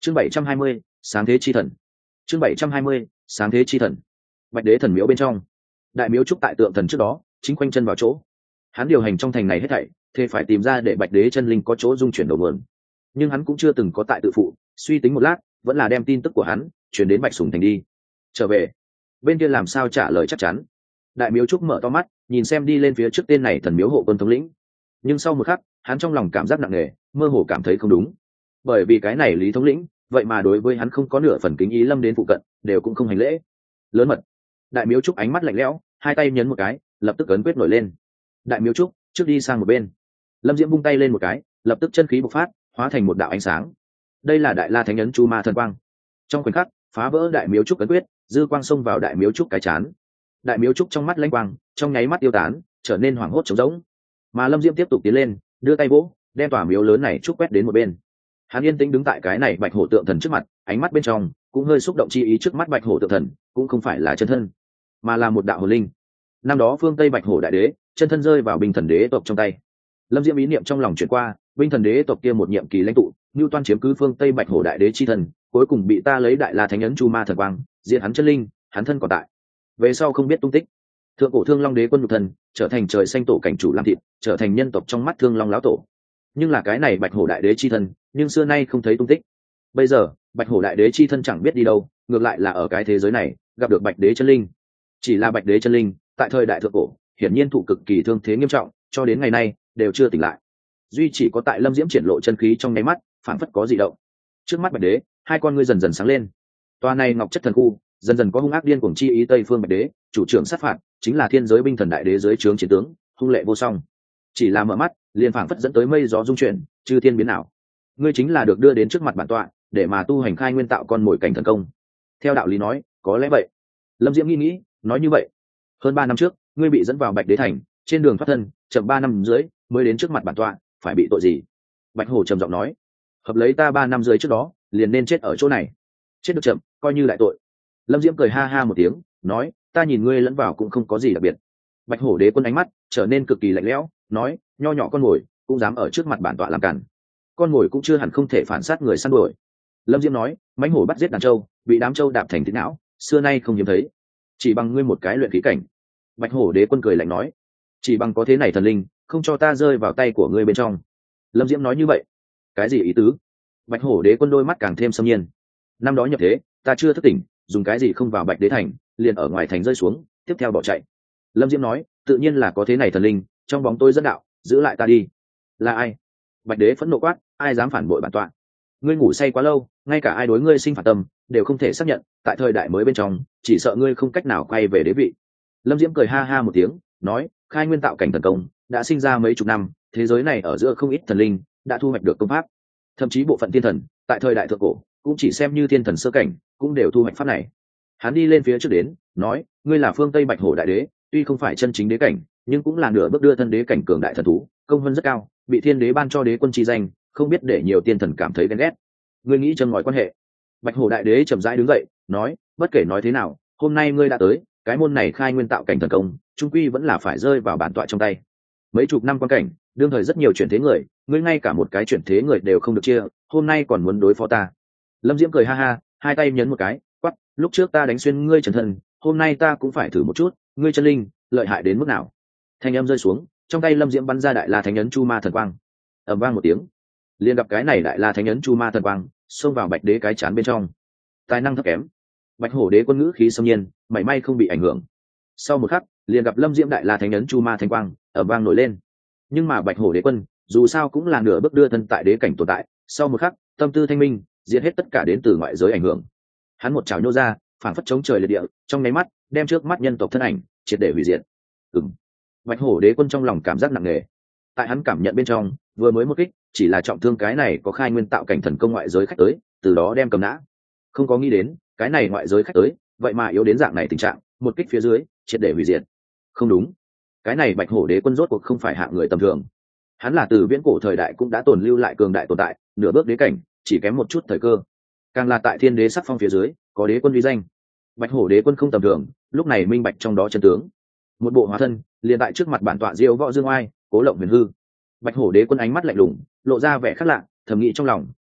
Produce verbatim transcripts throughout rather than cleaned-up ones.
chương bảy trăm hai mươi sáng thế chi thần. chương bảy trăm hai mươi sáng thế chi thần. Bạch đế thần miếu bên trong, đại miếu trúc tại tượng thần trước đó chính quanh chân vào chỗ. Hắn điều hành trong thành này hết thảy thế phải tìm ra để bạch đế chân linh có chỗ dung chuyển đầu nguồn, nhưng hắn cũng chưa từng có tại tự phụ. Suy tính một lát, vẫn là đem tin tức của hắn chuyển đến Bạch Sùng thành đi. Trở về bên kia làm sao trả lời chắc chắn. Đại miếu trúc mở to mắt nhìn xem đi lên phía trước tên này thần miếu hộ quân thống lĩnh, nhưng sau một khắc hắn trong lòng cảm giác nặng nề, mơ hồ cảm thấy không đúng. Bởi vì cái này lý thống lĩnh vậy mà đối với hắn không có nửa phần kính ý, lâm đến phụ cận đều cũng không hành lễ. Lớn mật. Đại miếu trúc ánh mắt lạnh lẽo, hai tay nhấn một cái, lập tức ấn quyết nổi lên. Đại miếu trúc trước đi sang một bên. Lâm Diễm vung tay lên một cái, lập tức chân khí bộc phát, hóa thành một đạo ánh sáng. Đây là đại la thánh ấn chu ma thần quang. Trong khoảnh khắc phá vỡ đại miếu trúc ấn quyết, dư quang xông vào đại miếu trúc cái chán. Đại miếu trúc trong mắt lanh quang trong nháy mắt tiêu tán, trở nên hoảng hốt trống rỗng. Mà Lâm Diễm tiếp tục tiến lên, đưa tay vỗ, đem tòa miếu lớn này trúc quét đến một bên. Hắn yên tĩnh đứng tại cái này bạch hổ tượng thần trước mặt, ánh mắt bên trong cũng hơi xúc động chi ý. Trước mắt bạch hổ tượng thần cũng không phải là chân thân, mà là một đạo hồn linh. Năm đó phương Tây bạch hổ đại đế chân thân rơi vào binh thần đế tộc trong tay. Lâm Diễm ý niệm trong lòng chuyển qua, binh thần đế tộc kia một nhiệm kỳ lãnh tụ Nưu Toan chiếm cứ phương Tây bạch hổ đại đế chi thần, cuối cùng bị ta lấy đại la thánh ấn chu ma thần quang diệt hắn chân linh, hắn thân còn tại, về sau không biết tung tích. Thượng cổ thương long đế quân nhục thần trở thành trời xanh tổ cảnh chủ làm thịt, trở thành nhân tộc trong mắt thương long lão tổ. Nhưng là cái này bạch hổ đại đế chi thân nhưng xưa nay không thấy tung tích. Bây giờ bạch hổ đại đế chi thân chẳng biết đi đâu, ngược lại là ở cái thế giới này gặp được bạch đế chân linh. Chỉ là bạch đế chân linh tại thời đại thượng cổ hiển nhiên thụ cực kỳ thương thế nghiêm trọng, cho đến ngày nay đều chưa tỉnh lại. Duy chỉ có tại Lâm Diễm triển lộ chân khí trong nháy mắt, phản phất có dị động. Trước mắt bạch đế hai con ngươi dần dần sáng lên. Toa này ngọc chất thần khu dần dần có hung ác điên cuồng chi ý. Tây phương bạch đế chủ trưởng sát phạt, chính là thiên giới binh thần đại đế dưới trướng chiến tướng, hung lệ vô song. Chỉ là mở mắt liền phảng phất dẫn tới mây gió dung chuyển, chư thiên biến ảo. Ngươi chính là được đưa đến trước mặt bản tọa để mà tu hành khai nguyên tạo con mồi cảnh thần công. Theo đạo lý nói có lẽ vậy. Lâm Diễm nghĩ nghĩ nói như vậy. Hơn ba năm trước ngươi bị dẫn vào bạch đế thành, trên đường thoát thân chậm ba năm dưới mới đến trước mặt bản tọa, phải bị tội gì? Bạch hổ trầm giọng nói. Hợp lấy ta ba năm dưới trước đó liền nên chết ở chỗ này, chết được chậm coi như lại tội. Lâm Diễm cười ha ha một tiếng nói, ta nhìn ngươi lẫn vào cũng không có gì đặc biệt. Bạch hổ đế quân ánh mắt trở nên cực kỳ lạnh lẽo, nói, nho nhỏ con mồi cũng dám ở trước mặt bản tọa làm cản. Con mồi cũng chưa hẳn không thể phản sát người săn đuổi. Lâm Diễm nói, mãnh hổ bắt giết đàn trâu, bị đám trâu đạp thành thịt não, xưa nay không hiếm thấy. Chỉ bằng ngươi một cái luyện khí cảnh. Bạch hổ đế quân cười lạnh nói, chỉ bằng có thế này thần linh không cho ta rơi vào tay của ngươi bên trong. Lâm Diễm nói như vậy cái gì ý tứ? Bạch hổ đế quân đôi mắt càng thêm xâm nhiên. Năm đó nhập thế ta chưa thức tỉnh, dùng cái gì không vào bạch đế thành, liền ở ngoài thành rơi xuống, tiếp theo bỏ chạy. Lâm Diễm nói, tự nhiên là có thế này thần linh trong bóng tôi dẫn đạo, giữ lại ta đi. Là ai? Bạch đế phẫn nộ quát, ai dám phản bội bản tọa? Ngươi ngủ say quá lâu, ngay cả ai đối ngươi sinh phản tâm đều không thể xác nhận, tại thời đại mới bên trong chỉ sợ ngươi không cách nào quay về đế vị. Lâm Diễm cười ha ha một tiếng nói, khai nguyên tạo cảnh thần công đã sinh ra mấy chục năm, thế giới này ở giữa không ít thần linh đã thu hoạch được công pháp, thậm chí bộ phận thiên thần tại thời đại thượng cổ cũng chỉ xem như thiên thần sơ cảnh cũng đều thu hoạch pháp này. Hắn đi lên phía trước đến nói, ngươi là phương Tây bạch hổ đại đế, tuy không phải chân chính đế cảnh nhưng cũng là nửa bước đưa thân đế cảnh cường đại thần thú, công hơn rất cao, bị thiên đế ban cho đế quân chi danh, không biết để nhiều tiên thần cảm thấy ghen ghét. Ngươi nghĩ châm ngòi quan hệ? Bạch hổ đại đế chậm rãi đứng dậy nói, bất kể nói thế nào hôm nay ngươi đã tới, cái môn này khai nguyên tạo cảnh thần công trung quy vẫn là phải rơi vào bản tọa trong tay. Mấy chục năm quan cảnh đương thời rất nhiều chuyển thế người, ngươi ngay cả một cái chuyển thế người đều không được chia, hôm nay còn muốn đối phó ta? Lâm Diễm cười ha ha, hai tay nhấn một cái quắp, lúc trước ta đánh xuyên ngươi chân thân, hôm nay ta cũng phải thử một chút ngươi chân linh lợi hại đến mức nào. Thanh âm rơi xuống, trong tay Lâm Diễm bắn ra đại la thánh ấn chu ma thần quang. Ầm vang một tiếng, liền gặp cái này đại la thánh ấn chu ma thần quang xông vào bạch đế cái chán bên trong. Tài năng thấp kém. Bạch hổ đế quân ngữ khí xâm nhiên, mảy may không bị ảnh hưởng. Sau một khắc liền gặp Lâm Diễm đại la thánh ấn chu ma thần quang ầm vang nổi lên. Nhưng mà bạch hổ đế quân dù sao cũng là nửa bước đưa thân tại đế cảnh tồn tại, sau một khắc tâm tư thanh minh, diệt hết tất cả đến từ ngoại giới ảnh hưởng. Hắn một chảo nhô ra, phảng phất chống trời liệt địa, trong nháy mắt đem trước mắt nhân tộc thân ảnh triệt để hủy diệt. Ừm. Bạch hổ đế quân trong lòng cảm giác nặng nề. Tại hắn cảm nhận bên trong, vừa mới một kích chỉ là trọng thương cái này có khai nguyên tạo cảnh thần công ngoại giới khách tới, từ đó đem cầm nã. Không có nghĩ đến cái này ngoại giới khách tới vậy mà yếu đến dạng này tình trạng, một kích phía dưới triệt để hủy diệt. Không đúng, cái này bạch hổ đế quân rốt cuộc không phải hạng người tầm thường. Hắn là từ viễn cổ thời đại cũng đã tồn lưu lại cường đại tồn tại, nửa bước đế cảnh chỉ kém một chút thời cơ, càng là tại thiên đế sắc phong phía dưới có đế quân uy danh. Bạch hổ đế quân không tầm thường, lúc này minh bạch trong đó chân tướng. Một bộ hóa thân liền tại trước mặt bản tọa diêu võ dương oai, cố lộng huyền hư. Bạch hổ đế quân ánh mắt lạnh lùng lộ ra vẻ khác lạ, thầm nghĩ trong lòng,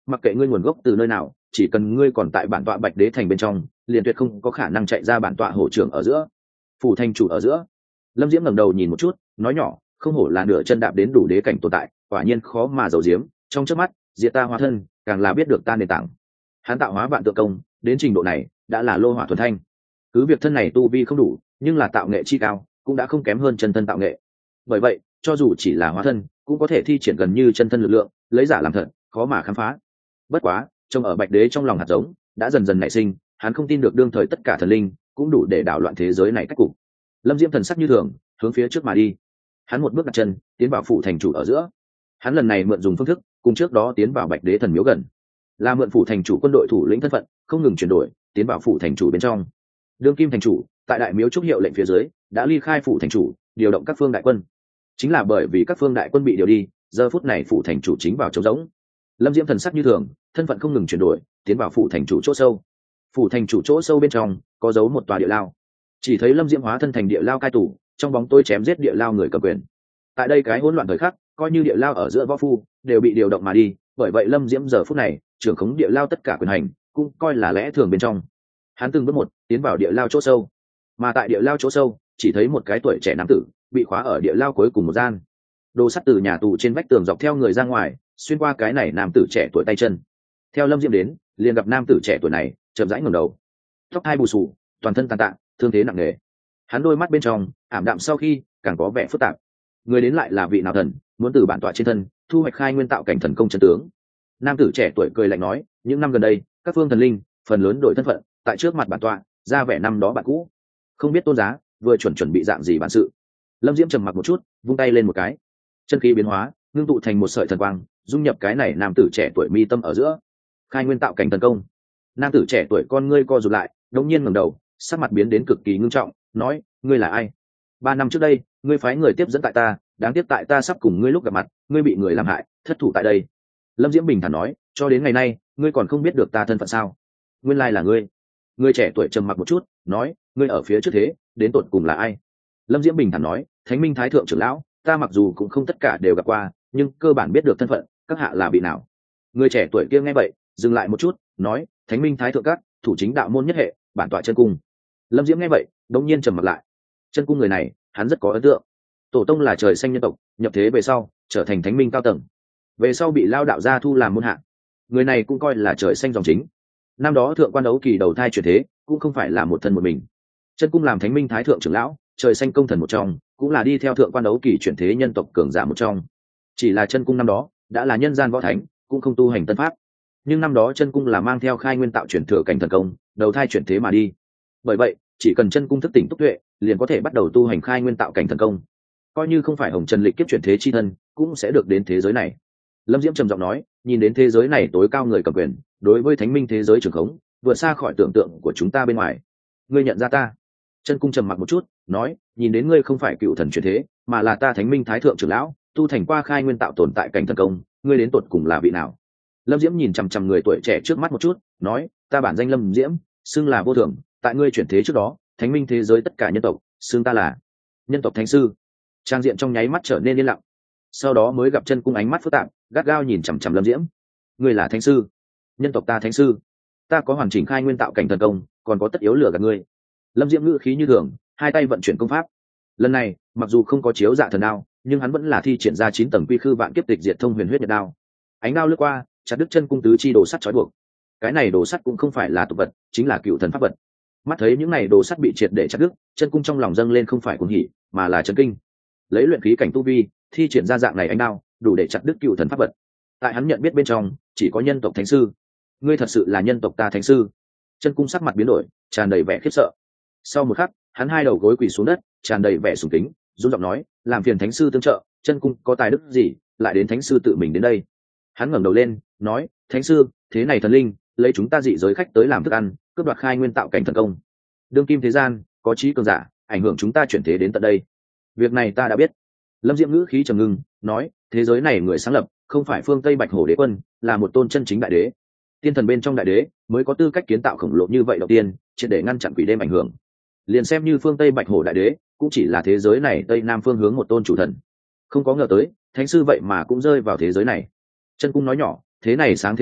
mặc kệ ngươi nguồn gốc từ nơi nào, chỉ cần ngươi còn tại bản tọa Bạch Đế thành bên trong, liền tuyệt không có khả năng chạy ra bản tọa hổ trưởng ở giữa, phủ thành chủ ở giữa. Lâm Diễm ngẩng đầu nhìn một chút, nói nhỏ, không hổ là nửa chân đạp đến đủ đế cảnh tồn tại, quả nhiên khó mà giấu giếm, trong chớp mắt diệt ta hóa thân, càng là biết được ta nền tảng. Hắn tạo hóa vạn tượng công đến trình độ này đã là lô hỏa thuần thanh, cứ việc thân này tu vi không đủ, nhưng là tạo nghệ chi cao cũng đã không kém hơn chân thân tạo nghệ. Bởi vậy cho dù chỉ là hóa thân cũng có thể thi triển gần như chân thân lực lượng, lấy giả làm thật, khó mà khám phá. Bất quá trông ở Bạch Đế trong lòng hạt giống đã dần dần nảy sinh, hắn không tin được đương thời tất cả thần linh cũng đủ để đảo loạn thế giới này cách cục. Lâm Diễm thần sắc như thường, hướng phía trước mà đi. Hắn một bước đặt chân tiến vào phủ thành chủ ở giữa. Hắn lần này mượn dùng phương thức cùng trước đó tiến vào Bạch Đế thần miếu gần, là mượn phủ thành chủ quân đội thủ lĩnh thân phận, không ngừng chuyển đổi tiến vào phủ thành chủ bên trong. Đương kim thành chủ tại đại miếu trúc hiệu lệnh phía dưới đã ly khai phủ thành chủ, điều động các phương đại quân. Chính là bởi vì các phương đại quân bị điều đi, giờ phút này phủ thành chủ chính vào trống rỗng. Lâm Diễm thần sắc như thường, thân phận không ngừng chuyển đổi tiến vào phủ thành chủ chỗ sâu. Phủ thành chủ chỗ sâu bên trong có giấu một tòa địa lao, chỉ thấy Lâm Diễm hóa thân thành địa lao cai tù, trong bóng tối chém giết địa lao người cầm quyền. Tại đây cái hỗn loạn thời khắc, coi như địa lao ở giữa võ phu đều bị điều động mà đi, bởi vậy Lâm Diễm giờ phút này trưởng khống địa lao tất cả quyền hành, cũng coi là lẽ thường bên trong. Hắn từng bước một tiến vào địa lao chỗ sâu, mà tại địa lao chỗ sâu chỉ thấy một cái tuổi trẻ nam tử bị khóa ở địa lao cuối cùng một gian. Đồ sắt từ nhà tù trên vách tường dọc theo người ra ngoài, xuyên qua cái này nam tử trẻ tuổi tay chân. Theo Lâm Diễm đến, liền gặp nam tử trẻ tuổi này chậm rãi ngẩng đầu, tóc hai bù xù, toàn thân tàn tạ, thương thế nặng nề. Hắn đôi mắt bên trong ảm đạm sau khi càng có vẻ phức tạp. Người đến lại là vị nào thần, muốn từ bản tọa trên thân thu hoạch khai nguyên tạo cảnh thần công chân tướng. Nam tử trẻ tuổi cười lạnh nói, những năm gần đây các phương thần linh phần lớn đổi thân phận, tại trước mặt bản tọa ra vẻ năm đó bạn cũ, không biết tôn giá vừa chuẩn chuẩn bị dạng gì bản sự. Lâm Diễm trầm mặc một chút, vung tay lên một cái, chân khí biến hóa ngưng tụ thành một sợi thần quang, dung nhập cái này nam tử trẻ tuổi mi tâm ở giữa. Khai nguyên tạo cảnh thần công. Nam tử trẻ tuổi con ngươi co rụt lại, đống nhiên ngẩng đầu, sắc mặt biến đến cực kỳ ngưng trọng, nói, ngươi là ai? Ba năm trước đây ngươi phái người tiếp dẫn tại ta, đáng tiếc tại ta sắp cùng ngươi lúc gặp mặt, ngươi bị người làm hại, thất thủ tại đây. Lâm Diễm bình thản nói, cho đến ngày nay ngươi còn không biết được ta thân phận sao? Nguyên lai là ngươi. Người trẻ tuổi trầm mặc một chút, nói, ngươi ở phía trước thế đến tột cùng là ai? Lâm Diễm bình thản nói, Thánh Minh Thái thượng trưởng lão, ta mặc dù cũng không tất cả đều gặp qua, nhưng cơ bản biết được thân phận các hạ là bị nào. Người trẻ tuổi kia nghe vậy dừng lại một chút, nói, Thánh Minh Thái thượng các thủ chính đạo môn nhất hệ, bản tọa chân cung. Lâm Diễm nghe vậy đống nhiên trầm mặt lại. Chân cung người này hắn rất có ấn tượng. Tổ tông là trời xanh nhân tộc, nhập thế về sau trở thành thánh minh cao tầng, về sau bị lao đạo gia thu làm môn hạ. Người này cũng coi là trời xanh dòng chính. Năm đó thượng quan đấu kỳ đầu thai chuyển thế cũng không phải là một thân một mình. Chân cung làm thánh minh thái thượng trưởng lão, trời xanh công thần một trong, cũng là đi theo thượng quan đấu kỳ chuyển thế nhân tộc cường giả một trong. Chỉ là chân cung năm đó đã là nhân gian võ thánh, cũng không tu hành tân pháp. Nhưng năm đó chân cung là mang theo khai nguyên tạo chuyển thừa cảnh thần công, đầu thai chuyển thế mà đi. Bởi vậy chỉ cần chân cung thức tỉnh túc tuệ, liền có thể bắt đầu tu hành khai nguyên tạo cảnh thần công. Coi như không phải hồng trần lịch kiếp chuyển thế chi thân, cũng sẽ được đến thế giới này. Lâm Diễm trầm giọng nói, nhìn đến thế giới này tối cao người cầm quyền, đối với thánh minh thế giới trường khống vượt xa khỏi tưởng tượng của chúng ta bên ngoài. Ngươi nhận ra ta? Chân cung trầm mặc một chút, nói, nhìn đến ngươi không phải cựu thần chuyển thế, mà là ta thánh minh thái thượng trưởng lão, tu thành qua khai nguyên tạo tồn tại cảnh thần công, ngươi đến tột cùng là vị nào? Lâm Diễm nhìn chằm chằm người tuổi trẻ trước mắt một chút, nói, ta bản danh Lâm Diễm, xưng là vô thường, tại ngươi chuyển thế trước đó, thánh minh thế giới tất cả nhân tộc xưng ta là nhân tộc thánh sư. Trang diện trong nháy mắt trở nên yên lặng, sau đó mới gặp chân cung ánh mắt phức tạp, gắt gao nhìn chằm chằm Lâm Diễm. Ngươi là thánh sư? Nhân tộc ta thánh sư? Ta có hoàn chỉnh khai nguyên tạo cảnh thần công, còn có tất yếu lừa gạt ngươi? Lâm Diễm ngữ khí như thường, hai tay vận chuyển công pháp. Lần này mặc dù không có chiếu dạ thần đao, nhưng hắn vẫn là thi triển ra chín tầng quy khư vạn kiếp tịch diệt thông huyền huyết nhật đao. Ánh đao lướt qua, chặt đứt chân cung tứ chi đồ sắt trói buộc. Cái này đồ sắt cũng không phải là tục vật, chính là cựu thần pháp vật. Mắt thấy những này đồ sắt bị triệt để chặt đứt, chân cung trong lòng dâng lên không phải cuồng hỉ, mà là chấn kinh. Lấy luyện khí cảnh tu vi thi triển ra dạng này ánh đao, đủ để chặt đứt cựu thần pháp vật. Tại hắn nhận biết bên trong chỉ có nhân tộc thánh sư. Ngươi thật sự là nhân tộc ta thánh sư? Chân cung sắc mặt biến đổi, tràn đầy vẻ khiếp sợ. Sau một khắc, hắn hai đầu gối quỳ xuống đất, tràn đầy vẻ sùng kính, run giọng nói, làm phiền thánh sư tương trợ, chân cung có tài đức gì lại đến thánh sư tự mình đến đây? Hắn ngẩng đầu lên, nói, thánh sư, thế này thần linh lấy chúng ta dị giới khách tới làm thức ăn, cướp đoạt khai nguyên tạo cảnh thần công. Đương kim thế gian có trí cường giả ảnh hưởng chúng ta chuyển thế đến tận đây. Việc này ta đã biết. Lâm Diễm ngữ khí trầm ngưng, nói, thế giới này người sáng lập không phải phương Tây Bạch Hổ đế quân, là một tôn chân chính đại đế. Tiên thần bên trong đại đế mới có tư cách kiến tạo khổng lồ như vậy đầu tiên, triệt để ngăn chặn quỷ đêm ảnh hưởng. Liền xem như phương Tây Bạch Hổ đại đế, cũng chỉ là thế giới này tây nam phương hướng một tôn chủ thần. Không có ngờ tới thánh sư vậy mà cũng rơi vào thế giới này. Chân cung nói nhỏ, thế này sáng thế thần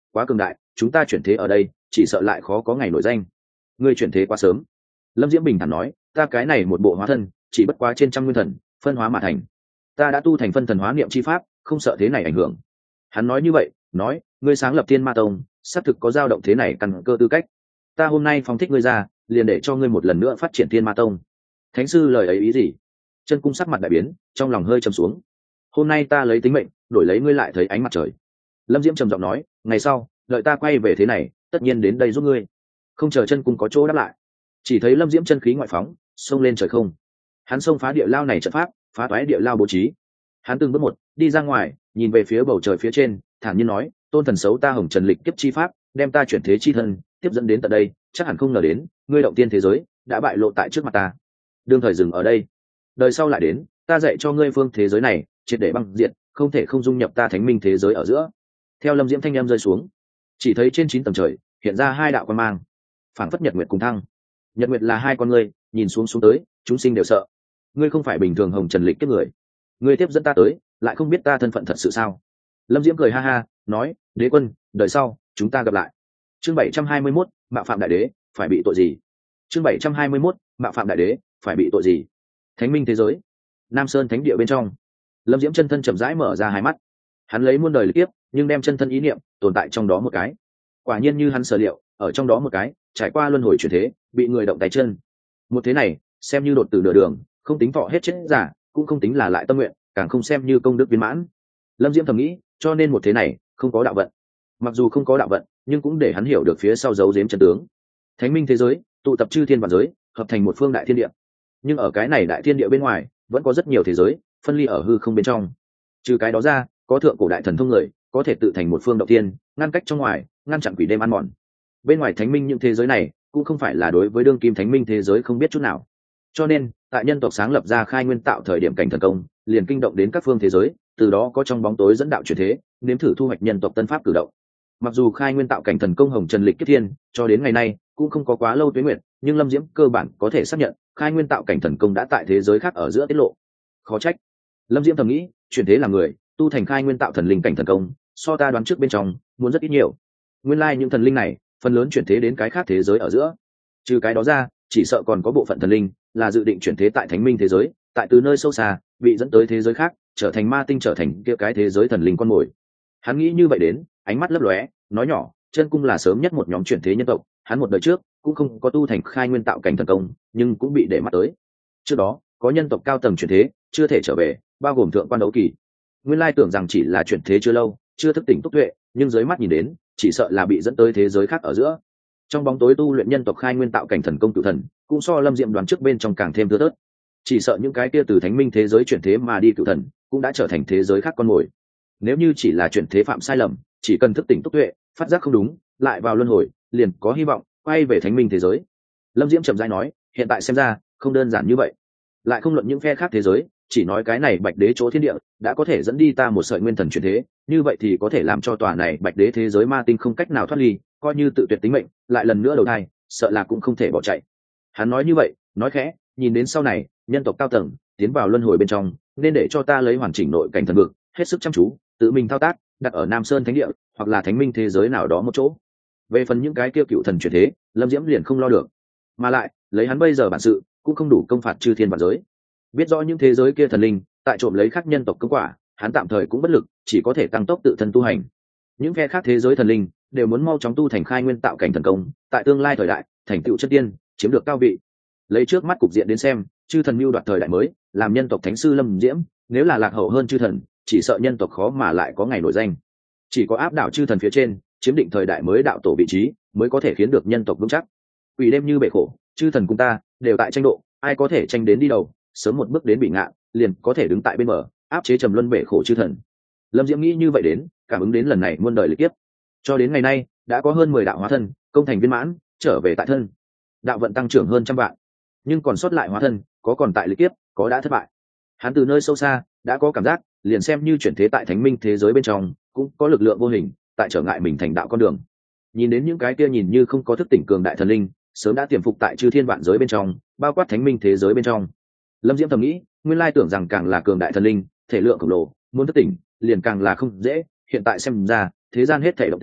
quá cường đại, chúng ta chuyển thế ở đây chỉ sợ lại khó có ngày nổi danh. Ngươi chuyển thế quá sớm. Lâm Diễm bình thản nói, ta cái này một bộ hóa thân chỉ bất quá trên trăm nguyên thần phân hóa mà thành, ta đã tu thành phân thần hóa niệm chi pháp, không sợ thế này ảnh hưởng. Hắn nói như vậy, nói, ngươi sáng lập Thiên Ma Tông, xác thực có dao động thế này căn cơ tư cách. Ta hôm nay phóng thích ngươi ra, liền để cho ngươi một lần nữa phát triển Thiên Ma Tông. Thánh sư lời ấy ý gì? Chân Cung sắc mặt đại biến, trong lòng hơi trầm xuống. Hôm nay ta lấy tính mệnh đổi lấy ngươi lại thấy ánh mặt trời. Lâm Diễm trầm giọng nói, ngày sau đợi ta quay về thế này, tất nhiên đến đây giúp ngươi. Không chờ Chân Cung có chỗ đáp lại, chỉ thấy Lâm Diễm chân khí ngoại phóng, xông lên trời không. Hắn xông phá địa lao này trận pháp, phá toái địa lao bố trí. Hắn từng bước một đi ra ngoài, nhìn về phía bầu trời phía trên, thản nhiên nói, tôn thần xấu ta hồng trần lịch kiếp chi pháp, đem ta chuyển thế chi thân tiếp dẫn đến tận đây, chắc hẳn không ngờ đến ngươi động tiên thế giới đã bại lộ tại trước mặt ta. Đương thời dừng ở đây, đời sau lại đến, ta dạy cho ngươi phương thế giới này triệt để băng diện, không thể không dung nhập ta thánh minh thế giới ở giữa. Theo Lâm Diễm thanh em rơi xuống, chỉ thấy trên chín tầng trời hiện ra hai đạo quan mang, phảng phất nhật nguyệt cùng thăng. Nhật nguyệt là hai con ngươi, nhìn xuống xuống tới, chúng sinh đều sợ. Ngươi không phải bình thường hồng trần lịch kiếp người, ngươi tiếp dẫn ta tới, lại không biết ta thân phận thật sự sao? Lâm Diễm cười ha ha, nói, đế quân, đời sau chúng ta gặp lại. Chương bảy trăm hai mươi mốt, mạo phạm đại đế, phải bị tội gì? Chương bảy trăm hai mươi mốt, mạo phạm đại đế, phải bị tội gì? Thánh minh thế giới, Nam Sơn thánh địa bên trong, Lâm Diễm chân thân chậm rãi mở ra hai mắt. Hắn lấy muôn đời lịch kiếp, nhưng đem chân thân ý niệm tồn tại trong đó một cái. Quả nhiên như hắn sở liệu, ở trong đó một cái, trải qua luân hồi chuyển thế, bị người động tay chân. Một thế này, xem như đột tử nửa đường, không tính thọ hết chết giả, cũng không tính là lại tâm nguyện, càng không xem như công đức viên mãn. Lâm Diễm thầm nghĩ, cho nên một thế này không có đạo vận. Mặc dù không có đạo vận, nhưng cũng để hắn hiểu được phía sau giấu giếm chân tướng. Thánh minh thế giới tụ tập chư thiên vạn giới, hợp thành một phương đại thiên địa. Nhưng ở cái này đại thiên địa bên ngoài, vẫn có rất nhiều thế giới phân ly ở hư không bên trong. Trừ cái đó ra, có thượng cổ đại thần thông người có thể tự thành một phương động thiên, ngăn cách trong ngoài, ngăn chặn quỷ đêm ăn mòn. Bên ngoài thánh minh những thế giới này cũng không phải là đối với đương kim thánh minh thế giới không biết chút nào. Cho nên tại nhân tộc sáng lập ra khai nguyên tạo thời điểm cảnh thần công, liền kinh động đến các phương thế giới, từ đó có trong bóng tối dẫn đạo chuyển thế, nếm thử thu hoạch nhân tộc tân pháp cử động. Mặc dù khai nguyên tạo cảnh thần công hồng trần lịch kiếp thiên cho đến ngày nay cũng không có quá lâu tuế nguyệt, nhưng Lâm Diễm cơ bản có thể xác nhận khai nguyên tạo cảnh thần công đã tại thế giới khác ở giữa tiết lộ. Khó trách, Lâm Diễm thầm nghĩ, chuyển thế là người tu thành khai nguyên tạo thần linh cảnh thần công, so ta đoán trước bên trong muốn rất ít nhiều. Nguyên lai like những thần linh này phần lớn chuyển thế đến cái khác thế giới ở giữa. Trừ cái đó ra, chỉ sợ còn có bộ phận thần linh là dự định chuyển thế tại thánh minh thế giới, tại từ nơi sâu xa bị dẫn tới thế giới khác, trở thành ma tinh, trở thành kia cái thế giới thần linh con mồi. Hắn nghĩ như vậy đến, ánh mắt lấp lóe, nói nhỏ, Chân Cung là sớm nhất một nhóm chuyển thế nhân tộc, hắn một đời trước cũng không có tu thành khai nguyên tạo cảnh thần công, nhưng cũng bị để mắt tới. Trước đó có nhân tộc cao tầng chuyển thế chưa thể trở về, bao gồm thượng quan đấu kỳ. Nguyên lai tưởng rằng chỉ là chuyển thế chưa lâu, chưa thức tỉnh túc tuệ, nhưng dưới mắt nhìn đến, chỉ sợ là bị dẫn tới thế giới khác ở giữa. Trong bóng tối tu luyện nhân tộc khai nguyên tạo cảnh thần công cửu thần, cũng so Lâm Diệm đoán trước bên trong càng thêm thưa thớt. Chỉ sợ những cái kia từ thánh minh thế giới chuyển thế mà đi cửu thần, cũng đã trở thành thế giới khác con mồi. Nếu như chỉ là chuyển thế phạm sai lầm, chỉ cần thức tỉnh túc tuệ, phát giác không đúng, lại vào luân hồi, liền có hy vọng quay về thánh minh thế giới. Lâm Diễm trầm rãi nói, hiện tại xem ra không đơn giản như vậy. Lại không luận những phe khác thế giới, chỉ nói cái này Bạch Đế chỗ thiên địa đã có thể dẫn đi ta một sợi nguyên thần chuyển thế, như vậy thì có thể làm cho tòa này Bạch Đế thế giới ma tinh không cách nào thoát ly, coi như tự tuyệt tính mệnh, lại lần nữa đầu thai, sợ là cũng không thể bỏ chạy. Hắn nói như vậy, nói khẽ, nhìn đến sau này, nhân tộc cao tầng tiến vào luân hồi bên trong, nên để cho ta lấy hoàn chỉnh nội cảnh thần vực, hết sức chăm chú, tự mình thao tác, đặt ở Nam Sơn thánh địa hoặc là thánh minh thế giới nào đó một chỗ. Về phần những cái kia cựu thần chuyển thế, Lâm Diễm liền không lo được, mà lại lấy hắn bây giờ bản sự cũng không đủ công phạt chư thiên vạn giới. Biết rõ những thế giới kia thần linh tại trộm lấy khác nhân tộc công quả, hắn tạm thời cũng bất lực, chỉ có thể tăng tốc tự thân tu hành. Những phe khác thế giới thần linh đều muốn mau chóng tu thành khai nguyên tạo cảnh thần công, tại tương lai thời đại thành tựu chất tiên, chiếm được cao vị. Lấy trước mắt cục diện đến xem, chư thần mưu đoạt thời đại mới, làm nhân tộc thánh sư Lâm Diễm nếu là lạc hậu hơn chư thần, chỉ sợ nhân tộc khó mà lại có ngày nổi danh. Chỉ có áp đảo chư thần phía trên, chiếm định thời đại mới đạo tổ vị trí, mới có thể khiến được nhân tộc vững chắc. Quỷ đêm như bể khổ, chư thần cùng ta đều tại tranh độ, ai có thể tranh đến đi đầu, sớm một bước đến bị ngạn, liền có thể đứng tại bên bờ, áp chế trầm luân bể khổ chư thần. Lâm Diễm nghĩ như vậy đến, cảm ứng đến lần này muôn đời lịch kiếp, cho đến ngày nay đã có hơn mười đạo hóa thân công thành viên mãn, trở về tại thân, đạo vận tăng trưởng hơn trăm vạn, nhưng còn sót lại hóa thân có còn tại lịch kiếp, có đã thất bại. Hắn từ nơi sâu xa đã có cảm giác, liền xem như chuyển thế tại thánh minh thế giới bên trong, cũng có lực lượng vô hình tại trở ngại mình thành đạo con đường. Nhìn đến những cái kia nhìn như không có thức tỉnh cường đại thần linh, sớm đã tiềm phục tại chư thiên vạn giới bên trong, bao quát thánh minh thế giới bên trong. Lâm Diễm thầm nghĩ, nguyên lai tưởng rằng càng là cường đại thần linh, thể lượng khổng lồ, muốn thức tỉnh liền càng là không dễ, hiện tại xem ra thế gian hết thảy động tĩnh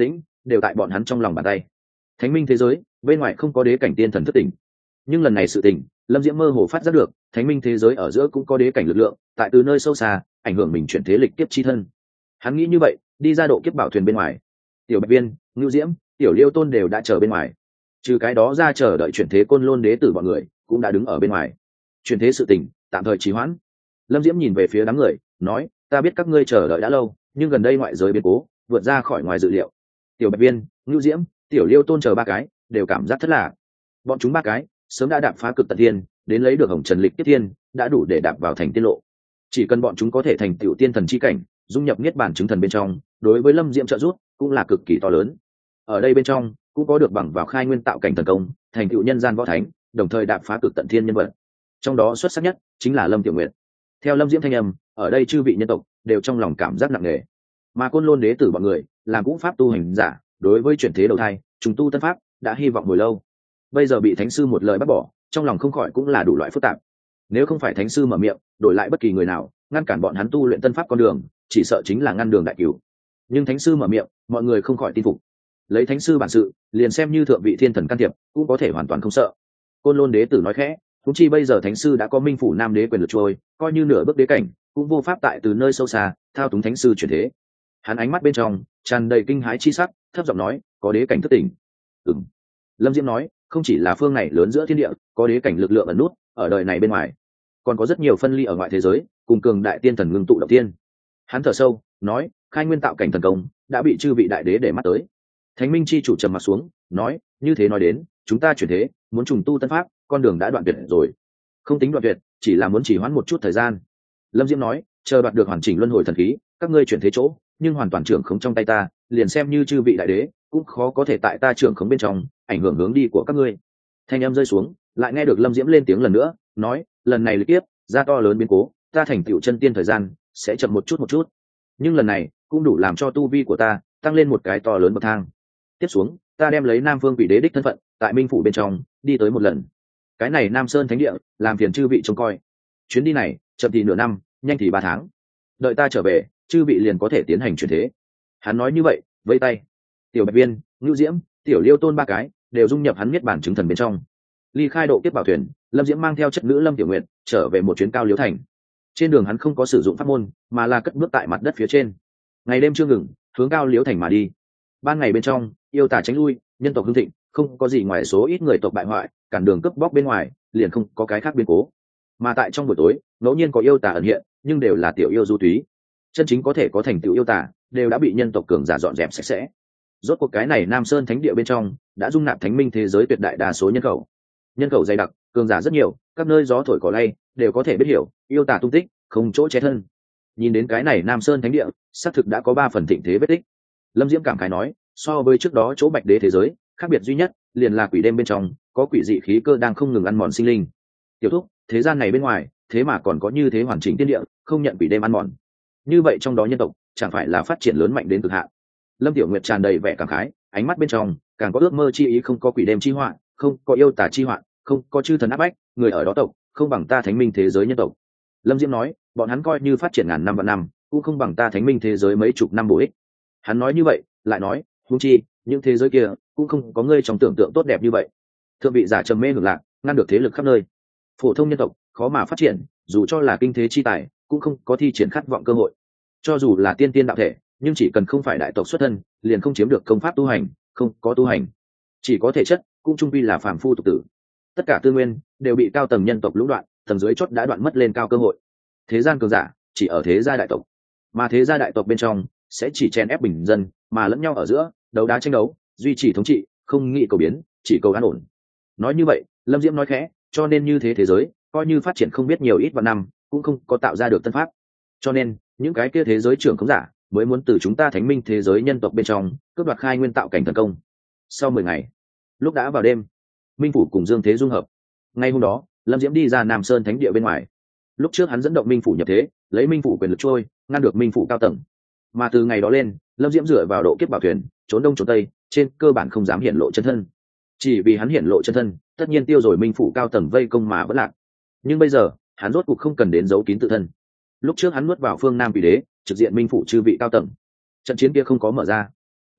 đều tại bọn hắn trong lòng bàn tay. Thánh minh thế giới bên ngoài không có đế cảnh tiên thần thất tỉnh, nhưng lần này sự tỉnh Lâm Diễm mơ hồ phát giác được thánh minh thế giới ở giữa cũng có đế cảnh lực lượng tại từ nơi sâu xa ảnh hưởng mình chuyển thế lịch kiếp chi thân. Hắn nghĩ như vậy, đi ra độ kiếp bảo thuyền bên ngoài. Tiểu Bạch Viên, Ngưu Diễm, Tiểu Liêu Tôn đều đã chờ bên ngoài. Trừ cái đó ra, chờ đợi chuyển thế Côn Lôn đế tử bọn người cũng đã đứng ở bên ngoài. Chuyển thế sự tình tạm thời trì hoãn. Lâm Diễm nhìn về phía đám người, nói: ta biết các ngươi chờ đợi đã lâu, nhưng gần đây ngoại giới biến cố vượt ra khỏi ngoài dự liệu. Tiểu Bạch Viên, Ngưu Diễm, Tiểu Liêu Tôn chờ ba cái đều cảm giác thất lạc. Bọn chúng ba cái sớm đã đạp phá cực tận thiên, đến lấy được hồng trần lịch tiếp thiên, đã đủ để đạp vào thành tiên lộ. Chỉ cần bọn chúng có thể thành tiểu tiên thần chi cảnh, dung nhập niết bàn chứng thần bên trong, đối với Lâm Diễm trợ giúp cũng là cực kỳ to lớn. Ở đây bên trong cũng có được bằng vào khai nguyên tạo cảnh thần công, thành tựu nhân gian võ thánh, đồng thời đạp phá cực tận thiên nhân vật. Trong đó xuất sắc nhất chính là Lâm Tiểu Nguyệt. Theo Lâm Diễm thanh âm, ở đây chư vị nhân tộc đều trong lòng cảm giác nặng nề. Mà Côn Lôn đế tử bọn người làm cũng pháp tu hành giả, đối với chuyển thế đầu thai, trùng tu tân pháp đã hy vọng hồi lâu. Bây giờ bị thánh sư một lời bắt bỏ, trong lòng không khỏi cũng là đủ loại phức tạp. Nếu không phải thánh sư mở miệng đổi lại bất kỳ người nào ngăn cản bọn hắn tu luyện tân pháp con đường, chỉ sợ chính là ngăn đường đại cửu. Nhưng thánh sư mở miệng, mọi người không khỏi tin phục. Lấy thánh sư bản sự, liền xem như thượng vị thiên thần can thiệp cũng có thể hoàn toàn không sợ. Côn Lôn đế tử nói khẽ: cũng chi bây giờ thánh sư đã có minh phủ nam đế quyền lực trôi, coi như nửa bước đế cảnh cũng vô pháp tại từ nơi sâu xa thao túng thánh sư chuyển thế. Hắn ánh mắt bên trong tràn đầy kinh hãi chi sắc, thấp giọng nói: có đế cảnh thất tỉnh. Ừm. Lâm Diễm nói: không chỉ là phương này lớn giữa thiên địa có đế cảnh lực lượng ẩn nút, ở đời này bên ngoài còn có rất nhiều phân ly ở ngoại thế giới cùng cường đại tiên thần ngưng tụ động tiên. Hắn thở sâu nói: khai nguyên tạo cảnh thần công đã bị chư vị đại đế để mắt tới. Thánh minh chi chủ trầm mặt xuống, nói: như thế nói đến, chúng ta chuyển thế muốn trùng tu tân pháp, con đường đã đoạn tuyệt rồi. Không tính đoạn tuyệt, chỉ là muốn chỉ hoãn một chút thời gian. Lâm Diễm nói: chờ đoạt được hoàn chỉnh luân hồi thần khí, các ngươi chuyển thế chỗ nhưng hoàn toàn trưởng khống trong tay ta, liền xem như chư vị đại đế cũng khó có thể tại ta trưởng khống bên trong ảnh hưởng hướng đi của các ngươi. Thanh âm rơi xuống, lại nghe được Lâm Diễm lên tiếng lần nữa, nói: lần này lịch tiếp ra to lớn biến cố, ta thành tựu chân tiên thời gian sẽ chậm một chút một chút, nhưng lần này cũng đủ làm cho tu vi của ta tăng lên một cái to lớn bậc thang. Tiếp xuống, ta đem lấy Nam Phương Quỷ Đế đích thân phận, tại minh phủ bên trong đi tới một lần. Cái này Nam Sơn thánh địa làm phiền chư vị trông coi. Chuyến đi này chậm thì nửa năm, nhanh thì ba tháng. Đợi ta trở về, chư vị liền có thể tiến hành chuyển thế. Hắn nói như vậy, vẫy tay. Tiểu Bạch Viên, Ngưu Diễm, Tiểu Liêu Tôn ba cái đều dung nhập hắn niết bàn chứng thần bên trong. Ly khai độ kiếp bảo thuyền, Lâm Diễm mang theo chất nữ Lâm Tiểu Nguyệt trở về một chuyến Cao Liễu thành. Trên đường hắn không có sử dụng pháp môn, mà là cất bước tại mặt đất phía trên. Ngày đêm chưa ngừng, hướng Cao Liễu thành mà đi. Ban ngày bên trong, yêu tà tránh lui, nhân tộc hưng thịnh, không có gì ngoài số ít người tộc bại hoại, cản đường cướp bóc bên ngoài, liền không có cái khác biến cố. Mà tại trong buổi tối, ngẫu nhiên có yêu tà ẩn hiện, nhưng đều là tiểu yêu du túy. Chân chính có thể có thành tựu yêu tà, đều đã bị nhân tộc cường giả dọn dẹp sạch sẽ. Rốt cuộc cái này Nam Sơn thánh địa bên trong đã dung nạp thánh minh thế giới tuyệt đại đa số nhân khẩu. Nhân khẩu dày đặc, cường giả rất nhiều, các nơi gió thổi cỏ lay đều có thể biết hiểu yêu tà tung tích, không chỗ che thân. Nhìn đến cái này Nam Sơn thánh địa, xác thực đã có ba phần thịnh thế vết tích. Lâm Diễm cảm khái nói: so với trước đó chỗ Bạch Đế thế giới, khác biệt duy nhất liền là quỷ đêm bên trong có quỷ dị khí cơ đang không ngừng ăn mòn sinh linh. Tiểu thúc, thế gian này bên ngoài thế mà còn có như thế hoàn chỉnh tiên địa, không nhận quỷ đêm ăn mòn. Như vậy trong đó nhân tộc chẳng phải là phát triển lớn mạnh đến cực hạn. Lâm Tiểu Nguyệt tràn đầy vẻ cảm khái, ánh mắt bên trong càng có ước mơ chi ý, không có quỷ đêm chi họa, không có yêu tà chi họa, không có chư thần áp bách, người ở đó tộc không bằng ta thánh minh thế giới nhân tộc. Lâm Diễm nói: bọn hắn coi như phát triển ngàn năm vạn năm, cũng không bằng ta thánh minh thế giới mấy chục năm bổ ích. Hắn nói như vậy, lại nói: huống chi những thế giới kia cũng không có ngươi trong tưởng tượng tốt đẹp như vậy. Thượng vị giả trầm mê hưởng lạc, ngăn được thế lực khắp nơi. Phổ thông nhân tộc khó mà phát triển, dù cho là kinh thế chi tài, cũng không có thi triển khát vọng cơ hội. Cho dù là tiên tiên đạo thể, nhưng chỉ cần không phải đại tộc xuất thân, liền không chiếm được công pháp tu hành, không có tu hành, chỉ có thể chất, cũng trung quy là phàm phu tục tử. Tất cả tư nguyên đều bị cao tầng nhân tộc lũng đoạn, tầng dưới chót đã đoạn mất lên cao cơ hội. Thế gian cường giả chỉ ở thế gia đại tộc, mà thế gia đại tộc bên trong sẽ chỉ chen ép bình dân, mà lẫn nhau ở giữa đấu đá tranh đấu, duy trì thống trị, không nghĩ cầu biến, chỉ cầu an ổn. Nói như vậy, Lâm Diễm nói khẽ: cho nên như thế thế giới coi như phát triển không biết nhiều ít vạn năm, cũng không có tạo ra được tân pháp. Cho nên những cái kia thế giới trưởng khống giả mới muốn từ chúng ta thánh minh thế giới nhân tộc bên trong cướp đoạt khai nguyên tạo cảnh thần công. Sau mười ngày, lúc đã vào đêm, minh phủ cùng dương thế dung hợp. Ngay hôm đó, Lâm Diễm đi ra Nam Sơn thánh địa bên ngoài. Lúc trước hắn dẫn động minh phủ nhập thế, lấy minh phủ quyền lực trôi, ngăn được minh phủ cao tầng. Mà từ ngày đó lên, Lâm Diễm dựa vào độ kiếp bảo thuyền, trốn đông trốn tây, trên cơ bản không dám hiển lộ chân thân. Chỉ vì hắn hiển lộ chân thân, tất nhiên tiêu rồi minh phủ cao tầng vây công mà vẫn lạc. Nhưng bây giờ, hắn rốt cuộc không cần đến giấu kín tự thân. Lúc trước hắn nuốt vào phương Nam Quỷ Đế, trực diện minh phủ chư vị cao tầng. Trận chiến kia không có mở ra,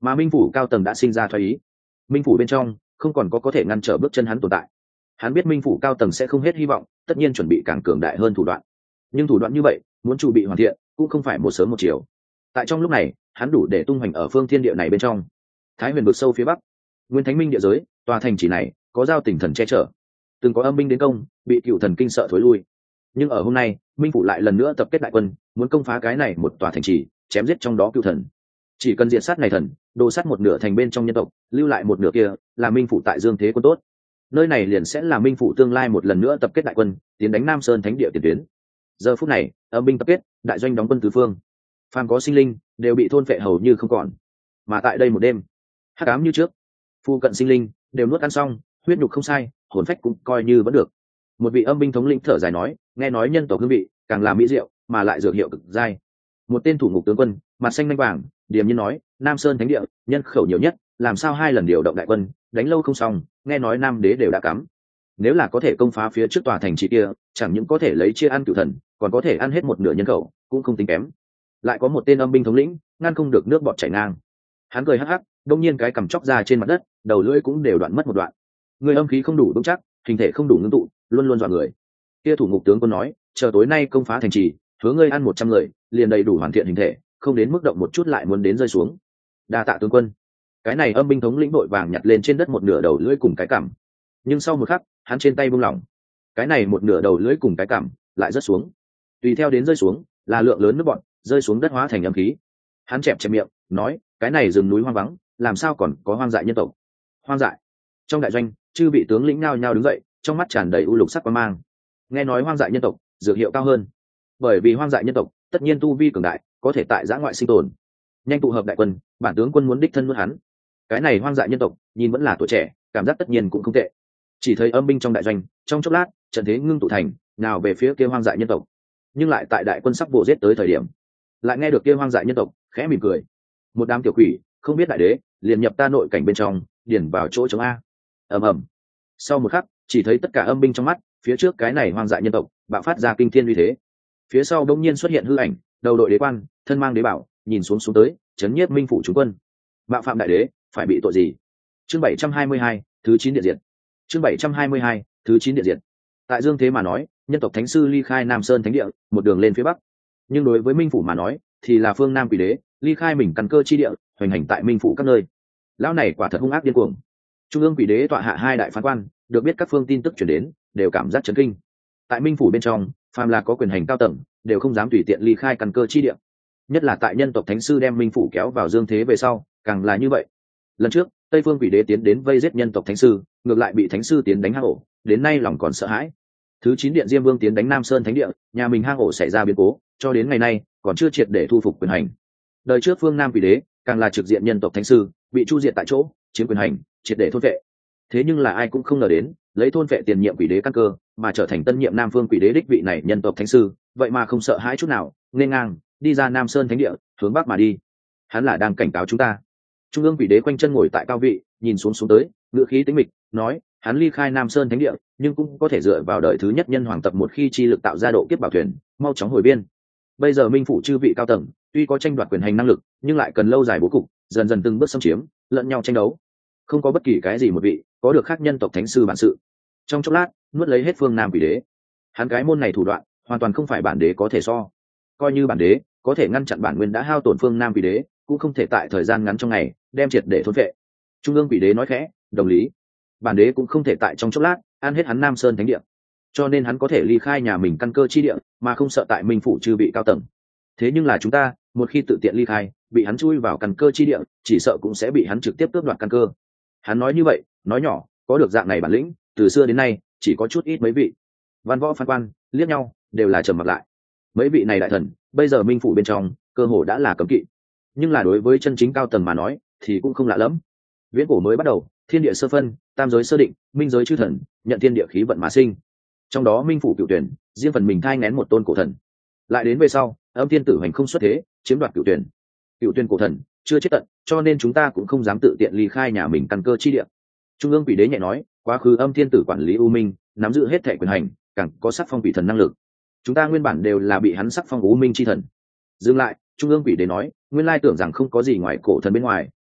mà minh phủ cao tầng đã sinh ra thoái ý. Minh phủ bên trong không còn có có thể ngăn trở bước chân hắn tồn tại. Hắn biết minh phủ cao tầng sẽ không hết hy vọng, tất nhiên chuẩn bị càng cường đại hơn thủ đoạn, nhưng thủ đoạn như vậy muốn chuẩn bị hoàn thiện cũng không phải một sớm một chiều. Tại trong lúc này hắn đủ để tung hoành ở phương thiên địa này bên trong. Thái huyền vực sâu phía bắc, nguyên thánh minh địa giới, tòa thành chỉ này có giao tỉnh thần che chở, từng có âm binh đến công, bị cựu thần kinh sợ thối lui. Nhưng ở hôm nay minh phủ lại lần nữa tập kết đại quân, muốn công phá cái này một tòa thành trì, chém giết trong đó cựu thần. Chỉ cần diệt sát này thần, đồ sát một nửa thành bên trong nhân tộc, lưu lại một nửa kia là minh phủ tại dương thế quân tốt. Nơi này liền sẽ là minh phủ tương lai một lần nữa tập kết đại quân, tiến đánh Nam Sơn thánh địa tiền tuyến. Giờ phút này âm binh tập kết, đại doanh đóng quân tứ phương, phàm có sinh linh đều bị thôn phệ hầu như không còn. Mà tại đây một đêm hắc ám như trước, phu cận sinh linh đều nuốt ăn xong, huyết nhục không sai, hồn phách cũng coi như vẫn được. Một vị âm binh thống lĩnh thở dài nói, nghe nói nhân tộc hương vị càng là mỹ diệu, mà lại dược hiệu cực dai. Một tên thủ ngục tướng quân mặt xanh nanh vàng điềm nhiên nói, Nam Sơn thánh địa nhân khẩu nhiều nhất, làm sao hai lần điều động đại quân đánh lâu không xong, nghe nói nam đế đều đã cắm. Nếu là có thể công phá phía trước tòa thành trì kia, chẳng những có thể lấy chia ăn cửu thần, còn có thể ăn hết một nửa nhân khẩu, cũng không tính kém. Lại có một tên âm binh thống lĩnh ngăn không được nước bọt chảy ngang, hắn cười hắc hắc, đông nhiên cái cằm chóc ra trên mặt đất, đầu lưỡi cũng đều đoạn mất một đoạn. Người âm khí không đủ vững chắc, hình thể không đủ ngưng tụ, luôn luôn dọa người. Kia thủ ngục tướng quân nói, chờ tối nay công phá thành trì, hứa ngươi ăn một trăm người, liền đầy đủ hoàn thiện hình thể, không đến mức động một chút lại muốn đến rơi xuống. Đa tạ tướng quân. Cái này âm binh thống lĩnh vội vàng nhặt lên trên đất một nửa đầu lưỡi cùng cái cằm, nhưng sau một khắc hắn trên tay buông lỏng, cái này một nửa đầu lưỡi cùng cái cằm lại rớt xuống, tùy theo đến rơi xuống là lượng lớn nước bọt rơi xuống đất hóa thành âm khí. Hắn chẹp chẹp miệng nói, cái này rừng núi hoang vắng, làm sao còn có hoang dại nhân tộc? Hoang dại? Trong đại doanh chư vị tướng lĩnh nhao nhao đứng dậy, trong mắt tràn đầy u lục sắc quang mang. Nghe nói hoang dại nhân tộc dược hiệu cao hơn, bởi vì hoang dại nhân tộc tất nhiên tu vi cường đại, có thể tại giã ngoại sinh tồn. Nhanh tụ hợp đại quân, bản tướng quân muốn đích thân nuốt hắn. Cái này hoang dại nhân tộc nhìn vẫn là tuổi trẻ, cảm giác tất nhiên cũng không tệ. Chỉ thấy âm binh trong đại doanh, trong chốc lát trận thế ngưng tụ thành, nào về phía kia hoang dại nhân tộc. Nhưng lại tại đại quân sắp vồ giết tới thời điểm, lại nghe được kia hoang dại nhân tộc khẽ mỉm cười, một đám tiểu quỷ không biết đại đế, liền nhập ta nội cảnh bên trong, điền vào chỗ chống a. Ầm ầm. Sau một khắc chỉ thấy tất cả âm binh trong mắt, phía trước cái này hoang dại nhân tộc bạo phát ra kinh thiên uy thế. Phía sau đông nhiên xuất hiện hư ảnh, đầu đội đế quan, thân mang đế bảo, nhìn xuống xuống tới, chấn nhiếp minh phủ chúng quân. Bạo phạm đại đế phải bị tội gì? Chương bảy trăm hai mươi hai, thứ chín địa diệt. Chương bảy trăm hai mươi hai, thứ chín địa diệt. Tại dương thế mà nói, nhân tộc thánh sư ly khai Nam Sơn thánh địa, một đường lên phía bắc. Nhưng đối với minh phủ mà nói, thì là phương Nam quỷ đế ly khai mình căn cơ chi địa, hoành hành tại minh phủ các nơi. Lão này quả thật hung ác điên cuồng. Trung ương quỷ đế tọa hạ hai đại phán quan, được biết các phương tin tức truyền đến, đều cảm giác chấn kinh. Tại minh phủ bên trong, phàm là có quyền hành cao tầng, đều không dám tùy tiện ly khai căn cơ chi địa. Nhất là tại nhân tộc thánh sư đem minh phủ kéo vào dương thế về sau, càng là như vậy. Lần trước tây phương quỷ đế tiến đến vây giết nhân tộc thánh sư, ngược lại bị thánh sư tiến đánh hang ổ, đến nay lòng còn sợ hãi. Thứ chín điện diêm vương tiến đánh Nam Sơn thánh địa, nhà mình hang ổ xảy ra biến cố, cho đến ngày nay còn chưa triệt để thu phục quyền hành. Đời trước phương Nam quỷ đế càng là trực diện nhân tộc thánh sư, bị chu diệt tại chỗ, chiếm quyền hành, triệt để thôn vệ. Thế nhưng là ai cũng không ngờ đến, lấy thôn vệ tiền nhiệm quỷ đế căn cơ, mà trở thành tân nhiệm Nam phương quỷ đế đích vị này nhân tộc thánh sư, vậy mà không sợ hãi chút nào, nên ngang đi ra Nam Sơn thánh địa, hướng bắc mà đi. Hắn là đang cảnh cáo chúng ta. Trung ương quỷ đế quanh chân ngồi tại cao vị, nhìn xuống xuống tới, ngữ khí tĩnh mịch nói, hắn ly khai Nam Sơn thánh địa, nhưng cũng có thể dựa vào đời thứ nhất nhân hoàng tập một khi chi lực tạo ra độ kiếp bảo thuyền, mau chóng hồi biên. Bây giờ minh phủ chư vị cao tầng tuy có tranh đoạt quyền hành năng lực, nhưng lại cần lâu dài bố cục, dần dần từng bước xâm chiếm, lẫn nhau tranh đấu, không có bất kỳ cái gì một vị có được khác nhân tộc thánh sư bản sự. Trong chốc lát nuốt lấy hết phương Nam quỷ đế. Hắn cái môn này thủ đoạn hoàn toàn không phải bản đế có thể so. Coi như bản đế có thể ngăn chặn bản nguyên đã hao tổn phương Nam quỷ đế, cũng không thể tại thời gian ngắn trong ngày đem triệt để thôn vệ. Trung ương quỷ đế nói khẽ, đồng lý. Bản đế cũng không thể tại trong chốc lát ăn hết hắn Nam Sơn thánh địa, cho nên hắn có thể ly khai nhà mình căn cơ chi địa, mà không sợ tại minh phủ chư bị cao tầng. Thế nhưng là chúng ta một khi tự tiện ly khai, bị hắn chui vào căn cơ chi địa, chỉ sợ cũng sẽ bị hắn trực tiếp tước đoạt căn cơ. Hắn nói như vậy, nói nhỏ, có được dạng này bản lĩnh, từ xưa đến nay chỉ có chút ít mấy vị. Văn võ phán quan liếc nhau, đều là trầm mặc lại. Mấy vị này đại thần bây giờ minh phủ bên trong cơ hồ đã là cấm kỵ, nhưng là đối với chân chính cao tầng mà nói thì cũng không lạ lẫm. Viễn cổ mới bắt đầu, thiên địa sơ phân, tam giới sơ định, minh giới chư thần nhận thiên địa khí vận mà sinh. Trong đó minh phủ cựu tuyển riêng phần mình thai ngén một tôn cổ thần. Lại đến về sau, âm thiên tử hành không xuất thế, chiếm đoạt cựu tuyển. Cựu tuyển cổ thần chưa chết tận, cho nên chúng ta cũng không dám tự tiện ly khai nhà mình căn cơ chi địa. Trung ương quỷ đế nhẹ nói, quá khứ âm thiên tử quản lý u minh, nắm giữ hết thệ quyền hành, càng có sắc phong quỷ thần năng lực. Chúng ta nguyên bản đều là bị hắn sắc phong u minh chi thần. Dừng lại, trung ương quỷ đế nói, nguyên lai tưởng rằng không có gì ngoài cổ thần bên ngoài,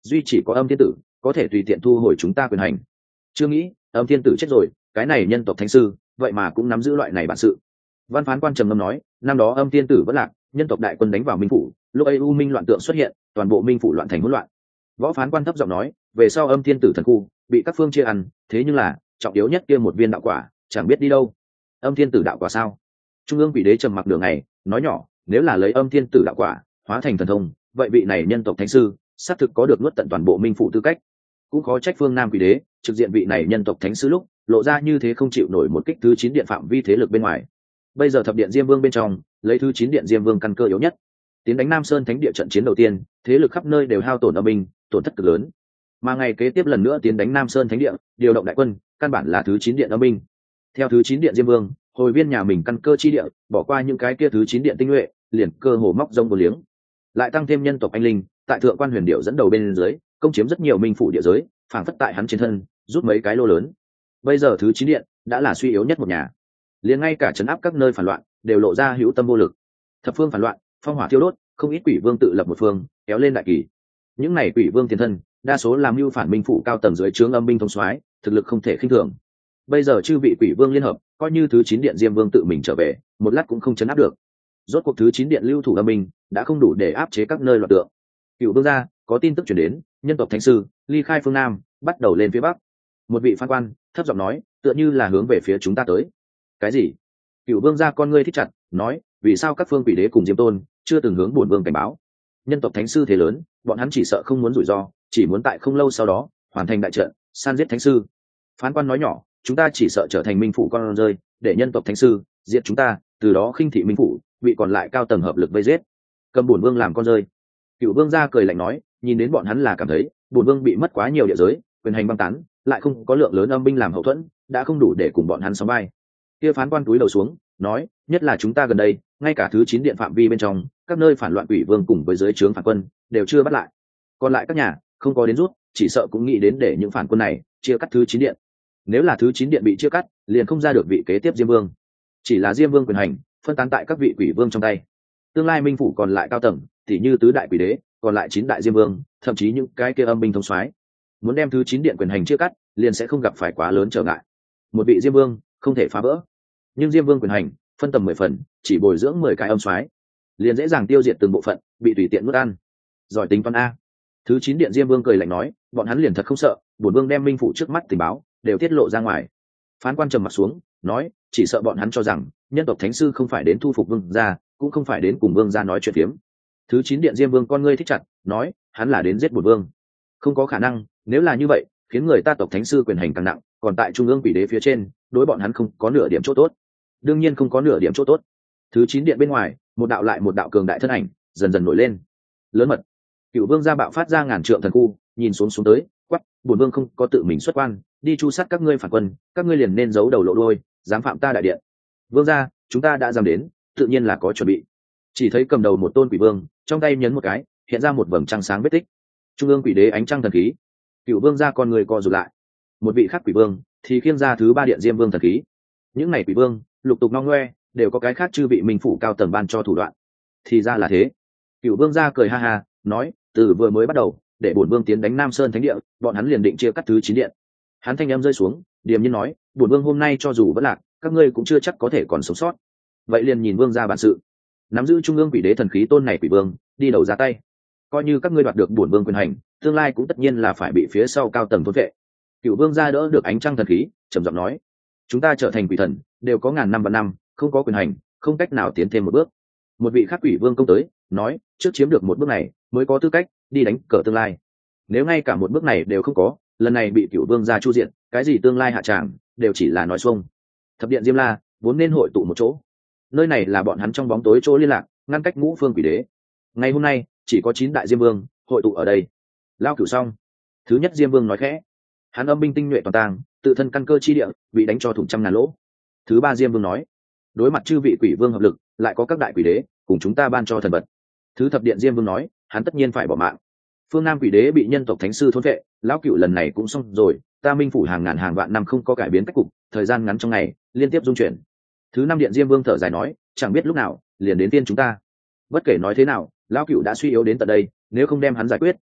duy chỉ có Âm Thiên Tử có thể tùy tiện thu hồi chúng ta quyền hành. Chưa nghĩ Âm Thiên Tử chết rồi, cái này nhân tộc thánh sư vậy mà cũng nắm giữ loại này bản sự. Văn phán quan trầm ngâm nói, năm đó Âm Thiên Tử vẫn lạc, nhân tộc đại quân đánh vào Minh phủ, lúc ấy u minh loạn tượng xuất hiện, toàn bộ Minh phủ loạn thành hỗn loạn. Võ phán quan thấp giọng nói, về sau Âm Thiên Tử thần khu bị các phương chia ăn, thế nhưng là trọng yếu nhất kia một viên đạo quả chẳng biết đi đâu. Âm Thiên Tử đạo quả sao? Trung ương Quỷ Đế trầm mặc đường này, nói nhỏ, nếu là lấy Âm Thiên Tử đạo quả hóa thành thần thông, vậy vị này nhân tộc thánh sư xác thực có được nuốt tận toàn bộ Minh phủ tư cách. Cũng khó trách phương Nam Quỷ Đế trực diện vị này nhân tộc thánh sư lúc lộ ra như thế không chịu nổi một kích thứ chín điện phạm vi thế lực bên ngoài. Bây giờ thập điện Diêm Vương bên trong, lấy thứ chín điện Diêm Vương căn cơ yếu nhất, tiến đánh Nam Sơn Thánh địa trận chiến đầu tiên, thế lực khắp nơi đều hao tổn âm binh, tổn thất cực lớn. Mà ngày kế tiếp lần nữa tiến đánh Nam Sơn Thánh địa, điều động đại quân, căn bản là thứ chín điện âm binh. Theo thứ chín điện Diêm Vương, hồi viên nhà mình căn cơ chi địa, bỏ qua những cái kia thứ chín điện tinh nhuệ, liền cơ hồ móc rông một liếng. Lại tăng thêm nhân tộc anh linh, tại thượng quan huyền điệu dẫn đầu bên dưới, công chiếm rất nhiều minh phủ địa giới, phảng phất tại hắn trên thân, rút mấy cái lô lớn. Bây giờ thứ chín điện đã là suy yếu nhất một nhà, liền ngay cả trấn áp các nơi phản loạn đều lộ ra hữu tâm vô lực. Thập phương phản loạn, phong hỏa thiêu đốt, không ít quỷ vương tự lập một phương, kéo lên đại kỳ. Những này quỷ vương tiền thân, đa số làm mưu phản minh phủ cao tầng dưới trướng âm binh thông soái, thực lực không thể khinh thường. Bây giờ chư vị quỷ vương liên hợp, coi như thứ chín điện Diêm Vương tự mình trở về, một lát cũng không chấn áp được. Rốt cuộc thứ chín điện lưu thủ âm binh đã không đủ để áp chế các nơi loạn tượng. Cựu vương gia có tin tức truyền đến, nhân tộc thánh sư ly khai phương Nam, bắt đầu lên phía Bắc. Một vị phán quan thấp giọng nói, tựa như là hướng về phía chúng ta tới. Cái gì? Cựu vương gia con ngươi thích chặt, nói, vì sao các phương quỷ đế cùng Diêm Tôn chưa từng hướng bổn vương cảnh báo? Nhân tộc thánh sư thế lớn, bọn hắn chỉ sợ không muốn rủi ro, chỉ muốn tại không lâu sau đó hoàn thành đại trận, san giết thánh sư. Phán quan nói nhỏ, chúng ta chỉ sợ trở thành minh phủ con rơi, để nhân tộc thánh sư diệt chúng ta, từ đó khinh thị minh phủ, bị còn lại cao tầng hợp lực vây giết, cầm bổn vương làm con rơi. Cựu vương gia cười lạnh nói, nhìn đến bọn hắn là cảm thấy bổn vương bị mất quá nhiều địa giới, quyền hành băng tán, lại không có lượng lớn âm binh làm hậu thuẫn, đã không đủ để cùng bọn hắn sóng vai. Kia phán quan túi đầu xuống, nói, nhất là chúng ta gần đây, ngay cả thứ chín điện phạm vi bên trong, các nơi phản loạn quỷ vương cùng với dưới trướng phản quân đều chưa bắt lại. Còn lại các nhà không có đến rút, chỉ sợ cũng nghĩ đến để những phản quân này chia cắt thứ chín điện. Nếu là thứ chín điện bị chia cắt, liền không ra được vị kế tiếp Diêm Vương. Chỉ là Diêm Vương quyền hành phân tán tại các vị quỷ vương trong tay. Tương lai minh phủ còn lại cao tầng, thì như tứ đại quỷ đế, còn lại chín đại Diêm Vương, thậm chí những cái kia âm binh thống soái, muốn đem thứ chín điện quyền hành chia cắt, liền sẽ không gặp phải quá lớn trở ngại. Một vị Diêm Vương không thể phá vỡ, nhưng Diêm Vương quyền hành phân tầm mười phần, chỉ bồi dưỡng mười cái âm soái, liền dễ dàng tiêu diệt từng bộ phận, bị tùy tiện nuốt ăn. Giỏi tính toán a. Thứ chín điện Diêm Vương cười lạnh nói, bọn hắn liền thật không sợ, bổn vương đem minh phủ trước mắt tình báo đều tiết lộ ra ngoài. Phán quan trầm mặt xuống, nói, chỉ sợ bọn hắn cho rằng nhân tộc thánh sư không phải đến thu phục vương gia, cũng không phải đến cùng vương gia nói chuyện phiếm. Thứ chín điện Diêm Vương con ngươi thích chặt, nói, hắn là đến giết bổn vương. Không có khả năng, nếu là như vậy, khiến người ta tộc thánh sư quyền hành càng nặng, còn tại trung ương quỷ đế phía trên, đối bọn hắn không có nửa điểm chỗ tốt. Đương nhiên không có nửa điểm chỗ tốt. Thứ chín điện bên ngoài, một đạo lại một đạo cường đại thân ảnh dần dần nổi lên. Lớn mật. Cựu vương gia bạo phát ra ngàn trượng thần khu, nhìn xuống xuống tới, quắc, bổn vương không có tự mình xuất quan, đi chu sát các ngươi phản quân, các ngươi liền nên giấu đầu lộ đuôi, dám phạm ta đại điện. Vương gia, chúng ta đã dám đến, tự nhiên là có chuẩn bị. Chỉ thấy cầm đầu một tôn quỷ vương, trong tay nhấn một cái, hiện ra một vầng trăng sáng vết tích. Trung ương quỷ đế ánh trăng thần khí. Cựu vương gia con người co rụt lại. Một vị khác quỷ vương thì khiêng ra thứ ba điện Diêm Vương thần khí. Những này quỷ vương lục tục ngong ngoe, đều có cái khác chư vị minh phủ cao tầng ban cho thủ đoạn. Thì ra là thế. Cựu vương gia cười ha ha, nói, từ vừa mới bắt đầu, để bổn vương tiến đánh Nam Sơn Thánh địa, bọn hắn liền định chia cắt thứ chín điện. Hắn thanh âm rơi xuống, điềm nhiên nói, bổn vương hôm nay cho dù vẫn lạc, các ngươi cũng chưa chắc có thể còn sống sót. Vậy liền nhìn vương gia bản sự. Nắm giữ trung ương quỷ đế thần khí tôn này quỷ vương, đi đầu ra tay. Coi như các ngươi đoạt được bổn vương quyền hành, tương lai cũng tất nhiên là phải bị phía sau cao tầng thôn vệ. Cựu vương gia đỡ được ánh trăng thần khí, trầm giọng nói, chúng ta trở thành quỷ thần, đều có ngàn năm và năm, không có quyền hành, không cách nào tiến thêm một bước. Một vị khác quỷ vương công tới, nói, trước chiếm được một bước này, mới có tư cách đi đánh cờ tương lai. Nếu ngay cả một bước này đều không có, lần này bị cựu vương gia chu diện, cái gì tương lai hạ tràng, đều chỉ là nói xuông. Thập điện Diêm La vốn nên hội tụ một chỗ, nơi này là bọn hắn trong bóng tối chỗ liên lạc, ngăn cách ngũ phương quỷ đế. Ngày hôm nay chỉ có chín đại Diêm Vương hội tụ ở đây. Lao cửu xong. Thứ nhất Diêm Vương nói khẽ, hắn âm binh tinh nhuệ toàn tàng, tự thân căn cơ chi địa bị đánh cho thủng trăm ngàn lỗ. Thứ ba Diêm Vương nói, đối mặt chư vị quỷ vương hợp lực, lại có các đại quỷ đế cùng chúng ta ban cho thần vật. Thứ thập điện Diêm Vương nói, hắn tất nhiên phải bỏ mạng. Phương Nam quỷ đế bị nhân tộc thánh sư thôn vệ, lão cựu lần này cũng xong rồi, ta minh phủ hàng ngàn hàng vạn năm không có cải biến cách cục, thời gian ngắn trong ngày liên tiếp dung chuyển. Thứ năm điện Diêm Vương thở dài nói, chẳng biết lúc nào liền đến tiên chúng ta. Bất kể nói thế nào, lão cựu đã suy yếu đến tận đây, nếu không đem hắn giải quyết,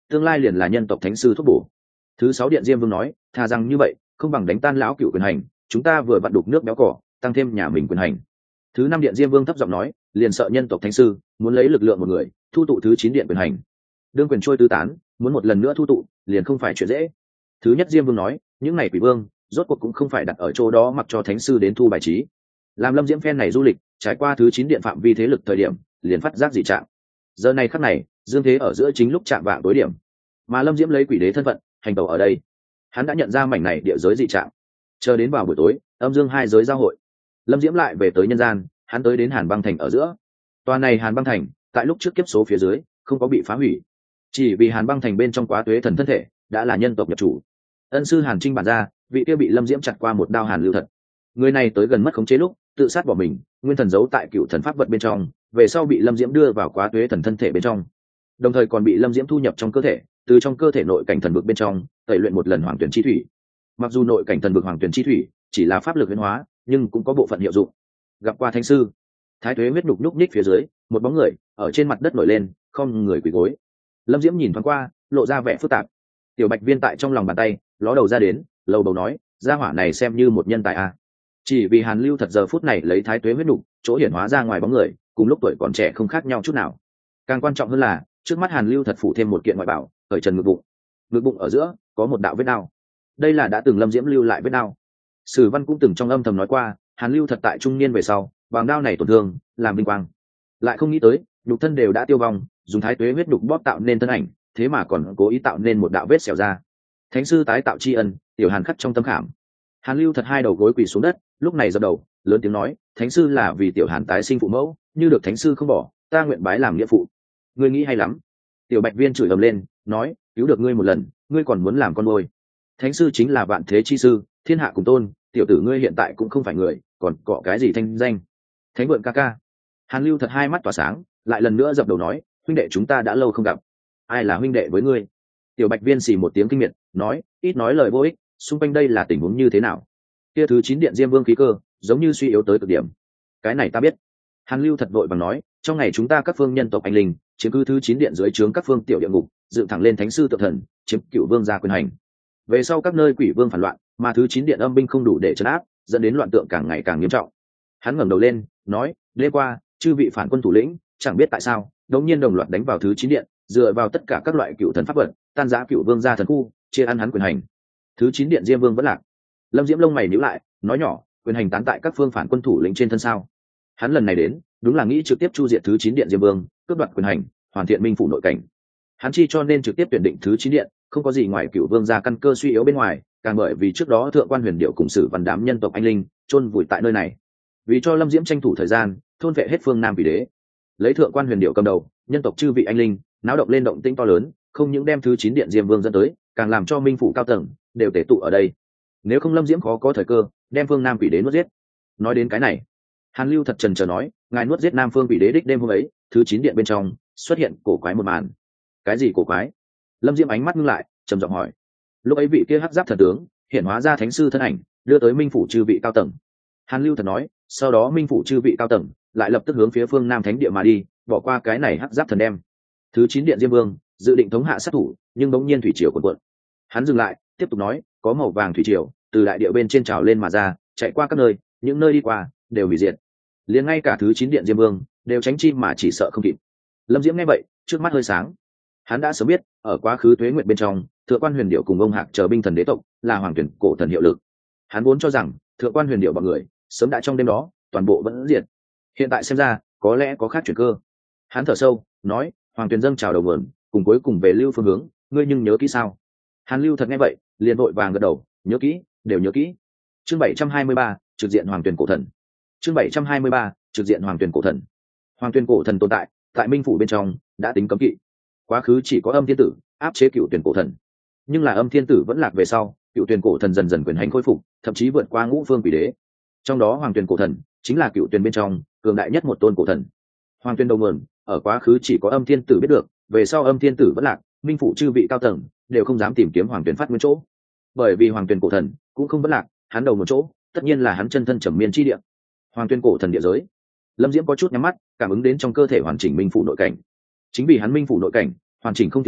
tương lai liền là nhân tộc thánh sư thuốc bổ. Thứ sáu điện diêm vương nói, thà rằng như vậy không bằng đánh tan lão cựu quyền hành, chúng ta vừa vặn đục nước béo cỏ, tăng thêm nhà mình quyền hành. Thứ năm điện diêm vương thấp giọng nói, liền sợ nhân tộc thánh sư muốn lấy lực lượng một người thu tụ thứ chín điện quyền hành, đương quyền trôi tứ tán, muốn một lần nữa thu tụ liền không phải chuyện dễ. Thứ nhất diêm vương nói, những này quỷ vương rốt cuộc cũng không phải đặt ở chỗ đó mặc cho thánh sư đến thu bài trí. Làm Lâm Diễm phen này du lịch trải qua thứ chín điện phạm vi thế lực thời điểm, liền phát giác dị trạng. Giờ này khắc này dương thế ở giữa chính lúc chạm vạng tối điểm, mà Lâm Diễm lấy quỷ đế thân phận hành tẩu ở đây, hắn đã nhận ra mảnh này địa giới dị trạng. Chờ đến vào buổi tối, âm dương hai giới giao hội, Lâm Diễm lại về tới nhân gian. Hắn tới đến Hàn Băng Thành ở giữa. Tòa này Hàn Băng Thành tại lúc trước kiếp số phía dưới không có bị phá hủy, chỉ vì Hàn Băng Thành bên trong Quá Tuế thần thân thể đã là nhân tộc nhập chủ. Ân sư Hàn Trinh bản ra, vị kia bị Lâm Diễm chặt qua một đao Hàn Lưu Thật, người này tới gần mất khống chế lúc tự sát bỏ mình, nguyên thần giấu tại cựu thần pháp vật bên trong, về sau bị Lâm Diễm đưa vào Quá Tuế thần thân thể bên trong, đồng thời còn bị Lâm Diễm thu nhập trong cơ thể, từ trong cơ thể nội cảnh thần vực bên trong tẩy luyện một lần Hoàng Tuyển chi thủy. Mặc dù nội cảnh thần vực Hoàng Tuyển chi thủy chỉ là pháp lực biến hóa, nhưng cũng có bộ phận hiệu dụng. Gặp qua thánh sư, Thái Tuế huyết nhục nhúc nhích phía dưới, một bóng người ở trên mặt đất nổi lên, không người quỳ gối. Lâm Diễm nhìn thoáng qua, lộ ra vẻ phức tạp. Tiểu Bạch Viên tại trong lòng bàn tay ló đầu ra đến, lầu đầu nói, gia hỏa này xem như một nhân tài a. À. Chỉ vì Hàn Lưu Thật giờ phút này lấy Thái Tuế huyết nhục chỗ hiển hóa ra ngoài bóng người, cùng lúc tuổi còn trẻ không khác nhau chút nào. Càng quan trọng hơn là, trước mắt Hàn Lưu Thật phủ thêm một kiện ngoại bảo, ở trần ngực bụng. Ngực bụng ở giữa có một đạo vết đao. Đây là đã từng Lâm Diễm lưu lại vết đao. Sử Văn cũng từng trong âm thầm nói qua, Hàn Lưu Thật tại trung niên về sau, bằng đao này tổn thương làm vinh quang, lại không nghĩ tới nhục thân đều đã tiêu vong, dùng Thái Tuế huyết nhục bóp tạo nên thân ảnh, thế mà còn cố ý tạo nên một đạo vết xẻo ra. Thánh sư tái tạo tri ân, tiểu Hàn khắc trong tâm khảm. Hàn Lưu Thật hai đầu gối quỳ xuống đất, lúc này dập đầu lớn tiếng nói, thánh sư là vì tiểu Hàn tái sinh phụ mẫu, như được thánh sư không bỏ, ta nguyện bái làm nghĩa phụ. Ngươi nghĩ hay lắm. Tiểu Bạch Viên chửi ầm lên, nói, cứu được ngươi một lần, ngươi còn muốn làm con nuôi. Thánh sư chính là vạn thế chi sư, thiên hạ cùng tôn, tiểu tử ngươi hiện tại cũng không phải người, còn cọ cái gì thanh danh. Thánh vượn ca ca. Hàn Lưu Thật hai mắt tỏa sáng, lại lần nữa dập đầu nói, huynh đệ chúng ta đã lâu không gặp, ai là huynh đệ với ngươi. Tiểu Bạch Viên xì một tiếng kinh miệt, nói, ít nói lời vô ích, xung quanh đây là tình huống như thế nào. Kia thứ chín điện diêm vương khí cơ giống như suy yếu tới cực điểm. Cái này ta biết. Hàn Lưu Thật vội bằng nói, trong ngày chúng ta các phương nhân tộc anh linh chiếm cứ thứ chín điện dưới trướng các phương tiểu địa ngục, dựng thẳng lên thánh sư tự thần, chiếm cửu vương gia quyền hành. Về sau các nơi quỷ vương phản loạn, mà thứ chín điện âm binh không đủ để trấn áp, dẫn đến loạn tượng càng ngày càng nghiêm trọng. Hắn ngẩng đầu lên, nói, đêm qua chư vị phản quân thủ lĩnh chẳng biết tại sao đống nhiên đồng loạt đánh vào thứ chín điện, dựa vào tất cả các loại cựu thần pháp vật, tan rã cựu vương gia thần khu, chia ăn hắn quyền hành. Thứ chín điện diêm vương vẫn lạc. Lâm Diễm lông mày nhíu lại, nói nhỏ, quyền hành tán tại các phương phản quân thủ lĩnh trên thân sao? Hắn lần này đến đúng là nghĩ trực tiếp chu diệt thứ chín điện diêm vương, cướp đoạt quyền hành, hoàn thiện minh phủ nội cảnh. Hắn chi cho nên trực tiếp tuyển định thứ chín điện, không có gì ngoài cựu vương gia căn cơ suy yếu bên ngoài, càng bởi vì trước đó thượng quan huyền điệu cùng sử văn đám nhân tộc anh linh chôn vùi tại nơi này. Vì cho Lâm Diễm tranh thủ thời gian thôn vệ hết phương Nam Quỷ Đế, lấy thượng quan huyền điệu cầm đầu, nhân tộc chư vị anh linh náo động lên động tĩnh to lớn, không những đem thứ chín điện diêm vương dẫn tới, càng làm cho minh phủ cao tầng đều tề tụ ở đây. Nếu không Lâm Diễm khó có thời cơ đem phương Nam Quỷ Đế nuốt giết. Nói đến cái này, Hàn Lưu Thật trần chờ nói, ngài nuốt giết Nam phương Quỷ Đế đích đêm hôm ấy, thứ chín điện bên trong xuất hiện cổ quái một màn. Cái gì cổ quái? Lâm Diễm ánh mắt ngưng lại, trầm giọng hỏi. Lúc ấy vị kia hắc giáp thần tướng hiện hóa ra thánh sư thân ảnh, đưa tới minh phủ chư vị cao tầng. Hàn Lưu Thật nói, sau đó minh phủ chư vị cao tầng lại lập tức hướng phía phương Nam thánh địa mà đi, bỏ qua cái này hắc giáp thần đem. Thứ chín điện diêm vương dự định thống hạ sát thủ, nhưng bỗng nhiên thủy triều cuộn cuộn. Hắn dừng lại, tiếp tục nói, có màu vàng thủy triều từ đại địa bên trên trào lên mà ra, chạy qua các nơi, những nơi đi qua đều hủy diệt. Liền ngay cả thứ chín điện diêm vương đều tránh chi mà chỉ sợ không kịp. Lâm Diễm nghe vậy, trước mắt hơi sáng. Hắn đã sớm biết, ở quá khứ tuế nguyệt bên trong, thượng quan huyền điệu cùng ông hạc chờ binh thần đế tộc là hoàng tuyển cổ thần hiệu lực. Hắn vốn cho rằng thượng quan huyền điệu bọn người sớm đã trong đêm đó toàn bộ vẫn diệt. Hiện tại xem ra có lẽ có khác chuyển cơ. Hắn thở sâu nói, hoàng tuyển dâng chào đầu nguồn, cùng cuối cùng về lưu phương hướng, ngươi nhưng nhớ kỹ sao? Hàn Lưu Thật nghe vậy liền vội vàng gật đầu, nhớ kỹ, đều nhớ kỹ. Chương bảy trăm hai mươi ba, trực diện hoàng tuyển cổ thần. Chương bảy trăm hai mươi ba, trực diện hoàng tuyển cổ thần. Hoàng tuyển cổ thần tồn tại tại minh phủ bên trong đã tính cấm kỵ. Quá khứ chỉ có âm thiên tử áp chế cựu tuyển cổ thần, nhưng là âm thiên tử vẫn lạc về sau, cựu tuyển cổ thần dần dần quyền hành khôi phục, thậm chí vượt qua ngũ phương Quỷ Đế. Trong đó hoàng tuyển cổ thần chính là cựu tuyển bên trong cường đại nhất một tôn cổ thần. Hoàng tuyển đầu nguồn ở quá khứ chỉ có âm thiên tử biết được, về sau âm thiên tử vẫn lạc, minh phủ chư vị cao tầng đều không dám tìm kiếm hoàng tuyển phát nguyên chỗ, bởi vì hoàng tuyển cổ thần cũng không vẫn lạc, hắn đầu một chỗ tất nhiên là hắn chân thân trầm miên chi địa, hoàng tuyển cổ thần địa giới. Lâm Diễm có chút nhắm mắt, cảm ứng đến trong cơ thể hoàn chỉnh minh phủ nội cảnh. Chính vì hắn minh phủ nội cảnh hoàn chỉnh không thiếu sót,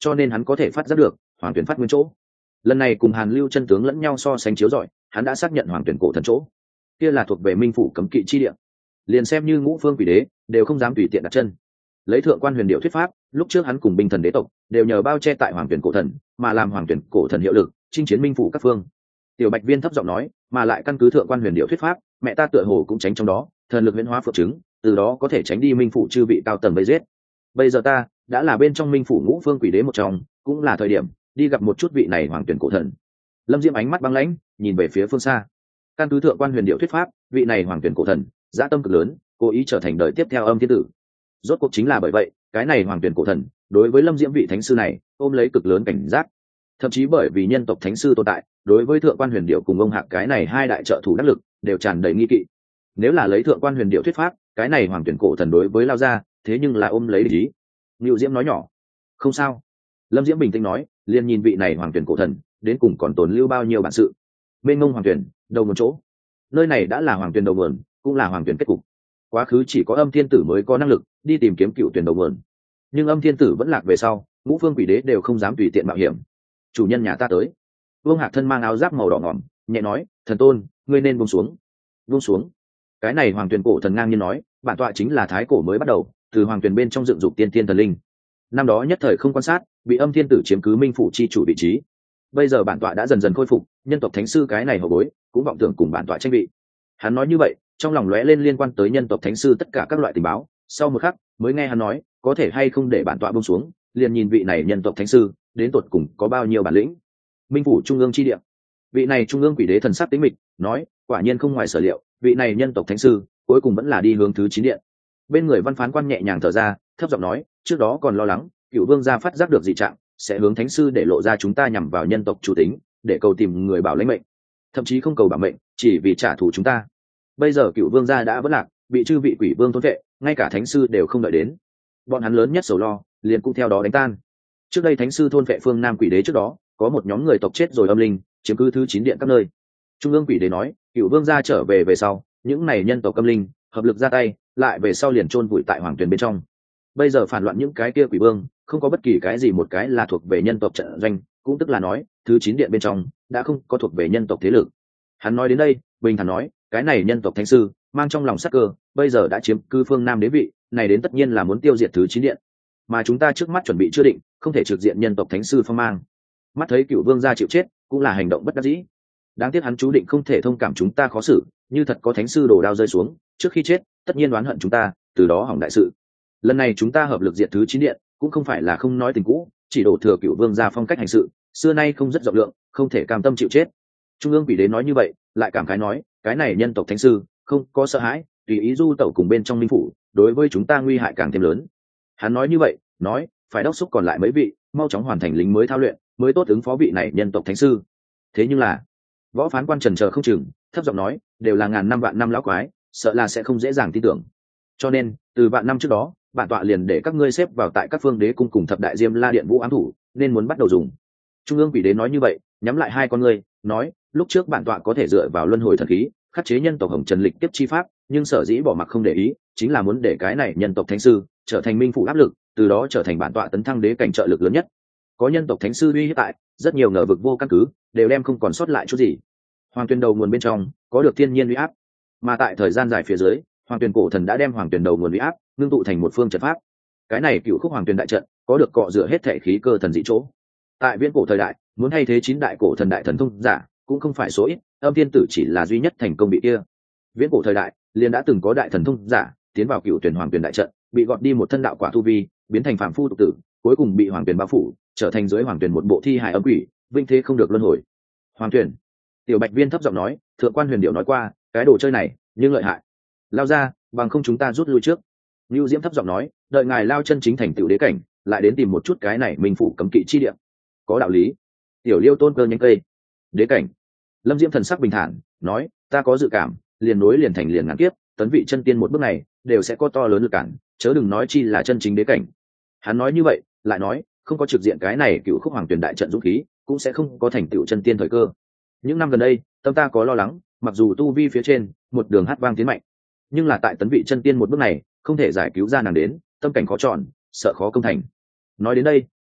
cho nên hắn có thể phát giác được hoàng tuyển phát nguyên chỗ. Lần này cùng Hàn Lưu chân tướng lẫn nhau so sánh chiếu rọi, hắn đã xác nhận hoàng tuyển cổ thần chỗ kia là thuộc về minh phủ cấm kỵ chi địa, liền xem như ngũ phương quỷ đế đều không dám tùy tiện đặt chân. Lấy thượng quan huyền điệu thuyết pháp, lúc trước hắn cùng binh thần đế tộc đều nhờ bao che tại hoàng tuyển cổ thần, mà làm hoàng tuyển cổ thần hiệu lực chinh chiến minh phủ các phương. Tiểu Bạch Viên thấp giọng nói, mà lại căn cứ thượng quan huyền điệu thuyết pháp, mẹ ta tựa hồ cũng tránh trong đó, thần lực huyễn hóa phượng chứng, từ đó có thể tránh đi minh phủ chư vị cao tầng vây giết. Bây giờ ta đã là bên trong minh phủ ngũ phương quỷ đế một trong, cũng là thời điểm đi gặp một chút vị này hoàng tuyển cổ thần. Lâm Diễm ánh mắt băng lãnh nhìn về phía phương xa. Căn cứ thượng quan huyền điệu thuyết pháp, vị này hoàng tuyển cổ thần dã tâm cực lớn, cố ý trở thành đời tiếp theo Âm Thiên Tử. Rốt cuộc chính là bởi vậy, cái này hoàng tuyển cổ thần đối với Lâm Diễm vị thánh sư này ôm lấy cực lớn cảnh giác, thậm chí bởi vì nhân tộc thánh sư tồn tại, đối với thượng quan huyền điệu cùng ông Hạc cái này hai đại trợ thủ đắc lực đều tràn đầy nghi kỵ. Nếu là lấy thượng quan huyền điệu thuyết pháp, cái này hoàng tuyển cổ thần đối với Lao Gia thế nhưng là ôm lấy ý. Ngưu Diễm nói nhỏ, không sao. Lâm Diễm bình tĩnh nói, liền nhìn vị này hoàng tuyển cổ thần đến cùng còn tồn lưu bao nhiêu bản sự. Bên ngông hoàng tuyển đầu một chỗ, nơi này đã là hoàng tuyển đầu nguồn, cũng là hoàng tuyển kết cục. Quá khứ chỉ có Âm Thiên Tử mới có năng lực đi tìm kiếm cựu tuyển đầu nguồn, nhưng Âm Thiên Tử vẫn lạc về sau, ngũ phương quỷ đế đều không dám tùy tiện mạo hiểm. Chủ nhân nhà ta tới. Vương Hạc thân mang áo giáp màu đỏ ngỏm, nhẹ nói, thần tôn, ngươi nên buông xuống. Buông xuống. Cái này hoàng tuyển cổ thần ngang nhiên nói, bản tọa chính là thái cổ mới bắt đầu, từ hoàng tuyển bên trong dựng dục tiên tiên thần linh. Năm đó nhất thời không quan sát, bị Âm Thiên Tử chiếm cứ minh phủ chi chủ vị trí. Bây giờ bản tọa đã dần dần khôi phục, nhân tộc thánh sư cái này hậu bối cũng vọng tưởng cùng bản tọa tranh vị. Hắn nói như vậy, trong lòng lóe lên liên quan tới nhân tộc thánh sư tất cả các loại tình báo. Sau một khắc, mới nghe hắn nói, có thể hay không để bản tọa buông xuống, liền nhìn vị này nhân tộc thánh sư đến tột cùng có bao nhiêu bản lĩnh. Minh phủ trung ương chi địa, vị này trung ương quỷ đế thần sắc tĩnh mịch nói, quả nhiên không ngoài sở liệu, vị này nhân tộc thánh sư cuối cùng vẫn là đi hướng thứ chín điện. Bên người văn phán quan nhẹ nhàng thở ra, thấp giọng nói, trước đó còn lo lắng cựu vương gia phát giác được dị trạng sẽ hướng thánh sư để lộ ra chúng ta nhằm vào nhân tộc chủ tính, để cầu tìm người bảo lãnh mệnh, thậm chí không cầu bảo mệnh, chỉ vì trả thù chúng ta. Bây giờ cựu vương gia đã vất lạc, bị chư vị quỷ vương thôn vệ, ngay cả thánh sư đều không đợi đến, bọn hắn lớn nhất sầu lo liền cũng theo đó đánh tan. Trước đây thánh sư thôn vệ phương Nam quỷ đế trước đó, có một nhóm người tộc chết rồi âm linh chiếm cứ thứ chín điện các nơi. Trung ương quỷ đế nói, cựu vương gia trở về về sau, những này nhân tộc âm linh hợp lực ra tay, lại về sau liền chôn vùi tại hoàng tuyền bên trong. Bây giờ phản loạn những cái kia quỷ vương, không có bất kỳ cái gì một cái là thuộc về nhân tộc trận doanh, cũng tức là nói thứ chín điện bên trong đã không có thuộc về nhân tộc thế lực. Hắn nói đến đây, bình thản nói, cái này nhân tộc thánh sư mang trong lòng sắc cơ, bây giờ đã chiếm cư phương Nam đế vị, này đến tất nhiên là muốn tiêu diệt thứ chín điện, mà chúng ta trước mắt chuẩn bị chưa định, không thể trực diện nhân tộc thánh sư phong mang. Mắt thấy cựu vương gia chịu chết, cũng là hành động bất đắc dĩ. Đáng tiếc hắn chú định không thể thông cảm chúng ta khó xử, như thật có thánh sư đổ đao rơi xuống, trước khi chết tất nhiên oán hận chúng ta, từ đó hỏng đại sự. Lần này chúng ta hợp lực diệt thứ chín điện, cũng không phải là không nói tình cũ, chỉ đổ thừa cựu vương gia phong cách hành sự xưa nay không rất rộng lượng, không thể cam tâm chịu chết. Trung ương quỷ đế nói như vậy, lại cảm khái nói, cái này nhân tộc thánh sư không có sợ hãi, tùy ý du tẩu cùng bên trong minh phủ, đối với chúng ta nguy hại càng thêm lớn. Hắn nói như vậy, nói phải đốc xúc còn lại mấy vị, mau chóng hoàn thành lính mới thao luyện, mới tốt ứng phó vị này nhân tộc thánh sư. Thế nhưng là võ phán quan trần chờ không chừng, thấp giọng nói, đều là ngàn năm vạn năm lão quái, sợ là sẽ không dễ dàng tin tưởng. Cho nên từ vạn năm trước đó, bản tọa liền để các ngươi xếp vào tại các phương đế cung cùng thập đại diêm la điện vũ ám thủ, nên muốn bắt đầu dùng. Trung ương quỷ đế nói như vậy, nhắm lại hai con ngươi, nói, lúc trước bản tọa có thể dựa vào luân hồi thần khí khắc chế nhân tộc hồng trần lịch tiếp chi pháp, nhưng sở dĩ bỏ mặc không để ý, chính là muốn để cái này nhân tộc thánh sư trở thành minh phụ áp lực, từ đó trở thành bản tọa tấn thăng đế cảnh trợ lực lớn nhất. Có nhân tộc thánh sư uy hiếp tại, rất nhiều ngờ vực vô căn cứ đều đem không còn sót lại chút gì. Hoàng tuyền đầu nguồn bên trong có được thiên nhiên uy áp, mà tại thời gian dài phía dưới, hoàng tuyền cổ thần đã đem hoàng tuyền đầu nguồn uy áp ngưng tụ thành một phương trận pháp. Cái này cựu khúc hoàng tuyền đại trận có được cọ rửa hết thể khí cơ thần dị chỗ. Tại viễn cổ thời đại, muốn thay thế chín đại cổ thần đại thần thông giả cũng không phải số ít, Âm Thiên Tử chỉ là duy nhất thành công bị kia. Viễn cổ thời đại liền đã từng có đại thần thông giả tiến vào cựu tuyển hoàng tuyền đại trận, bị gọt đi một thân đạo quả tu vi, biến thành phàm phu tục tử, cuối cùng bị hoàng tuyền bao phủ, trở thành dưới hoàng tuyền một bộ thi hài âm quỷ, vinh thế không được luân hồi. Hoàng tuyền, Tiểu Bạch Viên thấp giọng nói, thượng quan Huyền Điệu nói qua, cái đồ chơi này nhưng lợi hại. Lao ra, bằng không chúng ta rút lui trước. Nưu Diễm thấp giọng nói, đợi ngài lao chân chính thành tựu đế cảnh, lại đến tìm một chút cái này minh phủ cấm kỵ chi địa. Có đạo lý. Tiểu Liêu tôn cơ nhánh cây. Đế cảnh. Lâm Diễm thần sắc bình thản nói, ta có dự cảm, liền nối liền thành liền ngàn kiếp, tấn vị chân tiên một bước này đều sẽ có to lớn lực cản, chớ đừng nói chi là chân chính đế cảnh. Hắn nói như vậy, lại nói, không có trực diện cái này cựu khúc hoàng tuyển đại trận dũng khí, cũng sẽ không có thành tựu chân tiên thời cơ. Những năm gần đây, tâm ta có lo lắng, mặc dù tu vi phía trên một đường hát vang tiến mạnh, nhưng là tại tấn vị chân tiên một bước này không thể giải cứu ra nàng đến, tâm cảnh khó chọn, sợ khó công thành. Nói đến đây,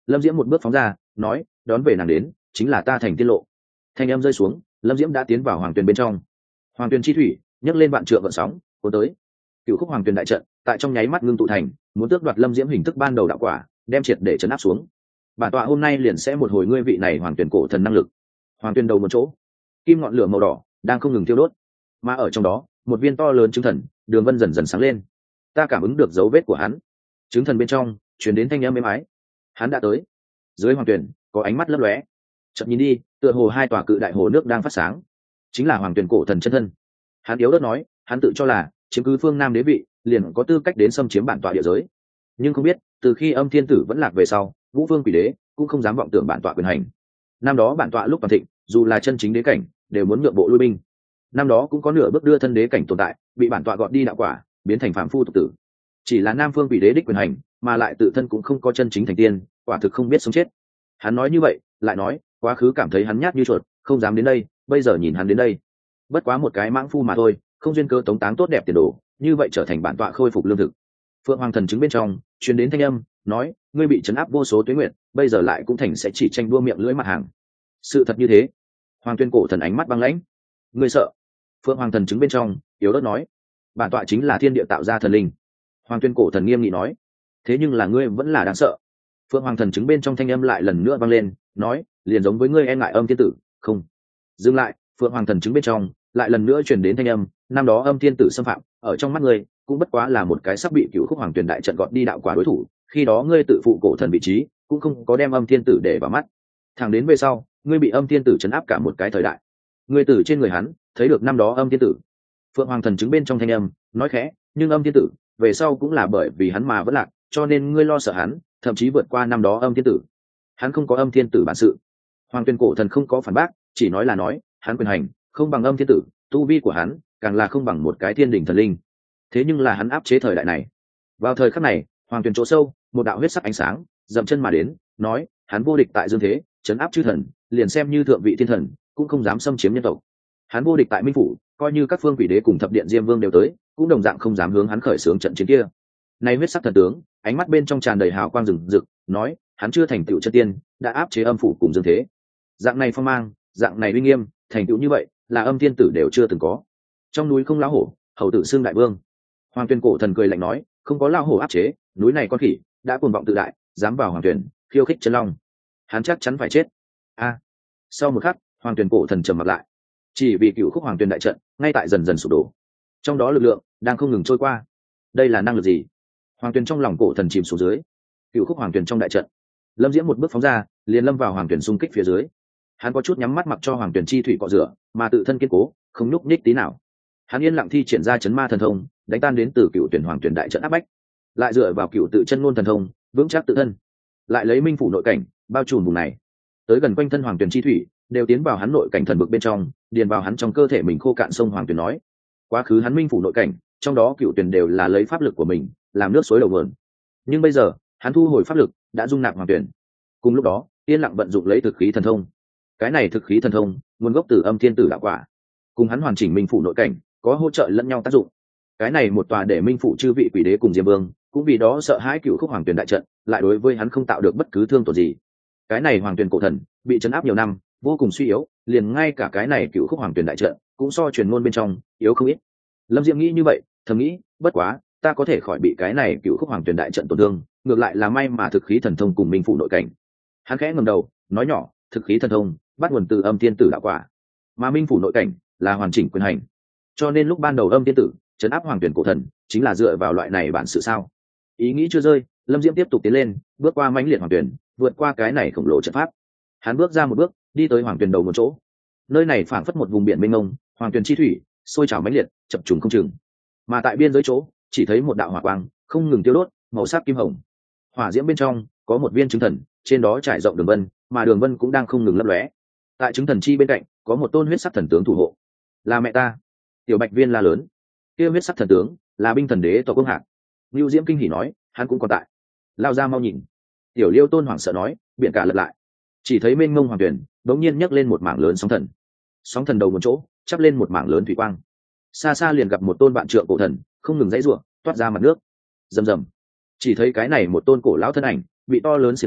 Lâm Diễm một bước phóng ra, nói, đón về nàng đến chính là ta thành tiên lộ. Thanh em rơi xuống, Lâm Diễm đã tiến vào hoàng tuyền bên trong. Hoàng tuyền chi thủy nhấc lên vạn trượng gợn sóng, cuốn tới. Cựu khúc hoàng tuyền đại trận tại trong nháy mắt ngưng tụ thành, muốn tước đoạt Lâm Diễm hình thức ban đầu đạo quả, đem triệt để chấn áp xuống. Bản tọa hôm nay liền sẽ một hồi ngươi vị này hoàng tuyền cổ thần năng lực. Hoàng tuyền đầu một chỗ, kim ngọn lửa màu đỏ đang không ngừng thiêu đốt, mà ở trong đó một viên to lớn chứng thần đường vân dần dần sáng lên. Ta cảm ứng được dấu vết của hắn. Chứng thần bên trong truyền đến thanh âm êm ái. Hắn đã tới. Dưới hoàng tuyền có ánh mắt lấp lóe. Chợt nhìn đi, tựa hồ hai tòa cự đại hồ nước đang phát sáng, chính là hoàng tuyền cổ thần chân thân. Hắn yếu ớt nói, hắn tự cho là chiếm cứ phương nam đế vị liền có tư cách đến xâm chiếm bản tọa địa giới, nhưng không biết từ khi âm thiên tử vẫn lạc về sau, vũ vương quỷ đế cũng không dám vọng tưởng bản tọa quyền hành. Năm đó bản tọa lúc toàn thịnh, dù là chân chính đế cảnh đều muốn nhượng bộ lui binh. Năm đó cũng có nửa bước đưa thân đế cảnh tồn tại, bị bản tọa gọt đi đạo quả, biến thành phạm phu tục tử. Chỉ là nam phương quỷ đế đích quyền hành, mà lại tự thân cũng không có chân chính thành tiên, quả thực không biết sống chết. Hắn nói như vậy, lại nói quá khứ cảm thấy hắn nhát như chuột, không dám đến đây, bây giờ nhìn hắn đến đây, bất quá một cái mãng phu mà thôi, không duyên cơ tống táng tốt đẹp tiền đồ, như vậy trở thành bản tọa khôi phục lương thực. Phượng Hoàng thần chứng bên trong truyền đến thanh âm, nói, ngươi bị trấn áp vô số tuế nguyện, bây giờ lại cũng thành sẽ chỉ tranh đua miệng lưỡi mặt hàng. Sự thật như thế. Hoàng tuyên cổ thần ánh mắt băng lãnh. Ngươi sợ? Phượng Hoàng thần chứng bên trong yếu ớt nói, bản tọa chính là thiên địa tạo ra thần linh. Hoàng tuyên cổ thần nghiêm nghị nói, thế nhưng là ngươi vẫn là đáng sợ. Phượng Hoàng thần chứng bên trong thanh âm lại lần nữa vang lên, nói, liền giống với ngươi e ngại âm thiên tử, không. Dừng lại, Phượng Hoàng thần chứng bên trong lại lần nữa truyền đến thanh âm, năm đó âm thiên tử xâm phạm, ở trong mắt ngươi cũng bất quá là một cái sắp bị cửu khúc hoàng tuyển đại trận gọt đi đạo quả đối thủ, khi đó ngươi tự phụ cổ thần vị trí, cũng không có đem âm thiên tử để vào mắt. Thẳng đến về sau, ngươi bị âm thiên tử chấn áp cả một cái thời đại. Ngươi từ trên người hắn thấy được năm đó âm thiên tử. Phượng Hoàng thần chứng bên trong thanh âm nói khẽ, nhưng âm thiên tử về sau cũng là bởi vì hắn mà vẫn lạc, cho nên ngươi lo sợ hắn, thậm chí vượt qua năm đó âm thiên tử. Hắn không có âm thiên tử bản sự. Hoàng tuyên cổ thần không có phản bác, chỉ nói là nói, hắn quyền hành không bằng âm thiên tử, tu vi của hắn càng là không bằng một cái thiên đỉnh thần linh. Thế nhưng là hắn áp chế thời đại này. Vào thời khắc này, hoàng tuyển chỗ sâu, một đạo huyết sắc ánh sáng dậm chân mà đến, nói, hắn vô địch tại dương thế, chấn áp chư thần, liền xem như thượng vị thiên thần cũng không dám xâm chiếm nhân tộc. Hắn vô địch tại minh phủ, coi như các phương quỷ đế cùng thập điện diêm vương đều tới, cũng đồng dạng không dám hướng hắn khởi xướng trận chiến kia. Này huyết sắc thần tướng, ánh mắt bên trong tràn đầy hào quang rừng rực, nói, hắn chưa thành tựu chân tiên, đã áp chế âm phủ cùng dương thế. Dạng này phong mang, dạng này uy nghiêm, thành tựu như vậy, là âm thiên tử đều chưa từng có. Trong núi không lão hổ, hầu tử xương đại vương. Hoàng tuyên cổ thần cười lạnh nói, không có lão hổ áp chế, núi này con khỉ đã cuồng vọng tự đại, dám vào hoàng tuyển khiêu khích chân long, hắn chắc chắn phải chết. A. Sau một khắc, hoàng tuyên cổ thần trầm mặt lại, chỉ vì cựu khúc hoàng tuyên đại trận ngay tại dần dần sụp đổ, trong đó lực lượng đang không ngừng trôi qua. Đây là năng lực gì? Hoàng tuyên trong lòng cổ thần chìm xuống dưới. Cựu khúc hoàng tuyên trong đại trận, Lâm Diễm một bước phóng ra, liền lâm vào hoàng tuyên xung kích phía dưới. Hắn có chút nhắm mắt mặc cho hoàng tuyển chi thủy cọ rửa, mà tự thân kiên cố, không nhúc nhích tí nào. Hắn yên lặng thi triển ra chấn ma thần thông, đánh tan đến từ cựu tuyển hoàng tuyển đại trận áp bách, lại dựa vào cựu tự chân ngôn thần thông vững chắc tự thân, lại lấy minh phủ nội cảnh bao trùm vùng này, tới gần quanh thân hoàng tuyển chi thủy đều tiến vào hắn nội cảnh thần vực bên trong, điền vào hắn trong cơ thể mình khô cạn. Sông hoàng tuyển nói, quá khứ hắn minh phủ nội cảnh trong đó cựu tuyển đều là lấy pháp lực của mình làm nước suối đầu nguồn, nhưng bây giờ hắn thu hồi pháp lực, đã dung nạp hoàng tuyển. Cùng lúc đó, yên lặng vận dụng lấy thực khí thần thông. Cái này thực khí thần thông nguồn gốc từ âm thiên tử đạo quả, cùng hắn hoàn chỉnh minh phủ nội cảnh có hỗ trợ lẫn nhau tác dụng. Cái này một tòa để minh phủ chư vị quỷ đế cùng diêm vương cũng vì đó sợ hãi cựu khúc hoàng tuyển đại trận, lại đối với hắn không tạo được bất cứ thương tổn gì. Cái này hoàng tuyển cổ thần bị chấn áp nhiều năm, vô cùng suy yếu, liền ngay cả cái này cựu khúc hoàng tuyển đại trận cũng so truyền ngôn bên trong yếu không ít. Lâm Diễm nghĩ như vậy, thầm nghĩ, bất quá ta có thể khỏi bị cái này cựu khúc hoàng tuyển đại trận tổn thương, ngược lại là may mà thực khí thần thông cùng minh phủ nội cảnh. Hắn khẽ ngầm đầu nói nhỏ, thực khí thần thông bắt nguồn từ âm thiên tử đạo quả, mà minh phủ nội cảnh là hoàn chỉnh quyền hành, cho nên lúc ban đầu âm thiên tử trấn áp hoàng tuyển cổ thần chính là dựa vào loại này bản sự sao. Ý nghĩ chưa rơi, Lâm Diễm tiếp tục tiến lên, bước qua mãnh liệt hoàng tuyển, vượt qua cái này khổng lồ trận pháp. Hắn bước ra một bước, đi tới hoàng tuyển đầu một chỗ. Nơi này phảng phất một vùng biển mênh mông, hoàng tuyển chi thủy sôi trào mãnh liệt, chập trùng không chừng. Mà tại biên giới chỗ, chỉ thấy một đạo hỏa quang không ngừng tiêu đốt, màu sắc kim hồng. Hỏa diễm bên trong có một viên chứng thần, trên đó trải rộng đường vân, mà đường vân cũng đang không ngừng lấp lóe. Tại chứng thần chi bên cạnh có một tôn huyết sắc thần tướng thủ hộ. Là mẹ ta. Tiểu Bạch Viên la lớn. Kia huyết sắc thần tướng là binh thần đế Tộc Công Hạc. Nưu Diễm kinh hỉ nói, hắn cũng còn tại. Lao ra mau nhìn. Tiểu Liêu Tôn hoảng sợ nói, biển cả lật lại, chỉ thấy mênh mông hoàng tuyển đống nhiên nhấc lên một mảng lớn sóng thần. Sóng thần đầu một chỗ chắp lên một mảng lớn thủy quang. Xa xa liền gặp một tôn vạn trượng cổ thần không ngừng dãy rủa, toát ra mặt nước. Rầm rầm. Chỉ thấy cái này một tôn cổ lão thân ảnh bị to lớn xiềng xích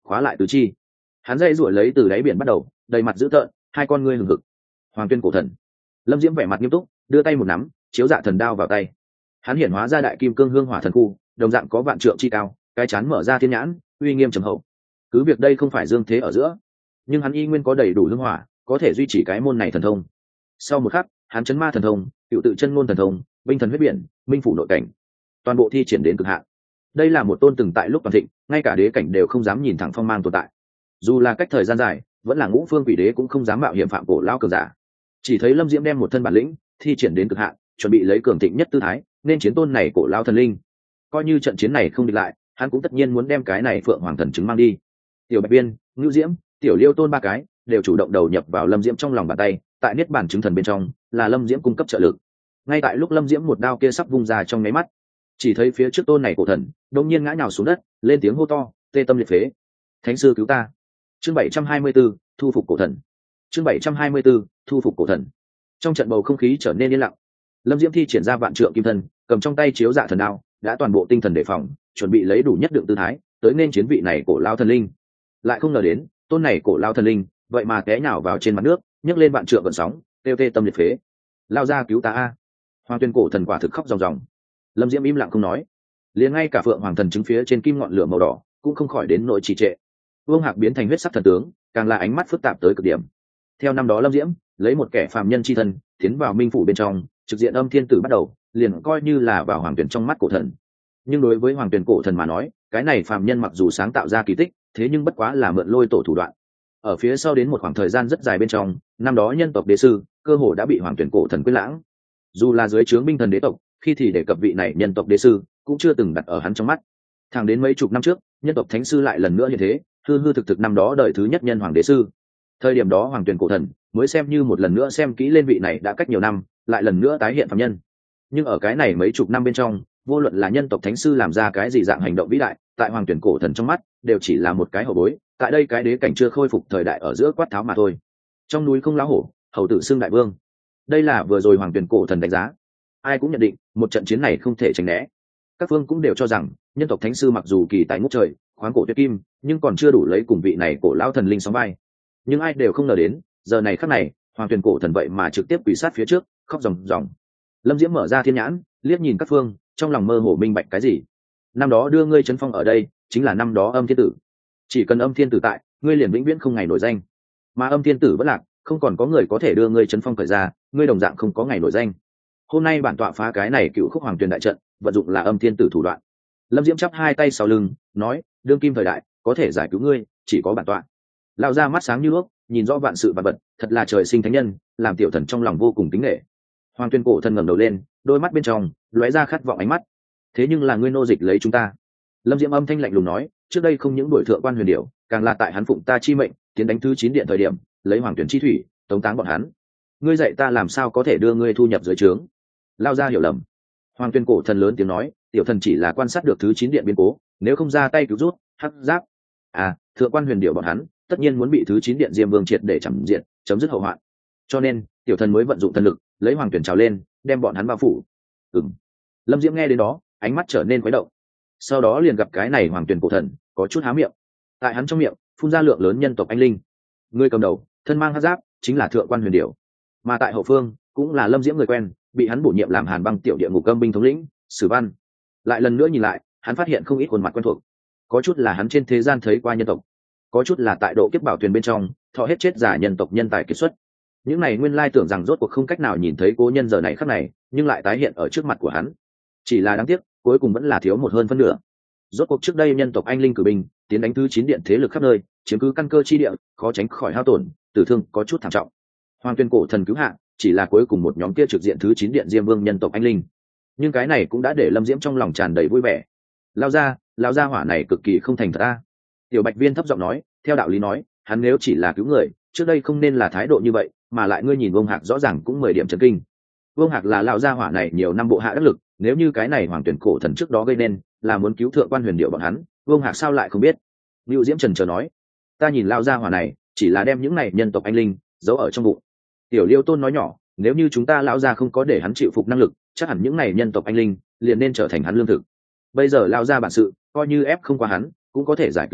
khóa lại tứ chi. Hắn dây ruổi lấy từ đáy biển bắt đầu, đầy mặt dữ tợn, hai con ngươi hừng hực. Hoàng tuyên cổ thần. Lâm Diễm vẻ mặt nghiêm túc, đưa tay một nắm, chiếu dạ thần đao vào tay. Hắn hiển hóa ra đại kim cương hương hỏa thần khu, đồng dạng có vạn trượng chi cao, cái chán mở ra thiên nhãn, uy nghiêm trầm hậu. Cứ việc đây không phải dương thế ở giữa, nhưng hắn y nguyên có đầy đủ hương hỏa, có thể duy trì cái môn này thần thông. Sau một khắc, hắn chấn ma thần thông, cựu tự chân ngôn thần thông, binh thần huyết biển, minh phủ nội cảnh, toàn bộ thi triển đến cực hạn. Đây là một tôn từng tại lúc toàn thịnh, ngay cả đế cảnh đều không dám nhìn thẳng phong mang tồn tại. Dù là cách thời gian dài, vẫn là ngũ phương quỷ đế cũng không dám mạo hiểm phạm cổ lao cường giả. Chỉ thấy Lâm Diễm đem một thân bản lĩnh thi triển đến cực hạn, chuẩn bị lấy cường thịnh nhất tư thái nên chiến tôn này cổ lao thần linh. Coi như trận chiến này không địch lại, hắn cũng tất nhiên muốn đem cái này phượng hoàng thần chứng mang đi. Tiểu Bạch Biên, Ngưu Diễm, Tiểu Liêu Tôn ba cái đều chủ động đầu nhập vào Lâm Diễm trong lòng bàn tay, tại niết bàn chứng thần bên trong là Lâm Diễm cung cấp trợ lực. Ngay tại lúc Lâm Diễm một đao kia sắp vung ra trong nháy mắt, chỉ thấy phía trước tôn này cổ thần đột nhiên ngã nhào xuống đất, lên tiếng hô to, tê tâm liệt phế. Thánh sư cứu ta. Chương bảy trăm hai mươi 724, thu phục cổ thần. Chương bảy trăm hai mươi 724, thu phục cổ thần. Trong trận bầu không khí trở nên yên lặng. Lâm Diễm thi triển ra vạn trượng kim thân, cầm trong tay chiếu dạ thần đao, đã toàn bộ tinh thần đề phòng, chuẩn bị lấy đủ nhất đượng tư thái tới nên chiến vị này cổ lao thần linh. Lại không ngờ đến, tôn này cổ lao thần linh vậy mà té nhào vào trên mặt nước, nhấc lên vạn trượng gợn sóng, kêu tê tâm liệt phế. Lao ra cứu ta a. Hoàng tuyên cổ thần quả thực khóc ròng ròng. Lâm Diễm im lặng không nói, liền ngay cả phượng hoàng thần chứng phía trên kim ngọn lửa màu đỏ cũng không khỏi đến nỗi trì trệ. Vương Hạc biến thành huyết sắc thần tướng, càng là ánh mắt phức tạp tới cực điểm. Theo năm đó Lâm Diễm lấy một kẻ phàm nhân chi thân tiến vào minh phủ bên trong, trực diện âm thiên tử bắt đầu, liền coi như là vào hoàng tuyển trong mắt cổ thần. Nhưng đối với hoàng tuyển cổ thần mà nói, cái này phàm nhân mặc dù sáng tạo ra kỳ tích, thế nhưng bất quá là mượn lôi tổ thủ đoạn. Ở phía sau đến một khoảng thời gian rất dài bên trong, năm đó nhân tộc đế sư cơ hồ đã bị hoàng tuyển cổ thần quyết lãng. Dù là dưới trướng binh thần đế tộc, khi thì đề cập vị này nhân tộc đế sư cũng chưa từng đặt ở hắn trong mắt. Thẳng đến mấy chục năm trước, nhân tộc thánh sư lại lần nữa như thế, hư hư thực thực năm đó đời thứ nhất nhân hoàng đế sư. Thời điểm đó hoàng tuyển cổ thần mới xem như một lần nữa xem kỹ lên vị này đã cách nhiều năm lại lần nữa tái hiện phàm nhân. Nhưng ở cái này mấy chục năm bên trong, vô luận là nhân tộc thánh sư làm ra cái gì dạng hành động vĩ đại, tại hoàng tuyển cổ thần trong mắt đều chỉ là một cái hậu bối, tại đây cái đế cảnh chưa khôi phục thời đại ở giữa quát tháo mà thôi. Trong núi không lá hổ, hầu tử xưng đại vương. Đây là vừa rồi hoàng tuyển cổ thần đánh giá. Ai cũng nhận định một trận chiến này không thể tránh né. Các phương cũng đều cho rằng nhân tộc thánh sư mặc dù kỳ tài ngút trời, khoáng cổ tuyệt kim, nhưng còn chưa đủ lấy cùng vị này cổ lão thần linh sóng vai. Nhưng ai đều không ngờ đến, giờ này khắc này, hoàng tuyển cổ thần vậy mà trực tiếp quỳ sát phía trước, khóc ròng ròng. Lâm Diễm mở ra thiên nhãn, liếc nhìn các phương, trong lòng mơ hồ minh bạch cái gì. Năm đó đưa ngươi chấn phong ở đây, chính là năm đó âm thiên tử. Chỉ cần âm thiên tử tại, ngươi liền vĩnh viễn không ngày nổi danh. Mà âm thiên tử bất lạc, không còn có người có thể đưa ngươi chấn phong thời ra, ngươi đồng dạng không có ngày nổi danh. Hôm nay bản tọa phá cái này cựu khúc hoàng tuyển đại trận, vận dụng là âm thiên tử thủ đoạn. Lâm Diễm chắp hai tay sau lưng, nói, đương kim thời đại, có thể giải cứu ngươi, chỉ có bản tọa. Lao ra mắt sáng như nước, nhìn rõ vạn sự vạn vật, thật là trời sinh thánh nhân, làm tiểu thần trong lòng vô cùng kính nể. Hoàng tuyên cổ thần ngẩng đầu lên, đôi mắt bên trong lóe ra khát vọng ánh mắt. Thế nhưng là ngươi nô dịch lấy chúng ta. Lâm Diễm âm thanh lạnh lùng nói, trước đây không những đuổi thượng quan huyền điểu, càng là tại hắn phụng ta chi mệnh, tiến đánh thứ chín điện thời điểm, lấy hoàng tuyển chi thủy, tống táng bọn hắn. Ngươi dạy ta làm sao có thể đưa ngươi thu nhập dưới trướng? Lao ra hiểu lầm. Hoàng tuyên cổ thần lớn tiếng nói, tiểu thần chỉ là quan sát được thứ chín điện biến cố, nếu không ra tay cứu rút, hắc giáp. À, thượng quan huyền điểu bọn hắn, tất nhiên muốn bị thứ chín điện diêm vương triệt để chấm diện, chấm dứt hậu hoạn. Cho nên, tiểu thần mới vận dụng thần lực, lấy hoàng tuyển trào lên, đem bọn hắn bao phủ. Ừm. Lâm Diễm nghe đến đó, ánh mắt trở nên khuấy động. Sau đó liền gặp cái này hoàng tuyển cổ thần, có chút há miệng. Tại hắn trong miệng, phun ra lượng lớn nhân tộc anh linh. Người cầm đầu, thân mang hắc giáp, chính là thượng quan huyền điểu. Mà tại hậu phương, cũng là Lâm Diễm người quen, bị hắn bổ nhiệm làm Hàn Băng tiểu địa ngục âm binh thống lĩnh, Sử Văn. Lại lần nữa nhìn lại, hắn phát hiện không ít khuôn mặt quen thuộc. Có chút là hắn trên thế gian thấy qua nhân tộc, có chút là tại độ kiếp bảo thuyền bên trong thọ hết chết giả nhân tộc nhân tài kiệt xuất. Những này nguyên lai tưởng rằng rốt cuộc không cách nào nhìn thấy cố nhân giờ này khắc này, nhưng lại tái hiện ở trước mặt của hắn. Chỉ là đáng tiếc, cuối cùng vẫn là thiếu một hơn phân nửa. Rốt cuộc trước đây nhân tộc anh linh cử binh tiến đánh thứ chín điện thế lực khắp nơi, chiếm cứ căn cơ chi địa, khó tránh khỏi hao tổn, tử thương có chút thảm trọng. Hoàng tuyên cổ thần cứu hạ, chỉ là cuối cùng một nhóm kia trực diện thứ chín điện diêm vương nhân tộc anh linh. Nhưng cái này cũng đã để Lâm Diễm trong lòng tràn đầy vui vẻ. Lao ra, lao ra hỏa này cực kỳ không thành thật a. Tiểu Bạch Viên thấp giọng nói, theo đạo lý nói, hắn nếu chỉ là cứu người, trước đây không nên là thái độ như vậy, mà lại ngươi nhìn Vương Hạc rõ ràng cũng mười điểm chấn kinh. Vương Hạc là lão gia hỏa này nhiều năm bộ hạ đắc lực, nếu như cái này hoàng tuyển cổ thần trước đó gây nên là muốn cứu thượng quan huyền điệu bọn hắn, Vương Hạc sao lại không biết? Lưu Diễm trần chờ nói, ta nhìn lão gia hỏa này, chỉ là đem những này nhân tộc anh linh giấu ở trong bụng. Tiểu Liêu Tôn nói nhỏ, nếu như chúng ta lão gia không có để hắn chịu phục năng lực, chắc hẳn những này nhân tộc anh linh liền nên trở thành hắn lương thực. Bây giờ lão gia bản sự, coi như ép không qua hắn, cũng có thể giải cứu hắn,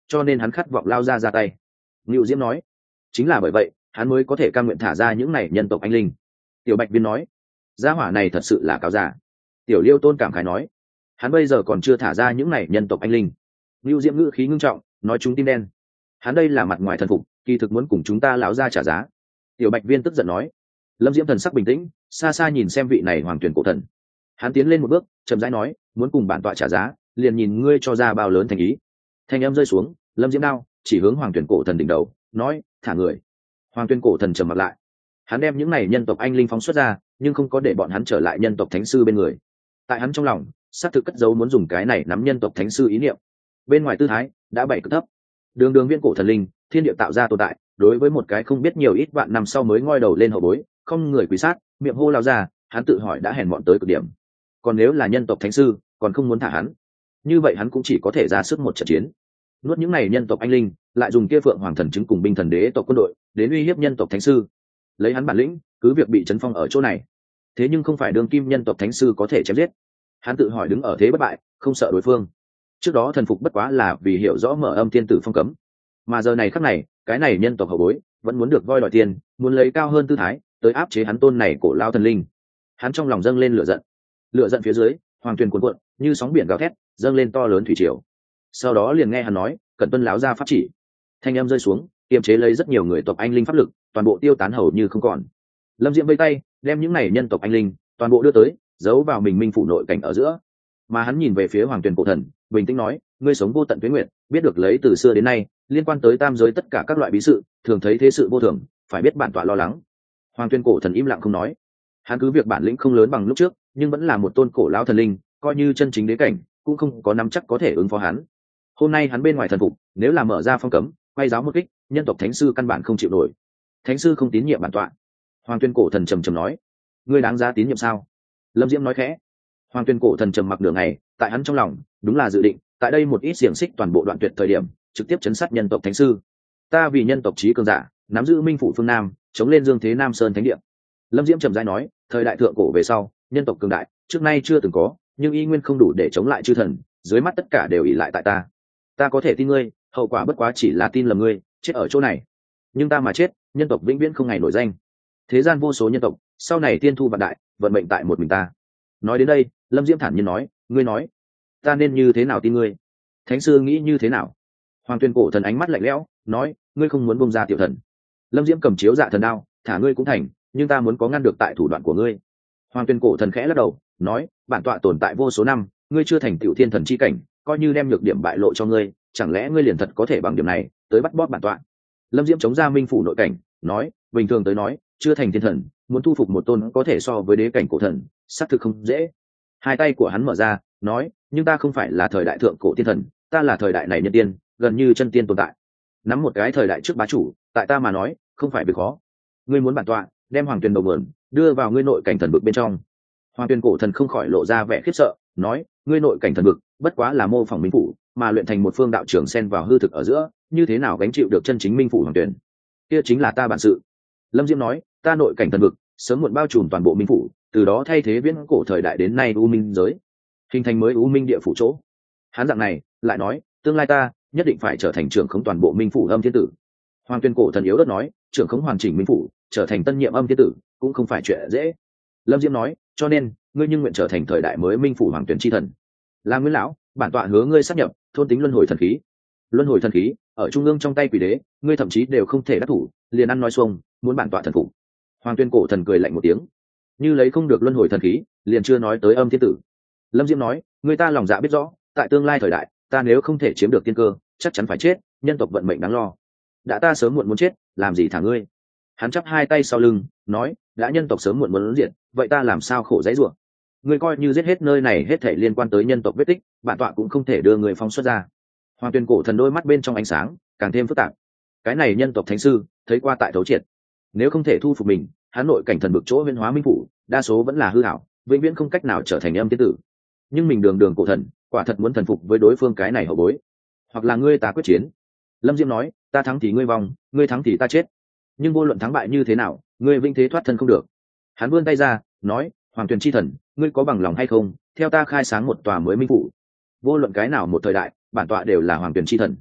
cho nên hắn khát vọng lao ra ra tay. Ngưu Diễm nói, chính là bởi vậy hắn mới có thể cam nguyện thả ra những này nhân tộc anh linh. Tiểu Bạch Viên nói, gia hỏa này thật sự là cáo giả. Tiểu Liêu Tôn cảm khái nói, hắn bây giờ còn chưa thả ra những này nhân tộc anh linh. Ngưu Diễm ngữ khí ngưng trọng nói, chúng tim đen, hắn đây là mặt ngoài thần phục, kỳ thực muốn cùng chúng ta lão ra trả giá. Tiểu Bạch Viên tức giận nói. Lâm Diễm thần sắc bình tĩnh, xa xa nhìn xem vị này hoàng tuyển cổ thần. Hắn tiến lên một bước, chậm rãi nói, muốn cùng bản tọa trả giá, liền nhìn ngươi cho ra bao lớn thành ý. Thanh âm rơi xuống, Lâm Diễm đao chỉ hướng hoàng tuyển cổ thần đỉnh đầu, nói, thả người. Hoàng tuyển cổ thần trầm mặt lại. Hắn đem những này nhân tộc anh linh phóng xuất ra, nhưng không có để bọn hắn trở lại nhân tộc thánh sư bên người. Tại hắn trong lòng, xác thực cất giấu muốn dùng cái này nắm nhân tộc thánh sư ý niệm. Bên ngoài tư thái đã bảy cực thấp. Đường đường viên cổ thần linh, thiên địa tạo ra tồn tại, đối với một cái không biết nhiều ít vạn năm sau mới ngoi đầu lên hậu bối, không người quỳ sát, miệng hô lao ra, hắn tự hỏi đã hèn mọn tới cực điểm. Còn nếu là nhân tộc thánh sư, còn không muốn thả hắn, như vậy hắn cũng chỉ có thể ra sức một trận chiến, nuốt những này nhân tộc anh linh, lại dùng kia phượng hoàng thần chứng cùng binh thần đế tộc quân đội đến uy hiếp nhân tộc thánh sư. Lấy hắn bản lĩnh, cứ việc bị chấn phong ở chỗ này, thế nhưng không phải đương kim nhân tộc thánh sư có thể chém giết. Hắn tự hỏi đứng ở thế bất bại, không sợ đối phương. Trước đó thần phục bất quá là vì hiểu rõ mở âm thiên tử phong cấm, mà giờ này khắc này, cái này nhân tộc hậu bối vẫn muốn được voi đòi tiền, muốn lấy cao hơn tư thái tới áp chế hắn tôn này cổ lao thần linh. Hắn trong lòng dâng lên lửa giận, lửa giận phía dưới hoàng tuyền cuồn cuộn như sóng biển gào thét, dâng lên to lớn thủy triều. Sau đó liền nghe hắn nói, cẩn tuân láo ra pháp chỉ. Thanh em rơi xuống, kiềm chế lấy rất nhiều người tộc anh linh pháp lực, toàn bộ tiêu tán hầu như không còn. Lâm Diễm vây tay đem những này nhân tộc anh linh toàn bộ đưa tới, giấu vào mình minh phủ nội cảnh ở giữa. Mà hắn nhìn về phía hoàng tuyền cổ thần, bình tĩnh nói, ngươi sống vô tận tuế nguyện, biết được lấy từ xưa đến nay liên quan tới tam giới tất cả các loại bí sự, thường thấy thế sự vô thường, phải biết bản tọa lo lắng. Hoàng tuyên cổ thần im lặng không nói. Hắn cứ việc bản lĩnh không lớn bằng lúc trước, nhưng vẫn là một tôn cổ lão thần linh, coi như chân chính đế cảnh cũng không có nắm chắc có thể ứng phó hắn. Hôm nay hắn bên ngoài thần phục, nếu là mở ra phong cấm, quay giáo một kích, nhân tộc thánh sư căn bản không chịu nổi. Thánh sư không tín nhiệm bản tọa. Hoàng tuyên cổ thần trầm trầm nói, ngươi đáng giá tín nhiệm sao? Lâm Diễm nói khẽ. Hoàng tuyên cổ thần trầm mặc nửa ngày, tại hắn trong lòng đúng là dự định tại đây một ít xiềng xích toàn bộ đoạn tuyệt thời điểm, trực tiếp chấn sát nhân tộc thánh sư. Ta vì nhân tộc trí cường giả, nắm giữ minh phủ phương nam, chống lên dương thế nam sơn thánh địa. Lâm Diễm trầm rãi nói, thời đại thượng cổ về sau, nhân tộc cường đại trước nay chưa từng có, nhưng y nguyên không đủ để chống lại chư thần, dưới mắt tất cả đều ỷ lại tại ta. Ta có thể tin ngươi, hậu quả bất quá chỉ là tin lầm ngươi, chết ở chỗ này. Nhưng ta mà chết, nhân tộc vĩnh viễn không ngày nổi danh. Thế gian vô số nhân tộc, sau này tiên thu vạn đại, vận mệnh tại một mình ta. Nói đến đây, Lâm Diễm thản nhiên nói, ngươi nói, ta nên như thế nào tin ngươi? Thánh sư nghĩ như thế nào? Hoàng tuyên cổ thần ánh mắt lạnh lẽo, nói, ngươi không muốn bông ra tiểu thần. Lâm Diễm cầm chiếu dạ thần đao, thả ngươi cũng thành, nhưng ta muốn có ngăn được tại thủ đoạn của ngươi. Hoàng tuyên cổ thần khẽ lắc đầu, nói, bản tọa tồn tại vô số năm, ngươi chưa thành tiểu thiên thần chi cảnh, coi như đem nhược điểm bại lộ cho ngươi, chẳng lẽ ngươi liền thật có thể bằng điểm này tới bắt bóp bản tọa? Lâm Diễm chống ra minh phủ nội cảnh, nói, bình thường tới nói, chưa thành thiên thần, muốn thu phục một tôn có thể so với đế cảnh cổ thần, xác thực không dễ. Hai tay của hắn mở ra, nói, nhưng ta không phải là thời đại thượng cổ tiên thần, ta là thời đại này nhân tiên, gần như chân tiên tồn tại. Nắm một cái thời đại trước bá chủ, tại ta mà nói, không phải việc khó. Ngươi muốn bản tọa đem hoàng tuyền đầu mượn, đưa vào ngươi nội cảnh thần vực bên trong. Hoàng tuyền cổ thần không khỏi lộ ra vẻ khiếp sợ, nói, ngươi nội cảnh thần vực bất quá là mô phỏng minh phủ, mà luyện thành một phương đạo trưởng xen vào hư thực ở giữa, như thế nào gánh chịu được chân chính minh phủ hoàng tuyền? Kia chính là ta bản sự. Lâm Diễm nói, ta nội cảnh thần vực sớm muộn bao trùm toàn bộ minh phủ, từ đó thay thế viễn cổ thời đại đến nay u minh giới, hình thành mới u minh địa phủ chỗ. Hắn dạng này lại nói, tương lai ta nhất định phải trở thành trưởng khống toàn bộ minh phủ âm thiên tử. Hoàng tuyên cổ thần yếu đất nói, trưởng khống hoàn chỉnh minh phủ, trở thành tân nhiệm âm thiên tử cũng không phải chuyện dễ. Lâm Diễm nói, cho nên ngươi nhưng nguyện trở thành thời đại mới minh phủ hoàng tuyển chi thần. Là Nguyên lão, bản tọa hứa ngươi sắp nhập thôn tính luân hồi thần khí. Luân hồi thần khí ở trung ương trong tay quỷ đế, ngươi thậm chí đều không thể đắc thủ, liền ăn nói xuông, muốn bản tọa thần phục. Hoàng tuyên cổ thần cười lạnh một tiếng, như lấy không được luân hồi thần khí, liền chưa nói tới âm thiên tử. Lâm Diễm nói, người ta lòng dạ biết rõ, tại tương lai thời đại, ta nếu không thể chiếm được tiên cơ, chắc chắn phải chết, nhân tộc vận mệnh đáng lo. Đã ta sớm muộn muốn chết, làm gì thả ngươi? Hắn chắp hai tay sau lưng, nói, đã nhân tộc sớm muộn muốn diệt, vậy ta làm sao khổ dãy rủa? Ngươi coi như giết hết nơi này hết thảy liên quan tới nhân tộc vết tích, bản tọa cũng không thể đưa người phóng xuất ra. Hoàng tuyên cổ thần đôi mắt bên trong ánh sáng càng thêm phức tạp. Cái này nhân tộc thánh sư thấy qua tại thấu triệt, nếu không thể thu phục mình, hắn nội cảnh thần vực chỗ viên hóa minh phủ, đa số vẫn là hư ảo, vĩnh viễn không cách nào trở thành âm tiên tử. Nhưng mình đường đường cổ thần, quả thật muốn thần phục với đối phương cái này hậu bối, hoặc là ngươi ta quyết chiến. Lâm Diễm nói, ta thắng thì ngươi vong, ngươi thắng thì ta chết, nhưng vô luận thắng bại như thế nào, ngươi vinh thế thoát thân không được. Hắn vươn tay ra, nói, hoàng tuyền chi thần, ngươi có bằng lòng hay không theo ta khai sáng một tòa mới minh phủ? Vô luận cái nào một thời đại, bản tọa đều là hoàng tuyền chi thần.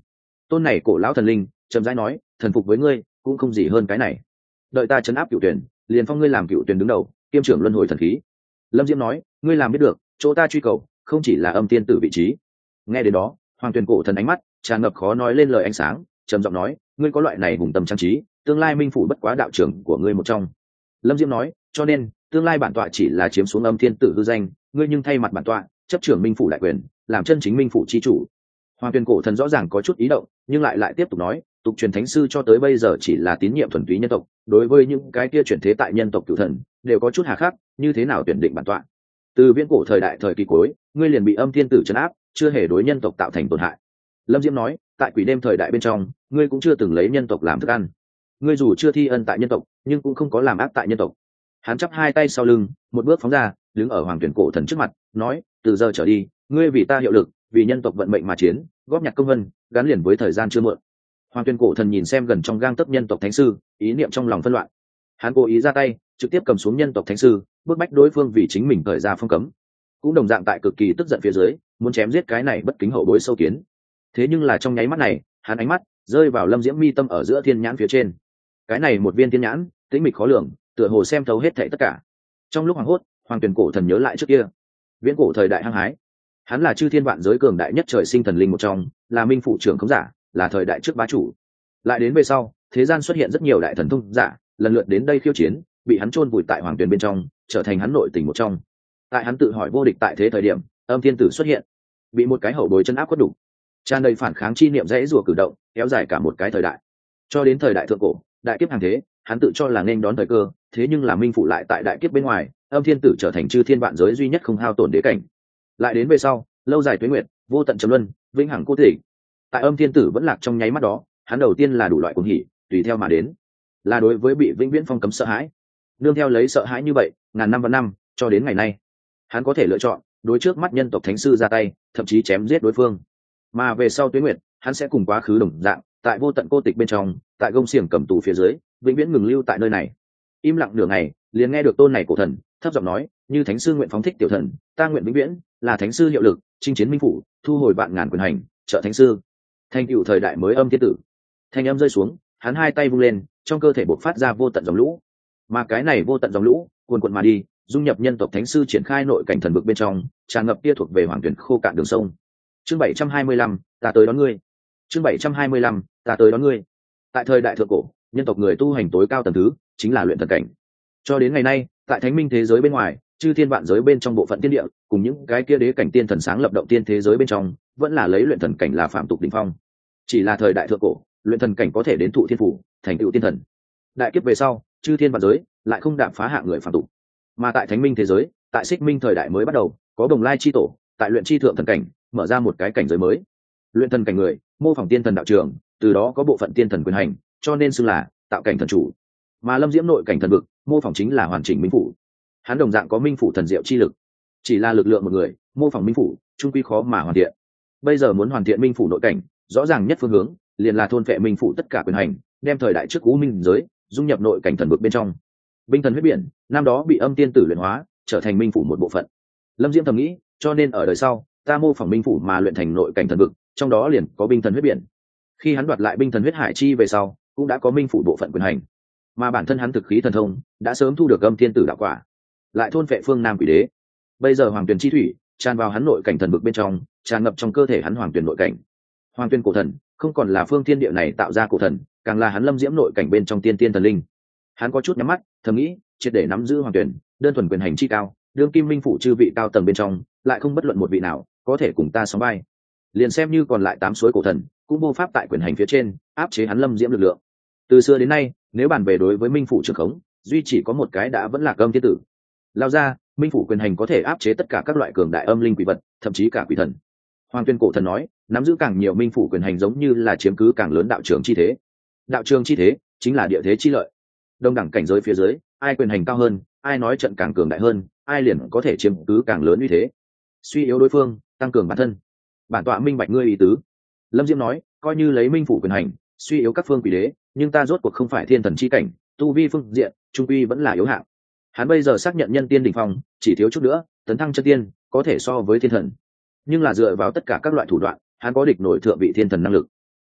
tôn này cổ lão thần linh chậm rãi nói, thần phục với ngươi cũng không gì hơn cái này, đợi ta chấn áp cựu tuyển, liền phong ngươi làm cựu tuyển đứng đầu, kiêm trưởng luân hồi thần khí. Lâm Diễm nói, ngươi làm biết được, chỗ ta truy cầu không chỉ là âm tiên tử vị trí. Nghe đến đó, hoàng tuyền cổ thần ánh mắt tràn ngập khó nói lên lời ánh sáng, trầm giọng nói, ngươi có loại này hùng tâm trang trí, tương lai minh phủ bất quá đạo trưởng của ngươi một trong. Lâm Diễm nói, cho nên tương lai bản tọa chỉ là chiếm xuống âm thiên tử hư danh, ngươi nhưng thay mặt bản tọa chấp trưởng minh phủ đại quyền, làm chân chính minh phủ chi chủ. Hoàng tuyền cổ thần rõ ràng có chút ý động, nhưng lại lại tiếp tục nói, tục truyền thánh sư cho tới bây giờ chỉ là tín nhiệm thuần túy nhân tộc, đối với những cái kia chuyển thế tại nhân tộc cửu thần đều có chút hà khắc, như thế nào tuyển định bản tọa? Từ viễn cổ thời đại thời kỳ cuối, ngươi liền bị âm thiên tử trấn áp, chưa hề đối nhân tộc tạo thành tổn hại. Lâm Diễm nói, tại quỷ đêm thời đại bên trong, ngươi cũng chưa từng lấy nhân tộc làm thức ăn. Ngươi dù chưa thi ân tại nhân tộc, nhưng cũng không có làm ác tại nhân tộc. Hắn chắp hai tay sau lưng, một bước phóng ra, đứng ở hoàng tuyển cổ thần trước mặt, nói, từ giờ trở đi, ngươi vì ta hiệu lực, vì nhân tộc vận mệnh mà chiến, góp nhặt công vân, gắn liền với thời gian chưa muộn. Hoàng tuyên cổ thần nhìn xem gần trong gang tấc nhân tộc thánh sư, ý niệm trong lòng phân loạn. Hắn cố ý ra tay, trực tiếp cầm xuống nhân tộc thánh sư, bức bách đối phương vì chính mình thời ra phong cấm. Cũng đồng dạng tại cực kỳ tức giận phía dưới, muốn chém giết cái này bất kính hậu bối sâu kiến. Thế nhưng là trong nháy mắt này, hắn ánh mắt rơi vào Lâm Diễm mi tâm ở giữa thiên nhãn phía trên. Cái này một viên thiên nhãn, tĩnh mịch khó lường, tựa hồ xem thấu hết thảy tất cả. Trong lúc hoảng hốt, Hoàng tuyên cổ thần nhớ lại trước kia, viễn cổ thời đại hăng hái, hắn là chư thiên vạn giới cường đại nhất trời sinh thần linh một trong, là minh phủ trưởng khống giả, là thời đại trước bá chủ. Lại đến về sau, thế gian xuất hiện rất nhiều đại thần thông giả, lần lượt đến đây khiêu chiến, bị hắn chôn vùi tại hoàng tuyền bên trong, trở thành hắn nội tình một trong. Tại hắn tự hỏi vô địch tại thế thời điểm, âm thiên tử xuất hiện, bị một cái hậu bối chân áp quất đủ, tràn đầy phản kháng chi niệm dễ rủa cử động, kéo dài cả một cái thời đại. Cho đến thời đại thượng cổ, đại kiếp hàng thế, hắn tự cho là nên đón thời cơ, thế nhưng là minh phụ lại tại đại kiếp bên ngoài, âm thiên tử trở thành chư thiên vạn giới duy nhất không hao tổn đế cảnh. Lại đến về sau, lâu dài tuế nguyệt, vô tận trầm luân, vĩnh hằng cố thể. Tại âm thiên tử vẫn lạc trong nháy mắt đó, hắn đầu tiên là đủ loại cuồng hỉ, tùy theo mà đến là đối với bị vĩnh viễn phong cấm sợ hãi. Nương theo lấy sợ hãi như vậy, ngàn năm và năm, cho đến ngày nay, hắn có thể lựa chọn đối trước mắt nhân tộc thánh sư ra tay, thậm chí chém giết đối phương. Mà về sau tuế nguyệt, hắn sẽ cùng quá khứ đồng dạng, tại vô tận cô tịch bên trong, tại gông xiềng cầm tù phía dưới, vĩnh viễn ngừng lưu tại nơi này. Im lặng nửa ngày, liền nghe được tôn này cổ thần thấp giọng nói, như thánh sư nguyện phóng thích tiểu thần, ta nguyện vĩnh viễn là thánh sư hiệu lực, chinh chiến minh phủ, thu hồi vạn ngàn quyền hành, trợ thánh sư thành cựu thời đại mới âm thiên tử. Thanh âm rơi xuống, hắn hai tay vung lên, trong cơ thể bộc phát ra vô tận dòng lũ, mà cái này vô tận dòng lũ cuồn cuộn mà đi, dung nhập nhân tộc thánh sư triển khai nội cảnh thần vực bên trong, tràn ngập kia thuộc về hoàng tuyển khô cạn đường sông. Chương bảy trăm hai mươi lăm, ta tới đón ngươi. Chương bảy trăm hai mươi lăm, ta tới đón ngươi. Tại thời đại thượng cổ, nhân tộc người tu hành tối cao tầng thứ chính là luyện thần cảnh. Cho đến ngày nay, tại thánh minh thế giới bên ngoài, chư thiên vạn giới bên trong bộ phận tiên địa, cùng những cái kia đế cảnh tiên thần sáng lập động tiên thế giới bên trong, vẫn là lấy luyện thần cảnh là phạm tục đỉnh phong. Chỉ là thời đại thượng cổ, luyện thần cảnh có thể đến thụ thiên phủ, thành tựu tiên thần. Đại kiếp về sau, chư thiên vạn giới lại không đạp phá hạ người phạm tục. Mà tại thánh minh thế giới, tại xích minh thời đại mới bắt đầu, có đồng lai chi tổ, tại luyện chi thượng thần cảnh, mở ra một cái cảnh giới mới. Luyện thần cảnh người, mô phỏng tiên thần đạo trường, từ đó có bộ phận tiên thần quyền hành, cho nên xưng là tạo cảnh thần chủ. Mà Lâm Diễm nội cảnh thần vực, mô phỏng chính là hoàn chỉnh minh phủ. Hắn đồng dạng có minh phủ thần diệu chi lực, chỉ là lực lượng một người, mô phỏng minh phủ, trung quy khó mà hoàn thiện. Bây giờ muốn hoàn thiện minh phủ nội cảnh, rõ ràng nhất phương hướng liền là thôn vệ minh phủ tất cả quyền hành, đem thời đại trước u minh giới dung nhập nội cảnh thần vực bên trong. Binh thần huyết biển, năm đó bị âm tiên tử luyện hóa, trở thành minh phủ một bộ phận. Lâm Diễm thầm nghĩ, cho nên ở đời sau, ta mô phỏng minh phủ mà luyện thành nội cảnh thần vực, trong đó liền có binh thần huyết biển. Khi hắn đoạt lại binh thần huyết hải chi về sau, cũng đã có minh phủ bộ phận quyền hành, mà bản thân hắn thực khí thần thông đã sớm thu được âm tiên tử đạo quả, lại thôn vệ phương nam quỷ đế. Bây giờ hoàng tuyền chi thủy tràn vào hắn nội cảnh thần vực bên trong, tràn ngập trong cơ thể hắn hoàng tuyền nội cảnh. Hoàng tuyền cổ thần không còn là phương thiên địa này tạo ra cổ thần, càng là hắn Lâm Diễm nội cảnh bên trong tiên tiên thần linh. Hắn có chút nhắm mắt, thầm nghĩ, triệt để nắm giữ hoàng tuyền, đơn thuần quyền hành chi cao, đương kim minh phủ chư vị cao tầng bên trong, lại không bất luận một vị nào có thể cùng ta sóng vai. Liền xem như còn lại tám suối cổ thần, cũng vô pháp tại quyền hành phía trên áp chế hắn Lâm Diễm lực lượng. Từ xưa đến nay, nếu bàn về đối với minh phủ trường khống, duy chỉ có một cái đã vẫn là âm thiên tử. Lao ra, minh phủ quyền hành có thể áp chế tất cả các loại cường đại âm linh quỷ vật, thậm chí cả quỷ thần. Hoàng tuyên cổ thần nói, nắm giữ càng nhiều minh phủ quyền hành giống như là chiếm cứ càng lớn đạo trường chi thế. Đạo trường chi thế chính là địa thế chi lợi. Đông đẳng cảnh giới phía dưới, ai quyền hành cao hơn, ai nói trận càng cường đại hơn, ai liền có thể chiếm cứ càng lớn uy thế. Suy yếu đối phương, tăng cường bản thân. Bản tọa minh bạch ngươi ý tứ. Lâm Diễm nói, coi như lấy minh phủ quyền hành, suy yếu các phương quỷ đế, nhưng ta rốt cuộc không phải thiên thần chi cảnh, tu vi phương diện, trung quy vẫn là yếu hạng. Hắn bây giờ xác nhận nhân tiên đỉnh phong, chỉ thiếu chút nữa, tấn thăng chân tiên, có thể so với thiên thần. Nhưng là dựa vào tất cả các loại thủ đoạn, hắn có địch nổi thượng vị thiên thần năng lực.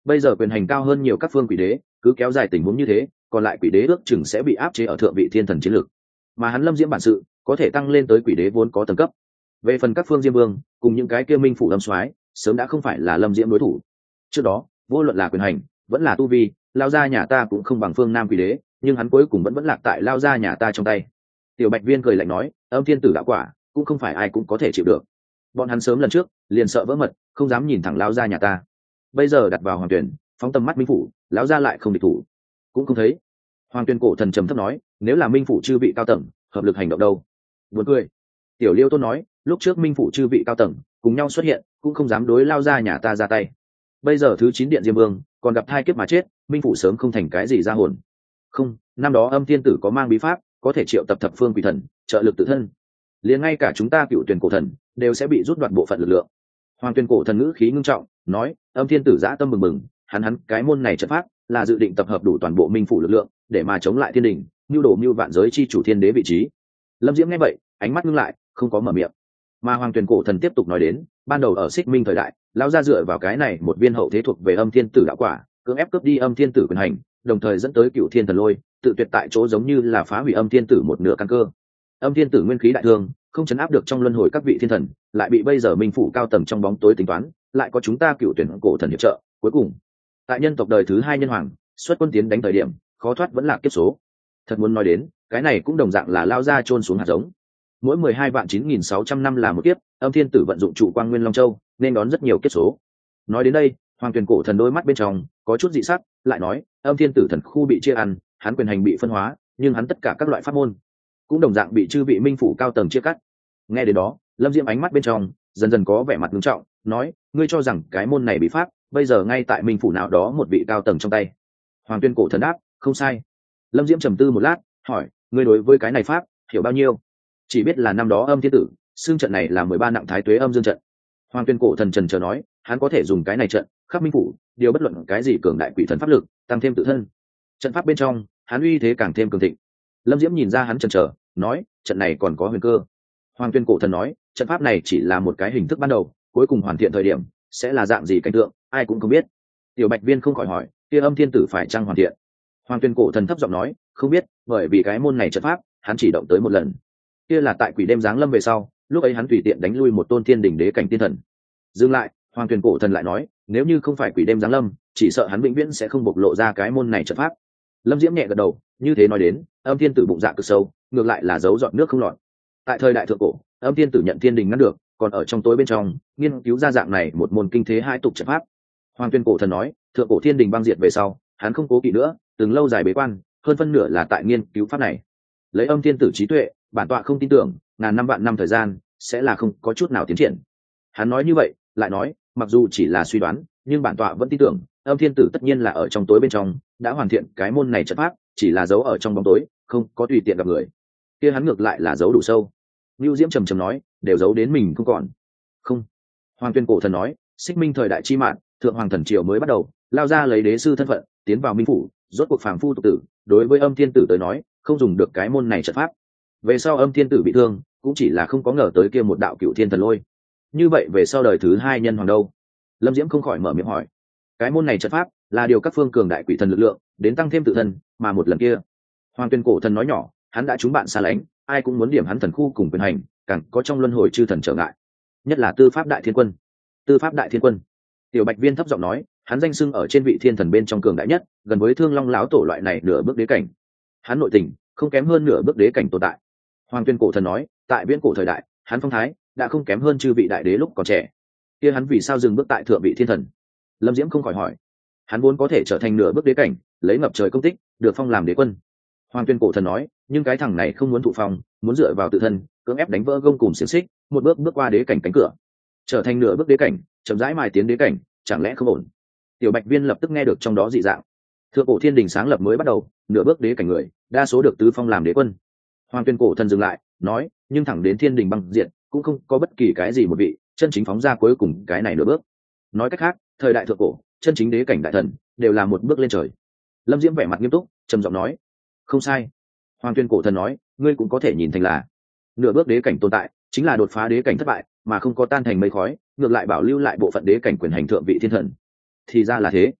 bây giờ quyền hành cao hơn nhiều các phương quỷ đế, cứ kéo dài tình huống như thế, còn lại quỷ đế ước chừng sẽ bị áp chế ở thượng vị thiên thần chiến lược, mà hắn Lâm Diễm bản sự có thể tăng lên tới quỷ đế vốn có tầng cấp. Về phần các phương diêm vương cùng những cái kia minh phủ lâm soái sớm đã không phải là Lâm Diễm đối thủ. Trước đó vô luận là quyền hành vẫn là tu vi, lao ra nhà ta cũng không bằng phương nam quỷ đế, nhưng hắn cuối cùng vẫn vẫn lạc tại lao ra nhà ta trong tay. Tiểu Bạch Viên cười lạnh nói, âm thiên tử đạo quả cũng không phải ai cũng có thể chịu được. Bọn hắn sớm lần trước liền sợ vỡ mật, không dám nhìn thẳng lao ra nhà ta. Bây giờ đặt vào hoàng tuyển, phóng tầm mắt minh phủ, lão ra lại không địch thủ, cũng không thấy. Hoàng tuyên cổ thần trầm thấp nói, nếu là minh phủ chư vị cao tầng hợp lực hành động đâu? Buồn cười. Tiểu Liêu Tôn nói, lúc trước minh phủ chư vị cao tầng cùng nhau xuất hiện, cũng không dám đối lao ra nhà ta ra tay. Bây giờ thứ chín điện diêm vương còn gặp thai kiếp mà chết, minh phủ sớm không thành cái gì ra hồn. Không, năm đó âm thiên tử có mang bí pháp, có thể triệu tập thập phương quỷ thần trợ lực tự thân, liền ngay cả chúng ta cựu tuyển cổ thần đều sẽ bị rút đoạt bộ phận lực lượng. Hoàng tuyên cổ thần ngữ khí ngưng trọng nói, âm thiên tử dã tâm mừng mừng, hắn hắn cái môn này trận pháp là dự định tập hợp đủ toàn bộ minh phủ lực lượng để mà chống lại thiên đình, mưu đồ mưu vạn giới chi chủ thiên đế vị trí. Lâm Diễm nghe vậy ánh mắt ngưng lại, không có mở miệng. Mà Hoàng tuyển cổ thần tiếp tục nói đến, ban đầu ở Xích Minh thời đại, lão gia dựa vào cái này một viên hậu thế thuộc về âm thiên tử đạo quả, cưỡng ép cướp đi âm thiên tử quyền hành, đồng thời dẫn tới cựu thiên thần lôi tự tuyệt tại chỗ, giống như là phá hủy âm thiên tử một nửa căn cơ. Âm thiên tử nguyên khí đại thương, không chấn áp được trong luân hồi các vị thiên thần, lại bị bây giờ minh phủ cao tầng trong bóng tối tính toán, lại có chúng ta cựu tuyển cổ thần hiệp trợ, cuối cùng tại nhân tộc đời thứ hai nhân hoàng xuất quân tiến đánh thời điểm, khó thoát vẫn là kiếp số. Thật muốn nói đến, cái này cũng đồng dạng là lao ra chôn xuống hạt giống. Mỗi mười hai vạn chín nghìn sáu trăm năm là một kiếp, âm thiên tử vận dụng trụ quang nguyên long châu nên đón rất nhiều kiếp số. Nói đến đây, Hoàng tuyển cổ thần đôi mắt bên trong có chút dị sắc, lại nói, âm thiên tử thần khu bị chia ăn, hắn quyền hành bị phân hóa, nhưng hắn tất cả các loại pháp môn cũng đồng dạng bị chư vị minh phủ cao tầng chia cắt. Nghe đến đó, Lâm Diễm ánh mắt bên trong dần dần có vẻ mặt nghiêm trọng, nói, ngươi cho rằng cái môn này bị pháp bây giờ ngay tại minh phủ nào đó một vị cao tầng trong tay? Hoàng tuyên cổ thần đáp, không sai. Lâm Diễm trầm tư một lát, hỏi, ngươi đối với cái này pháp hiểu bao nhiêu? Chỉ biết là năm đó âm thiên tử xương trận này là mười ba nặng thái tuế âm dương trận. Hoàng tuyên cổ thần trần chờ nói, hắn có thể dùng cái này trận khắp minh phủ điều bất luận cái gì cường đại quỷ thần pháp lực, tăng thêm tự thân trận pháp bên trong, hắn uy thế càng thêm cường thịnh. Lâm Diễm nhìn ra hắn chần chờ, nói, trận này còn có huyền cơ. Hoàng tuyên cổ thần nói, trận pháp này chỉ là một cái hình thức ban đầu, cuối cùng hoàn thiện thời điểm sẽ là dạng gì cảnh tượng, ai cũng không biết. Tiểu Bạch Viên không khỏi hỏi, kia âm thiên tử phải chăng hoàn thiện? Hoàng tuyên cổ thần thấp giọng nói, không biết, bởi vì cái môn này trận pháp hắn chỉ động tới một lần, kia là tại quỷ đêm giáng lâm về sau, lúc ấy hắn tùy tiện đánh lui một tôn thiên đỉnh đế cảnh tiên thần. Dừng lại, Hoàng tuyên cổ thần lại nói, nếu như không phải quỷ đêm giáng lâm, chỉ sợ hắn vĩnh viễn sẽ không bộc lộ ra cái môn này trận pháp. Lâm Diễm nhẹ gật đầu, như thế nói đến, âm thiên tử bụng dạ cực sâu, ngược lại là giấu dọn nước không lọt. Tại thời đại thượng cổ, âm thiên tử nhận thiên đình ngăn được, còn ở trong tối bên trong nghiên cứu ra dạng này một môn kinh thế hai tục trận pháp. Hoàng tuyên cổ thần nói, thượng cổ thiên đình băng diệt về sau, hắn không cố kỵ nữa, từng lâu dài bế quan, hơn phân nửa là tại nghiên cứu pháp này. Lấy âm thiên tử trí tuệ, bản tọa không tin tưởng ngàn năm vạn năm thời gian sẽ là không có chút nào tiến triển. Hắn nói như vậy, lại nói, mặc dù chỉ là suy đoán, nhưng bản tọa vẫn tin tưởng âm thiên tử tất nhiên là ở trong tối bên trong đã hoàn thiện cái môn này trận pháp, chỉ là giấu ở trong bóng tối, không có tùy tiện gặp người. Kia hắn ngược lại là giấu đủ sâu. Nưu Diễm trầm trầm nói, đều giấu đến mình không còn. Không. Hoàng tuyên cổ thần nói, Xích Minh thời đại chi mạng, thượng hoàng thần triều mới bắt đầu, lao ra lấy đế sư thân phận tiến vào minh phủ, rốt cuộc phàm phu tục tử, đối với âm thiên tử tới nói không dùng được cái môn này trận pháp. Về sau âm thiên tử bị thương, cũng chỉ là không có ngờ tới kia một đạo cựu thiên thần lôi. Như vậy về sau đời thứ hai nhân hoàng đâu? Lâm Diễm không khỏi mở miệng hỏi. Cái môn này trận pháp là điều các phương cường đại quỷ thần lực lượng đến tăng thêm tự thân, mà một lần kia, Hoàng tuyên cổ thần nói nhỏ, hắn đã trúng bạn xa lánh, ai cũng muốn điểm hắn thần khu cùng quyền hành, càng có trong luân hồi chư thần trở ngại, nhất là tư pháp đại thiên quân. Tư pháp đại thiên quân. Tiểu Bạch Viên thấp giọng nói, hắn danh xưng ở trên vị thiên thần bên trong cường đại nhất, gần với Thương Long lão tổ loại này nửa bước đế cảnh. Hắn nội tình không kém hơn nửa bước đế cảnh tồn tại. Hoàng tuyên cổ thần nói, tại viễn cổ thời đại, hắn phong thái đã không kém hơn chư vị đại đế lúc còn trẻ. Kia hắn vì sao dừng bước tại thượng vị thiên thần? Lâm Diễm không khỏi hỏi. Hắn vốn có thể trở thành nửa bước đế cảnh, lấy ngập trời công tích được phong làm đế quân. Hoàng tuyên cổ thần nói, nhưng cái thằng này không muốn thụ phong, muốn dựa vào tự thân cưỡng ép đánh vỡ gông cùng xiềng xích, một bước bước qua đế cảnh cánh cửa, trở thành nửa bước đế cảnh, chậm rãi mài tiến đế cảnh, chẳng lẽ không ổn? Tiểu Bạch Viên lập tức nghe được trong đó dị dạng. Thượng cổ thiên đình sáng lập mới bắt đầu, nửa bước đế cảnh người đa số được tứ phong làm đế quân. Hoàng tuyên cổ thần dừng lại, nói, nhưng thẳng đến thiên đình băng diện cũng không có bất kỳ cái gì một vị chân chính phóng ra cuối cùng cái này nửa bước. Nói cách khác, thời đại thượng cổ chân chính đế cảnh đại thần đều là một bước lên trời. Lâm Diễm vẻ mặt nghiêm túc trầm giọng nói, không sai. Hoàng tuyên cổ thần nói, ngươi cũng có thể nhìn thành là nửa bước đế cảnh tồn tại chính là đột phá đế cảnh thất bại mà không có tan thành mây khói, ngược lại bảo lưu lại bộ phận đế cảnh quyền hành thượng vị thiên thần. Thì ra là thế.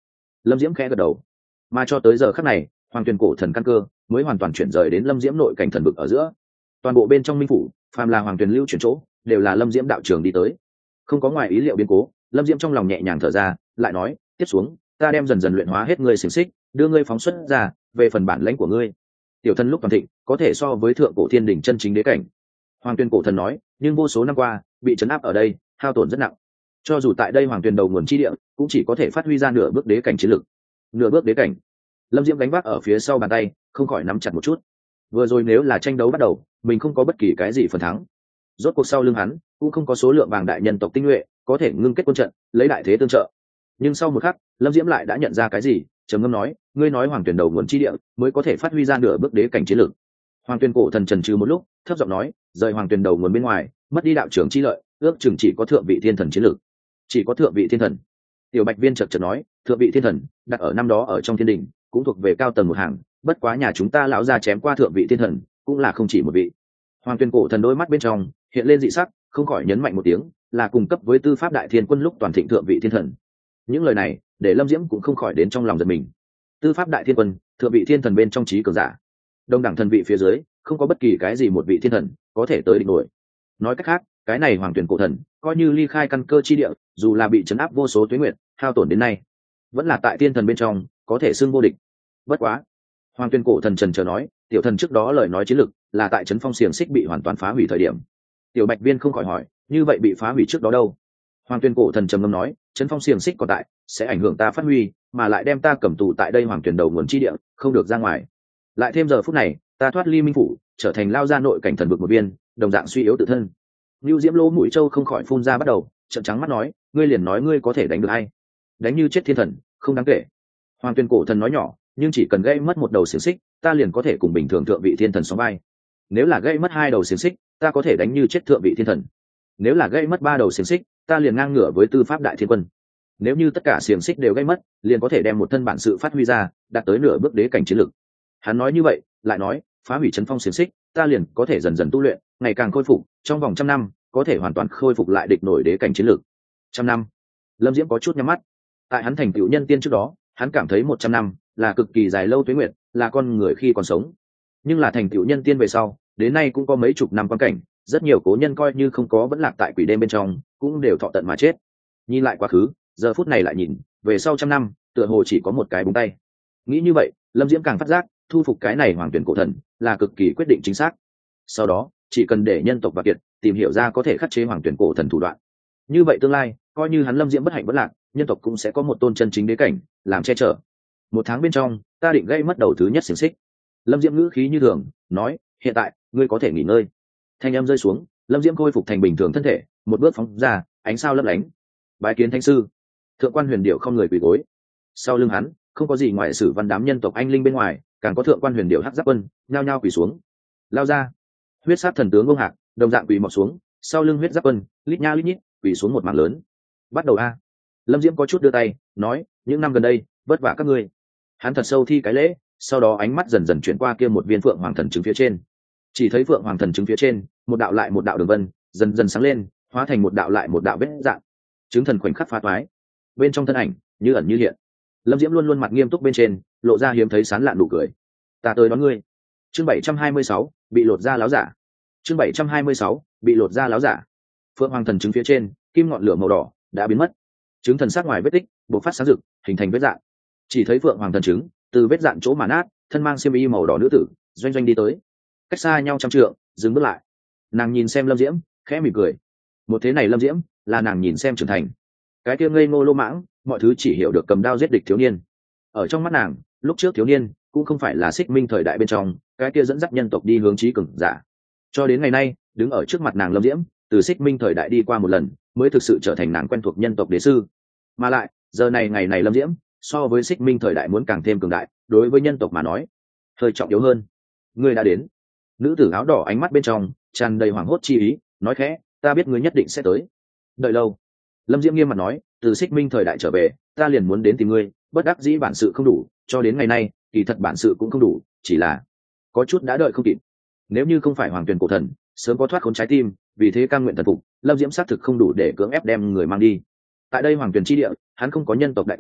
Lâm Diễm khẽ gật đầu. Mà cho tới giờ khắc này, hoàng tuyền cổ thần căn cơ mới hoàn toàn chuyển rời đến Lâm Diễm nội cảnh thần vực ở giữa. Toàn bộ bên trong minh phủ, phàm là hoàng tuyền lưu chuyển chỗ, đều là Lâm Diễm đạo trưởng đi tới. Không có ngoài ý liệu biến cố, Lâm Diễm trong lòng nhẹ nhàng thở ra, lại nói, tiếp xuống, ta đem dần dần luyện hóa hết ngươi xiềng xích, đưa ngươi phóng xuất ra, về phần bản lãnh của ngươi. Tiểu thân lúc toàn thịnh, có thể so với thượng cổ thiên đỉnh chân chính đế cảnh. Hoàng Tuyền cổ thần nói, nhưng vô số năm qua, bị trấn áp ở đây, hao tổn rất nặng. Cho dù tại đây Hoàng Tuyền đầu nguồn chi địa, cũng chỉ có thể phát huy ra nửa bước đế cảnh chiến lực. Nửa bước đế cảnh. Lâm Diễm đánh vác ở phía sau bàn tay, không khỏi nắm chặt một chút. Vừa rồi nếu là tranh đấu bắt đầu, mình không có bất kỳ cái gì phần thắng. Rốt cuộc sau lưng hắn, cũng không có số lượng vàng đại nhân tộc tinh nhuệ, có thể ngưng kết quân trận, lấy đại thế tương trợ. Nhưng sau một khắc, Lâm Diễm lại đã nhận ra cái gì, trầm ngâm nói, ngươi nói Hoàng Tuyền đầu nguồn chi địa, mới có thể phát huy ra nửa bước đế cảnh chiến lực. Hoàng Tuyền cổ thần trần trừ một lúc, thấp giọng nói, rời Hoàng Tuyền đầu nguồn bên ngoài, mất đi đạo trưởng chi lợi, ước chừng chỉ có thượng vị thiên thần chiến lực. Chỉ có thượng vị thiên thần. Tiểu Bạch Viên chợt chợt nói, thượng vị thiên thần, đặt ở năm đó ở trong thiên đình, cũng thuộc về cao tầng một hàng, bất quá nhà chúng ta lão gia chém qua thượng vị thiên thần, cũng là không chỉ một vị. Hoàng Tuyền cổ thần đôi mắt bên trong hiện lên dị sắc, không khỏi nhấn mạnh một tiếng, là cùng cấp với tư pháp đại thiên quân lúc toàn thịnh thượng vị thiên thần. Những lời này để Lâm Diễm cũng không khỏi đến trong lòng giật mình. Tư pháp đại thiên quân, thượng vị thiên thần bên trong trí cường giả, đông đẳng thần vị phía dưới, không có bất kỳ cái gì một vị thiên thần có thể tới địch nổi. Nói cách khác, cái này Hoàng Tuyền cổ thần coi như ly khai căn cơ chi địa, dù là bị chấn áp vô số tuế nguyệt, hao tổn đến nay, vẫn là tại thiên thần bên trong có thể xưng vô địch. Bất quá, Hoàng Tuyền cổ thần trần chờ nói, tiểu thần trước đó lời nói chiến lực là tại trấn phong xiềng xích bị hoàn toàn phá hủy thời điểm. Tiểu Bạch Viên không khỏi hỏi, như vậy bị phá hủy trước đó đâu? Hoàng Tuyền cổ thần trầm ngâm nói, trấn phong xiềng xích còn tại, sẽ ảnh hưởng ta phát huy, mà lại đem ta cầm tù tại đây Hoàng Tuyền đầu nguồn chi địa, không được ra ngoài. Lại thêm giờ phút này, ta thoát ly minh phủ, trở thành lao ra nội cảnh thần vực một viên, đồng dạng suy yếu tự thân. Nưu Diễm lỗ mũi châu không khỏi phun ra bắt đầu, trợn trắng mắt nói, ngươi liền nói ngươi có thể đánh được ai? Đánh như chết thiên thần, không đáng kể. Hoàng Tuyền cổ thần nói nhỏ, nhưng chỉ cần gây mất một đầu xiềng xích, ta liền có thể cùng bình thường thượng vị thiên thần sóng vai. Nếu là gây mất hai đầu xiềng xích, ta có thể đánh như chết thượng vị thiên thần. Nếu là gây mất ba đầu xiềng xích, ta liền ngang ngửa với tư pháp đại thiên quân. Nếu như tất cả xiềng xích đều gây mất, liền có thể đem một thân bản sự phát huy ra, đạt tới nửa bước đế cảnh chiến lực. Hắn nói như vậy, lại nói, phá hủy trấn phong xiềng xích, ta liền có thể dần dần tu luyện, ngày càng khôi phục, trong vòng trăm năm, có thể hoàn toàn khôi phục lại địch nổi đế cảnh chiến lực. Trăm năm. Lâm Diễm có chút nhắm mắt. Tại hắn thành tựu nhân tiên trước đó, hắn cảm thấy một trăm năm là cực kỳ dài lâu tuế nguyệt, là con người khi còn sống. Nhưng là thành tựu nhân tiên về sau, đến nay cũng có mấy chục năm quan cảnh, rất nhiều cố nhân coi như không có vẫn lạc tại quỷ đêm bên trong, cũng đều thọ tận mà chết. Nhìn lại quá khứ, giờ phút này lại nhìn, về sau trăm năm, tựa hồ chỉ có một cái búng tay. Nghĩ như vậy, Lâm Diễm càng phát giác, thu phục cái này Hoàng Tuyền cổ thần là cực kỳ quyết định chính xác. Sau đó, chỉ cần để nhân tộc và kiệt tìm hiểu ra có thể khắc chế Hoàng Tuyền cổ thần thủ đoạn, như vậy tương lai, coi như hắn Lâm Diễm bất hạnh bất lạc, nhân tộc cũng sẽ có một tôn chân chính đế cảnh làm che chở. Một tháng bên trong, ta định gây mất đầu thứ nhất xiềng xích. Lâm Diễm ngữ khí như thường nói, hiện tại ngươi có thể nghỉ ngơi. Thanh âm rơi xuống, Lâm Diễm khôi phục thành bình thường thân thể, một bước phóng ra, ánh sao lấp lánh. Bái kiến thánh sư. Thượng quan Huyền Điệu không người quỳ gối. Sau lưng hắn, không có gì ngoài sử văn đám nhân tộc anh linh bên ngoài, càng có thượng quan Huyền Điệu hắc giáp quân nhao nhao quỳ xuống. Lao ra. Huyết sát thần tướng Ngông Hạc đồng dạng quỳ mọc xuống, sau lưng huyết giáp quân lít nha lít nhít quỳ xuống một mảng lớn. Bắt đầu a. Lâm Diễm có chút đưa tay nói, những năm gần đây vất vả các ngươi. Hắn thật sâu thi cái lễ, sau đó ánh mắt dần dần chuyển qua kia một viên phượng hoàng thần trứng phía trên. Chỉ thấy phượng hoàng thần trứng phía trên, một đạo lại một đạo đường vân dần dần sáng lên, hóa thành một đạo lại một đạo vết dạng. Trứng thần khoảnh khắc phá toái, bên trong thân ảnh như ẩn như hiện. Lâm Diễm luôn luôn mặt nghiêm túc bên trên, lộ ra hiếm thấy sán lạn nụ cười. Ta tới đón ngươi. Chương bảy trăm hai mươi sáu, bị lột da láo giả. Chương bảy trăm hai mươi sáu, bị lột da láo giả. Phượng hoàng thần trứng phía trên, kim ngọn lửa màu đỏ đã biến mất. Trứng thần sát ngoài vết tích bộc phát sáng rực, hình thành vết dạng. Chỉ thấy phượng hoàng thần trứng từ vết dạng chỗ mà nát, thân mang xiêm y màu đỏ nữ tử doanh doanh đi tới, cách xa nhau trăm trượng, dừng bước lại. Nàng nhìn xem Lâm Diễm, khẽ mỉm cười. Một thế này Lâm Diễm là nàng nhìn xem trưởng thành. Cái kia ngây ngô lô mãng, mọi thứ chỉ hiểu được cầm đao giết địch thiếu niên. Ở trong mắt nàng, lúc trước thiếu niên cũng không phải là Xích Minh thời đại bên trong cái kia dẫn dắt nhân tộc đi hướng chí cường giả. Cho đến ngày nay, đứng ở trước mặt nàng Lâm Diễm, từ Xích Minh thời đại đi qua một lần, mới thực sự trở thành nàng quen thuộc nhân tộc đế sư. Mà lại, giờ này ngày này Lâm Diễm so với Xích Minh thời đại muốn càng thêm cường đại, đối với nhân tộc mà nói hơi trọng yếu hơn. Ngươi đã đến. Nữ tử áo đỏ ánh mắt bên trong tràn đầy hoảng hốt chi ý, nói khẽ, ta biết ngươi nhất định sẽ tới. Đợi lâu. Lâm Diễm nghiêm mặt nói, từ Xích Minh thời đại trở về, ta liền muốn đến tìm ngươi, bất đắc dĩ bản sự không đủ, cho đến ngày nay kỳ thật bản sự cũng không đủ, chỉ là có chút đã đợi không kịp. Nếu như không phải Hoàng Tuyền cổ thần sớm có thoát khốn trái tim, vì thế cam nguyện thần phục, Lâm Diễm xác thực không đủ để cưỡng ép đem người mang đi. Tại đây Hoàng Tuyền chi địa, hắn không có nhân tộc đại quân,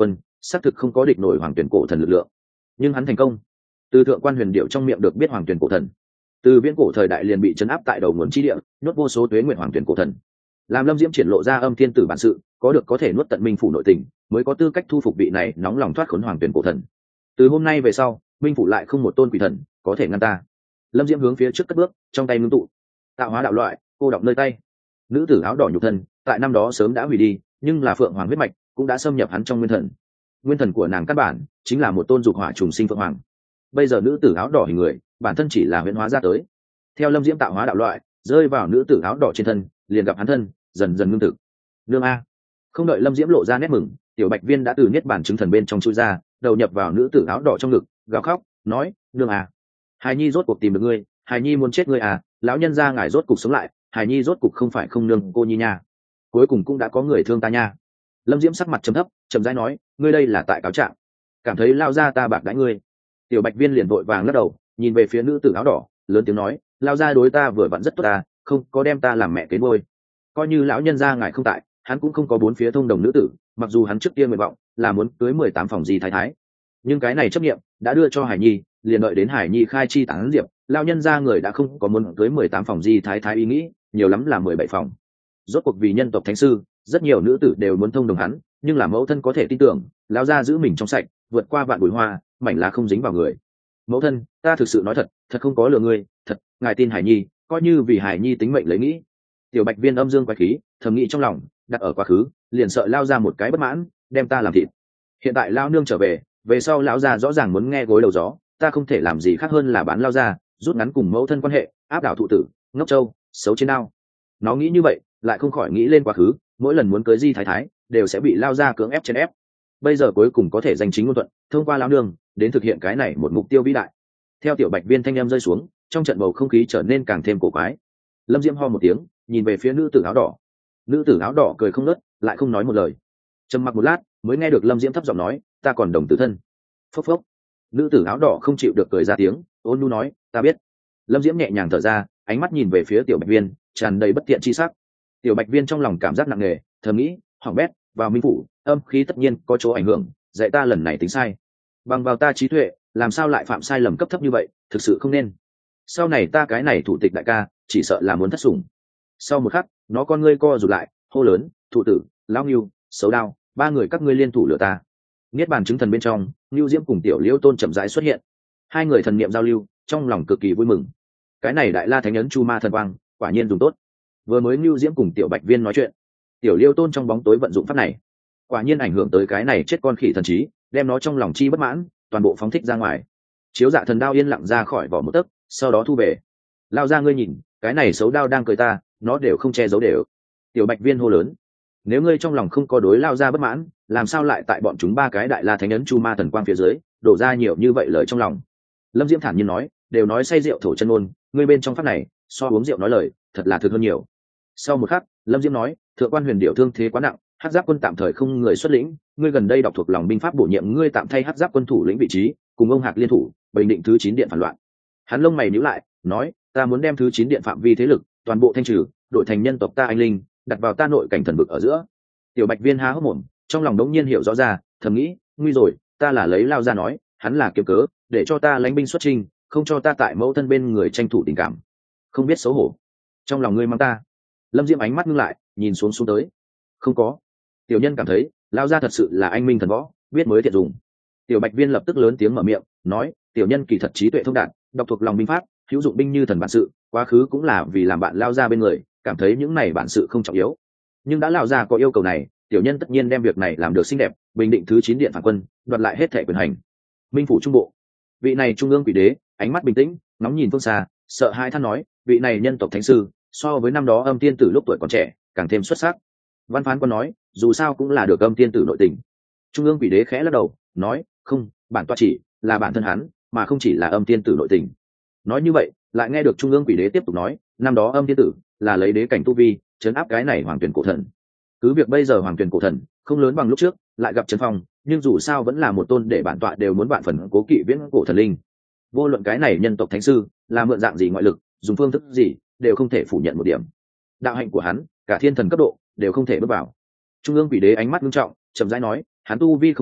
xác thực không có địch nổi hoàng tuyển cổ thần lực lượng, nhưng hắn thành công. Từ thượng quan huyền điệu trong miệng được biết hoàng tuyển cổ thần từ viễn cổ thời đại liền bị chấn áp tại đầu nguồn chi địa, nhốt vô số tuế nguyện hoàng tuyển cổ thần. Làm Lâm Diễm triển lộ ra âm thiên tử bản sự, có được có thể nuốt tận minh phủ nội tình, mới có tư cách thu phục vị này nóng lòng thoát khốn hoàng tuyển cổ thần. Từ hôm nay về sau, minh phủ lại không một tôn quỷ thần có thể ngăn ta. Lâm Diễm hướng phía trước cất bước, trong tay ngưng tụ tạo hóa đạo loại cô đọng nơi tay. Nữ tử áo đỏ nhục thân tại năm đó sớm đã hủy đi, nhưng là phượng hoàng huyết mạch cũng đã xâm nhập hắn trong nguyên thần. Nguyên thần của nàng căn bản chính là một tôn dục hỏa trùng sinh phượng hoàng. Bây giờ nữ tử áo đỏ hình người bản thân chỉ là huyễn hóa ra tới. Theo Lâm Diễm tạo hóa đạo loại rơi vào nữ tử áo đỏ trên thân, liền gặp hắn thân dần dần ngưng thực. Nương a! Không đợi Lâm Diễm lộ ra nét mừng, tiểu bạch viên đã từ niết bản chứng thần bên trong chui ra, đầu nhập vào nữ tử áo đỏ trong ngực, gào khóc nói: nương a! Hài nhi rốt cuộc tìm được ngươi, hài nhi muốn chết ngươi à, lão nhân gia ngài rốt cục sống lại, hài nhi rốt cục không phải không nương cô nhi nha, cuối cùng cũng đã có người thương ta nha. Lâm Diễm sắc mặt trầm thấp, trầm rãi nói: ngươi đây là tại cáo trạng, cảm thấy lao ra ta bạc đãi ngươi. Tiểu bạch viên liền vội vàng lắc đầu, nhìn về phía nữ tử áo đỏ, lớn tiếng nói: lao ra đối ta vừa vặn rất tốt ta, không có đem ta làm mẹ kế nuôi, coi như lão nhân gia ngài không tại, hắn cũng không có bốn phía thông đồng nữ tử, mặc dù hắn trước tiên nguyện vọng là muốn cưới mười tám phòng di thái thái, nhưng cái này chấp nghiệm đã đưa cho hải nhi, liền đợi đến hải nhi khai chi tán diệp, lao nhân gia người đã không có muốn cưới mười tám phòng di thái thái ý nghĩ, nhiều lắm là mười bảy phòng. Rốt cuộc vì nhân tộc thánh sư, rất nhiều nữ tử đều muốn thông đồng hắn, nhưng là mẫu thân có thể tin tưởng, lão gia giữ mình trong sạch, vượt qua vạn bụi hoa, mảnh lá không dính vào người. Mẫu thân, ta thực sự nói thật, thật không có lừa ngươi, thật, ngài tin hải nhi, coi như vì hải nhi tính mệnh lấy nghĩ. Tiểu bạch viên âm dương quái khí, thầm nghĩ trong lòng, đặt ở quá khứ, liền sợ lao ra một cái bất mãn, đem ta làm thịt. Hiện tại lao nương trở về, về sau lão gia rõ ràng muốn nghe gối đầu gió, ta không thể làm gì khác hơn là bán lao ra, rút ngắn cùng mẫu thân quan hệ, áp đảo thụ tử, ngốc châu, xấu trên đao. Nó nghĩ như vậy, lại không khỏi nghĩ lên quá khứ, mỗi lần muốn cưới di thái thái, đều sẽ bị lao ra cưỡng ép trên ép. Bây giờ cuối cùng có thể giành chính ngôn thuận, thông qua lao nương, đến thực hiện cái này một mục tiêu vĩ đại. Theo tiểu bạch viên thanh em rơi xuống, trong trận bầu không khí trở nên càng thêm cổ quái. Lâm Diễm ho một tiếng, nhìn về phía nữ tử áo đỏ. Nữ tử áo đỏ cười không nớt, lại không nói một lời. Trầm mặc một lát, mới nghe được Lâm Diễm thấp giọng nói: ta còn đồng tử thân. Phốc phốc. Nữ tử áo đỏ không chịu được cười ra tiếng, ôn nhu nói: ta biết. Lâm Diễm nhẹ nhàng thở ra, ánh mắt nhìn về phía tiểu bạch viên, tràn đầy bất thiện chi sắc. Tiểu bạch viên trong lòng cảm giác nặng nề, thầm nghĩ: hỏng bét, vào minh phủ, âm khí tất nhiên có chỗ ảnh hưởng, dạy ta lần này tính sai. Bằng vào ta trí tuệ, làm sao lại phạm sai lầm cấp thấp như vậy, thực sự không nên. Sau này ta cái này thủ tịch đại ca, chỉ sợ là muốn thất sủng. Sau một khắc, nó con ngươi co rụt lại, hô lớn: thụ tử, lão ngưu, xấu đao, ba người các ngươi liên thủ lừa ta. Niết bàn chứng thần bên trong, Nưu Diễm cùng Tiểu Liễu Tôn chậm rãi xuất hiện. Hai người thần niệm giao lưu, trong lòng cực kỳ vui mừng. Cái này đại la thánh ấn chu ma thần quang, quả nhiên dùng tốt. Vừa mới Nưu Diễm cùng Tiểu Bạch Viên nói chuyện, Tiểu Liễu Tôn trong bóng tối vận dụng pháp này, quả nhiên ảnh hưởng tới cái này chết con khỉ thần trí, đem nó trong lòng chi bất mãn, toàn bộ phóng thích ra ngoài. Chiếu dạ thần đao yên lặng ra khỏi vỏ một tấc, sau đó thu về. Lao ra ngươi nhìn, cái này xấu đao đang cười ta, nó đều không che giấu đều. Tiểu Bạch Viên hô lớn: nếu ngươi trong lòng không có đối lao ra bất mãn, làm sao lại tại bọn chúng ba cái đại la thánh ấn chu ma thần quang phía dưới đổ ra nhiều như vậy lời trong lòng? Lâm Diễm thản nhiên nói: đều nói say rượu thổ chân ôn, ngươi bên trong pháp này so uống rượu nói lời thật là thực hơn nhiều. Sau một khắc, Lâm Diễm nói: thượng quan huyền điệu thương thế quá nặng, hắc giáp quân tạm thời không người xuất lĩnh, ngươi gần đây đọc thuộc lòng binh pháp bổ nhiệm ngươi tạm thay hắc giáp quân thủ lĩnh vị trí, cùng ông Hạc liên thủ bình định thứ chín điện phản loạn. Hắn lông mày nhíu lại, nói: ta muốn đem thứ chín điện phạm vi thế lực toàn bộ thanh trừ, đội thành nhân tộc ta anh linh, đặt vào ta nội cảnh thần vực ở giữa. Tiểu Bạch Viên há hốc mồm, trong lòng đống nhiên hiểu rõ ra, thầm nghĩ: nguy rồi, ta là lấy lao ra nói, hắn là kiếm cớ để cho ta lãnh binh xuất chinh, không cho ta tại mẫu thân bên người tranh thủ tình cảm, không biết xấu hổ. Trong lòng ngươi mang ta. Lâm Diễm ánh mắt ngưng lại, nhìn xuống xuống tới. Không có. Tiểu nhân cảm thấy lao ra thật sự là anh minh thần võ, biết mới thiện dùng. Tiểu Bạch Viên lập tức lớn tiếng mở miệng, nói: tiểu nhân kỳ thật trí tuệ thông đạt, đọc thuộc lòng binh pháp, hữu dụng binh như thần bản sự, quá khứ cũng là vì làm bạn lao ra bên người, cảm thấy những này bản sự không trọng yếu. Nhưng đã lao ra có yêu cầu này, tiểu nhân tất nhiên đem việc này làm được xinh đẹp, bình định thứ chín điện phản quân, đoạt lại hết thể quyền hành. Minh phủ trung bộ, vị này trung ương quỷ đế ánh mắt bình tĩnh, ngóng nhìn phương xa, sợ hai than nói: vị này nhân tộc thánh sư, so với năm đó âm tiên tử lúc tuổi còn trẻ càng thêm xuất sắc. Văn phán quân nói: dù sao cũng là được âm tiên tử nội tình. Trung ương quỷ đế khẽ lắc đầu, nói: không, bản tọa chỉ là bản thân hắn, mà không chỉ là âm tiên tử nội tình. Nói như vậy, lại nghe được trung ương quỷ đế tiếp tục nói: năm đó âm tiên tử là lấy đế cảnh tu vi chấn áp cái này hoàng tuyển cổ thần. Cứ việc bây giờ hoàng tuyển cổ thần không lớn bằng lúc trước, lại gặp trấn phong, nhưng dù sao vẫn là một tôn để bản tọa đều muốn vạn phần cố kỵ viễn cổ thần linh. Vô luận cái này nhân tộc thánh sư là mượn dạng gì ngoại lực, dùng phương thức gì, đều không thể phủ nhận một điểm. Đạo hạnh của hắn, cả thiên thần cấp độ đều không thể bước vào. Trung ương quỷ đế ánh mắt nghiêm trọng, chậm rãi nói: hắn tu vi không cao,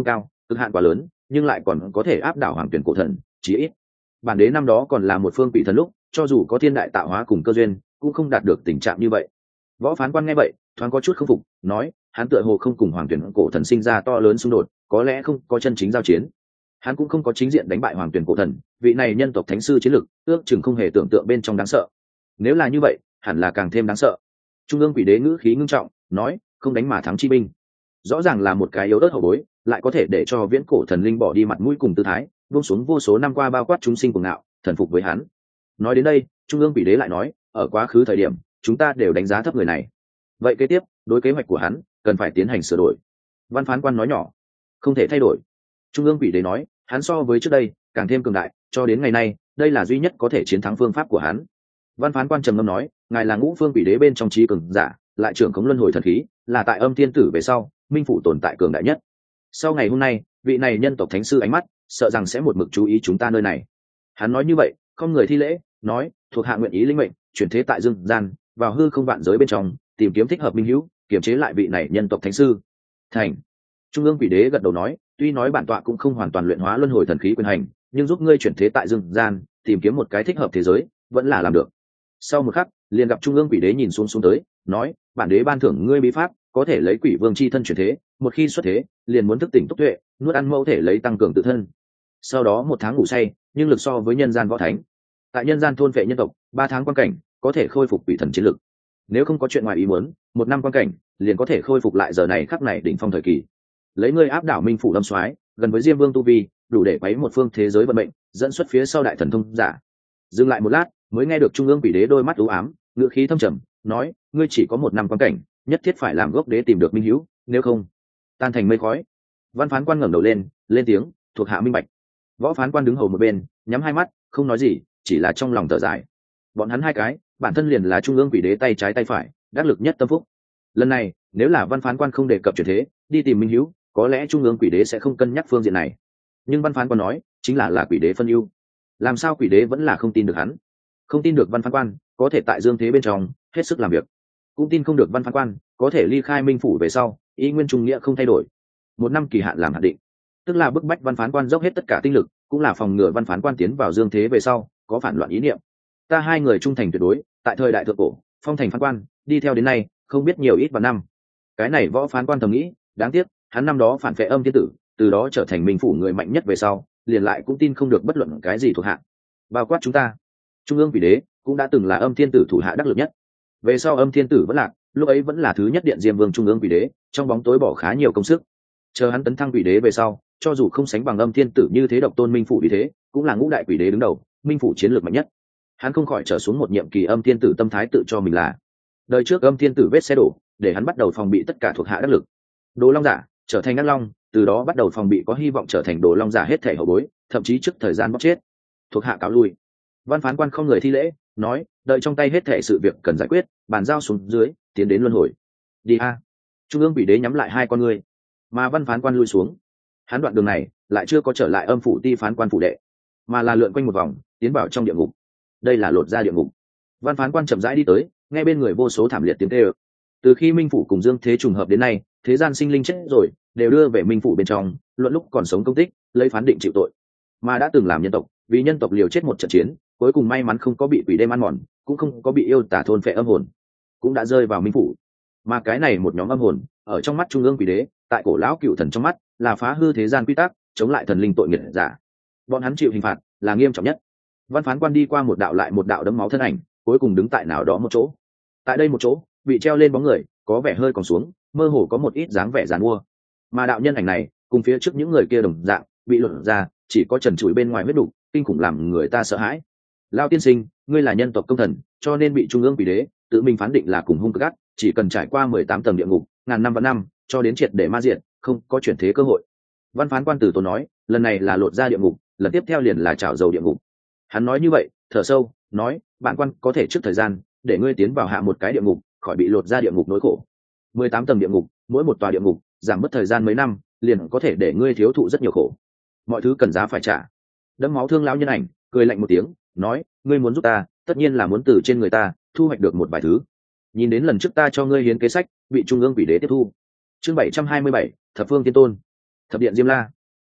cực hạn quá lớn nhưng lại còn có thể áp đảo hoàng tuyển cổ thần chí ít bản đế năm đó còn là một phương quỷ thần lúc, cho dù có thiên đại tạo hóa cùng cơ duyên cũng không đạt được tình trạng như vậy. Võ phán quan nghe vậy thoáng có chút không phục, nói hắn tựa hồ không cùng hoàng tuyển cổ thần sinh ra to lớn xung đột, có lẽ không có chân chính giao chiến. Hắn cũng không có chính diện đánh bại hoàng tuyển cổ thần, vị này nhân tộc thánh sư chiến lực ước chừng không hề tưởng tượng bên trong đáng sợ. Nếu là như vậy hẳn là càng thêm đáng sợ. Trung ương quỷ đế ngữ khí ngưng trọng nói, không đánh mà thắng chi binh. Rõ ràng là một cái yếu ớt hậu bối, lại có thể để cho viễn cổ thần linh bỏ đi mặt mũi cùng tư thái, buông xuống vô số năm qua bao quát chúng sinh cuồng ngạo, thần phục với hắn. Nói đến đây trung ương quỷ đế lại nói, ở quá khứ thời điểm chúng ta đều đánh giá thấp người này, vậy kế tiếp đối kế hoạch của hắn cần phải tiến hành sửa đổi. Văn phán quan nói nhỏ, không thể thay đổi. Trung ương quỷ đế nói, hắn so với trước đây càng thêm cường đại, cho đến ngày nay đây là duy nhất có thể chiến thắng phương pháp của hắn. Văn phán quan trầm ngâm nói, ngài là ngũ phương quỷ đế bên trong trí cường giả, lại trưởng khống luân hồi thần khí, là tại âm thiên tử về sau minh phủ tồn tại cường đại nhất. Sau ngày hôm nay vị này nhân tộc thánh sư ánh mắt sợ rằng sẽ một mực chú ý chúng ta nơi này. Hắn nói như vậy không người thi lễ, nói thuộc hạ nguyện ý linh mệnh chuyển thế tại dương gian, vào hư không vạn giới bên trong tìm kiếm thích hợp minh hữu, kiềm chế lại vị này nhân tộc thánh sư. Thành. Trung ương quỷ đế gật đầu nói, tuy nói bản tọa cũng không hoàn toàn luyện hóa luân hồi thần khí quyền hành, nhưng giúp ngươi chuyển thế tại dương gian tìm kiếm một cái thích hợp thế giới vẫn là làm được. Sau một khắc liền gặp trung ương quỷ đế nhìn xuống xuống tới, nói bản đế ban thưởng ngươi bí pháp, có thể lấy quỷ vương chi thân chuyển thế, một khi xuất thế liền muốn thức tỉnh túc tuệ, nuốt ăn mẫu thể lấy tăng cường tự thân. Sau đó một tháng ngủ say, nhưng lực so với nhân gian võ thánh. Tại nhân gian thôn vệ nhân tộc ba tháng quan cảnh có thể khôi phục quỷ thần chiến lực. Nếu không có chuyện ngoài ý muốn, một năm quan cảnh liền có thể khôi phục lại giờ này khắc này đỉnh phong thời kỳ. Lấy ngươi áp đảo minh phủ lâm soái, gần với diêm vương tu vi, đủ để quấy một phương thế giới vận mệnh, dẫn xuất phía sau đại thần thông giả. Dừng lại một lát mới nghe được trung ương quỷ đế đôi mắt u ám, ngữ khí thâm trầm nói, ngươi chỉ có một năm quan cảnh, nhất thiết phải làm gốc đế tìm được minh hữu, nếu không tan thành mây khói. Văn phán quan ngẩng đầu lên lên tiếng, thuộc hạ minh bạch. Võ phán quan đứng hầu một bên nhắm hai mắt không nói gì, chỉ là trong lòng thở dài. Bọn hắn hai cái bản thân liền là trung ương quỷ đế tay trái tay phải, đắc lực nhất tâm phúc. Lần này nếu là văn phán quan không đề cập chuyển thế đi tìm minh hữu, có lẽ trung ương quỷ đế sẽ không cân nhắc phương diện này. Nhưng văn phán quan nói chính là là quỷ đế phân ưu, làm sao quỷ đế vẫn là không tin được hắn, không tin được văn phán quan có thể tại dương thế bên trong hết sức làm việc, cũng tin không được văn phán quan có thể ly khai minh phủ về sau ý nguyên trung nghĩa không thay đổi, một năm kỳ hạn làm hạn định, tức là bức bách văn phán quan dốc hết tất cả tinh lực, cũng là phòng ngừa văn phán quan tiến vào dương thế về sau có phản loạn ý niệm. Ta hai người trung thành tuyệt đối, tại thời đại thượng cổ phong thành phán quan đi theo đến nay không biết nhiều ít vạn năm. Cái này võ phán quan thầm nghĩ, đáng tiếc hắn năm đó phản vệ âm thiên tử, từ đó trở thành minh phủ người mạnh nhất về sau liền lại cũng tin không được bất luận cái gì thuộc hạ, bao quát chúng ta. Trung ương quỷ đế cũng đã từng là âm thiên tử thủ hạ đắc lực nhất, về sau âm thiên tử vẫn lạc, lúc ấy vẫn là thứ nhất điện diêm vương trung ương quỷ đế trong bóng tối bỏ khá nhiều công sức, chờ hắn tấn thăng quỷ đế về sau, cho dù không sánh bằng âm thiên tử như thế độc tôn minh phủ vì thế cũng là ngũ đại quỷ đế đứng đầu, minh phủ chiến lược mạnh nhất. Hắn không khỏi trở xuống một nhiệm kỳ âm thiên tử tâm thái tự cho mình là đời trước âm thiên tử vết xe đổ, để hắn bắt đầu phòng bị tất cả thuộc hạ đắc lực. Đồ long giả trở thành ác long, từ đó bắt đầu phòng bị có hy vọng trở thành đồ long giả hết thể hậu bối, thậm chí trước thời gian bóc chết. Thuộc hạ cáo lui. Văn phán quan không người thi lễ, nói đợi trong tay hết thể sự việc cần giải quyết, bàn giao xuống dưới tiến đến luân hồi. Đi a. Trung ương quỷ đế nhắm lại hai con ngươi, mà văn phán quan lui xuống. Hắn đoạn đường này lại chưa có trở lại âm phủ ti phán quan phủ đệ, mà là lượn quanh một vòng tiến vào trong địa ngục. Đây là lột ra địa ngục. Văn phán quan chậm rãi đi tới, nghe bên người vô số thảm liệt tiếng kêu. Từ khi minh phủ cùng dương thế trùng hợp đến nay, thế gian sinh linh chết rồi đều đưa về minh phủ bên trong luận lúc còn sống công tích, lấy phán định chịu tội. Mà đã từng làm nhân tộc, vì nhân tộc liều chết một trận chiến, cuối cùng may mắn không có bị quỷ đêm ăn mòn, cũng không có bị yêu tả thôn phệ âm hồn, cũng đã rơi vào minh phủ. Mà cái này một nhóm âm hồn ở trong mắt trung ương quỷ đế, tại cổ lão cựu thần trong mắt là phá hư thế gian quy tắc, chống lại thần linh tội nghiệp giả. Bọn hắn chịu hình phạt là nghiêm trọng nhất. Văn phán quan đi qua một đạo lại một đạo đấm máu thân ảnh, cuối cùng đứng tại nào đó một chỗ. Tại đây một chỗ bị treo lên bóng người có vẻ hơi còn xuống, mơ hồ có một ít dáng vẻ giàn mua. Mà đạo nhân ảnh này cùng phía trước những người kia đồng dạng, bị luận ra chỉ có trần trụi bên ngoài huyết đủ, kinh khủng làm người ta sợ hãi. Lao tiên sinh, ngươi là nhân tộc công thần, cho nên bị trung ương quỷ đế tự mình phán định là cùng hung cực ác, chỉ cần trải qua mười tám tầng địa ngục, ngàn năm vạn năm, cho đến triệt để ma diệt, không có chuyển thế cơ hội. Văn phán quan tử tốn nói, lần này là lột ra địa ngục, lần tiếp theo liền là trào dầu địa ngục. Hắn nói như vậy, thở sâu, nói, bạn quan có thể trước thời gian để ngươi tiến vào hạ một cái địa ngục, khỏi bị lột ra địa ngục nỗi khổ. Mười tám tầng địa ngục, mỗi một tòa địa ngục giảm mất thời gian mấy năm, liền có thể để ngươi thiếu thụ rất nhiều khổ. Mọi thứ cần giá phải trả. Đẫm máu thương lão nhân ảnh cười lạnh một tiếng, nói, ngươi muốn giúp ta, tất nhiên là muốn từ trên người ta thu hoạch được một vài thứ. Nhìn đến lần trước ta cho ngươi hiến kế sách, bị trung ương quỷ đế tiếp thu. Chương bảy trăm hai mươi bảy, thập phương tiên tôn, thập điện diêm la.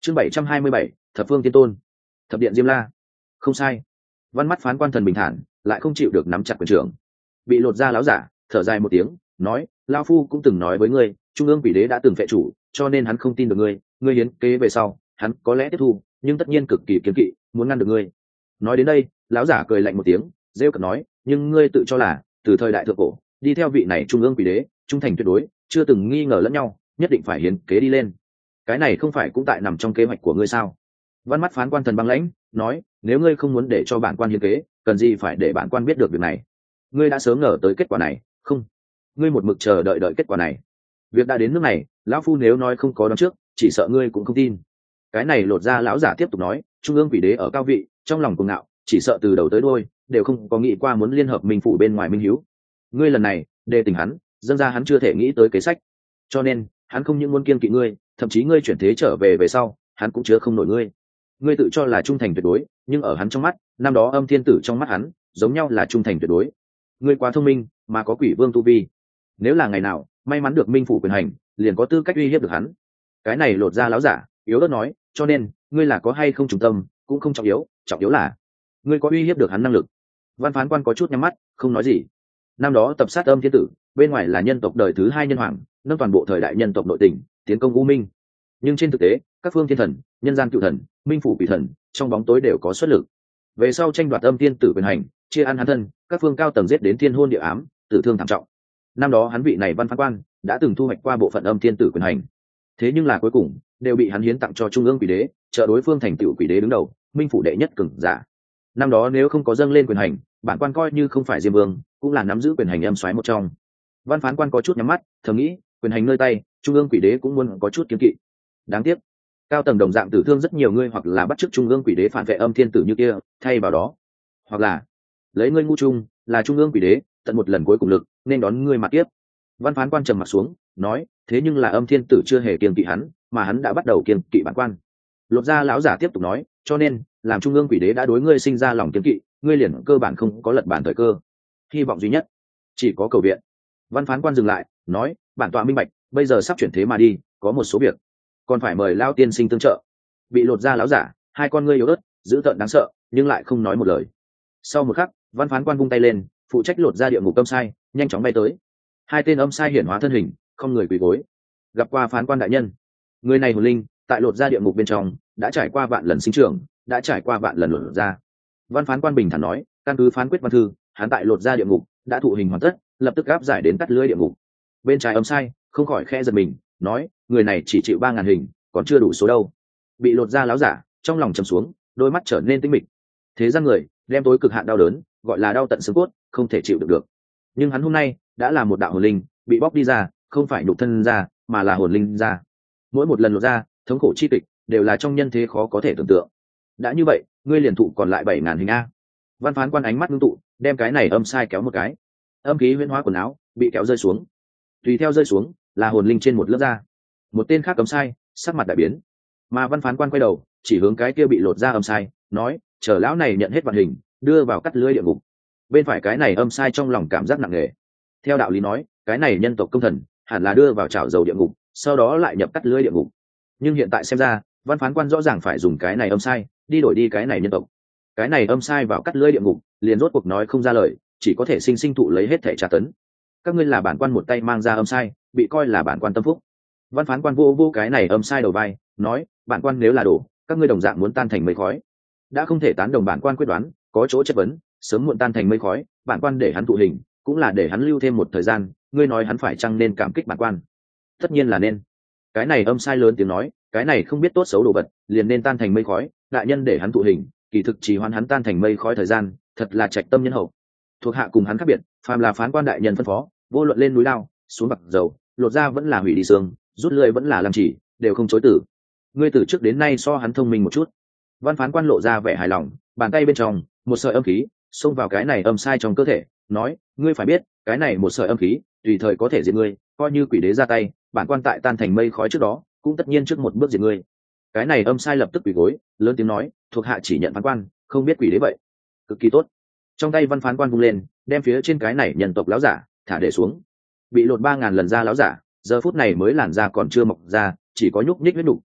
chương bảy trăm hai mươi bảy, thập phương tiên tôn, thập điện diêm la. Không sai. Văn mắt phán quan thần bình thản, lại không chịu được nắm chặt quyền trưởng. Bị lột ra láo giả thở dài một tiếng, nói, lão phu cũng từng nói với ngươi, trung ương quỷ đế đã từng phệ chủ, cho nên hắn không tin được ngươi, ngươi hiến kế về sau hắn có lẽ tiếp thu, nhưng tất nhiên cực kỳ kiêng kỵ, muốn ngăn được ngươi. Nói đến đây, lão giả cười lạnh một tiếng, rêu cợt nói, nhưng ngươi tự cho là từ thời đại thượng cổ đi theo vị này trung ương quỷ đế trung thành tuyệt đối, chưa từng nghi ngờ lẫn nhau, nhất định phải hiến kế đi lên. Cái này không phải cũng tại nằm trong kế hoạch của ngươi sao? Văn mắt phán quan thần băng lãnh nói, nếu ngươi không muốn để cho bản quan hiến kế, cần gì phải để bản quan biết được việc này? Ngươi đã sớm ngờ tới kết quả này không? Ngươi một mực chờ đợi đợi kết quả này. Việc đã đến nước này, lão phu nếu nói không có đón trước, chỉ sợ ngươi cũng không tin. Cái này lột ra lão giả tiếp tục nói, trung ương quỷ đế ở cao vị, trong lòng cuồng ngạo, chỉ sợ từ đầu tới đuôi đều không có nghĩ qua muốn liên hợp minh phủ bên ngoài minh hiếu. Ngươi lần này đề tỉnh hắn, dâng ra hắn chưa thể nghĩ tới kế sách, cho nên hắn không những muốn kiên kỵ ngươi, thậm chí ngươi chuyển thế trở về về sau hắn cũng chứa không nổi ngươi. Ngươi tự cho là trung thành tuyệt đối, nhưng ở hắn trong mắt, năm đó âm thiên tử trong mắt hắn giống nhau là trung thành tuyệt đối. Ngươi quá thông minh mà có quỷ vương tu vi, nếu là ngày nào may mắn được minh phủ quyền hành, liền có tư cách uy hiếp được hắn. Cái này lột ra láo giả yếu ớt nói, cho nên ngươi là có hay không trung tâm cũng không trọng yếu, trọng yếu là ngươi có uy hiếp được hắn năng lực. Văn phán quan có chút nhắm mắt không nói gì. Năm đó tập sát âm thiên tử, bên ngoài là nhân tộc đời thứ hai nhân hoàng, nâng toàn bộ thời đại nhân tộc nội tình tiến công u minh, nhưng trên thực tế các phương thiên thần, nhân gian cựu thần, minh phủ quỷ thần trong bóng tối đều có xuất lực. Về sau tranh đoạt âm thiên tử quyền hành, chia ăn hắn thân, các phương cao tầng giết đến thiên hôn địa ám, tử thương thảm trọng. Năm đó hắn vị này văn phán quan đã từng thu hoạch qua bộ phận âm thiên tử quyền hành, thế nhưng là cuối cùng đều bị hắn hiến tặng cho trung ương quỷ đế, trợ đối phương thành tựu quỷ đế đứng đầu, minh phủ đệ nhất cường giả. Năm đó nếu không có dâng lên quyền hành, bản quan coi như không phải diêm vương cũng là nắm giữ quyền hành âm soái một trong. Văn phán quan có chút nhắm mắt thầm nghĩ, quyền hành nơi tay, trung ương quỷ đế cũng muốn có chút kiêng kỵ. Đáng tiếc cao tầng đồng dạng tử thương rất nhiều ngươi, hoặc là bắt chước trung ương quỷ đế phản vệ âm thiên tử như kia, thay vào đó hoặc là lấy ngươi ngu trung là trung ương quỷ đế tận một lần cuối cùng lực nên đón ngươi mặt tiếp. Văn phán quan trầm mặt xuống nói, thế nhưng là âm thiên tử chưa hề kiêng kỵ hắn, mà hắn đã bắt đầu kiêng kỵ bản quan. Lột ra lão giả tiếp tục nói, cho nên làm trung ương quỷ đế đã đối ngươi sinh ra lòng kiêng kỵ, ngươi liền cơ bản không có lật bản thời cơ, hy vọng duy nhất chỉ có cầu viện. Văn phán quan dừng lại nói, bản tọa minh bạch, bây giờ sắp chuyển thế mà đi, có một số việc còn phải mời lao tiên sinh tương trợ. Bị lột ra lão giả hai con ngươi yếu ớt dữ tợn đáng sợ, nhưng lại không nói một lời. Sau một khắc, văn phán quan vung tay lên, phụ trách lột ra địa ngục âm sai nhanh chóng bay tới. Hai tên âm sai hiển hóa thân hình, không người quỳ gối gặp qua phán quan đại nhân. Người này hồn linh tại lột ra địa ngục bên trong đã trải qua vạn lần sinh trưởng, đã trải qua vạn lần lột ra. Văn phán quan bình thản nói, căn cứ phán quyết văn thư, hắn tại lột ra địa ngục đã thụ hình hoàn tất, lập tức áp giải đến cắt lưới địa ngục. Bên trái âm sai không khỏi khẽ giật mình, nói, người này chỉ chịu ba ngàn hình, còn chưa đủ số đâu. Bị lột ra láo giả trong lòng trầm xuống, đôi mắt trở nên tinh mịch. Thế gian người đem tối cực hạn đau đớn gọi là đau tận xương cốt, không thể chịu được được. Nhưng hắn hôm nay đã là một đạo hồn linh, bị bóc đi ra, không phải nhục thân ra, mà là hồn linh ra. Mỗi một lần lột ra, thống khổ chi kịch đều là trong nhân thế khó có thể tưởng tượng. Đã như vậy, ngươi liền thụ còn lại bảy ngàn hình a. Văn phán quan ánh mắt ngưng tụ, đem cái này âm sai kéo một cái, âm khí huyễn hóa quần áo bị kéo rơi xuống, tùy theo rơi xuống là hồn linh trên một lớp da. Một tên khác âm sai sắc mặt đại biến, mà văn phán quan quay đầu chỉ hướng cái kia bị lột ra âm sai, nói, chờ lão này nhận hết vạn hình, đưa vào cắt lưới địa ngục. Bên phải cái này âm sai trong lòng cảm giác nặng nề. Theo đạo lý nói, cái này nhân tộc công thần hẳn là đưa vào chảo dầu địa ngục, sau đó lại nhập cắt lưới địa ngục. Nhưng hiện tại xem ra, văn phán quan rõ ràng phải dùng cái này âm sai đi đổi đi cái này nhân tộc. Cái này âm sai vào cắt lưới địa ngục, liền rốt cuộc nói không ra lời, chỉ có thể sinh sinh thụ lấy hết thể tra tấn. Các ngươi là bản quan một tay mang ra âm sai, bị coi là bản quan tâm phúc. Văn phán quan vô vô cái này âm sai đầu vai, nói, bản quan nếu là đổ, các ngươi đồng dạng muốn tan thành mây khói. Đã không thể tán đồng bản quan quyết đoán, có chỗ chất vấn, sớm muộn tan thành mây khói, bản quan để hắn thụ hình, cũng là để hắn lưu thêm một thời gian, ngươi nói hắn phải chăng nên cảm kích bản quan? Tất nhiên là nên. Cái này âm sai lớn tiếng nói, cái này không biết tốt xấu đồ vật, liền nên tan thành mây khói, đại nhân để hắn thụ hình, kỳ thực chỉ hoan hắn tan thành mây khói thời gian, thật là trạch tâm nhân hậu. Thuộc hạ cùng hắn khác biệt, phàm là phán quan đại nhân phân phó, vô luận lên núi lao, xuống bạc dầu, lột ra vẫn là hủy đi xương, rút lưỡi vẫn là làm chỉ, đều không chối từ. Ngươi từ trước đến nay so hắn thông minh một chút. Văn phán quan lộ ra vẻ hài lòng, bàn tay bên trong một sợi âm khí xông vào cái này âm sai trong cơ thể, nói, ngươi phải biết, cái này một sợi âm khí tùy thời có thể diệt ngươi, coi như quỷ đế ra tay, bản quan tại tan thành mây khói trước đó cũng tất nhiên trước một bước diệt ngươi. Cái này âm sai lập tức quỳ gối, lớn tiếng nói, thuộc hạ chỉ nhận phán quan, không biết quỷ đế vậy. Cực kỳ tốt. Trong tay văn phán quan vung lên, đem phía trên cái này nhân tộc láo giả thả để xuống. Bị lột ba ngàn lần ra láo giả, giờ phút này mới làn da còn chưa mọc ra, chỉ có nhúc nhích huyết đục,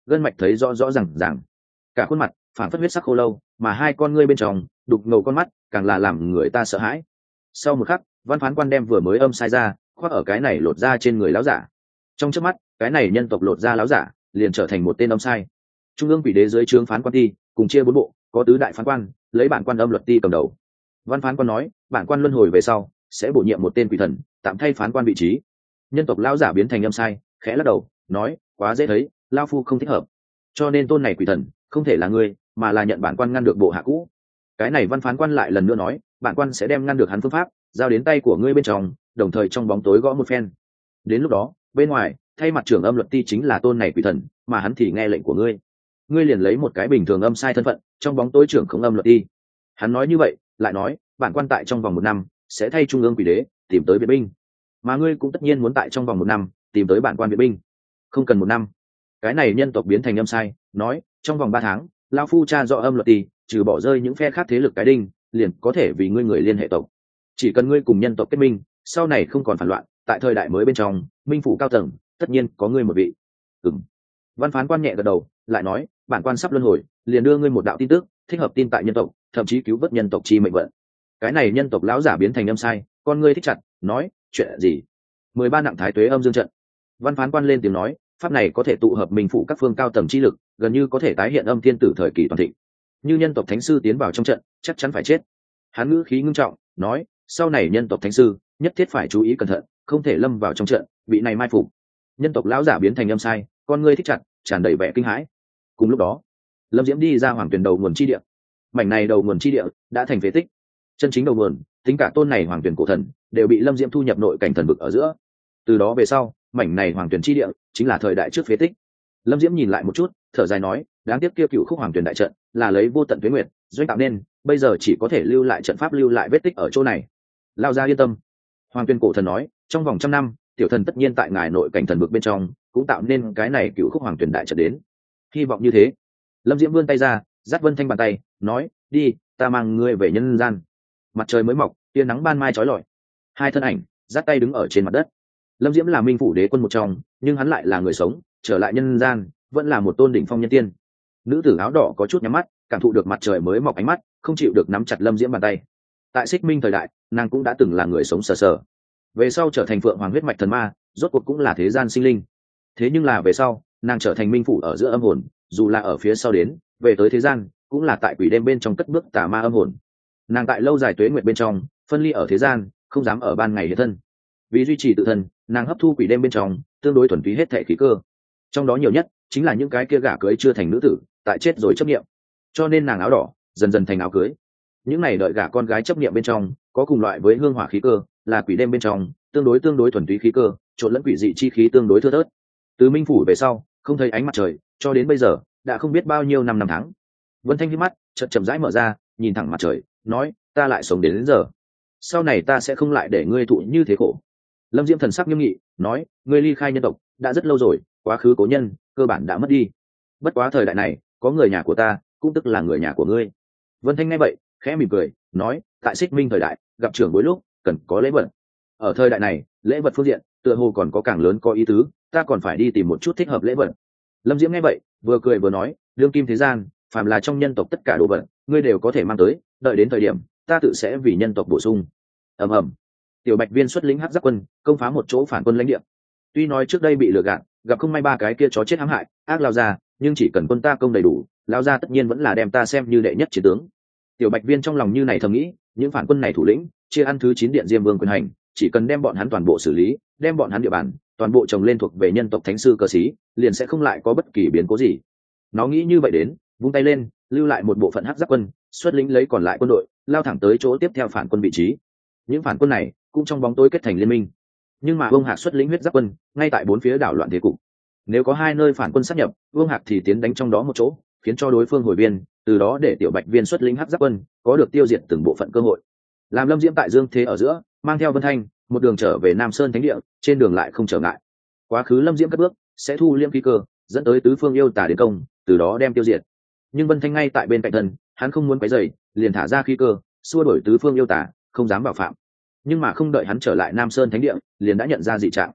gân mạch thấy rõ rõ ràng ràng, cả khuôn mặt phản phất huyết sắc khô lâu, mà hai con ngươi bên trong đục ngầu con mắt càng là làm người ta sợ hãi. Sau một khắc, văn phán quan đem vừa mới âm sai ra khoác ở cái này lột ra trên người láo giả. Trong chớp mắt, cái này nhân tộc lột ra láo giả liền trở thành một tên âm sai. Trung ương quỷ đế dưới trướng phán quan ti cùng chia bốn bộ, có tứ đại phán quan lấy bản quan âm luật ti cầm đầu. Văn phán quan nói, bản quan luân hồi về sau sẽ bổ nhiệm một tên quỷ thần tạm thay phán quan vị trí. Nhân tộc lão giả biến thành âm sai, khẽ lắc đầu nói, quá dễ thấy, lao phu không thích hợp, cho nên tôn này quỷ thần không thể là ngươi, mà là nhận bản quan ngăn được bộ hạ cũ. Cái này văn phán quan lại lần nữa nói, bản quan sẽ đem ngăn được hắn phương pháp giao đến tay của ngươi bên trong, đồng thời trong bóng tối gõ một phen. Đến lúc đó, bên ngoài thay mặt trưởng âm luật ti chính là tôn này quỷ thần, mà hắn thì nghe lệnh của ngươi. Ngươi liền lấy một cái bình thường âm sai thân phận trong bóng tối trưởng không âm luật ti. Hắn nói như vậy, lại nói, bản quan tại trong vòng một năm sẽ thay trung ương quỷ đế tìm tới viện binh, mà ngươi cũng tất nhiên muốn tại trong vòng một năm tìm tới bản quan viện binh. Không cần một năm. Cái này nhân tộc biến thành âm sai nói, trong vòng ba tháng lao phu tra rõ âm luật ti, trừ bỏ rơi những phe khác thế lực cái đinh, liền có thể vì ngươi người liên hệ tộc. Chỉ cần ngươi cùng nhân tộc kết minh, sau này không còn phản loạn, tại thời đại mới bên trong minh phủ cao tầng tất nhiên có ngươi một vị. Ừm. Văn phán quan nhẹ gật đầu, lại nói, bản quan sắp luân hồi, liền đưa ngươi một đạo tin tức thích hợp tin tại nhân tộc, thậm chí cứu vớt nhân tộc chi mệnh vận. Cái này nhân tộc lão giả biến thành âm sai, con ngươi thích chặt nói, chuyện gì? Mười ba nặng thái tuế âm dương trận. Văn phán quan lên tiếng nói, pháp này có thể tụ hợp minh phủ các phương cao tầng chi lực, gần như có thể tái hiện âm thiên tử thời kỳ toàn thịnh. Như nhân tộc thánh sư tiến vào trong trận, chắc chắn phải chết. Hắn ngữ khí ngưng trọng nói, sau này nhân tộc thánh sư nhất thiết phải chú ý cẩn thận, không thể lâm vào trong trận vị này mai phục. Nhân tộc lão giả biến thành âm sai, con ngươi thích chặt tràn đầy vẻ kinh hãi. Cùng lúc đó, Lâm Diễm đi ra hoàng tuyển đầu nguồn chi địa. Mảnh này đầu nguồn chi địa đã thành phế tích. Chân chính đầu nguồn, tính cả tôn này hoàng tuyển cổ thần đều bị Lâm Diễm thu nhập nội cảnh thần vực ở giữa. Từ đó về sau, mảnh này hoàng tuyển chi địa chính là thời đại trước phế tích. Lâm Diễm nhìn lại một chút, thở dài nói, đáng tiếc kia cựu khúc hoàng tuyển đại trận là lấy vô tận tuế nguyệt doanh tạo nên, bây giờ chỉ có thể lưu lại trận pháp, lưu lại vết tích ở chỗ này. Lao ra yên tâm. Hoàng tuyên cổ thần nói, trong vòng trăm năm tiểu thần tất nhiên tại ngài nội cảnh thần vực bên trong cũng tạo nên cái này cựu khúc hoàng tuyển đại trận đến. Hy vọng như thế. Lâm Diễm vươn tay ra, dắt Vân Thanh bàn tay, nói, đi, ta mang ngươi về nhân gian. Mặt trời mới mọc, tia nắng ban mai chói lọi, hai thân ảnh dắt tay đứng ở trên mặt đất. Lâm Diễm là minh phủ đế quân một trong, nhưng hắn lại là người sống, trở lại nhân gian vẫn là một tôn đỉnh phong nhân tiên. Nữ tử áo đỏ có chút nhắm mắt, cảm thụ được mặt trời mới mọc ánh mắt, không chịu được nắm chặt Lâm Diễm bàn tay. Tại Xích Minh thời đại, nàng cũng đã từng là người sống sờ sờ, về sau trở thành phượng hoàng huyết mạch thần ma, rốt cuộc cũng là thế gian sinh linh. Thế nhưng là về sau, nàng trở thành minh phủ ở giữa âm hồn, dù là ở phía sau đến về tới thế gian, cũng là tại quỷ đêm bên trong cất bước tà ma âm hồn. Nàng tại lâu dài tuế nguyệt bên trong phân ly ở thế gian, không dám ở ban ngày hiện thân. Vì duy trì tự thân, nàng hấp thu quỷ đêm bên trong tương đối thuần túy hết thể khí cơ, trong đó nhiều nhất chính là những cái kia gả cưới chưa thành nữ tử tại chết rồi chấp nghiệm, cho nên nàng áo đỏ dần dần thành áo cưới. Những này đợi gả con gái chấp nghiệm bên trong có cùng loại với hương hỏa khí cơ, là quỷ đêm bên trong tương đối tương đối thuần túy khí cơ, trộn lẫn quỷ dị chi khí tương đối thưa thớt. Từ minh phủ về sau không thấy ánh mặt trời cho đến bây giờ đã không biết bao nhiêu năm năm tháng. Vân Thanh hít mắt chậm chậm rãi mở ra, nhìn thẳng mặt trời, nói, ta lại sống đến, đến giờ, sau này ta sẽ không lại để ngươi thụ như thế khổ. Lâm Diễm thần sắc nghiêm nghị nói, ngươi ly khai nhân tộc đã rất lâu rồi, quá khứ cố nhân cơ bản đã mất đi, bất quá thời đại này có người nhà của ta, cũng tức là người nhà của ngươi. Vân Thanh nghe vậy khẽ mỉm cười nói, tại Xích Minh thời đại gặp trưởng bối lúc cần có lễ vật, ở thời đại này lễ vật phương diện tựa hồ còn có càng lớn có ý tứ, ta còn phải đi tìm một chút thích hợp lễ vật. Lâm Diễm nghe vậy vừa cười vừa nói, đương kim thế gian phàm là trong nhân tộc tất cả đồ vật ngươi đều có thể mang tới, đợi đến thời điểm ta tự sẽ vì nhân tộc bổ sung. ầm ầm, tiểu bạch viên xuất lĩnh hắc giác quân công phá một chỗ phản quân lãnh địa. Tuy nói trước đây bị lừa gạt, gặp không may ba cái kia chó chết hãm hại ác lao ra, nhưng chỉ cần quân ta công đầy đủ, lao ra tất nhiên vẫn là đem ta xem như đệ nhất chiến tướng. Tiểu bạch viên trong lòng như này thầm nghĩ, những phản quân này thủ lĩnh chia ăn thứ chín điện diêm vương quyền hành, chỉ cần đem bọn hắn toàn bộ xử lý, đem bọn hắn địa bàn toàn bộ trồng lên thuộc về nhân tộc thánh sư cơ sĩ, liền sẽ không lại có bất kỳ biến cố gì. Nó nghĩ như vậy đến, vung tay lên lưu lại một bộ phận hắc giáp quân, xuất lĩnh lấy còn lại quân đội lao thẳng tới chỗ tiếp theo phản quân vị trí. Những phản quân này cũng trong bóng tối kết thành liên minh, nhưng mà Vương Hạc xuất lĩnh huyết giáp quân ngay tại bốn phía đảo loạn thế cục. Nếu có hai nơi phản quân sát nhập, Vương Hạc thì tiến đánh trong đó một chỗ, khiến cho đối phương hồi viên, từ đó để tiểu bạch viên xuất lĩnh hắc giáp quân có được tiêu diệt từng bộ phận cơ hội. Làm Lâm Diễm tại dương thế ở giữa mang theo Vân Thanh một đường trở về Nam Sơn Thánh Địa, trên đường lại không trở ngại. Quá khứ Lâm Diễm cất bước sẽ thu liêm khí cơ, dẫn tới tứ phương yêu tả đến công, từ đó đem tiêu diệt. Nhưng Vân Thanh ngay tại bên cạnh thân, hắn không muốn quấy rầy, liền thả ra khí cơ, xua đuổi tứ phương yêu tả, không dám vào phạm. Nhưng mà không đợi hắn trở lại Nam Sơn Thánh Địa, liền đã nhận ra dị trạng.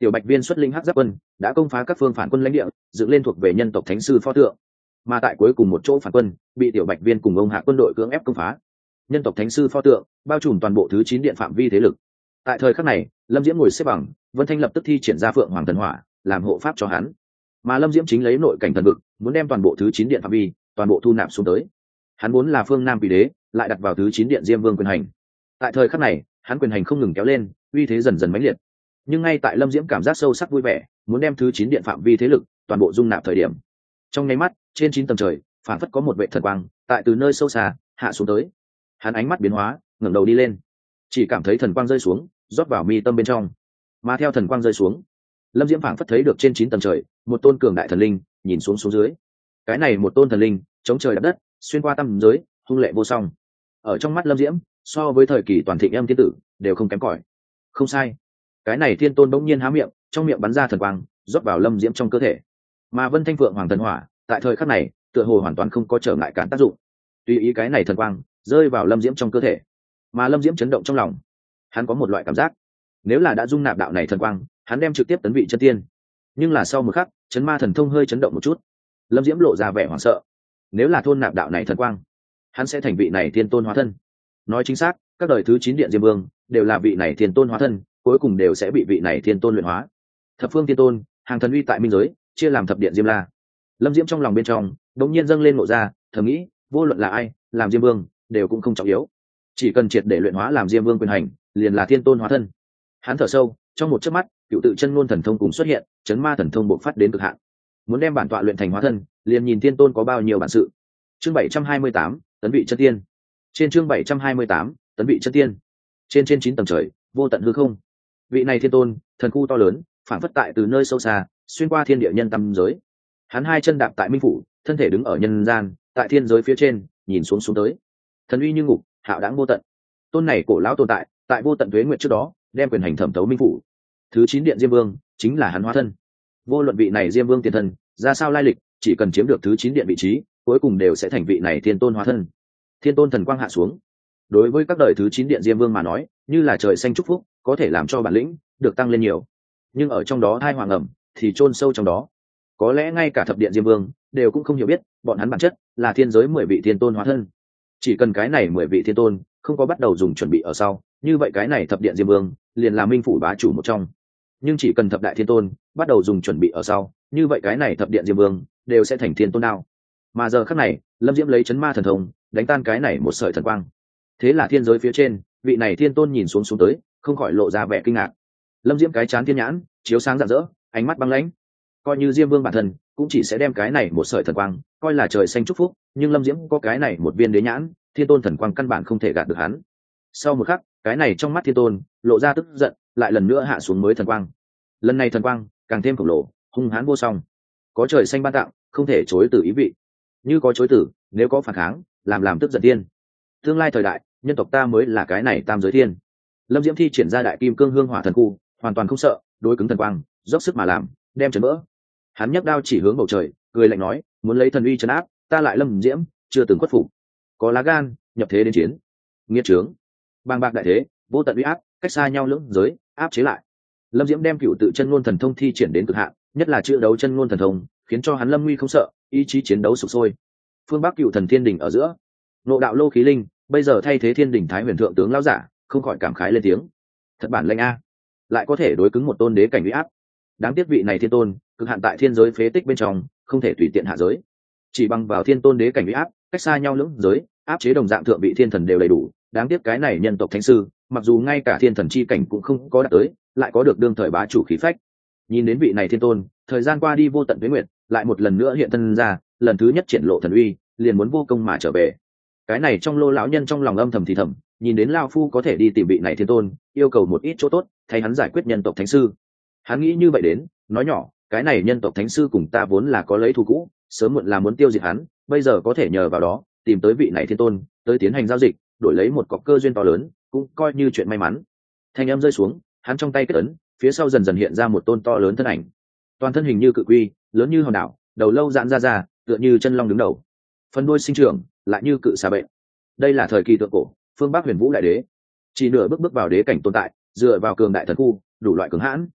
tiểu bạch viên xuất linh hắc giáp quân đã công phá các phương phản quân lãnh địa, dựng lên thuộc về nhân tộc thánh sư pho tượng. Mà tại cuối cùng một chỗ phản quân bị tiểu bạch viên cùng ông hạ quân đội cưỡng ép công phá. Nhân tộc thánh sư pho tượng bao trùm toàn bộ thứ chín điện phạm vi thế lực. Tại thời khắc này, Lâm Diễm ngồi xếp bằng, Vân Thanh lập tức thi triển ra Phượng Hoàng thần hỏa làm hộ pháp cho hắn. Mà Lâm Diễm chính lấy nội cảnh thần vực, muốn đem toàn bộ thứ chín điện phạm vi toàn bộ thu nạp xuống tới. Hắn muốn là phương Nam Quỷ Đế, lại đặt vào thứ chín điện Diêm Vương quyền hành. Tại thời khắc này, hắn quyền hành không ngừng kéo lên, uy thế dần dần mãnh liệt. Nhưng ngay tại Lâm Diễm cảm giác sâu sắc vui vẻ, muốn đem thứ chín điện phạm vi thế lực toàn bộ dung nạp thời điểm, trong nháy mắt, trên chín tầng trời, phản phất có một vệ thần quang tại từ nơi sâu xa hạ xuống tới. Hắn ánh mắt biến hóa, ngẩng đầu đi lên, chỉ cảm thấy thần quang rơi xuống, rót vào mi tâm bên trong. Mà theo thần quang rơi xuống, Lâm Diễm phảng phất thấy được trên chín tầng trời, một tôn cường đại thần linh nhìn xuống xuống dưới. Cái này một tôn thần linh, chống trời đạp đất, xuyên qua tam giới, hung lệ vô song. Ở trong mắt Lâm Diễm, so với thời kỳ toàn thịnh âm thiên tử, đều không kém cỏi. Không sai. Cái này thiên tôn bỗng nhiên há miệng, trong miệng bắn ra thần quang, rót vào Lâm Diễm trong cơ thể. Mà Vân Thanh Phượng Hoàng thần hỏa, tại thời khắc này, tựa hồ hoàn toàn không có trở ngại cản tác dụng. Tùy ý cái này thần quang rơi vào Lâm Diễm trong cơ thể. Mà Lâm Diễm chấn động trong lòng. Hắn có một loại cảm giác, nếu là đã dung nạp đạo này thần quang, hắn đem trực tiếp tấn vị chân tiên. Nhưng là sau một khắc, chấn ma thần thông hơi chấn động một chút. Lâm Diễm lộ ra vẻ hoảng sợ. Nếu là thôn nạp đạo này thần quang, hắn sẽ thành vị này thiên tôn hóa thân. Nói chính xác, các đời thứ chín điện Diêm Vương đều là vị này thiên tôn hóa thân, cuối cùng đều sẽ bị vị này thiên tôn luyện hóa. Thập phương thiên tôn, hàng thần uy tại minh giới, chia làm thập điện Diêm La. Lâm Diễm trong lòng bên trong đột nhiên dâng lên ngộ ra, thầm nghĩ, vô luận là ai, làm Diêm Vương đều cũng không trọng yếu, chỉ cần triệt để luyện hóa làm Diêm Vương quyền hành, liền là thiên tôn hóa thân. Hắn thở sâu, trong một chớp mắt, cựu tự chân ngôn thần thông cùng xuất hiện, chấn ma thần thông bộc phát đến cực hạn. Muốn đem bản tọa luyện thành hóa thân, liền nhìn thiên tôn có bao nhiêu bản sự. Chương bảy trăm hai mươi tám, tấn vị chân tiên. Trên chương bảy trăm hai mươi tám, tấn vị chân tiên. Trên trên chín tầng trời, vô tận hư không. Vị này thiên tôn, thần khu to lớn, phản phất tại từ nơi sâu xa, xuyên qua thiên địa nhân tâm giới. Hắn hai chân đạp tại minh phủ, thân thể đứng ở nhân gian, tại thiên giới phía trên, nhìn xuống xuống tới. Thần uy như ngục, hạo đãng vô tận. Tôn này cổ lão tồn tại, tại vô tận tuế nguyệt trước đó, đem quyền hành thẩm thấu minh phủ. Thứ chín điện Diêm Vương chính là hắn hóa thân. Vô luận vị này Diêm Vương tiền thân ra sao lai lịch, chỉ cần chiếm được thứ chín điện vị trí, cuối cùng đều sẽ thành vị này thiên tôn hóa thân. Thiên tôn thần quang hạ xuống. Đối với các đời thứ chín điện Diêm Vương mà nói, như là trời xanh chúc phúc, có thể làm cho bản lĩnh được tăng lên nhiều. Nhưng ở trong đó thai hoàng ẩm thì chôn sâu trong đó. Có lẽ ngay cả thập điện Diêm Vương đều cũng không hiểu biết, bọn hắn bản chất là thiên giới mười vị thiên tôn hóa thân. Chỉ cần cái này mười vị thiên tôn không có bắt đầu dùng chuẩn bị ở sau, như vậy cái này thập điện Diêm Vương liền là minh phủ bá chủ một trong. Nhưng chỉ cần thập đại thiên tôn bắt đầu dùng chuẩn bị ở sau, như vậy cái này thập điện Diêm Vương đều sẽ thành thiên tôn nào. Mà giờ khắc này, Lâm Diễm lấy chấn ma thần thông đánh tan cái này một sợi thần quang. Thế là thiên giới phía trên, vị này thiên tôn nhìn xuống xuống tới, không khỏi lộ ra vẻ kinh ngạc. Lâm Diễm cái chán thiên nhãn chiếu sáng rạng rỡ, ánh mắt băng lãnh. Coi như Diêm Vương bản thân cũng chỉ sẽ đem cái này một sợi thần quang coi là trời xanh chúc phúc, nhưng Lâm Diễm có cái này một viên đế nhãn, thiên tôn thần quang căn bản không thể gạt được hắn. Sau một khắc, cái này trong mắt thiên tôn lộ ra tức giận, lại lần nữa hạ xuống mới thần quang. Lần này thần quang càng thêm khổng lồ, hung hãn vô song. Có trời xanh ban tặng, không thể chối từ ý vị. Như có chối từ, nếu có phản kháng, làm làm tức giận tiên. Tương lai thời đại, nhân tộc ta mới là cái này tam giới thiên. Lâm Diễm thi triển ra đại kim cương hương hỏa thần khu, hoàn toàn không sợ, đối cứng thần quang, dốc sức mà làm, đem chấn vỡ. Hắn nhấc đao chỉ hướng bầu trời, cười lạnh nói, muốn lấy thần uy trấn áp, ta lại Lâm Diễm chưa từng khuất phục. Có lá gan, nhập thế đến chiến. Nghiệt trướng. Bàng bạc đại thế, vô tận uy áp, cách xa nhau lưỡng giới, áp chế lại. Lâm Diễm đem cựu tự chân ngôn thần thông thi triển đến cực hạn, nhất là chữ đấu chân ngôn thần thông, khiến cho hắn lâm nguy không sợ, ý chí chiến đấu sục sôi. Phương Bắc cựu thần thiên đỉnh ở giữa, nộ đạo lô khí linh, bây giờ thay thế thiên đỉnh thái huyền thượng tướng lão giả, không khỏi cảm khái lên tiếng. Thật bản lĩnh a, lại có thể đối cứng một tôn đế cảnh uy áp. Đáng tiếc vị này thiên tôn, cực hạn tại thiên giới phế tích bên trong, không thể tùy tiện hạ giới. Chỉ bằng vào thiên tôn đế cảnh uy áp, cách xa nhau lưỡng giới, áp chế đồng dạng thượng vị thiên thần đều đầy đủ. Đáng tiếc cái này nhân tộc thánh sư, mặc dù ngay cả thiên thần chi cảnh cũng không có đạt tới, lại có được đương thời bá chủ khí phách. Nhìn đến vị này thiên tôn, thời gian qua đi vô tận tuế nguyệt, lại một lần nữa hiện thân ra, lần thứ nhất triển lộ thần uy, liền muốn vô công mà trở về. Cái này trong lô lão nhân trong lòng âm thầm thì thầm, nhìn đến lão phu có thể đi tìm vị này thiên tôn, yêu cầu một ít chỗ tốt, thay hắn giải quyết nhân tộc thánh sư. Hắn nghĩ như vậy đến, nói nhỏ, cái này nhân tộc thánh sư cùng ta vốn là có lấy thù cũ, sớm muộn là muốn tiêu diệt hắn, bây giờ có thể nhờ vào đó, tìm tới vị này thiên tôn, tới tiến hành giao dịch, đổi lấy một cọc cơ duyên to lớn, cũng coi như chuyện may mắn. Thanh âm rơi xuống, hắn trong tay kết ấn, phía sau dần dần hiện ra một tôn to lớn thân ảnh. Toàn thân hình như cự quy, lớn như hòn đảo, đầu lâu giãn ra ra, tựa như chân long đứng đầu. Phần đuôi sinh trưởng, lại như cự xà bệnh. Đây là thời kỳ thượng cổ, phương Bắc Huyền Vũ đại đế. Chỉ nửa bước bước vào đế cảnh tồn tại, dựa vào cường đại thần khu, đủ loại cường hãn.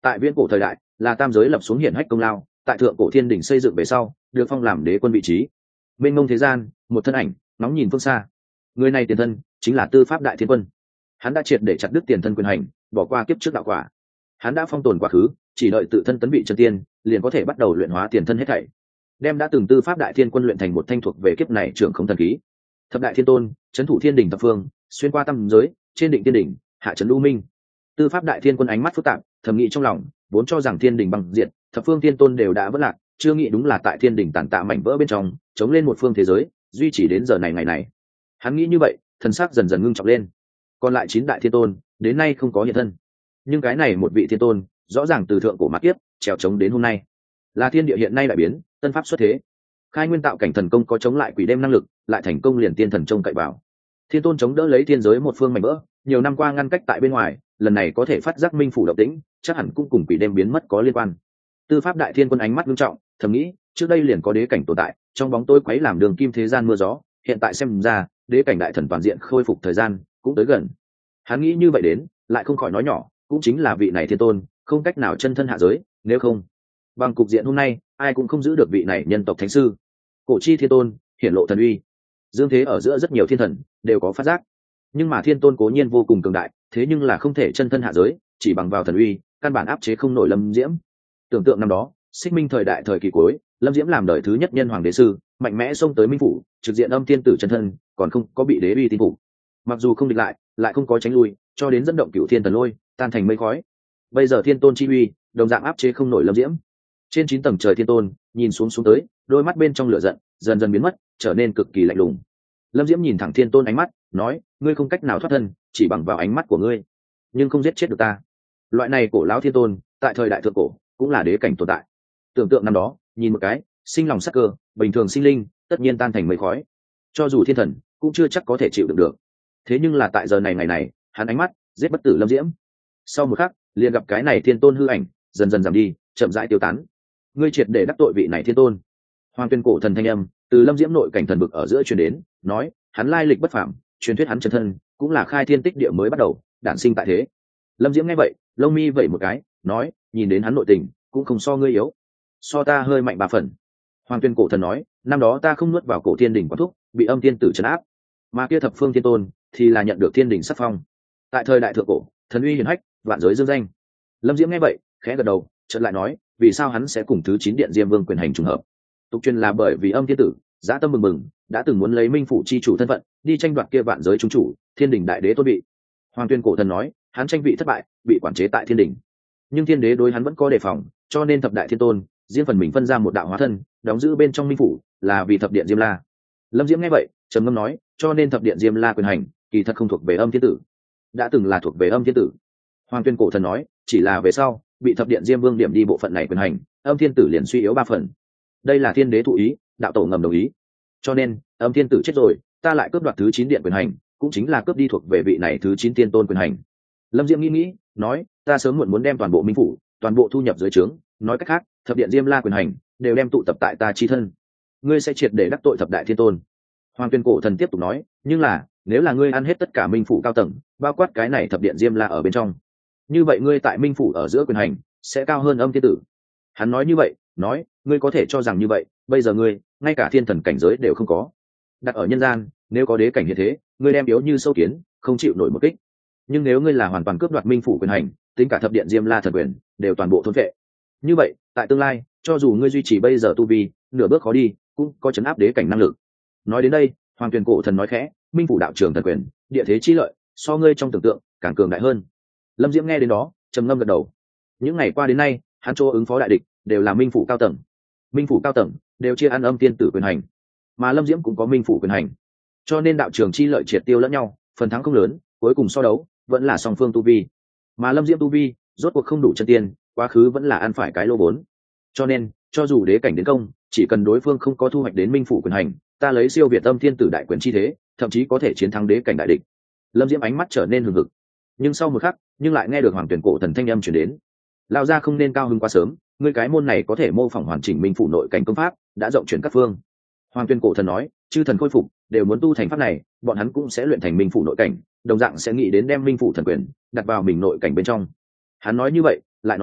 tại viễn cổ thời đại là tam giới lập xuống hiển hách công lao, tại thượng cổ thiên đỉnh xây dựng về sau được phong làm đế quân vị trí. Bên ngông thế gian một thân ảnh nóng nhìn phương xa, người này tiền thân chính là Tư Pháp Đại Thiên Quân. Hắn đã triệt để chặt đứt tiền thân quyền hành, bỏ qua kiếp trước đạo quả. Hắn đã phong tồn quá khứ, chỉ đợi tự thân tấn vị chân tiên liền có thể bắt đầu luyện hóa tiền thân hết thảy, đem đã từng Tư Pháp Đại Thiên Quân luyện thành một thanh thuộc về kiếp này trưởng không thần khí. Thập đại thiên tôn trấn thủ thiên đỉnh thập phương, xuyên qua tam giới, trên đỉnh tiên đỉnh hạ trấn u minh. Tư Pháp Đại Thiên Quân ánh mắt phức tạp, thầm nghĩ trong lòng, vốn cho rằng thiên đỉnh băng diệt, thập phương thiên tôn đều đã vỡ lạc, chưa nghĩ đúng là tại thiên đỉnh tàn tạ mảnh vỡ bên trong chống lên một phương thế giới, duy trì đến giờ này ngày này. Hắn nghĩ như vậy, thần sắc dần dần ngưng trọng lên. Còn lại chín đại thiên tôn đến nay không có hiện thân, nhưng cái này một vị thiên tôn rõ ràng từ thượng cổ mạt kiếp trèo chống đến hôm nay, là thiên địa hiện nay đại biến, tân pháp xuất thế. Khai nguyên tạo cảnh thần công có chống lại quỷ đêm năng lực, lại thành công liền tiên thần trông cậy vào. Thiên tôn chống đỡ lấy thiên giới một phương mảnh vỡ, nhiều năm qua ngăn cách tại bên ngoài, lần này có thể phát giác minh phủ động tĩnh, chắc hẳn cũng cùng quỷ đêm biến mất có liên quan. Tư Pháp Đại Thiên Quân ánh mắt nghiêm trọng, thầm nghĩ, trước đây liền có đế cảnh tồn tại, trong bóng tối quấy làm đường kim thế gian mưa gió, hiện tại xem ra, đế cảnh đại thần toàn diện khôi phục thời gian cũng tới gần. Hắn nghĩ như vậy đến, lại không khỏi nói nhỏ, cũng chính là vị này thiên tôn không cách nào chân thân hạ giới, nếu không, bằng cục diện hôm nay, ai cũng không giữ được vị này nhân tộc thánh sư. Cổ chi thiên tôn hiển lộ thần uy, dương thế ở giữa rất nhiều thiên thần đều có phát giác, nhưng mà thiên tôn cố nhiên vô cùng cường đại, thế nhưng là không thể chân thân hạ giới, chỉ bằng vào thần uy căn bản áp chế không nổi Lâm Diễm. Tưởng tượng năm đó Xích Minh thời đại thời kỳ cuối, Lâm Diễm làm đời thứ nhất nhân hoàng đế sư, mạnh mẽ xông tới minh phủ, trực diện âm thiên tử chân thân, còn không có bị đế uy tin phục. Mặc dù không địch lại, lại không có tránh lui, cho đến dẫn động cựu thiên thần lôi, tan thành mây khói. Bây giờ thiên tôn chi uy đồng dạng áp chế không nổi Lâm Diễm. Trên chín tầng trời thiên tôn nhìn xuống xuống tới, đôi mắt bên trong lửa giận dần dần biến mất, trở nên cực kỳ lạnh lùng. Lâm Diễm nhìn thẳng thiên tôn ánh mắt, nói, ngươi không cách nào thoát thân, chỉ bằng vào ánh mắt của ngươi, nhưng không giết chết được ta. Loại này cổ lão thiên tôn, tại thời đại thượng cổ cũng là đế cảnh tồn tại. Tưởng tượng năm đó, nhìn một cái, sinh lòng sắc cơ, bình thường sinh linh, tất nhiên tan thành mây khói. Cho dù thiên thần, cũng chưa chắc có thể chịu được được. Thế nhưng là tại giờ này ngày này, hắn ánh mắt giết bất tử Lâm Diễm. Sau một khắc, liền gặp cái này thiên tôn hư ảnh dần dần giảm đi, chậm rãi tiêu tán. Ngươi triệt để đắc tội vị này thiên tôn. Hoàng Tuyên cổ thần thanh âm từ Lâm Diễm nội cảnh thần vực ở giữa truyền đến, nói, hắn lai lịch bất phàm, truyền thuyết hắn chân thân cũng là khai thiên tích địa mới bắt đầu, đản sinh tại thế. Lâm Diễm nghe vậy, lông mi vẩy một cái, nói, nhìn đến hắn nội tình cũng không so ngươi yếu, so ta hơi mạnh ba phần. Hoàng Tuyên cổ thần nói, năm đó ta không nuốt vào cổ thiên đỉnh quán thúc, bị âm thiên tử trấn áp, mà kia thập phương thiên tôn thì là nhận được thiên đỉnh sắc phong. Tại thời đại thượng cổ, thần uy hiển hách, vạn giới dương danh. Lâm Diễm nghe vậy, khẽ gật đầu, chợt lại nói, vì sao hắn sẽ cùng thứ chín điện Diêm Vương quyền hành trùng hợp? Tục truyền là bởi vì âm thiên tử dã tâm mừng mừng, đã từng muốn lấy minh phủ chi chủ thân phận đi tranh đoạt kia vạn giới trung chủ thiên đình đại đế tôn vị. Hoàng Tuyên cổ thần nói, hắn tranh vị thất bại, bị quản chế tại thiên đình, nhưng thiên đế đối hắn vẫn có đề phòng, cho nên thập đại thiên tôn riêng phần mình phân ra một đạo hóa thân đóng giữ bên trong minh phủ, là vì thập điện Diêm La. Lâm Diễm nghe vậy, trầm ngâm nói, cho nên thập điện Diêm La quyền hành kỳ thật không thuộc về âm thiên tử, đã từng là thuộc về âm thiên tử. Hoàng Tuyên cổ thần nói, chỉ là về sau bị thập điện Diêm Vương điểm đi bộ phận này quyền hành, âm thiên tử liền suy yếu ba phần. Đây là thiên đế thụ ý, đạo tổ ngầm đồng ý, cho nên âm thiên tử chết rồi, ta lại cướp đoạt thứ chín điện quyền hành, cũng chính là cướp đi thuộc về vị này thứ chín tiên tôn quyền hành. Lâm Diễm nghĩ nghĩ, nói, ta sớm muộn muốn đem toàn bộ minh phủ, toàn bộ thu nhập dưới trướng, nói cách khác, thập điện Diêm La quyền hành đều đem tụ tập tại ta chi thân. Ngươi sẽ triệt để đắc tội thập đại thiên tôn. Hoàng Tuyên cổ thần tiếp tục nói, nhưng là nếu là ngươi ăn hết tất cả minh phủ cao tầng, bao quát cái này thập điện Diêm La ở bên trong, như vậy ngươi tại minh phủ ở giữa quyền hành sẽ cao hơn âm thiên tử. Hắn nói như vậy, nói, ngươi có thể cho rằng như vậy, bây giờ ngươi ngay cả thiên thần cảnh giới đều không có, đặt ở nhân gian, nếu có đế cảnh như thế, ngươi đem yếu như sâu kiến, không chịu nổi một kích. Nhưng nếu ngươi là hoàn toàn cướp đoạt minh phủ quyền hành, tính cả thập điện Diêm La thần quyền đều toàn bộ thôn vệ, như vậy tại tương lai, cho dù ngươi duy trì bây giờ tu vi nửa bước khó đi, cũng có chấn áp đế cảnh năng lực. Nói đến đây, Hoàng Tuyên cổ thần nói khẽ, minh phủ đạo trưởng thần quyền, địa thế chi lợi, so ngươi trong tưởng tượng càng cường đại hơn. Lâm Diễm nghe đến đó, trầm ngâm gật đầu. Những ngày qua đến nay, hắn chỗ ứng phó đại địch đều là minh phủ cao tầng, minh phủ cao tầng đều chia ăn âm tiên tử quyền hành, mà Lâm Diễm cũng có minh phủ quyền hành, cho nên đạo trường chi lợi triệt tiêu lẫn nhau, phần thắng không lớn, cuối cùng so đấu vẫn là song phương tu vi. Mà Lâm Diễm tu vi rốt cuộc không đủ chân tiên, quá khứ vẫn là ăn phải cái lô vốn, cho nên cho dù đế cảnh đến công, chỉ cần đối phương không có thu hoạch đến minh phủ quyền hành, ta lấy siêu việt âm thiên tử đại quyền chi thế, thậm chí có thể chiến thắng đế cảnh đại địch. Lâm Diễm ánh mắt trở nên hừng hực, nhưng sau một khắc, nhưng lại nghe được Hoàng Tuyên cổ thần thanh âm truyền đến, lao ra không nên cao hứng quá sớm, ngươi cái môn này có thể mô phỏng hoàn chỉnh minh phủ nội cảnh công pháp, đã rộng chuyển các phương. Hoàng Tuyên cổ thần nói, chư thần khôi phục đều muốn tu thành pháp này, bọn hắn cũng sẽ luyện thành minh phủ nội cảnh, đồng dạng sẽ nghĩ đến đem minh phủ thần quyền đặt vào mình nội cảnh bên trong. Hắn nói như vậy, lại nói,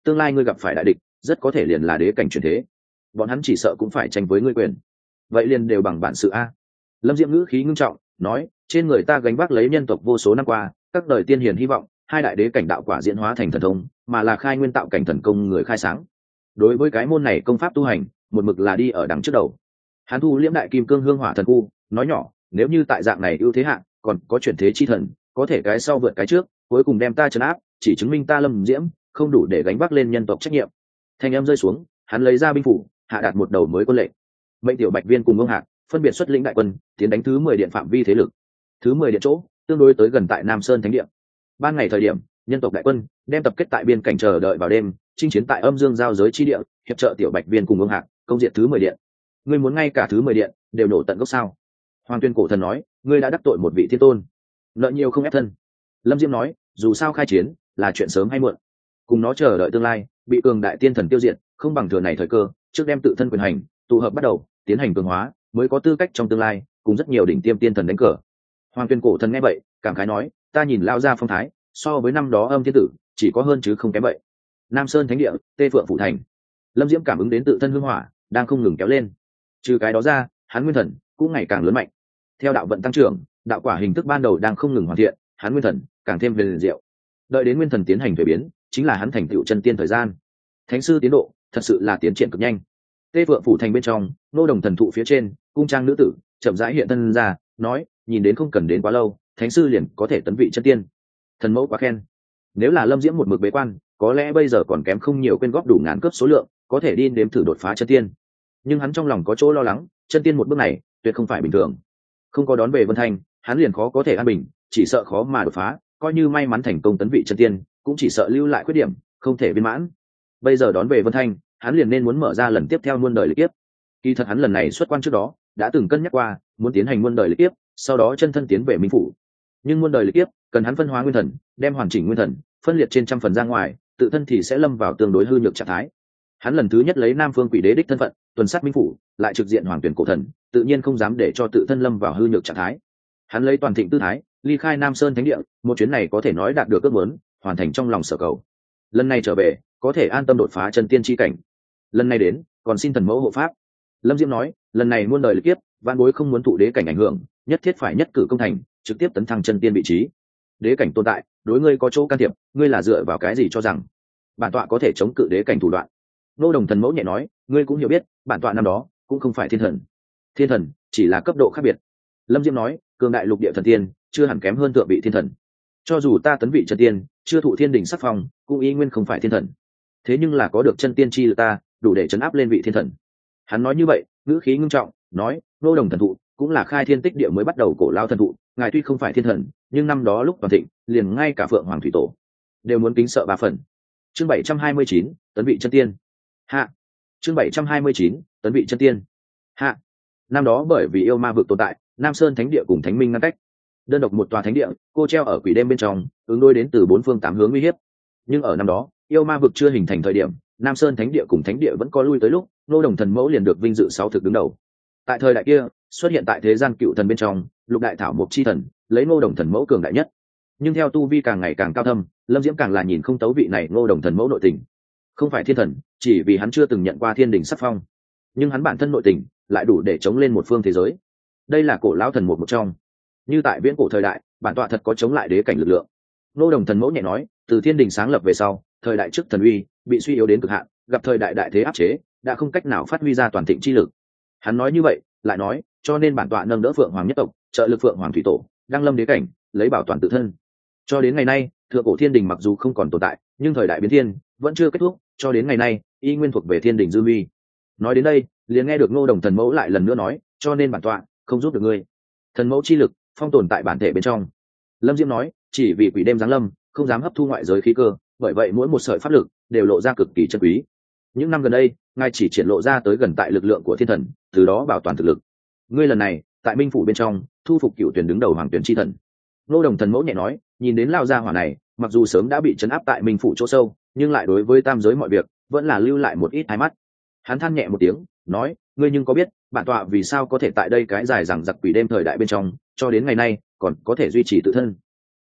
tương lai ngươi gặp phải đại địch rất có thể liền là đế cảnh truyền thế, bọn hắn chỉ sợ cũng phải tranh với ngươi quyền, vậy liền đều bằng bản sự a. Lâm Diễm ngữ khí ngưng trọng nói, trên người ta gánh vác lấy nhân tộc vô số năm qua các đời tiên hiền hy vọng, hai đại đế cảnh đạo quả diễn hóa thành thần thông, mà là khai nguyên tạo cảnh thần công người khai sáng. Đối với cái môn này công pháp tu hành, một mực là đi ở đằng trước đầu. Hắn thu liễm đại kim cương hương hỏa thần khu, nói nhỏ, nếu như tại dạng này ưu thế hạng, còn có chuyển thế chi thần, có thể cái sau vượt cái trước, cuối cùng đem ta trấn áp, chỉ chứng minh ta Lâm Diễm không đủ để gánh vác lên nhân tộc trách nhiệm. Thanh âm rơi xuống, hắn lấy ra binh phủ, hạ đạt một đầu mới quân lệnh. Mệnh tiểu Bạch Viên cùng Ông Hạc phân biệt xuất lĩnh đại quân, tiến đánh thứ mười điện phạm vi thế lực. Thứ mười điện chỗ, tương đối tới gần tại Nam Sơn Thánh Điện. Ban ngày thời điểm, nhân tộc đại quân đem tập kết tại biên cảnh chờ đợi vào đêm, chinh chiến tại âm dương giao giới chi địa, hiệp trợ tiểu Bạch Viên cùng Ông Hạc công diệt thứ mười điện. Ngươi muốn ngay cả thứ mười điện đều nổ tận gốc sao? Hoàng Tuyên Cổ Thần nói, ngươi đã đắc tội một vị thiên tôn, nợ nhiều không ép thân. Lâm Diễm nói, dù sao khai chiến là chuyện sớm hay muộn, cùng nó chờ đợi tương lai bị cường đại tiên thần tiêu diệt, không bằng thừa này thời cơ trước đem tự thân quyền hành tụ hợp bắt đầu tiến hành cường hóa, mới có tư cách trong tương lai cùng rất nhiều đỉnh tiêm tiên thần đánh cờ. Hoàng Tuyên Cổ Thần nghe vậy cảm khái nói, ta nhìn lao ra phong thái so với năm đó Âm Thiên Tử chỉ có hơn chứ không kém vậy. Nam Sơn Thánh Địa, Tê Phượng Phủ Thành. Lâm Diễm cảm ứng đến tự thân hương hỏa đang không ngừng kéo lên, trừ cái đó ra hắn nguyên thần cũng ngày càng lớn mạnh. Theo đạo vận tăng trưởng, đạo quả hình thức ban đầu đang không ngừng hoàn thiện, hắn nguyên thần càng thêm về liền diệu. Đợi đến nguyên thần tiến hành thuế biến, chính là hắn thành tựu chân tiên thời gian. Thánh sư tiến độ thật sự là tiến triển cực nhanh. Tê Vượng Phủ Thành bên trong, nô đồng thần thụ phía trên, cung trang nữ tử chậm rãi hiện thân ra, nói, nhìn đến không cần đến quá lâu, thánh sư liền có thể tấn vị chân tiên. Thần mẫu quá khen. Nếu là Lâm Diễm một mực bế quan, có lẽ bây giờ còn kém không nhiều, quên góp đủ ngàn cướp số lượng, có thể đi nếm thử đột phá chân tiên. Nhưng hắn trong lòng có chỗ lo lắng, chân tiên một bước này tuyệt không phải bình thường. Không có đón về Vân Thanh, hắn liền khó có thể an bình, chỉ sợ khó mà đột phá, coi như may mắn thành công tấn vị chân tiên, cũng chỉ sợ lưu lại khuyết điểm, không thể viên mãn. Bây giờ đón về Vân Thanh, hắn liền nên muốn mở ra lần tiếp theo muôn đời lịch kiếp. Kỳ thật hắn lần này xuất quan trước đó đã từng cân nhắc qua, muốn tiến hành muôn đời lịch kiếp, sau đó chân thân tiến về Minh phủ. Nhưng muôn đời lịch kiếp cần hắn phân hóa nguyên thần, đem hoàn chỉnh nguyên thần phân liệt trên trăm phần ra ngoài, tự thân thì sẽ lâm vào tương đối hư nhược trạng thái. Hắn lần thứ nhất lấy Nam Phương Quỷ Đế đích thân phận tuần sát Minh phủ, lại trực diện Hoàng Tuyển Cổ Thần, tự nhiên không dám để cho tự thân lâm vào hư nhược trạng thái. Hắn lấy toàn thịnh tư thái ly khai Nam Sơn Thánh Địa, một chuyến này có thể nói đạt được ước muốn, hoàn thành trong lòng sở cầu. Lần này trở về có thể an tâm đột phá chân tiên chi cảnh. Lần này đến còn xin thần mẫu hộ pháp. Lâm Diễm nói, lần này muôn đời lịch kiếp, vạn bối không muốn thụ đế cảnh ảnh hưởng, nhất thiết phải nhất cử công thành, trực tiếp tấn thăng chân tiên vị trí. Đế cảnh tồn tại, đối ngươi có chỗ can thiệp, ngươi là dựa vào cái gì cho rằng bản tọa có thể chống cự đế cảnh thủ đoạn? Nô Đồng Thần mẫu nhẹ nói, ngươi cũng hiểu biết, bản tọa năm đó cũng không phải thiên thần. Thiên thần chỉ là cấp độ khác biệt. Lâm Diễm nói, cường đại lục địa thần tiên chưa hẳn kém hơn thượng vị thiên thần. Cho dù ta tấn vị chân tiên, chưa thụ thiên đỉnh sắc phong, cũng y nguyên không phải thiên thần. Thế nhưng là có được chân tiên chi lực ta, đủ để chấn áp lên vị thiên thần. Hắn nói như vậy, ngữ khí ngưng trọng, nói, Nô Đồng Thần thụ cũng là khai thiên tích địa mới bắt đầu cổ lao thần thụ, ngài tuy không phải thiên thần, nhưng năm đó lúc toàn thịnh, liền ngay cả Phượng Hoàng thủy tổ đều muốn kính sợ ba phần. Chương bảy trăm hai mươi chín, tấn vị chân tiên. Hạ. Chương bảy trăm hai mươi chín, tấn vị chân tiên. Hạ. Năm đó bởi vì yêu ma vực tồn tại, Nam Sơn Thánh Địa cùng Thánh Minh ngăn cách. Đơn độc một tòa thánh địa, cô treo ở quỷ đêm bên trong, ứng đối đến từ bốn phương tám hướng uy hiếp. Nhưng ở năm đó, yêu ma vực chưa hình thành thời điểm, Nam Sơn Thánh Địa cùng Thánh Địa vẫn có lui tới lúc, Nô Đồng Thần mẫu liền được vinh dự sáu thực đứng đầu. Tại thời đại kia, xuất hiện tại thế gian cựu thần bên trong, Lục Đại Thảo Mộc chi thần, lấy Nô Đồng Thần mẫu cường đại nhất. Nhưng theo tu vi càng ngày càng cao thâm, Lâm Diễm càng là nhìn không tấu vị này Nô Đồng Thần mẫu nội tình. Không phải thiên thần, chỉ vì hắn chưa từng nhận qua thiên đình sắc phong, nhưng hắn bản thân nội tình lại đủ để chống lên một phương thế giới. Đây là cổ lão thần một một trong. Như tại viễn cổ thời đại, bản tọa thật có chống lại đế cảnh lực lượng. Nô Đồng Thần mẫu nhẹ nói, từ thiên đình sáng lập về sau, thời đại trước thần uy bị suy yếu đến cực hạn, gặp thời đại đại thế áp chế, đã không cách nào phát huy ra toàn thịnh chi lực. Hắn nói như vậy, lại nói, cho nên bản tọa nâng đỡ Phượng Hoàng nhất tộc, trợ lực Phượng Hoàng thủy tổ, đăng lâm đế cảnh, lấy bảo toàn tự thân. Cho đến ngày nay, thượng cổ thiên đình mặc dù không còn tồn tại, nhưng thời đại biến thiên vẫn chưa kết thúc, cho đến ngày nay, y nguyên thuộc về thiên đình dư uy. Nói đến đây, liền nghe được Ngô Đồng Thần mẫu lại lần nữa nói, cho nên bản tọa không giúp được ngươi. Thần mẫu chi lực phong tồn tại bản thể bên trong. Lâm Diễm nói, chỉ vì quỷ đêm giáng lâm, không dám hấp thu ngoại giới khí cơ, bởi vậy mỗi một sợi pháp lực đều lộ ra cực kỳ chân quý. Những năm gần đây, ngài chỉ triển lộ ra tới gần tại lực lượng của thiên thần, từ đó bảo toàn thực lực. Ngươi lần này tại Minh phủ bên trong thu phục cựu tuyển đứng đầu hoàng tuyển chi thần. Ngô Đồng Thần mẫu nhẹ nói, nhìn đến lao gia hỏa này, mặc dù sớm đã bị chấn áp tại Minh phủ chỗ sâu, nhưng lại đối với tam giới mọi việc vẫn là lưu lại một ít hai mắt. Hắn than nhẹ một tiếng, nói, ngươi nhưng có biết bản tọa vì sao có thể tại đây cái dài rằng giặc quỷ đêm thời đại bên trong, cho đến ngày nay còn có thể duy trì tự thân?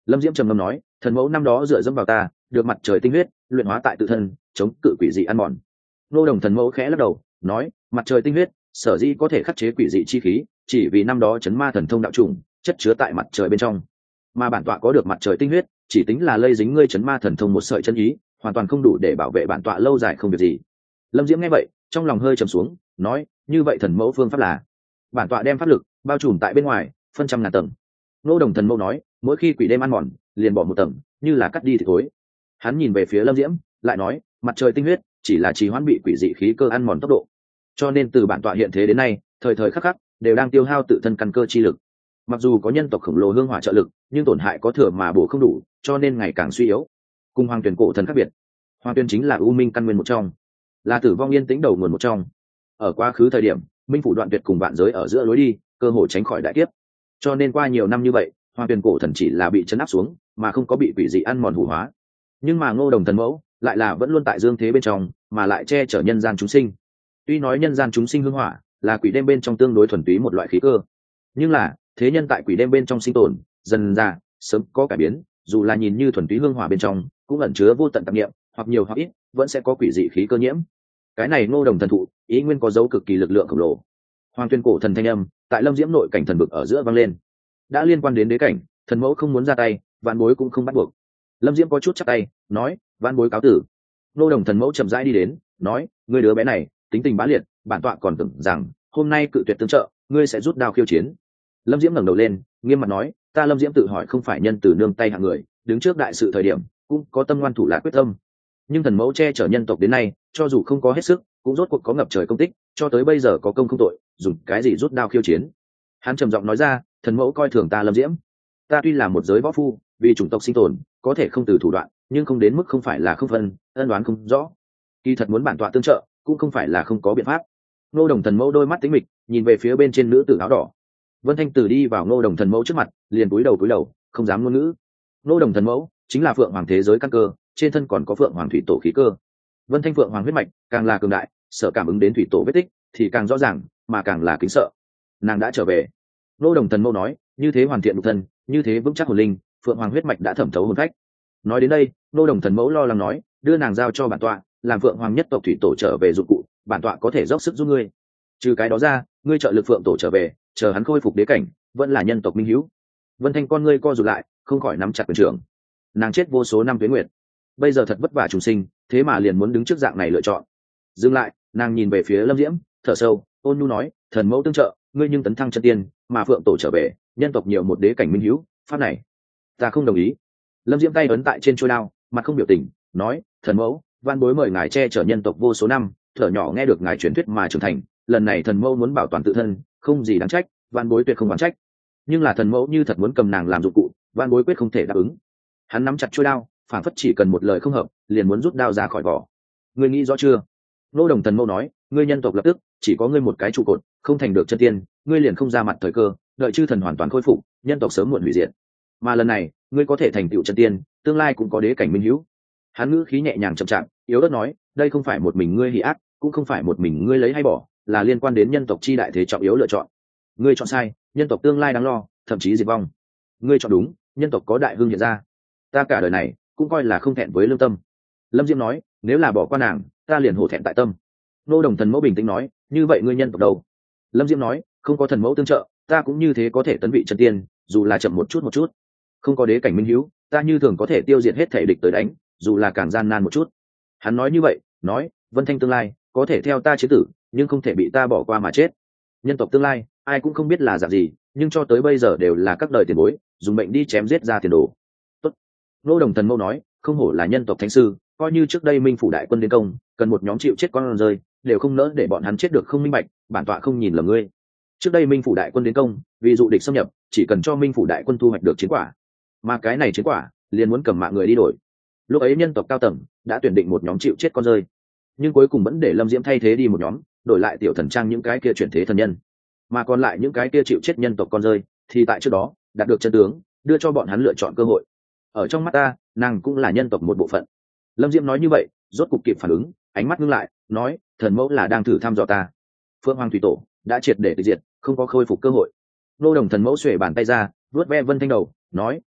Lâm Diễm trầm ngâm nói, thần mẫu năm đó dựa dẫm vào ta, được mặt trời tinh huyết luyện hóa tại tự thân, chống cự quỷ dị ăn mòn. Ngô Đồng thần mẫu khẽ lắc đầu nói, mặt trời tinh huyết sở dĩ có thể khắc chế quỷ dị chi khí, chỉ vì năm đó chấn ma thần thông đạo trùng chất chứa tại mặt trời bên trong, mà bản tọa có được mặt trời tinh huyết, chỉ tính là lây dính ngươi chấn ma thần thông một sợi chân ý, hoàn toàn không đủ để bảo vệ bản tọa lâu dài không việc gì. Lâm Diễm nghe vậy trong lòng hơi trầm xuống, nói, như vậy thần mẫu phương pháp là? Bản tọa đem pháp lực bao trùm tại bên ngoài, phân trăm ngàn tầng. Ngô Đồng thần mẫu nói, mỗi khi quỷ đêm ăn mòn liền bỏ một tầng, như là cắt đi thì thối. Hắn nhìn về phía Lâm Diễm lại nói, mặt trời tinh huyết chỉ là trì hoãn bị quỷ dị khí cơ ăn mòn tốc độ, cho nên từ bản tọa hiện thế đến nay thời thời khắc khắc đều đang tiêu hao tự thân căn cơ chi lực. Mặc dù có nhân tộc khổng lồ hương hỏa trợ lực, nhưng tổn hại có thừa mà bổ không đủ, cho nên ngày càng suy yếu. Cùng Hoàng Tuyền cổ thần khác biệt, Hoàng Tuyền chính là u minh căn nguyên một trong, là tử vong yên tĩnh đầu nguồn một trong. Ở quá khứ thời điểm, minh phủ đoạn tuyệt cùng vạn giới ở giữa lối đi, cơ hội tránh khỏi đại kiếp. Cho nên qua nhiều năm như vậy, Hoàng Tuyền cổ thần chỉ là bị chấn áp xuống, mà không có bị quỷ dị ăn mòn hủ hóa. Nhưng mà Ngô Đồng thần mẫu lại là vẫn luôn tại dương thế bên trong, mà lại che chở nhân gian chúng sinh. Tuy nói nhân gian chúng sinh hương hỏa là quỷ đêm bên trong tương đối thuần túy một loại khí cơ, nhưng là thế nhân tại quỷ đêm bên trong sinh tồn dần ra sớm có cải biến, dù là nhìn như thuần túy hương hỏa bên trong cũng ẩn chứa vô tận tạp niệm, hoặc nhiều hoặc ít vẫn sẽ có quỷ dị khí cơ nhiễm. Cái này Ngô Đồng thần thụ ý nguyên có dấu cực kỳ lực lượng khổng lồ. Hoàng Tuyên cổ thần thanh âm tại Lâm Diễm nội cảnh thần vực ở giữa vang lên, đã liên quan đến đế cảnh, thần mẫu không muốn ra tay, vạn bối cũng không bắt buộc. Lâm Diễm có chút chắp tay nói, vạn bối cáo tử. Ngô Đồng thần mẫu chậm rãi đi đến nói, ngươi đứa bé này tính tình bá liệt, bản tọa còn tưởng rằng hôm nay cự tuyệt tương trợ ngươi sẽ rút đao khiêu chiến. Lâm Diễm ngẩng đầu lên nghiêm mặt nói, ta Lâm Diễm tự hỏi không phải nhân từ nương tay hạng người, đứng trước đại sự thời điểm cũng có tâm ngoan thủ lạc quyết tâm, nhưng thần mẫu che chở nhân tộc đến nay, cho dù không có hết sức cũng rốt cuộc có ngập trời công tích, cho tới bây giờ có công không tội, dùng cái gì rút đao khiêu chiến. Hắn trầm giọng nói ra, thần mẫu coi thường ta Lâm Diễm, ta tuy là một giới võ phu, vì chủng tộc sinh tồn có thể không từ thủ đoạn, nhưng không đến mức không phải là không phân ân đoán không rõ. Kỳ thật muốn bản tọa tương trợ cũng không phải là không có biện pháp. Ngô Đồng thần mẫu đôi mắt tính mịch nhìn về phía bên trên nữ tử áo đỏ. Vân Thanh Tử đi vào Ngô Đồng thần mẫu trước mặt, liền cúi đầu cúi đầu không dám ngôn ngữ. Ngô Đồng thần mẫu chính là phượng hoàng thế giới căn cơ, trên thân còn có phượng hoàng thủy tổ khí cơ. Vân Thanh phượng hoàng huyết mạch càng là cường đại, sợ cảm ứng đến thủy tổ vết tích thì càng rõ ràng, mà càng là kính sợ. Nàng đã trở về. Ngô Đồng thần mẫu nói, như thế hoàn thiện nhục thân, như thế vững chắc hồn linh, phượng hoàng huyết mạch đã thẩm thấu hồn phách. Nói đến đây, Ngô Đồng thần mẫu lo lắng nói, đưa nàng giao cho bản tọa, làm phượng hoàng nhất tộc thủy tổ trở về dụng cụ, bản tọa có thể dốc sức giúp ngươi. Trừ cái đó ra, ngươi trợ lực phượng tổ trở về, chờ hắn khôi phục đế cảnh, vẫn là nhân tộc minh hữu. Vân Thanh con ngươi co rụt lại, không khỏi nắm chặt quyền trưởng. Nàng chết vô số năm tuế nguyệt, bây giờ thật vất vả trùng sinh, thế mà liền muốn đứng trước dạng này lựa chọn. Dừng lại, nàng nhìn về phía Lâm Diễm, thở sâu, ôn nhu nói, thần mẫu tương trợ, ngươi nhưng tấn thăng chân tiên, mà phượng tổ trở về, nhân tộc nhiều một đế cảnh minh hữu, pháp này ta không đồng ý. Lâm Diễm tay ấn tại trên chuôi đao, mặt không biểu tình, nói, thần mẫu, van bối mời ngài che chở nhân tộc vô số năm, thở nhỏ nghe được ngài truyền thuyết mà trưởng thành, lần này thần mẫu muốn bảo toàn tự thân, không gì đáng trách, van bối tuyệt không oán trách. Nhưng là thần mẫu như thật muốn cầm nàng làm dụng cụ, van bối quyết không thể đáp ứng. Hắn nắm chặt chuôi đao, phản phất chỉ cần một lời không hợp, liền muốn rút đao ra khỏi vỏ. Ngươi nghĩ rõ chưa? Ngô Đồng thần mẫu nói, ngươi nhân tộc lập tức chỉ có ngươi một cái trụ cột, không thành được chân tiên, ngươi liền không ra mặt thời cơ, đợi chư thần hoàn toàn khôi phục, nhân tộc sớm muộn hủy diệt. Mà lần này, ngươi có thể thành tựu chân tiên, tương lai cũng có đế cảnh minh hữu. Hắn ngữ khí nhẹ nhàng chậm chạp, yếu ớt nói, đây không phải một mình ngươi hỉ ác, cũng không phải một mình ngươi lấy hay bỏ, là liên quan đến nhân tộc chi đại thế trọng yếu lựa chọn. Ngươi chọn sai, nhân tộc tương lai đáng lo, thậm chí diệt vong. Ngươi chọn đúng, nhân tộc có đại hưng hiện ra. Ta cả đời này cũng coi là không thẹn với lương tâm. Lâm Diễm nói, nếu là bỏ qua nàng, ta liền hổ thẹn tại tâm. Ngô Đồng thần mẫu bình tĩnh nói, như vậy ngươi nhân tộc đâu? Lâm Diễm nói, không có thần mẫu tương trợ, ta cũng như thế có thể tấn vị chân tiên, dù là chậm một chút một chút. Không có đế cảnh minh hữu, ta như thường có thể tiêu diệt hết thể địch tới đánh, dù là càng gian nan một chút. Hắn nói như vậy, nói, Vân Thanh tương lai có thể theo ta chế tử, nhưng không thể bị ta bỏ qua mà chết. Nhân tộc tương lai ai cũng không biết là dạng gì, nhưng cho tới bây giờ đều là các đời tiền bối dùng mệnh đi chém giết ra tiền đồ. Tốt. Ngô Đồng thần mẫu nói, không hổ là nhân tộc thánh sư, coi như trước đây minh phủ đại quân đến công, cần một nhóm chịu chết con rơi, đều không nỡ để bọn hắn chết được không minh bạch, bản tọa không nhìn lầm ngươi. Trước đây minh phủ đại quân đến công, vì dụ địch xâm nhập, chỉ cần cho minh phủ đại quân thu hoạch được chiến quả, mà cái này chiến quả liền muốn cầm mạng người đi đổi. Lúc ấy nhân tộc cao tầng đã tuyển định một nhóm chịu chết con rơi, nhưng cuối cùng vẫn để Lâm Diễm thay thế đi một nhóm, đổi lại tiểu thần trang những cái kia chuyển thế thần nhân, mà còn lại những cái kia chịu chết nhân tộc con rơi thì tại trước đó đạt được chân tướng, đưa cho bọn hắn lựa chọn cơ hội. Ở trong mắt ta, nàng cũng là nhân tộc một bộ phận. Lâm Diễm nói như vậy, rốt cục kịp phản ứng, ánh mắt ngưng lại, nói, thần mẫu là đang thử thăm dò ta. Phượng Hoàng thủy tổ đã triệt để tiêu diệt, không có khôi phục cơ hội. Ngô Đồng thần mẫu xuề bàn tay ra, vuốt ve Vân Thanh đầu, nói,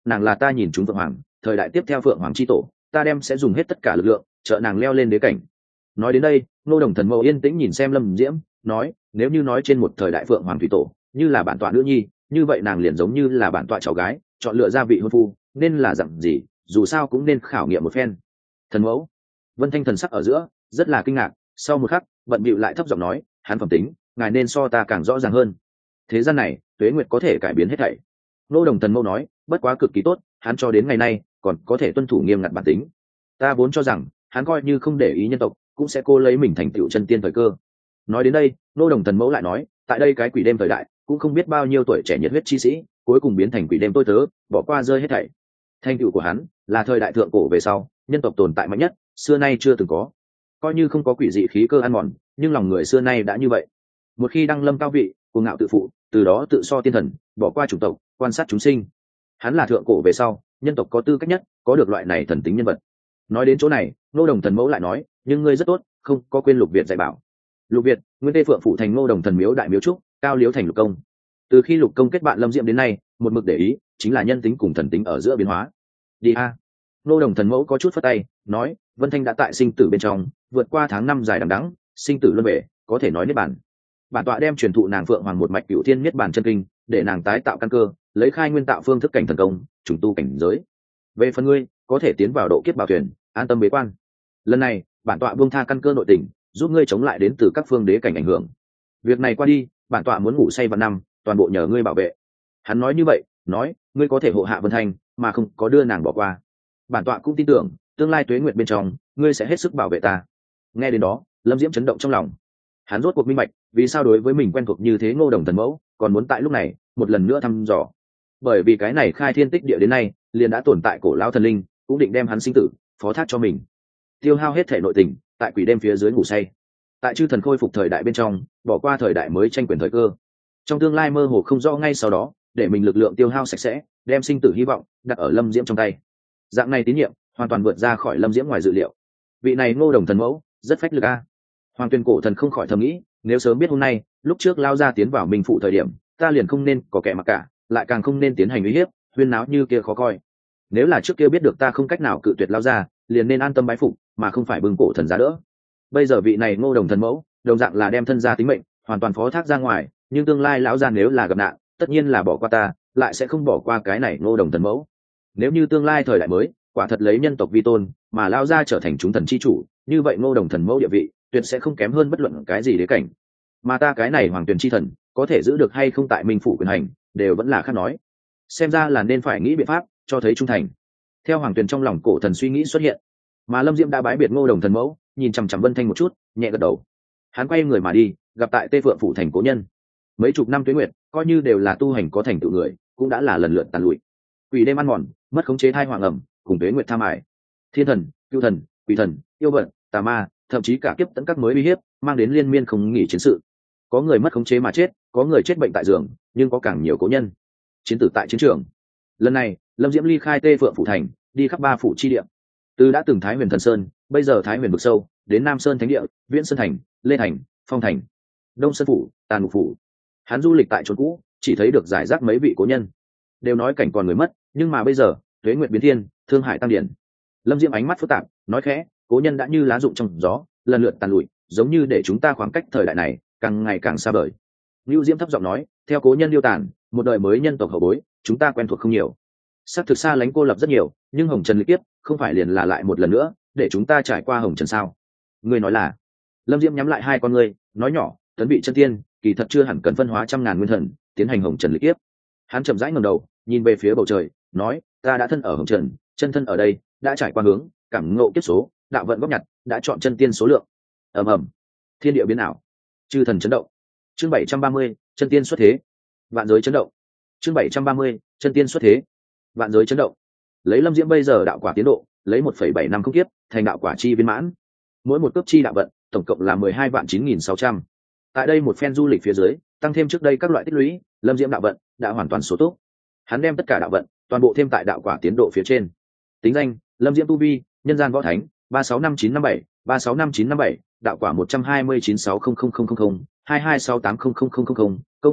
nàng là ta nhìn chúng phượng hoàng, thời đại tiếp theo phượng hoàng chi tổ, ta đem sẽ dùng hết tất cả lực lượng trợ nàng leo lên đế cảnh. Nói đến đây, Ngô Đồng Thần Mẫu yên tĩnh nhìn xem Lâm Diễm, nói, nếu như nói trên một thời đại phượng hoàng thủy tổ như là bản tọa nữ nhi, như vậy nàng liền giống như là bản tọa cháu gái, chọn lựa gia vị hôn phu nên là dặn gì, dù sao cũng nên khảo nghiệm một phen. Thần Mẫu. Vân Thanh thần sắc ở giữa rất là kinh ngạc, sau một khắc bận bịu lại thấp giọng nói, hắn phẩm tính ngài nên so ta càng rõ ràng hơn. Thế gian này tuế nguyệt có thể cải biến hết thảy. Ngô Đồng Thần Mẫu nói, bất quá cực kỳ tốt, hắn cho đến ngày nay còn có thể tuân thủ nghiêm ngặt bản tính. Ta vốn cho rằng hắn coi như không để ý nhân tộc cũng sẽ cô lấy mình thành tựu chân tiên thời cơ. Nói đến đây, Ngô Đồng Thần Mẫu lại nói, tại đây cái quỷ đêm thời đại cũng không biết bao nhiêu tuổi trẻ nhiệt huyết chi sĩ cuối cùng biến thành quỷ đêm tôi tớ, bỏ qua rơi hết thảy. Thành tựu của hắn là thời đại thượng cổ về sau nhân tộc tồn tại mạnh nhất, xưa nay chưa từng có. Coi như không có quỷ dị khí cơ ăn mòn, nhưng lòng người xưa nay đã như vậy. Một khi đăng lâm cao vị, cuồng ngạo tự phụ, từ đó tự so tiên thần, bỏ qua chủng tộc, quan sát chúng sinh. Hắn là thượng cổ về sau nhân tộc có tư cách nhất có được loại này thần tính nhân vật. Nói đến chỗ này, Ngô Đồng Thần Mẫu lại nói, nhưng ngươi rất tốt, không có quên Lục Việt dạy bảo. Lục Việt, nguyên tê phượng phụ thành Ngô Đồng Thần miếu đại miếu trúc, cao liếu thành Lục Công. Từ khi Lục Công kết bạn Lâm Diệm đến nay, một mực để ý chính là nhân tính cùng thần tính ở giữa biến hóa. Đi a. À. Ngô Đồng Thần Mẫu có chút phất tay, nói, Vân Thanh đã tại sinh tử bên trong vượt qua tháng năm dài đằng đẵng, sinh tử luân về, có thể nói niết bàn. Bản tọa đem truyền thụ nàng Phượng Hoàng một mạch cửu thiên niết bàn chân kinh, để nàng tái tạo căn cơ, lấy khai nguyên tạo phương thức cảnh thần công, trùng tu cảnh giới. Về phần ngươi, có thể tiến vào độ kiếp bảo thuyền, an tâm bế quan. Lần này, bản tọa buông tha căn cơ nội tình, giúp ngươi chống lại đến từ các phương đế cảnh ảnh hưởng. Việc này qua đi, bản tọa muốn ngủ say vào năm, toàn bộ nhờ ngươi bảo vệ. Hắn nói như vậy, nói, ngươi có thể hộ hạ Vân Thanh, mà không có đưa nàng bỏ qua. Bản tọa cũng tin tưởng, tương lai tuế nguyệt bên trong, ngươi sẽ hết sức bảo vệ ta. Nghe đến đó, Lâm Diễm chấn động trong lòng. Hắn rốt cuộc minh bạch, vì sao đối với mình quen thuộc như thế Ngô Đồng Thần Mẫu, còn muốn tại lúc này một lần nữa thăm dò. Bởi vì cái này khai thiên tích địa đến nay, liền đã tồn tại cổ lão thần linh, cũng định đem hắn sinh tử phó thác cho mình. Tiêu hao hết thể nội tình, tại quỷ đêm phía dưới ngủ say. Tại chư thần khôi phục thời đại bên trong, bỏ qua thời đại mới tranh quyền thời cơ. Trong tương lai mơ hồ không rõ ngay sau đó, để mình lực lượng tiêu hao sạch sẽ, đem sinh tử hy vọng đặt ở Lâm Diễm trong tay. Dạng này tín nhiệm hoàn toàn vượt ra khỏi Lâm Diễm ngoài dự liệu. Vị này Ngô Đồng Thần Mẫu rất phách lực a. Hoàng Tuyên Cổ Thần không khỏi thầm nghĩ, nếu sớm biết hôm nay, lúc trước lao ra tiến vào Minh Phụ thời điểm, ta liền không nên có kẻ mặc cả, lại càng không nên tiến hành uy hiếp, huyên náo như kia khó coi. Nếu là trước kia biết được ta không cách nào cự tuyệt lao ra, liền nên an tâm bái phục, mà không phải bưng cổ thần giá đỡ. Bây giờ vị này Ngô Đồng Thần Mẫu, đồng dạng là đem thân gia tính mệnh hoàn toàn phó thác ra ngoài, nhưng tương lai lão gia nếu là gặp nạn, tất nhiên là bỏ qua ta, lại sẽ không bỏ qua cái này Ngô Đồng Thần Mẫu. Nếu như tương lai thời đại mới, quả thật lấy nhân tộc vi tôn, mà lão gia trở thành chúng thần chi chủ, như vậy Ngô Đồng Thần Mẫu địa vị tuyệt sẽ không kém hơn bất luận cái gì đế cảnh. Mà ta cái này Hoàng Tuyền chi thần, có thể giữ được hay không tại Minh Phủ quyền hành, đều vẫn là khác nói. Xem ra là nên phải nghĩ biện pháp cho thấy trung thành. Theo Hoàng Tuyền trong lòng cổ thần suy nghĩ xuất hiện, mà Lâm Diễm đã bái biệt Ngô Đồng Thần Mẫu, nhìn chằm chằm Vân Thanh một chút, nhẹ gật đầu. Hắn quay người mà đi, gặp tại Tê Phượng phủ thành cố nhân. Mấy chục năm tuế nguyệt, coi như đều là tu hành có thành tựu người, cũng đã là lần lượt tàn lụi. Quỷ đêm ăn mòn, mất khống chế thai hoàng ẩm, cùng tuế nguyệt tham ải. Thiên thần, cưu thần, quỷ thần, yêu vận, tà ma, thậm chí cả kiếp tấn các mới uy hiếp, mang đến liên miên không nghỉ chiến sự. Có người mất khống chế mà chết, có người chết bệnh tại giường, nhưng có càng nhiều cố nhân chiến tử tại chiến trường. Lần này, Lâm Diễm ly khai Tê Phượng phủ thành, đi khắp ba phủ chi địa. Từ đã từng Thái Huyền Thần Sơn, bây giờ Thái Huyền vực sâu, đến Nam Sơn Thánh địa, Viễn Sơn thành, Lê thành, Phong thành, Đông Sơn phủ, Tàn Ngục phủ. Hắn du lịch tại chốn cũ, chỉ thấy được giải rác mấy vị cố nhân. Đều nói cảnh còn người mất, nhưng mà bây giờ, tuế nguyệt biến thiên, thương hải tăng điển. Lâm Diễm ánh mắt phức tạp, nói khẽ, cố nhân đã như lá rụng trong gió, lần lượt tàn lụi, giống như để chúng ta khoảng cách thời đại này càng ngày càng xa vời. Nưu Diễm thấp giọng nói, theo cố nhân điêu tàn, một đời mới nhân tộc hậu bối, chúng ta quen thuộc không nhiều. Sắc thực xa lánh cô lập rất nhiều, nhưng hồng trần lịch kiếp không phải liền là lại một lần nữa để chúng ta trải qua hồng trần sao? Ngươi nói là? Lâm Diễm nhắm lại hai con ngươi, nói nhỏ, tấn bị chân tiên, kỳ thật chưa hẳn cần phân hóa trăm ngàn nguyên thần tiến hành hồng trần lịch kiếp. Hắn chậm rãi ngẩng đầu, nhìn về phía bầu trời, nói, ta đã thân ở hồng trần, chân thân ở đây, đã trải qua hướng, cảm ngộ kiếp số, đạo vận góp nhặt, đã chọn chân tiên số lượng. Ầm ầm, thiên địa biến ảo, chư thần chấn động. Chương bảy trăm ba mươi, chân tiên xuất thế. Vạn giới chấn động. Chương bảy trăm ba mươi, chân tiên xuất thế. Vạn giới chấn động. Lấy Lâm Diễm bây giờ đạo quả tiến độ, lấy một phẩy bảy năm không kiếp, thành đạo quả chi viên mãn. Mỗi một cấp chi đạo vận, tổng cộng là mười hai vạn chín nghìn sáu trăm. Tại đây một phen du lịch phía dưới, tăng thêm trước đây các loại tích lũy, Lâm Diễm đạo vận đã hoàn toàn số tốt. Hắn đem tất cả đạo vận toàn bộ thêm tại đạo quả tiến độ phía trên. Tính danh: Lâm Diễm tu vi, nhân gian võ thánh, ba sáu năm chín năm bảy, ba sáu năm chín năm bảy, đạo quả một trăm hai mươi chín sáu không không không không không, hai hai sáu tám không không không không không, công pháp: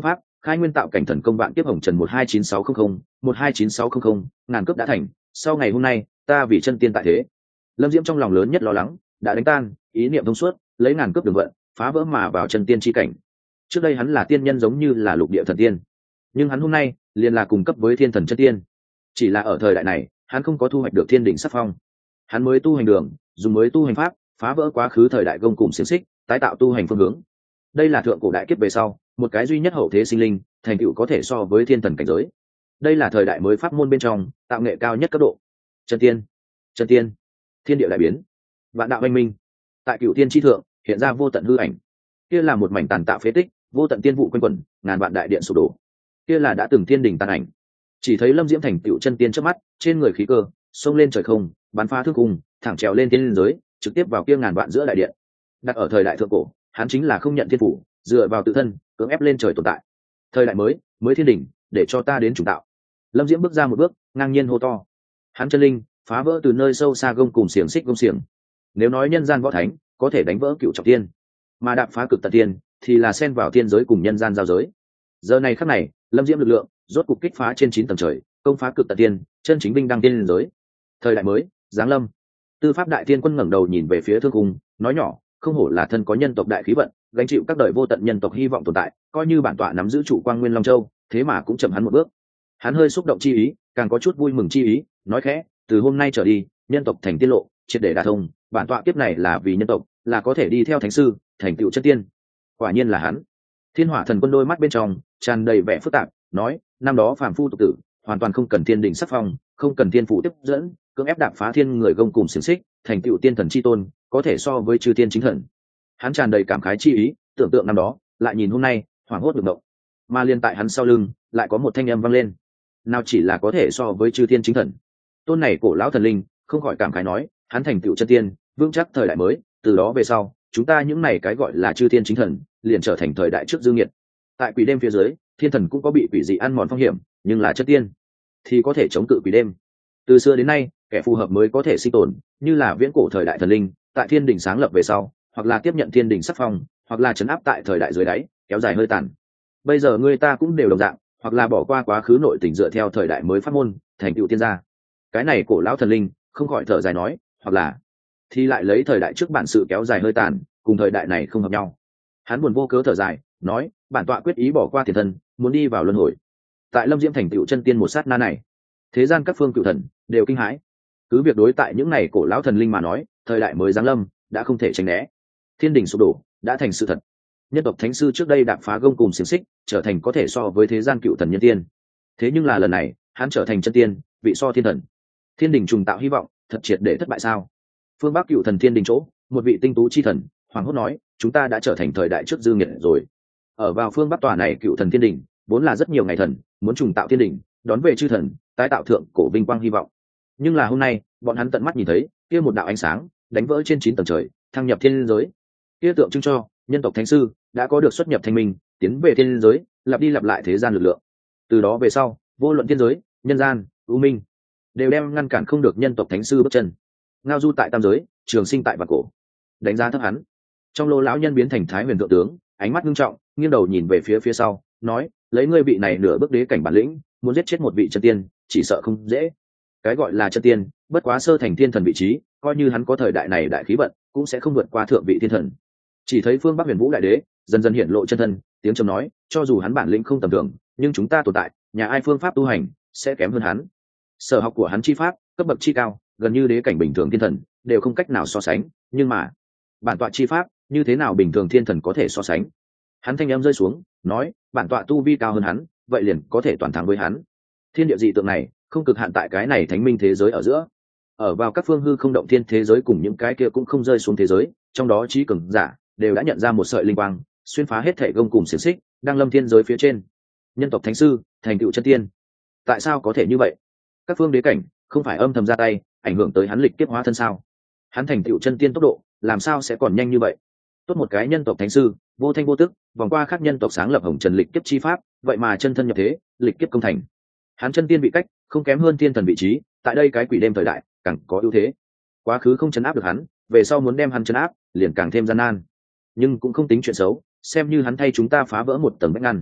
khai nguyên tạo cảnh thần công vạn kiếp hồng trần một hai chín sáu không không một hai chín sáu không không ngàn cướp đã thành, sau ngày hôm nay ta vì chân tiên tại thế. Lâm Diễm trong lòng lớn nhất lo lắng đã đánh tan, ý niệm thông suốt, lấy ngàn cướp đường vận phá vỡ mà vào chân tiên chi cảnh. Trước đây hắn là tiên nhân giống như là lục địa thần tiên, nhưng hắn hôm nay liền là cùng cấp với thiên thần chân tiên. Chỉ là ở thời đại này hắn không có thu hoạch được thiên đỉnh sắc phong, hắn mới tu hành đường dùng mới tu hành pháp phá vỡ quá khứ thời đại gông cùng xiềng xích, tái tạo tu hành phương hướng. Đây là thượng cổ đại kiếp về sau một cái duy nhất hậu thế sinh linh thành tựu có thể so với thiên thần cảnh giới. Đây là thời đại mới pháp môn bên trong tạo nghệ cao nhất cấp độ. Chân tiên, chân tiên, thiên địa đại biến, vạn đạo anh minh. Tại cửu tiên tri thượng hiện ra vô tận hư ảnh, kia là một mảnh tàn tạo phế tích, vô tận tiên vụ quanh quẩn, ngàn vạn đại điện sụp đổ, kia là đã từng thiên đình tàn ảnh. Chỉ thấy Lâm Diễm thành tựu chân tiên trước mắt, trên người khí cơ xông lên trời không, bắn phá thương cung, thẳng trèo lên thiên giới, trực tiếp vào kia ngàn vạn giữa đại điện. Đặt ở thời đại thượng cổ, hắn chính là không nhận thiên phủ, dựa vào tự thân cưỡng ép lên trời tồn tại. Thời đại mới mới thiên đình, để cho ta đến chủ tạo. Lâm Diễm bước ra một bước, ngang nhiên hô to. Hắn chân linh phá vỡ từ nơi sâu xa gông cùng xiềng xích gông xiềng. Nếu nói nhân gian võ thánh có thể đánh vỡ cựu trọng tiên, mà đạp phá cực tận tiên thì là xen vào tiên giới cùng nhân gian giao giới. Giờ này khắc này, Lâm Diễm lực lượng rốt cục kích phá trên chín tầng trời, công phá cực tận tiên, chân chính binh đăng tiên giới. Thời đại mới giáng lâm. Tư pháp đại tiên quân ngẩng đầu nhìn về phía thương cung, nói nhỏ, không hổ là thân có nhân tộc đại khí vận, gánh chịu các đời vô tận nhân tộc hy vọng tồn tại, coi như bản tọa nắm giữ chủ quang nguyên long châu, thế mà cũng chậm hắn một bước. Hắn hơi xúc động chi ý, càng có chút vui mừng chi ý, nói khẽ, từ hôm nay trở đi, nhân tộc thành tiên lộ, triệt để đả thông, bản tọa kiếp này là vì nhân tộc, là có thể đi theo thánh sư, thành tựu chân tiên. Quả nhiên là hắn. Thiên Hỏa Thần Quân đôi mắt bên trong tràn đầy vẻ phức tạp, nói, năm đó phàm phu tục tử, hoàn toàn không cần thiên đình sắc phong, không cần thiên phụ tiếp dẫn, cưỡng ép đạp phá thiên người gông cùng xiềng xích, thành tựu tiên thần chi tôn, có thể so với chư tiên chính thần. Hắn tràn đầy cảm khái chi ý, tưởng tượng năm đó, lại nhìn hôm nay, hoảng hốt được động. Mà liên tại hắn sau lưng, lại có một thanh âm vang lên. Nào chỉ là có thể so với chư tiên chính thần. Tôn này cổ lão thần linh, không khỏi cảm khái nói, hắn thành tựu chân tiên, vững chắc thời đại mới, từ đó về sau, chúng ta những này cái gọi là chư tiên chính thần, liền trở thành thời đại trước dư nghiệt. Tại quỷ đêm phía dưới, thiên thần cũng có bị quỷ dị ăn mòn phong hiểm, nhưng là chân tiên thì có thể chống cự quỷ đêm. Từ xưa đến nay, kẻ phù hợp mới có thể sinh tồn, như là viễn cổ thời đại thần linh, tại thiên đình sáng lập về sau, hoặc là tiếp nhận thiên đình sắc phong, hoặc là trấn áp tại thời đại dưới đáy, kéo dài hơi tàn. Bây giờ người ta cũng đều đồng dạng, hoặc là bỏ qua quá khứ nội tình dựa theo thời đại mới pháp môn, thành tựu tiên gia. Cái này cổ lão thần linh không khỏi thở dài nói, hoặc là thì lại lấy thời đại trước bản sự kéo dài hơi tàn, cùng thời đại này không hợp nhau. Hắn buồn vô cớ thở dài, nói, bản tọa quyết ý bỏ qua tiền thân, muốn đi vào luân hồi. Tại Lâm Diễm thành tựu chân tiên một sát na này, thế gian các phương cựu thần đều kinh hãi. Cứ việc đối tại những này cổ lão thần linh mà nói, thời đại mới giáng lâm đã không thể tránh né, thiên đình sụp đổ đã thành sự thật. Nhân tộc thánh sư trước đây đạp phá gông cùng xiềng xích, trở thành có thể so với thế gian cựu thần nhân tiên. Thế nhưng là lần này, hắn trở thành chân tiên, vị so thiên thần. Thiên đình trùng tạo hy vọng, thật triệt để thất bại sao? Phương Bắc cựu thần thiên đình chỗ, một vị tinh tú chi thần hoàng hốt nói, chúng ta đã trở thành thời đại trước dư nghiệt rồi. Ở vào phương Bắc tòa này cựu thần thiên đình, vốn là rất nhiều ngày thần muốn trùng tạo thiên đình, đón về chư thần, tái tạo thượng cổ vinh quang hy vọng. Nhưng là hôm nay, bọn hắn tận mắt nhìn thấy, kia một đạo ánh sáng đánh vỡ trên chín tầng trời, thăng nhập thiên giới. Kia tượng trưng cho nhân tộc thánh sư đã có được xuất nhập thanh minh, tiến về thiên giới, lặp đi lặp lại thế gian lực lượng. Từ đó về sau, vô luận thiên giới, nhân gian, u minh, đều đem ngăn cản không được nhân tộc thánh sư bước chân. Ngao du tại tam giới, trường sinh tại vạn cổ. Đánh giá thấp hắn, trong lô lão nhân biến thành thái huyền thượng tướng, ánh mắt nghiêm trọng, nghiêng đầu nhìn về phía phía sau, nói, lấy ngươi vị này nửa bước đế cảnh bản lĩnh, muốn giết chết một vị chân tiên, chỉ sợ không dễ. Cái gọi là chân tiên, bất quá sơ thành thiên thần vị trí, coi như hắn có thời đại này đại khí vận, cũng sẽ không vượt qua thượng vị thiên thần. Chỉ thấy phương Bắc huyền vũ đại đế dần dần hiện lộ chân thân, tiếng trầm nói, cho dù hắn bản lĩnh không tầm thường, nhưng chúng ta tồn tại, nhà ai phương pháp tu hành sẽ kém hơn hắn. Sở học của hắn chi pháp, cấp bậc chi cao, gần như đế cảnh bình thường thiên thần đều không cách nào so sánh, nhưng mà bản tọa chi pháp, như thế nào bình thường thiên thần có thể so sánh? Hắn thanh âm rơi xuống, nói, bản tọa tu vi cao hơn hắn, vậy liền có thể toàn thắng với hắn. Thiên địa dị tượng này không cực hạn tại cái này thánh minh thế giới ở giữa, ở vào các phương hư không động thiên thế giới cùng những cái kia cũng không rơi xuống thế giới, trong đó trí cường giả đều đã nhận ra một sợi linh quang, xuyên phá hết thể gông cùng xiềng xích, đang lâm thiên giới phía trên. Nhân tộc thánh sư thành tựu chân tiên, tại sao có thể như vậy? Các phương đế cảnh không phải âm thầm ra tay ảnh hưởng tới hắn lịch kiếp hóa thân sao? Hắn thành tựu chân tiên tốc độ làm sao sẽ còn nhanh như vậy? Tốt một cái nhân tộc thánh sư, vô thanh vô tức vòng qua các nhân tộc sáng lập hồng trần lịch kiếp chi pháp, vậy mà chân thân nhập thế, lịch kiếp công thành. Hắn chân tiên vị cách không kém hơn thiên thần vị trí, tại đây cái quỷ đêm thời đại càng có ưu thế. Quá khứ không chấn áp được hắn, về sau muốn đem hắn chấn áp liền càng thêm gian nan, nhưng cũng không tính chuyện xấu, xem như hắn thay chúng ta phá vỡ một tầng vách ngăn.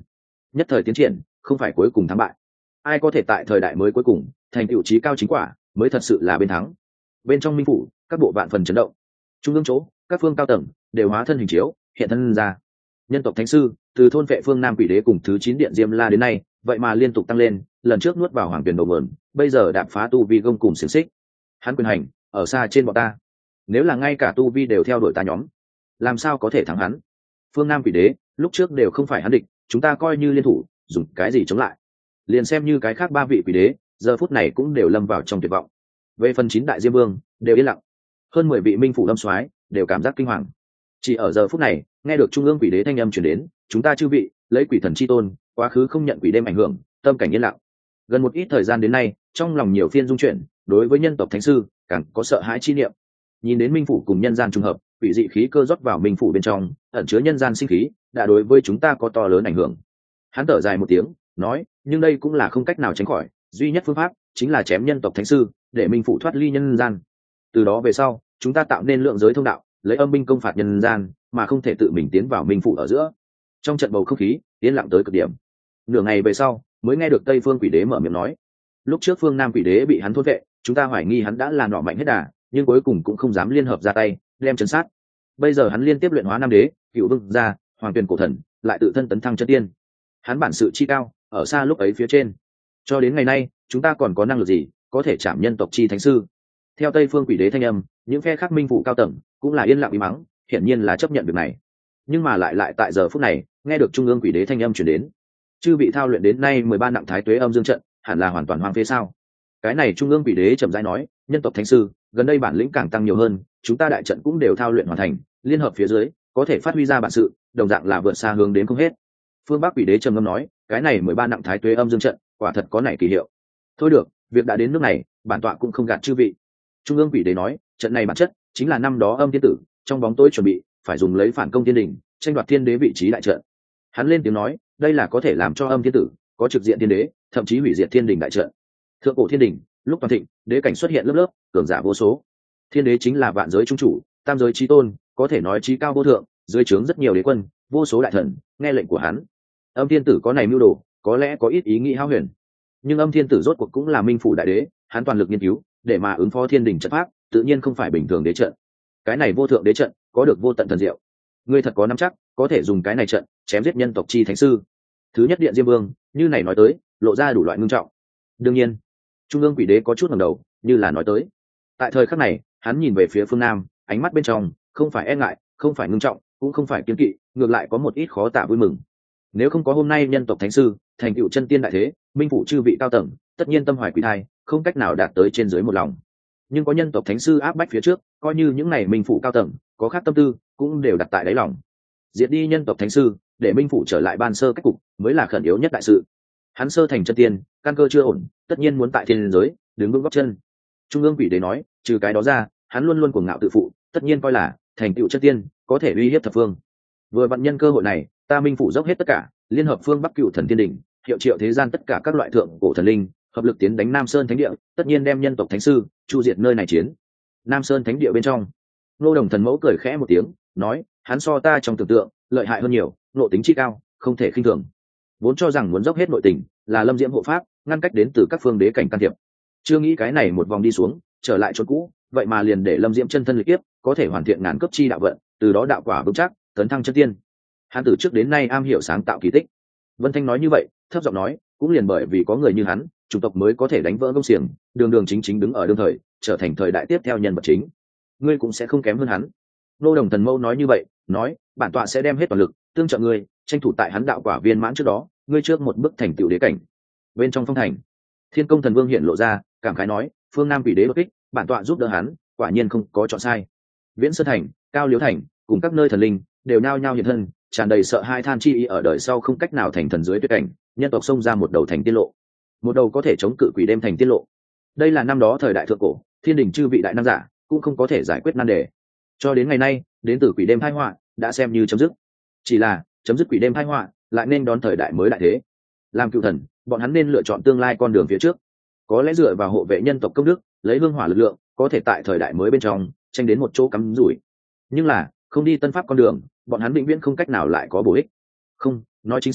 nhất thời tiến triển không phải cuối cùng thắng bại. Ai có thể tại thời đại mới cuối cùng thành tựu trí cao chính quả mới thật sự là bên thắng. Bên trong minh phủ các bộ vạn phần chấn động, trung ương chỗ các phương cao tầng đều hóa thân hình chiếu hiện thân ra. Nhân tộc thánh sư từ thôn vệ phương Nam Quỷ Đế cùng thứ chín điện Diêm La đến nay vậy mà liên tục tăng lên, lần trước nuốt vào hoàng tuyển đầu mượn, bây giờ đạp phá tu vi gông cùng xiềng xích. Hắn quyền hành ở xa trên bọn ta, nếu là ngay cả tu vi đều theo đuổi ta nhóm, làm sao có thể thắng hắn? Phương Nam Quỷ Đế lúc trước đều không phải hắn địch, chúng ta coi như liên thủ dùng cái gì chống lại? Liền xem như cái khác ba vị Quỷ Đế giờ phút này cũng đều lâm vào trong tuyệt vọng. Về phần chín đại Diêm Vương đều yên lặng, hơn mười vị minh phủ lâm soái đều cảm giác kinh hoàng. Chỉ ở giờ phút này nghe được trung ương Quỷ Đế thanh âm truyền đến, chúng ta chư vị lấy quỷ thần chi tôn quá khứ không nhận quỷ đêm ảnh hưởng, tâm cảnh yên lặng. Gần một ít thời gian đến nay trong lòng nhiều phiên dung chuyển, đối với nhân tộc thánh sư càng có sợ hãi chi niệm. Nhìn đến minh phủ cùng nhân gian trùng hợp, quỷ dị khí cơ rót vào minh phủ bên trong ẩn chứa nhân gian sinh khí đã đối với chúng ta có to lớn ảnh hưởng. Hắn thở dài một tiếng nói, nhưng đây cũng là không cách nào tránh khỏi, duy nhất phương pháp chính là chém nhân tộc thánh sư để minh phủ thoát ly nhân gian. Từ đó về sau chúng ta tạo nên lượng giới thông đạo, lấy âm binh công phạt nhân gian mà không thể tự mình tiến vào minh phủ ở giữa. Trong trận bầu không khí yên lặng tới cực điểm. Nửa ngày về sau mới nghe được Tây Phương Quỷ Đế mở miệng nói, lúc trước phương Nam Quỷ Đế bị hắn thôn vệ, chúng ta hoài nghi hắn đã là nọ mạnh hết đà, nhưng cuối cùng cũng không dám liên hợp ra tay đem chấn sát. Bây giờ hắn liên tiếp luyện hóa Nam Đế, Cựu Vương gia, Hoàng Tuyền cổ thần, lại tự thân tấn thăng chân tiên. Hắn bản sự chi cao ở xa lúc ấy phía trên, cho đến ngày nay chúng ta còn có năng lực gì có thể chạm nhân tộc chi thánh sư? Theo Tây Phương Quỷ Đế thanh âm, những phe khác minh phụ cao tầng cũng là yên lặng im mắng, hiển nhiên là chấp nhận việc này. Nhưng mà lại lại tại giờ phút này nghe được trung ương Quỷ Đế thanh âm truyền đến, chư vị thao luyện đến nay mười ba nặng thái tuế âm dương trận hẳn là hoàn toàn hoang phế sao? Cái này trung ương Quỷ Đế chậm rãi nói, nhân tộc thánh sư gần đây bản lĩnh càng tăng nhiều hơn, chúng ta đại trận cũng đều thao luyện hoàn thành, liên hợp phía dưới có thể phát huy ra bản sự, đồng dạng là vượt xa hướng đến không hết. Phương Bắc Quỷ Đế trầm ngâm nói, cái này mười ba nặng thái tuế âm dương trận quả thật có nảy kỳ hiệu. Thôi được, việc đã đến nước này bản tọa cũng không gạt chư vị. Trung ương Quỷ Đế nói, trận này bản chất chính là năm đó âm thiên tử trong bóng tối chuẩn bị phải dùng lấy phản công thiên đình, tranh đoạt thiên đế vị trí đại trận. Hắn lên tiếng nói, đây là có thể làm cho âm thiên tử có trực diện thiên đế, thậm chí hủy diệt thiên đình đại trận. Thượng cổ thiên đình lúc toàn thịnh, đế cảnh xuất hiện lớp lớp, cường giả vô số. Thiên đế chính là vạn giới trung chủ, tam giới chí tôn, có thể nói chí cao vô thượng, dưới trướng rất nhiều đế quân, vô số đại thần nghe lệnh của hắn. Âm thiên tử có này mưu đồ, có lẽ có ít ý nghĩ hão huyền, nhưng âm thiên tử rốt cuộc cũng là minh phủ đại đế, hắn toàn lực nghiên cứu để mà ứng phó thiên đình trận pháp, tự nhiên không phải bình thường đế trận. Cái này vô thượng đế trận có được vô tận thần diệu, ngươi thật có nắm chắc có thể dùng cái này trận chém giết nhân tộc chi thánh sư? Thứ nhất điện Diêm Vương như này nói tới, lộ ra đủ loại ngưng trọng. Đương nhiên trung ương Quỷ Đế có chút ngẩng đầu, như là nói tới. Tại thời khắc này hắn nhìn về phía phương Nam, ánh mắt bên trong không phải e ngại, không phải ngưng trọng, cũng không phải kiên kỵ, ngược lại có một ít khó tả vui mừng. Nếu không có hôm nay nhân tộc thánh sư thành tựu chân tiên đại thế, minh phủ chư vị cao tầng tất nhiên tâm hoài quỷ thai, không cách nào đạt tới trên dưới một lòng. Nhưng có nhân tộc thánh sư áp bách phía trước, coi như những này minh phủ cao tầng có khác tâm tư cũng đều đặt tại đáy lòng. Diệt đi nhân tộc thánh sư để minh phủ trở lại ban sơ cách cục mới là khẩn yếu nhất đại sự. Hắn sơ thành chân tiên, căn cơ chưa ổn, tất nhiên muốn tại thiên giới đứng vững gót chân. Trung ương Quỷ Đế nói, trừ cái đó ra hắn luôn luôn cuồng ngạo tự phụ, tất nhiên coi là thành tựu chân tiên có thể uy hiếp thập phương. Vừa vận nhân cơ hội này, ta minh phủ dốc hết tất cả, liên hợp phương Bắc Cựu Thần Thiên Đình, hiệu triệu thế gian tất cả các loại thượng cổ thần linh, hợp lực tiến đánh Nam Sơn Thánh Địa, tất nhiên đem nhân tộc thánh sư chu diệt nơi này chiến. Nam Sơn Thánh Địa bên trong, Ngô Đồng Thần Mẫu cười khẽ một tiếng, nói, hắn so ta trong tưởng tượng lợi hại hơn nhiều, nội tính chi cao, không thể khinh thường. Vốn cho rằng muốn dốc hết nội tình là Lâm Diễm hộ pháp, ngăn cách đến từ các phương đế cảnh can thiệp, chưa nghĩ cái này một vòng đi xuống, trở lại chỗ cũ, vậy mà liền để Lâm Diễm chân thân lịch kiếp, có thể hoàn thiện ngàn cấp chi đạo vận, từ đó đạo quả vững chắc, tấn thăng chân tiên. Hắn từ trước đến nay am hiểu sáng tạo kỳ tích. Vân Thanh nói như vậy, thấp giọng nói, cũng liền bởi vì có người như hắn, chủng tộc mới có thể đánh vỡ công xiềng, đường đường chính chính đứng ở đương thời, trở thành thời đại tiếp theo nhân vật chính. Ngươi cũng sẽ không kém hơn hắn. Nô Đồng Thần Mâu nói như vậy, nói, bản tọa sẽ đem hết toàn lực tương trợ ngươi, tranh thủ tại hắn đạo quả viên mãn trước đó, ngươi trước một bước thành tựu đế cảnh. Bên trong phong thành, Thiên Công Thần Vương hiện lộ ra, cảm khái nói, phương Nam Quỷ Đế đột kích, bản tọa giúp đỡ hắn, quả nhiên không có chọn sai. Viễn Sơn Thành, Cao Liễu Thành, cùng các nơi thần linh đều nhao nhao hiện thân, tràn đầy sợ hai than chi ý, ở đời sau không cách nào thành thần dưới tuyệt cảnh, nhân tộc xông ra một đầu thành tiên lộ, một đầu có thể chống cự quỷ đêm thành tiên lộ. Đây là năm đó thời đại thượng cổ, thiên đình chư vị đại năng giả cũng không có thể giải quyết nan đề. Cho đến ngày nay, đến từ quỷ đêm tai họa đã xem như chấm dứt. Chỉ là chấm dứt quỷ đêm tai họa, lại nên đón thời đại mới đại thế. Làm cựu thần, bọn hắn nên lựa chọn tương lai con đường phía trước. Có lẽ dựa vào hộ vệ nhân tộc công đức, lấy hương hỏa lực lượng, có thể tại thời đại mới bên trong tranh đến một chỗ cắm rủi. Nhưng là không đi tân pháp con đường, bọn hắn vĩnh viễn không cách nào lại có bổ ích. Không, nói chính xác,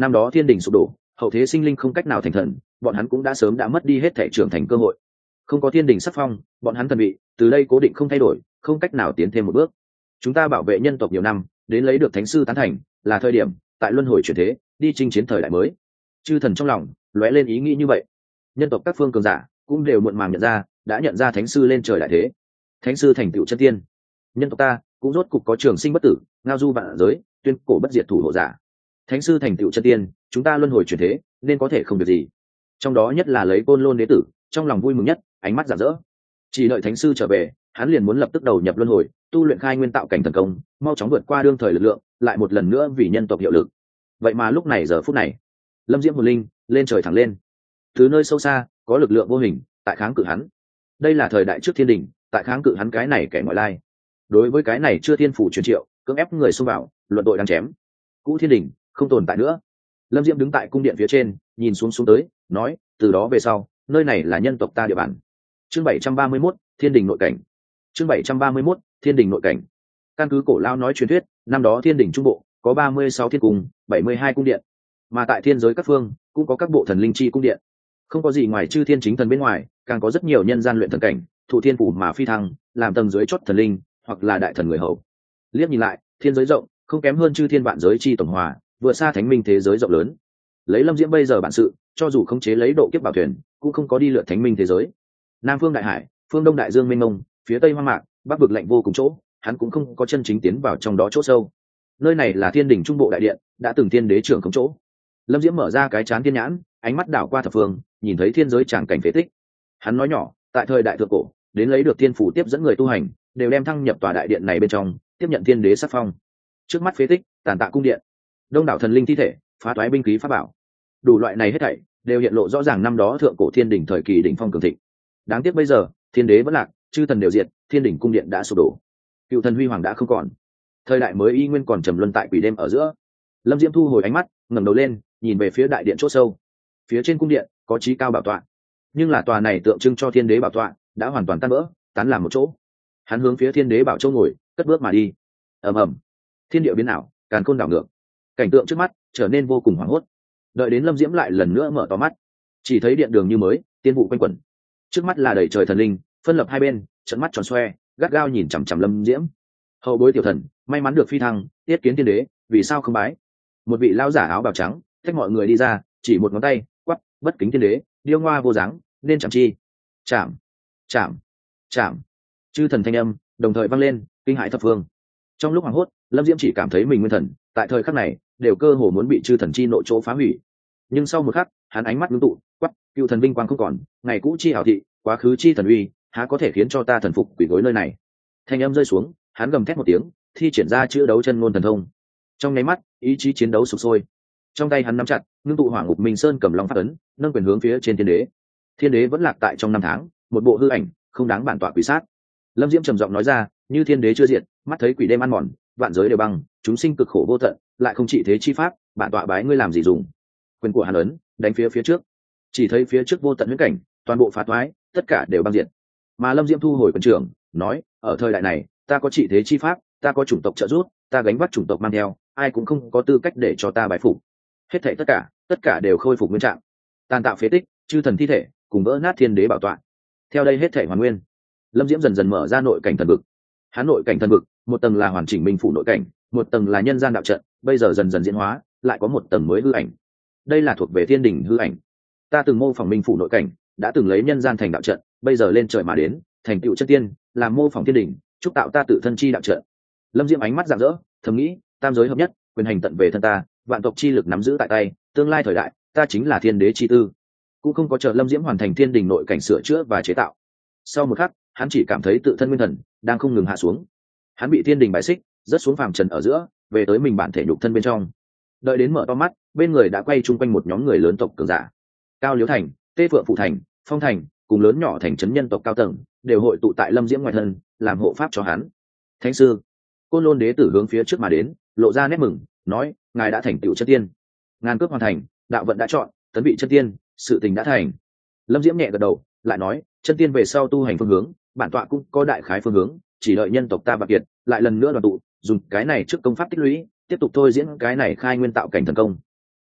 năm đó thiên đình sụp đổ, hậu thế sinh linh không cách nào thành thần, bọn hắn cũng đã sớm đã mất đi hết thể trưởng thành cơ hội. Không có thiên đình sắc phong, bọn hắn thần vị từ đây cố định không thay đổi, không cách nào tiến thêm một bước. Chúng ta bảo vệ nhân tộc nhiều năm, đến lấy được thánh sư tán thành, là thời điểm tại luân hồi chuyển thế, đi chinh chiến thời đại mới. Chư thần trong lòng lóe lên ý nghĩ như vậy. Nhân tộc các phương cường giả cũng đều muộn màng nhận ra, đã nhận ra thánh sư lên trời đại thế. Thánh sư thành tựu chân tiên, nhân tộc ta cũng rốt cục có trường sinh bất tử, ngao du vạn giới, tuyên cổ bất diệt thủ hộ giả. Thánh sư thành tựu chân tiên, chúng ta luân hồi chuyển thế, nên có thể không được gì. Trong đó nhất là lấy Côn Lôn đế tử, trong lòng vui mừng nhất, ánh mắt rạng rỡ. Chỉ đợi thánh sư trở về, hắn liền muốn lập tức đầu nhập luân hồi, tu luyện khai nguyên tạo cảnh thần công, mau chóng vượt qua đương thời lực lượng, lại một lần nữa vì nhân tộc hiệu lực. Vậy mà lúc này giờ phút này, lâm diễm hồn linh lên trời thẳng lên, từ nơi sâu xa có lực lượng vô hình tại kháng cự hắn. Đây là thời đại trước thiên đình tại kháng cự hắn cái này kẻ ngoại lai. Đối với cái này chưa thiên phủ truyền triệu, cưỡng ép người xông vào, luận tội đang chém. Cũ thiên đình không tồn tại nữa. Lâm diễm đứng tại cung điện phía trên, nhìn xuống xuống tới, nói: từ đó về sau, nơi này là nhân tộc ta địa bàn. Chương bảy trăm ba mươi mốt, thiên đình nội cảnh. Chương bảy trăm ba mươi mốt, thiên đình nội cảnh. Căn cứ cổ lao nói truyền thuyết, năm đó thiên đình trung bộ có ba mươi sáu thiên cung, bảy mươi hai cung điện, mà tại thiên giới các phương cũng có các bộ thần linh chi cung điện. Không có gì ngoài chư thiên chính thần bên ngoài, càng có rất nhiều nhân gian luyện thần cảnh, thụ thiên phủ mà phi thăng, làm tầng dưới chót thần linh, hoặc là đại thần người hầu. Liếc nhìn lại, thiên giới rộng, không kém hơn chư thiên vạn giới chi tổng hòa, vừa xa thánh minh thế giới rộng lớn. Lấy lâm diễm bây giờ bản sự, cho dù khống chế lấy độ kiếp bảo thuyền, cũng không có đi lượn thánh minh thế giới. Nam phương đại hải, phương đông đại dương mênh mông, phía tây hoang mạc, bắc vực lạnh vô cùng chỗ, hắn cũng không có chân chính tiến vào trong đó chỗ sâu. Nơi này là thiên đình trung bộ đại điện, đã từng thiên đế trưởng khống chỗ. Lâm diễm mở ra cái chán thiên nhãn, ánh mắt đảo qua thập phương, nhìn thấy thiên giới tràng cảnh phế tích. Hắn nói nhỏ: tại thời đại thượng cổ, đến lấy được thiên phủ tiếp dẫn người tu hành, đều đem thăng nhập tòa đại điện này bên trong, tiếp nhận thiên đế sắc phong. Trước mắt phế tích, tàn tạ cung điện, đông đảo thần linh thi thể, phá toái binh khí pháp bảo, đủ loại này hết thảy đều hiện lộ rõ ràng năm đó thượng cổ thiên đình thời kỳ đỉnh phong cường thịnh. Đáng tiếc bây giờ, thiên đế vẫn lạc, chư thần đều diệt, thiên đình cung điện đã sụp đổ, cựu thần huy hoàng đã không còn. Thời đại mới y nguyên còn trầm luân tại quỷ đêm ở giữa. Lâm diễm thu hồi ánh mắt, ngẩng đầu lên, nhìn về phía đại điện chỗ sâu. Phía trên cung điện có chí cao bảo tọa, nhưng là tòa này tượng trưng cho thiên đế bảo tọa đã hoàn toàn tan vỡ, tán làm một chỗ. Hắn hướng phía thiên đế bảo châu ngồi, cất bước mà đi. ầm ầm, thiên địa biến ảo, càn khôn đảo ngược, cảnh tượng trước mắt trở nên vô cùng hoảng hốt. Đợi đến lâm diễm lại lần nữa mở to mắt, chỉ thấy điện đường như mới, tiên vụ quanh quẩn, trước mắt là đầy trời thần linh, phân lập hai bên, trận mắt tròn xoe, gắt gao nhìn chằm chằm lâm diễm. Hậu bối tiểu thần may mắn được phi thăng, tiết kiến thiên đế, vì sao không bái? Một vị lão giả áo bào trắng thách mọi người đi ra, chỉ một ngón tay quắp: bất kính thiên đế, điêu ngoa vô dáng, nên chạm chi. Chạm, chạm, chạm. Chư thần thanh âm đồng thời vang lên, kinh hãi thập phương. Trong lúc hoảng hốt, lâm diễm chỉ cảm thấy mình nguyên thần tại thời khắc này đều cơ hồ muốn bị chư thần chi nội chỗ phá hủy. Nhưng sau một khắc, hắn ánh mắt ngưng tụ, quắp: cựu thần vinh quang không còn, ngày cũ chi hảo thị, quá khứ chi thần uy, há có thể khiến cho ta thần phục quỷ gối nơi này. Thanh âm rơi xuống, hắn gầm thét một tiếng, thi triển ra chữ đấu chân ngôn thần thông. Trong nháy mắt, ý chí chiến đấu sục sôi. Trong tay hắn nắm chặt, ngưng tụ hỏa ngục minh sơn cầm long phát ấn, nâng quyền hướng phía trên thiên đế. Thiên đế vẫn lạc tại trong năm tháng, một bộ hư ảnh, không đáng bản tọa quỷ sát. Lâm diễm trầm giọng nói ra: như thiên đế chưa diệt, mắt thấy quỷ đêm ăn mòn, vạn giới đều băng, chúng sinh cực khổ vô tận, lại không trị thế chi pháp, bản tọa bái ngươi làm gì dùng? Quyền của hắn ấn đánh phía phía trước, chỉ thấy phía trước vô tận huyễn cảnh, toàn bộ phá toái, tất cả đều băng diệt. Mà lâm diễm thu hồi quyền trưởng, nói: ở thời đại này, ta có trị thế chi pháp, ta có chủng tộc trợ giúp, ta gánh vác chủng tộc mang theo, ai cũng không có tư cách để cho ta bái phục. Hết thảy tất cả, tất cả đều khôi phục nguyên trạng. Tàn tạo phế tích, chư thần thi thể, cùng vỡ nát thiên đế bảo tọa. Theo đây hết thảy hoàn nguyên. Lâm diễm dần dần mở ra nội cảnh thần vực. Hắn nội cảnh thần vực, một tầng là hoàn chỉnh minh phủ nội cảnh, một tầng là nhân gian đạo trận, bây giờ dần dần diễn hóa, lại có một tầng mới hư ảnh. Đây là thuộc về thiên đình hư ảnh. Ta từng mô phỏng minh phủ nội cảnh, đã từng lấy nhân gian thành đạo trận, bây giờ lên trời mà đến, thành tựu chân tiên, làm mô phỏng thiên đình, chúc tạo ta tự thân chi đạo trận. Lâm diễm ánh mắt rạng rỡ, thầm nghĩ: tam giới hợp nhất, quyền hành tận về thân ta, vạn tộc chi lực nắm giữ tại tay, tương lai thời đại, ta chính là thiên đế chi tư. Cũng không có chờ lâm diễm hoàn thành thiên đình nội cảnh sửa chữa và chế tạo. Sau một khắc, hắn chỉ cảm thấy tự thân nguyên thần đang không ngừng hạ xuống. Hắn bị thiên đình bài xích, rớt xuống phàm trần ở giữa, về tới mình bản thể nhục thân bên trong. Đợi đến mở to mắt, bên người đã quay chung quanh một nhóm người lớn tộc cường giả. Cao Liễu Thành, Tê Phượng Phụ Thành, Phong Thành, cùng lớn nhỏ thành trấn nhân tộc cao tầng, đều hội tụ tại lâm diễm ngoài thân, làm hộ pháp cho hắn. Thánh sư, Côn Lôn đế tử hướng phía trước mà đến, lộ ra nét mừng, nói: ngài đã thành tựu chân tiên, ngàn cước hoàn thành, đạo vận đã chọn, tấn vị chân tiên, sự tình đã thành. Lâm diễm nhẹ gật đầu, lại nói: chân tiên về sau tu hành phương hướng, bản tọa cũng có đại khái phương hướng, chỉ đợi nhân tộc ta bạc kiệt, lại lần nữa đoàn tụ, dùng cái này trước công pháp tích lũy, tiếp tục thôi diễn cái này khai nguyên tạo cảnh thần công.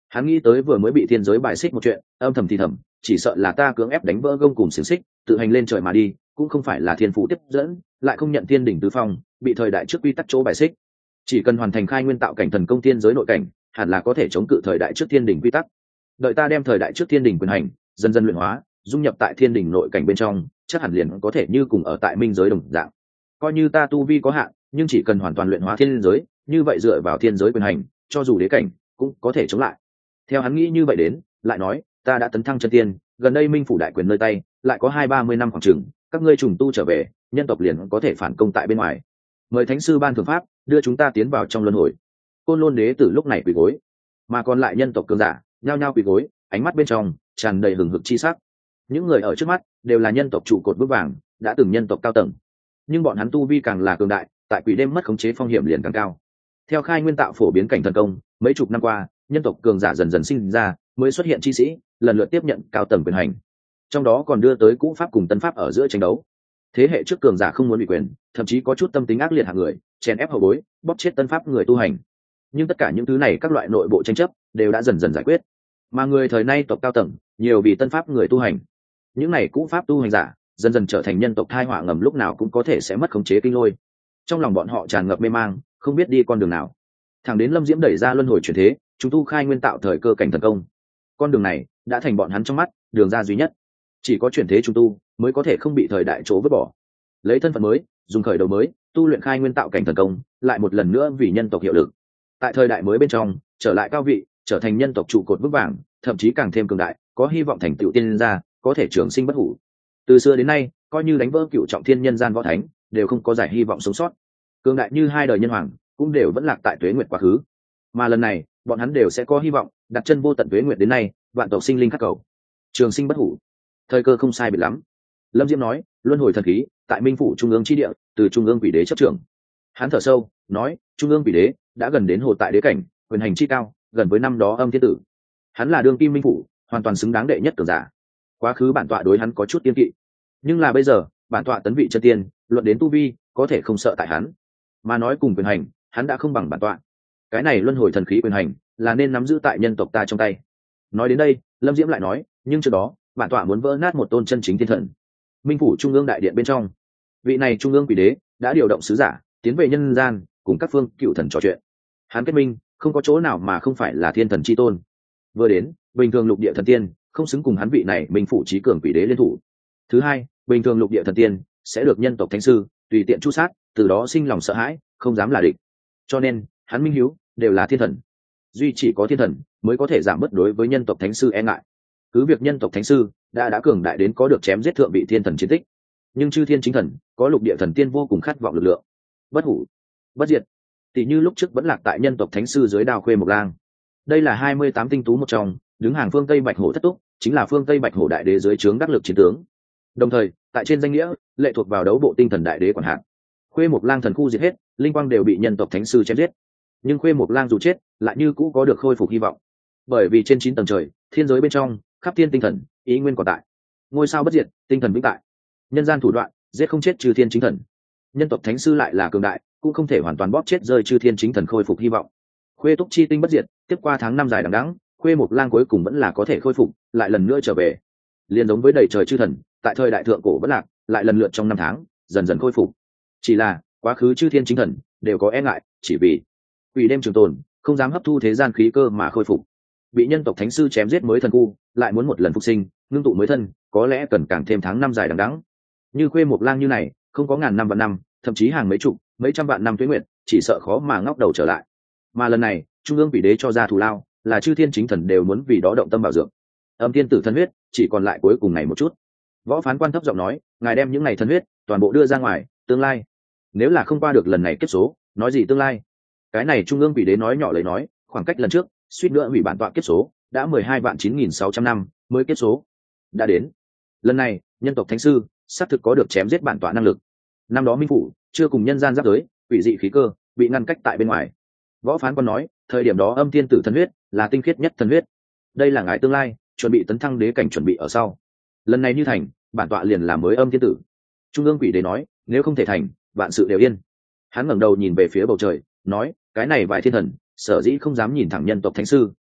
Hắn nghĩ tới vừa mới bị thiên giới bài xích một chuyện, âm thầm thì thầm, chỉ sợ là ta cưỡng ép đánh vỡ gông cùng xiềng xích, tự hành lên trời mà đi, cũng không phải là thiên phụ tiếp dẫn, lại không nhận thiên đỉnh tứ phong, bị thời đại trước quy tắc chỗ bài xích. Chỉ cần hoàn thành khai nguyên tạo cảnh thần công thiên giới nội cảnh, hẳn là có thể chống cự thời đại trước thiên đỉnh quy tắc. Đợi ta đem thời đại trước thiên đỉnh quyền hành dần dần luyện hóa, dung nhập tại thiên đỉnh nội cảnh bên trong, chắc hẳn liền có thể như cùng ở tại minh giới đồng dạng. Coi như ta tu vi có hạn, nhưng chỉ cần hoàn toàn luyện hóa thiên giới, như vậy dựa vào thiên giới quyền hành, cho dù đế cảnh cũng có thể chống lại. Theo hắn nghĩ như vậy đến, lại nói, ta đã tấn thăng chân tiên, gần đây minh phủ đại quyền nơi tay, lại có hai ba mươi năm khoảng chừng, các ngươi trùng tu trở về, nhân tộc liền có thể phản công tại bên ngoài. Mời thánh sư ban thượng pháp, đưa chúng ta tiến vào trong luân hồi. Côn Lôn đế tử lúc này quỳ gối, mà còn lại nhân tộc cường giả nhao nhao quỳ gối, ánh mắt bên trong tràn đầy hừng hực chi sắc. Những người ở trước mắt đều là nhân tộc trụ cột vững vàng, đã từng nhân tộc cao tầng, nhưng bọn hắn tu vi càng là cường đại, tại quỷ đêm mất khống chế phong hiểm liền càng cao. Theo khai nguyên tạo phổ biến cảnh thần công, mấy chục năm qua, nhân tộc cường giả dần dần sinh ra, mới xuất hiện chi sĩ, lần lượt tiếp nhận cao tầng quyền hành. Trong đó còn đưa tới cũ pháp cùng tân pháp ở giữa tranh đấu. Thế hệ trước cường giả không muốn bị quyền, thậm chí có chút tâm tính ác liệt hạng người, chèn ép hậu bối, bóp chết tân pháp người tu hành. Nhưng tất cả những thứ này các loại nội bộ tranh chấp đều đã dần dần giải quyết. Mà người thời nay tộc cao tầng, nhiều vì tân pháp người tu hành. Những này cũ pháp tu hành giả, dần dần trở thành nhân tộc thai họa ngầm, lúc nào cũng có thể sẽ mất khống chế kinh lôi. Trong lòng bọn họ tràn ngập mê mang, không biết đi con đường nào. Thẳng đến Lâm Diễm đẩy ra luân hồi chuyển thế, chúng tu khai nguyên tạo thời cơ cảnh thần công. Con đường này đã thành bọn hắn trong mắt đường ra duy nhất. Chỉ có chuyển thế chúng tu mới có thể không bị thời đại chỗ vứt bỏ. Lấy thân phận mới, dùng khởi đầu mới, tu luyện khai nguyên tạo cảnh thần công, lại một lần nữa vì nhân tộc hiệu lực. Tại thời đại mới bên trong, trở lại cao vị, trở thành nhân tộc trụ cột vững vàng, thậm chí càng thêm cường đại, có hy vọng thành tựu tiên gia, có thể trường sinh bất hủ. Từ xưa đến nay, coi như đánh vỡ cựu trọng thiên nhân gian võ thánh, đều không có giải hy vọng sống sót. Cường đại như hai đời nhân hoàng, cũng đều vẫn lạc tại tuế nguyệt quá khứ. Mà lần này, bọn hắn đều sẽ có hy vọng, đặt chân vô tận tuế nguyệt đến nay, vạn tộc sinh linh khắc cầu, trường sinh bất hủ. Thời cơ không sai biệt lắm. Lâm Diễm nói, luân hồi thần khí, tại Minh phủ trung ương chi địa, từ trung ương quỷ đế chấp trưởng. Hắn thở sâu, nói, trung ương quỷ đế đã gần đến hồ tại đế cảnh, quyền hành chi cao, gần với năm đó âm thiên tử. Hắn là đương kim minh phủ, hoàn toàn xứng đáng đệ nhất cường giả. Quá khứ bản tọa đối hắn có chút kiên kỵ, nhưng là bây giờ, bản tọa tấn vị chân tiên, luận đến tu vi, có thể không sợ tại hắn. Mà nói cùng quyền hành, hắn đã không bằng bản tọa. Cái này luân hồi thần khí quyền hành, là nên nắm giữ tại nhân tộc ta trong tay. Nói đến đây, Lâm Diễm lại nói, nhưng trước đó, bản tọa muốn vỡ nát một tôn chân chính thiên thần. Minh phủ trung ương đại điện bên trong, vị này trung ương quỷ đế đã điều động sứ giả tiến về nhân gian, cùng các phương cựu thần trò chuyện. Hắn kết minh, không có chỗ nào mà không phải là thiên thần chi tôn. Vừa đến, bình thường lục địa thần tiên không xứng cùng hắn vị này Minh phủ trí cường quỷ đế liên thủ. Thứ hai, bình thường lục địa thần tiên sẽ được nhân tộc thánh sư tùy tiện chu sát, từ đó sinh lòng sợ hãi, không dám là địch. Cho nên, hắn minh hiếu đều là thiên thần. Duy chỉ có thiên thần mới có thể giảm bớt đối với nhân tộc thánh sư e ngại. Cứ việc nhân tộc thánh sư đã đã cường đại đến có được chém giết thượng vị thiên thần chiến tích, nhưng chư thiên chính thần có lục địa thần tiên vô cùng khát vọng lực lượng, bất hủ, bất diệt. Tỷ như lúc trước vẫn lạc tại nhân tộc thánh sư dưới đao Khuê Mộc Lang. Đây là hai mươi tám tinh tú một trong, đứng hàng phương Tây Bạch Hổ thất túc, chính là phương Tây Bạch Hổ đại đế dưới trướng đắc lực chiến tướng. Đồng thời, tại trên danh nghĩa, lệ thuộc vào đấu bộ tinh thần đại đế quản hạt. Khuê Mộc Lang thần khu diệt hết, linh quang đều bị nhân tộc thánh sư chém giết. Nhưng Khuê Mộc Lang dù chết, lại như cũ có được khôi phục hy vọng. Bởi vì trên chín tầng trời, thiên giới bên trong, khắp thiên tinh thần, ý nguyên còn tại. Ngôi sao bất diệt, tinh thần vĩnh tại. Nhân gian thủ đoạn, giết không chết trừ thiên chính thần. Nhân tộc thánh sư lại là cường đại, cũng không thể hoàn toàn bóp chết rơi trừ thiên chính thần khôi phục hy vọng. Khuê Túc chi tinh bất diệt, tiếp qua tháng năm dài đằng đẵng, Khuê Mộc Lang cuối cùng vẫn là có thể khôi phục, lại lần nữa trở về. Liên giống với đầy trời chư thần, tại thời đại thượng cổ bất lạc, lại lần lượt trong năm tháng, dần dần khôi phục. Chỉ là, quá khứ chư thiên chính thần đều có e ngại, chỉ vì quỷ đêm trường tồn, không dám hấp thu thế gian khí cơ mà khôi phục. Bị nhân tộc thánh sư chém giết mới thần khu, lại muốn một lần phục sinh, ngưng tụ mới thân, có lẽ cần càng thêm tháng năm dài đằng đẵng. Như Khuê Mộc Lang như này, không có ngàn năm vạn năm, thậm chí hàng mấy chục, mấy trăm vạn năm tuế nguyệt, chỉ sợ khó mà ngóc đầu trở lại. Mà lần này, trung ương quỷ đế cho ra thù lao, là chư thiên chính thần đều muốn vì đó động tâm bảo dưỡng. Âm tiên tử thân huyết, chỉ còn lại cuối cùng này một chút. Võ Phán Quan thấp giọng nói, ngài đem những này thân huyết toàn bộ đưa ra ngoài, tương lai nếu là không qua được lần này kết số, nói gì tương lai. Cái này trung ương quỷ đế nói nhỏ lời nói, khoảng cách lần trước suýt nữa hủy bản tọa kết số, đã mười hai vạn chín nghìn sáu trăm năm mới kết số đã đến. Lần này nhân tộc thánh sư xác thực có được chém giết bản tọa năng lực. Năm đó minh phủ chưa cùng nhân gian giáp giới, quỷ dị khí cơ bị ngăn cách tại bên ngoài. Võ Phán Quan nói, thời điểm đó âm tiên tử thân huyết là tinh khiết nhất thân huyết, đây là ngài tương lai chuẩn bị tấn thăng đế cảnh chuẩn bị ở sau. Lần này như thành, bản tọa liền là mới âm tiên tử. Trung ương quỷ đế nói, nếu không thể thành, vạn sự đều yên. Hắn ngẩng đầu nhìn về phía bầu trời, nói, cái này vài thiên thần sở dĩ không dám nhìn thẳng nhân tộc thánh sư,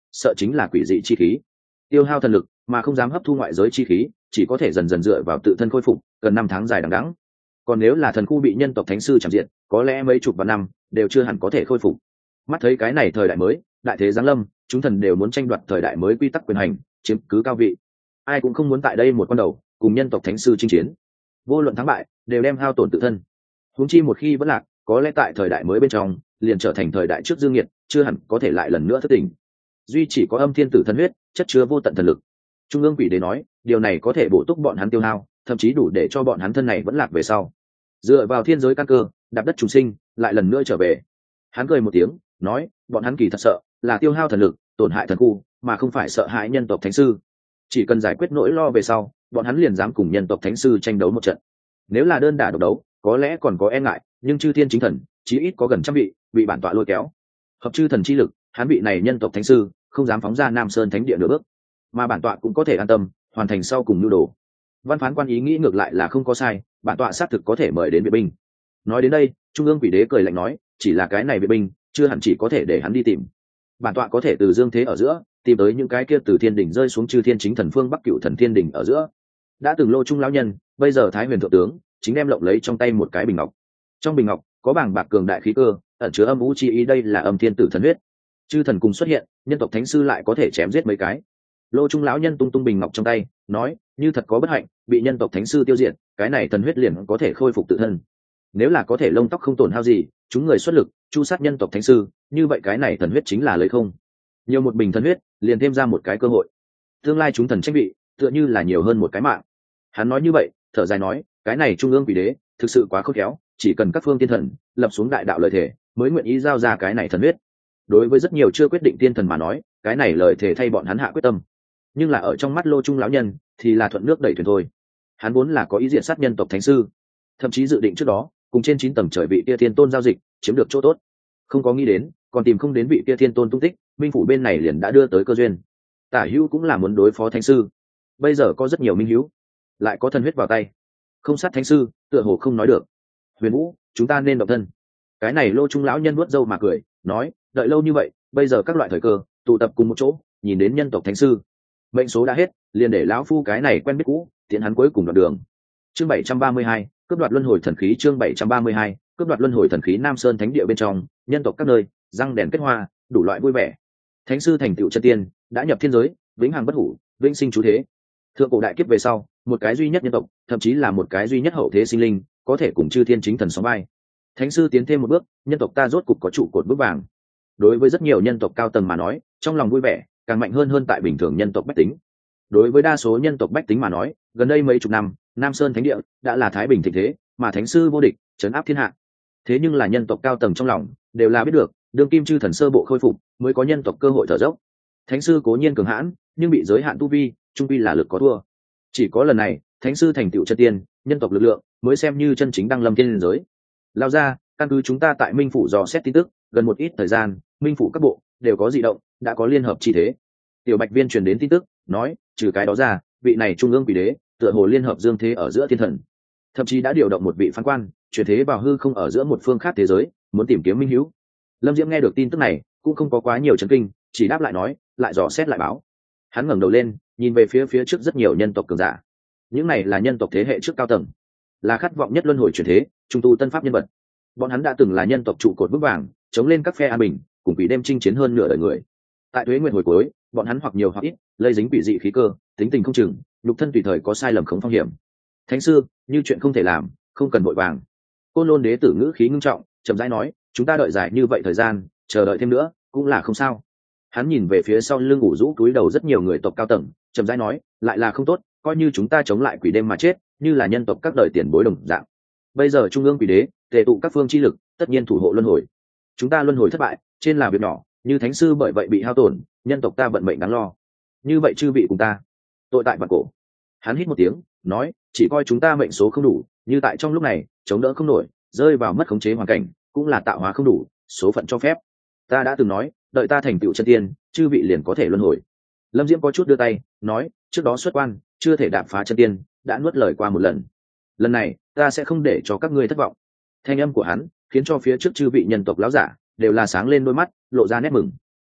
sợ chính là quỷ dị chi khí. Tiêu hao thần lực mà không dám hấp thu ngoại giới chi khí, chỉ có thể dần dần dựa vào tự thân khôi phục, cần năm tháng dài đằng đẵng. Còn nếu là thần khu bị nhân tộc thánh sư chạm diện, có lẽ mấy chục vạn năm đều chưa hẳn có thể khôi phục. Mắt thấy cái này thời đại mới, đại thế giáng lâm, chúng thần đều muốn tranh đoạt thời đại mới quy tắc quyền hành, chiếm cứ cao vị. Ai cũng không muốn tại đây một con đầu cùng nhân tộc thánh sư chinh chiến. Vô luận thắng bại, đều đem hao tổn tự thân. Huống chi một khi vẫn lạc, có lẽ tại thời đại mới bên trong, liền trở thành thời đại trước dương nghiệt, chưa hẳn có thể lại lần nữa thất tình. Duy chỉ có âm thiên tử thần huyết, chất chứa vô tận thần lực. Trung ương quỷ đế nói, điều này có thể bổ túc bọn hắn tiêu hao, thậm chí đủ để cho bọn hắn thân này vẫn lạc về sau. Dựa vào thiên giới căn cơ, đạp đất trùng sinh, lại lần nữa trở về. Hắn cười một tiếng, nói, bọn hắn kỳ thật sợ là tiêu hao thần lực, tổn hại thần khu, mà không phải sợ hãi nhân tộc thánh sư. Chỉ cần giải quyết nỗi lo về sau, bọn hắn liền dám cùng nhân tộc thánh sư tranh đấu một trận. Nếu là đơn đả độc đấu, có lẽ còn có e ngại, nhưng chư thiên chính thần, chí ít có gần trăm vị, bị bản tọa lôi kéo. Hợp chư thần chi lực, hắn vị này nhân tộc thánh sư, không dám phóng ra Nam Sơn Thánh địa nửa bước, mà bản tọa cũng có thể an tâm, hoàn thành sau cùng nhu đồ. Văn phán quan ý nghĩ ngược lại là không có sai, bản tọa xác thực có thể mời đến viện binh. Nói đến đây, Trung ương quỷ đế cười lạnh nói, chỉ là cái này viện binh, chưa hẳn chỉ có thể để hắn đi tìm. Bản tọa có thể từ dương thế ở giữa tìm tới những cái kia từ thiên đỉnh rơi xuống chư thiên chính thần phương bắc cựu thần thiên đỉnh ở giữa. Đã từng Lô Trung lão nhân, bây giờ Thái Huyền thượng tướng, chính đem lộng lấy trong tay một cái bình ngọc. Trong bình ngọc có bảng bạc cường đại khí cơ, ẩn chứa âm vũ chi ý, đây là âm thiên tử thần huyết. Chư thần cùng xuất hiện, nhân tộc thánh sư lại có thể chém giết mấy cái. Lô Trung lão nhân tung tung bình ngọc trong tay, nói, như thật có bất hạnh, bị nhân tộc thánh sư tiêu diệt, cái này thần huyết liền có thể khôi phục tự thân. Nếu là có thể lông tóc không tổn hao gì, chúng người xuất lực chu sát nhân tộc thánh sư, như vậy cái này thần huyết chính là lấy không. Nhiều một bình thần huyết, liền thêm ra một cái cơ hội. Tương lai chúng thần tranh vị, tựa như là nhiều hơn một cái mạng. Hắn nói như vậy, thở dài nói, cái này trung ương quỷ đế, thực sự quá khôn khéo, chỉ cần các phương tiên thần lập xuống đại đạo lời thể, mới nguyện ý giao ra cái này thần huyết. Đối với rất nhiều chưa quyết định tiên thần mà nói, cái này lời thể thay bọn hắn hạ quyết tâm. Nhưng là ở trong mắt Lô Trung lão nhân, thì là thuận nước đẩy thuyền thôi. Hắn vốn là có ý diện sát nhân tộc thánh sư, thậm chí dự định trước đó cùng trên chín tầng trời vị kia thiên tôn giao dịch, chiếm được chỗ tốt. Không có nghĩ đến, còn tìm không đến vị kia thiên tôn tung tích, minh phủ bên này liền đã đưa tới cơ duyên. Tả hữu cũng là muốn đối phó thánh sư, bây giờ có rất nhiều minh hữu, lại có thần huyết vào tay, không sát thánh sư, tựa hồ không nói được. Huyền Vũ, chúng ta nên động thân. Cái này Lô Trung lão nhân nuốt râu mà cười, nói, đợi lâu như vậy, bây giờ các loại thời cơ tụ tập cùng một chỗ, nhìn đến nhân tộc thánh sư, mệnh số đã hết, liền để lão phu cái này quen biết cũ, tiện hắn cuối cùng đoạn đường. Chương bảy trăm ba mươi hai, cướp đoạt luân hồi thần khí. Chương bảy trăm ba mươi hai, cướp đoạt luân hồi thần khí. Nam Sơn Thánh địa bên trong, nhân tộc các nơi, răng đèn kết hoa, đủ loại vui vẻ. Thánh sư thành tựu chân tiên, đã nhập thiên giới, vĩnh hằng bất hủ, vĩnh sinh chú thế. Thượng cổ đại kiếp về sau, một cái duy nhất nhân tộc, thậm chí là một cái duy nhất hậu thế sinh linh, có thể cùng chư thiên chính thần sóng vai. Thánh sư tiến thêm một bước, nhân tộc ta rốt cục có trụ cột bước vàng. Đối với rất nhiều nhân tộc cao tầng mà nói, trong lòng vui vẻ, càng mạnh hơn hơn tại bình thường nhân tộc bách tính. Đối với đa số nhân tộc bách tính mà nói, gần đây mấy chục năm, Nam Sơn Thánh địa đã là thái bình thịnh thế, mà thánh sư vô địch, trấn áp thiên hạ. Thế nhưng là nhân tộc cao tầng trong lòng đều là biết được, đương kim chư thần sơ bộ khôi phục, mới có nhân tộc cơ hội thở dốc. Thánh sư cố nhiên cường hãn, nhưng bị giới hạn tu vi, trung vi là lực có thua. Chỉ có lần này, thánh sư thành tựu chân tiên, nhân tộc lực lượng mới xem như chân chính đăng lâm thiên giới. Lao ra, căn cứ chúng ta tại Minh phủ dò xét tin tức, gần một ít thời gian, Minh phủ các bộ đều có dị động, đã có liên hợp chi thế. Tiểu Bạch Viên truyền đến tin tức, nói, trừ cái đó ra, vị này trung ương quỷ đế, tựa hồ liên hợp dương thế ở giữa thiên thần, thậm chí đã điều động một vị phán quan, chuyển thế vào hư không ở giữa một phương khác thế giới, muốn tìm kiếm minh hữu. Lâm Diễm nghe được tin tức này, cũng không có quá nhiều chấn kinh, chỉ đáp lại nói, lại dò xét lại báo. Hắn ngẩng đầu lên, nhìn về phía phía trước rất nhiều nhân tộc cường giả. Những này là nhân tộc thế hệ trước cao tầng, là khát vọng nhất luân hồi chuyển thế, trung tu tân pháp nhân vật. Bọn hắn đã từng là nhân tộc trụ cột vững vàng, chống lên các phe an bình, cùng quỷ đêm chinh chiến hơn nửa đời người. Tại Tuế Nguyệt hồi cuối, bọn hắn hoặc nhiều hoặc ít lây dính quỷ dị khí cơ, tính tình không chừng, nhục thân tùy thời có sai lầm không phong hiểm. Thánh sư, như chuyện không thể làm, không cần vội vàng. Côn Lôn đế tử ngữ khí ngưng trọng, chậm rãi nói, chúng ta đợi dài như vậy thời gian, chờ đợi thêm nữa cũng là không sao. Hắn nhìn về phía sau lưng ngủ rũ túi đầu rất nhiều người tộc cao tầng, chậm rãi nói, lại là không tốt, coi như chúng ta chống lại quỷ đêm mà chết, như là nhân tộc các đời tiền bối đồng dạng. Bây giờ trung ương quỷ đế tề tụ các phương chi lực, tất nhiên thủ hộ luân hồi. Chúng ta luân hồi thất bại, trên là việc nhỏ, như thánh sư bởi vậy bị hao tổn, nhân tộc ta vận mệnh đáng lo. Như vậy chư vị cùng ta, tội tại vạn cổ. Hắn hít một tiếng, nói, chỉ coi chúng ta mệnh số không đủ, như tại trong lúc này chống đỡ không nổi, rơi vào mất khống chế hoàn cảnh, cũng là tạo hóa không đủ, số phận cho phép. Ta đã từng nói, đợi ta thành tựu chân tiên, chư vị liền có thể luân hồi. Lâm Diễm có chút đưa tay, nói, trước đó xuất quan, chưa thể đạp phá chân tiên, đã nuốt lời qua một lần. Lần này, ta sẽ không để cho các ngươi thất vọng. Thanh âm của hắn khiến cho phía trước chư vị nhân tộc lão giả đều là sáng lên đôi mắt, lộ ra nét mừng.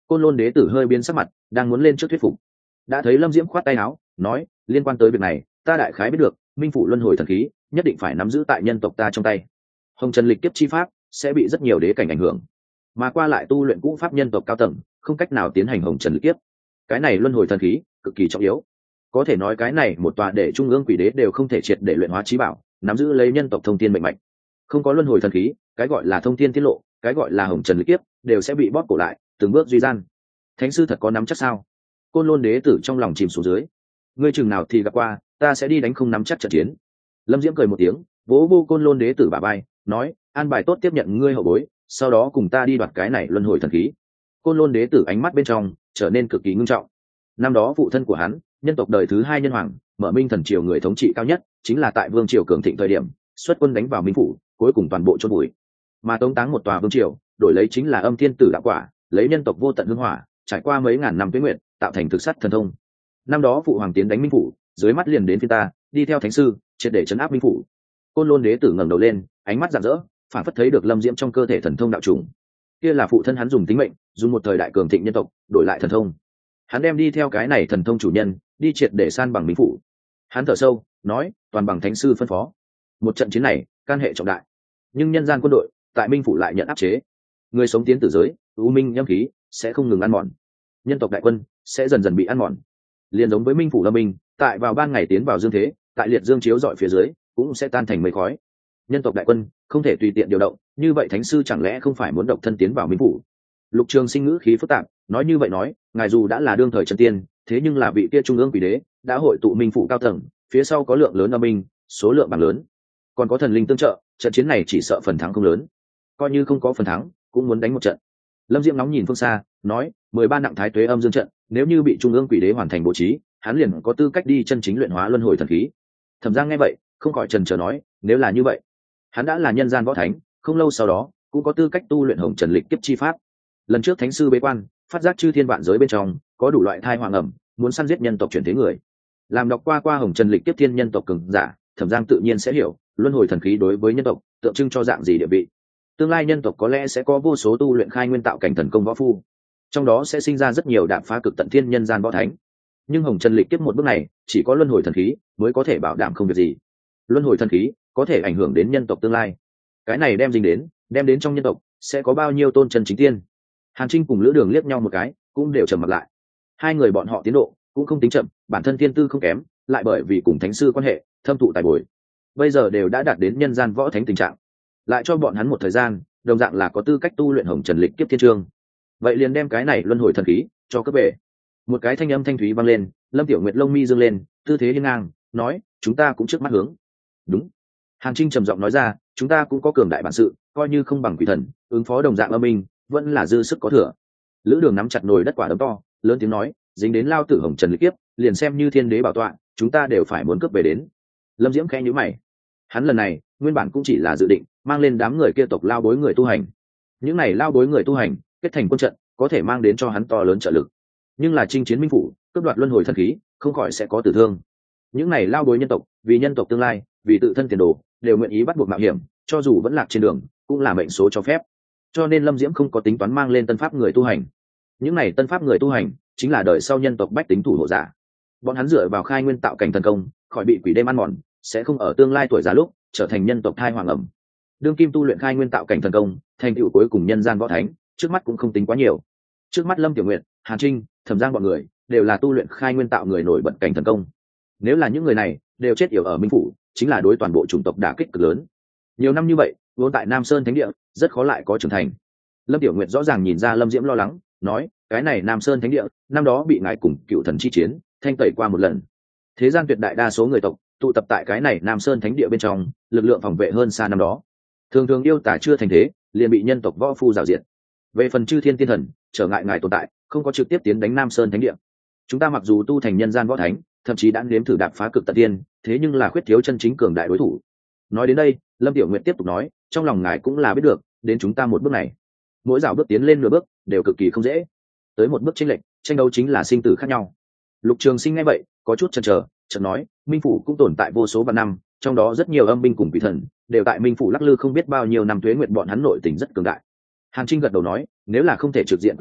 Côn Lôn đế tử hơi biến sắc mặt, đang muốn lên trước thuyết phục, đã thấy Lâm Diễm khoát tay áo nói, liên quan tới việc này ta đại khái biết được, minh phủ luân hồi thần khí nhất định phải nắm giữ tại nhân tộc ta trong tay. Hồng trần lịch kiếp chi pháp sẽ bị rất nhiều đế cảnh ảnh hưởng, mà qua lại tu luyện cũ pháp nhân tộc cao tầng không cách nào tiến hành hồng trần lịch kiếp. Cái này luân hồi thần khí cực kỳ trọng yếu, có thể nói cái này một tòa để trung ương quỷ đế đều không thể triệt để luyện hóa trí bảo, nắm giữ lấy nhân tộc thông thiên mệnh mạnh. Không có luân hồi thần khí, cái gọi là thông thiên tiết lộ, cái gọi là hồng trần lịch kiếp đều sẽ bị bóp cổ lại, từng bước duy gian. Thánh sư thật có nắm chắc sao? Côn Lôn đế tử trong lòng chìm xuống dưới. Ngươi chừng nào thì gặp qua, ta sẽ đi đánh không nắm chắc trận chiến. Lâm Diễm cười một tiếng, vỗ vô Côn Lôn đế tử bả vai, nói, an bài tốt tiếp nhận ngươi hậu bối, sau đó cùng ta đi đoạt cái này luân hồi thần khí. Côn Lôn đế tử ánh mắt bên trong trở nên cực kỳ ngưng trọng. Năm đó phụ thân của hắn, nhân tộc đời thứ hai nhân hoàng, mở minh thần triều người thống trị cao nhất, chính là tại vương triều cường thịnh thời điểm xuất quân đánh vào minh phủ, cuối cùng toàn bộ chôn vùi. Mà tống táng một tòa vương triều, đổi lấy chính là âm thiên tử đạo quả, lấy nhân tộc vô tận hương hỏa, trải qua mấy ngàn năm tuế nguyện, tạo thành thực sắt thần thông. Năm đó phụ hoàng tiến đánh minh phủ, dưới mắt liền đến phía ta, đi theo thánh sư, triệt để chấn áp minh phủ. Côn Lôn đế tử ngẩng đầu lên, ánh mắt rạng rỡ, phản phất thấy được Lâm Diễm trong cơ thể thần thông đạo trùng. Kia là phụ thân hắn dùng tính mệnh, dùng một thời đại cường thịnh nhân tộc, đổi lại thần thông. Hắn đem đi theo cái này thần thông chủ nhân, đi triệt để san bằng minh phủ. Hắn thở sâu, nói, toàn bằng thánh sư phân phó. Một trận chiến này, can hệ trọng đại. Nhưng nhân gian quân đội, tại minh phủ lại nhận áp chế. Người sống tiến tử giới, u minh nhâm khí sẽ không ngừng ăn mòn. Nhân tộc đại quân sẽ dần dần bị ăn mòn. Liên giống với minh phủ lâm minh, tại vào ban ngày tiến vào dương thế, tại liệt dương chiếu dọi phía dưới, cũng sẽ tan thành mây khói. Nhân tộc đại quân không thể tùy tiện điều động, như vậy thánh sư chẳng lẽ không phải muốn độc thân tiến vào minh phủ? Lục Trường Sinh ngữ khí phức tạp, nói như vậy nói, ngài dù đã là đương thời chân tiên, thế nhưng là vị kia trung ương quỷ đế đã hội tụ minh phủ cao tầng, phía sau có lượng lớn âm minh, số lượng bằng lớn, còn có thần linh tương trợ, trận chiến này chỉ sợ phần thắng không lớn. Coi như không có phần thắng, cũng muốn đánh một trận. Lâm Diễm nóng nhìn phương xa, nói, mười ba nặng thái tuế âm dương trận, nếu như bị trung ương quỷ đế hoàn thành bố trí, hắn liền có tư cách đi chân chính luyện hóa luân hồi thần khí. Thẩm Giang nghe vậy, không khỏi chần chờ nói, nếu là như vậy, hắn đã là nhân gian võ thánh, không lâu sau đó cũng có tư cách tu luyện hồng trần lịch kiếp chi pháp. Lần trước thánh sư bế quan, phát giác chư thiên vạn giới bên trong có đủ loại thai hoàng ẩm, muốn săn giết nhân tộc chuyển thế người. Làm đọc qua qua hồng trần lịch kiếp thiên nhân tộc cường giả, Thẩm Giang tự nhiên sẽ hiểu, luân hồi thần khí đối với nhân tộc tượng trưng cho dạng gì địa vị. Tương lai nhân tộc có lẽ sẽ có vô số tu luyện khai nguyên tạo cảnh thần công võ phu, trong đó sẽ sinh ra rất nhiều đạp phá cực tận thiên nhân gian võ thánh. Nhưng hồng trần lịch kiếp một bước này, chỉ có luân hồi thần khí mới có thể bảo đảm không việc gì. Luân hồi thần khí có thể ảnh hưởng đến nhân tộc tương lai. Cái này đem dính đến, đem đến trong nhân tộc sẽ có bao nhiêu tôn chân chính tiên. Hàn Trinh cùng Lữ Đường liếc nhau một cái, cũng đều trầm mặt lại. Hai người bọn họ tiến độ cũng không tính chậm, bản thân thiên tư không kém, lại bởi vì cùng thánh sư quan hệ, thâm tụ tài bồi, bây giờ đều đã đạt đến nhân gian võ thánh tình trạng. Lại cho bọn hắn một thời gian, đồng dạng là có tư cách tu luyện hồng trần lịch kiếp thiên chương. Vậy liền đem cái này luân hồi thần khí cho cấp về. Một cái thanh âm thanh thúy vang lên, Lâm Tiểu Nguyệt lông mi dương lên, tư thế hiên ngang, nói, chúng ta cũng trước mắt hướng. Đúng. Hàn Trinh trầm giọng nói ra, chúng ta cũng có cường đại bản sự, coi như không bằng quỷ thần, ứng phó đồng dạng âm minh, vẫn là dư sức có thừa. Lữ Đường nắm chặt nồi đất quả đấm to, lớn tiếng nói, dính đến lao tử hồng trần lịch kiếp, liền xem như thiên đế bảo tọa, chúng ta đều phải muốn cướp về đến. Lâm Diễm khẽ nhíu mày. Hắn lần này nguyên bản cũng chỉ là dự định mang lên đám người kia tộc lao bối người tu hành. Những này lao bối người tu hành kết thành quân trận, có thể mang đến cho hắn to lớn trợ lực. Nhưng là chinh chiến minh phủ, cướp đoạt luân hồi thần khí, không khỏi sẽ có tử thương. Những này lao bối nhân tộc, vì nhân tộc tương lai, vì tự thân tiền đồ, đều nguyện ý bắt buộc mạo hiểm, cho dù vẫn lạc trên đường, cũng là mệnh số cho phép. Cho nên Lâm Diễm không có tính toán mang lên tân pháp người tu hành. Những này tân pháp người tu hành chính là đời sau nhân tộc bách tính thủ hộ giả. Bọn hắn dựa vào khai nguyên tạo cảnh thần công, khỏi bị quỷ đêm ăn mòn, sẽ không ở tương lai tuổi già lúc trở thành nhân tộc thai hoàng ẩm. Đương kim tu luyện khai nguyên tạo cảnh thần công, thành tựu cuối cùng nhân gian võ thánh, trước mắt cũng không tính quá nhiều. Trước mắt Lâm Tiểu Nguyệt, Hàn Trinh, Thẩm Giang bọn người đều là tu luyện khai nguyên tạo người nổi bật cảnh thần công. Nếu là những người này đều chết yểu ở minh phủ, chính là đối toàn bộ chủng tộc đả kích cực lớn. Nhiều năm như vậy, vốn tại Nam Sơn Thánh Địa rất khó lại có trưởng thành. Lâm Tiểu Nguyệt rõ ràng nhìn ra Lâm Diễm lo lắng, nói, cái này Nam Sơn Thánh Địa, năm đó bị ngài cùng cựu thần chi chiến, thanh tẩy qua một lần. Thế gian tuyệt đại đa số người tộc tụ tập tại cái này Nam Sơn Thánh Địa bên trong, lực lượng phòng vệ hơn xa năm đó. Thường thường yêu tả chưa thành thế, liền bị nhân tộc võ phu rào diệt. Về phần chư thiên tiên thần, trở ngại ngài tồn tại, không có trực tiếp tiến đánh Nam Sơn Thánh Địa. Chúng ta mặc dù tu thành nhân gian võ thánh, thậm chí đã nếm thử đạp phá cực tận tiên, thế nhưng là khuyết thiếu chân chính cường đại đối thủ. Nói đến đây, Lâm Tiểu Nguyệt tiếp tục nói, trong lòng ngài cũng là biết được, đến chúng ta một bước này, mỗi dạo bước tiến lên nửa bước đều cực kỳ không dễ. Tới một bước chênh lệch, tranh đấu chính là sinh tử khác nhau. Lục Trường Sinh nghe vậy, có chút chần chờ, chợt nói, Minh phủ cũng tồn tại vô số vạn năm, trong đó rất nhiều âm binh cùng quỷ thần, đều tại Minh phủ lắc lư không biết bao nhiêu năm tuế nguyệt, bọn hắn nội tình rất cường đại. Hàn Trinh gật đầu nói, nếu là không thể trực diện quỷ thần,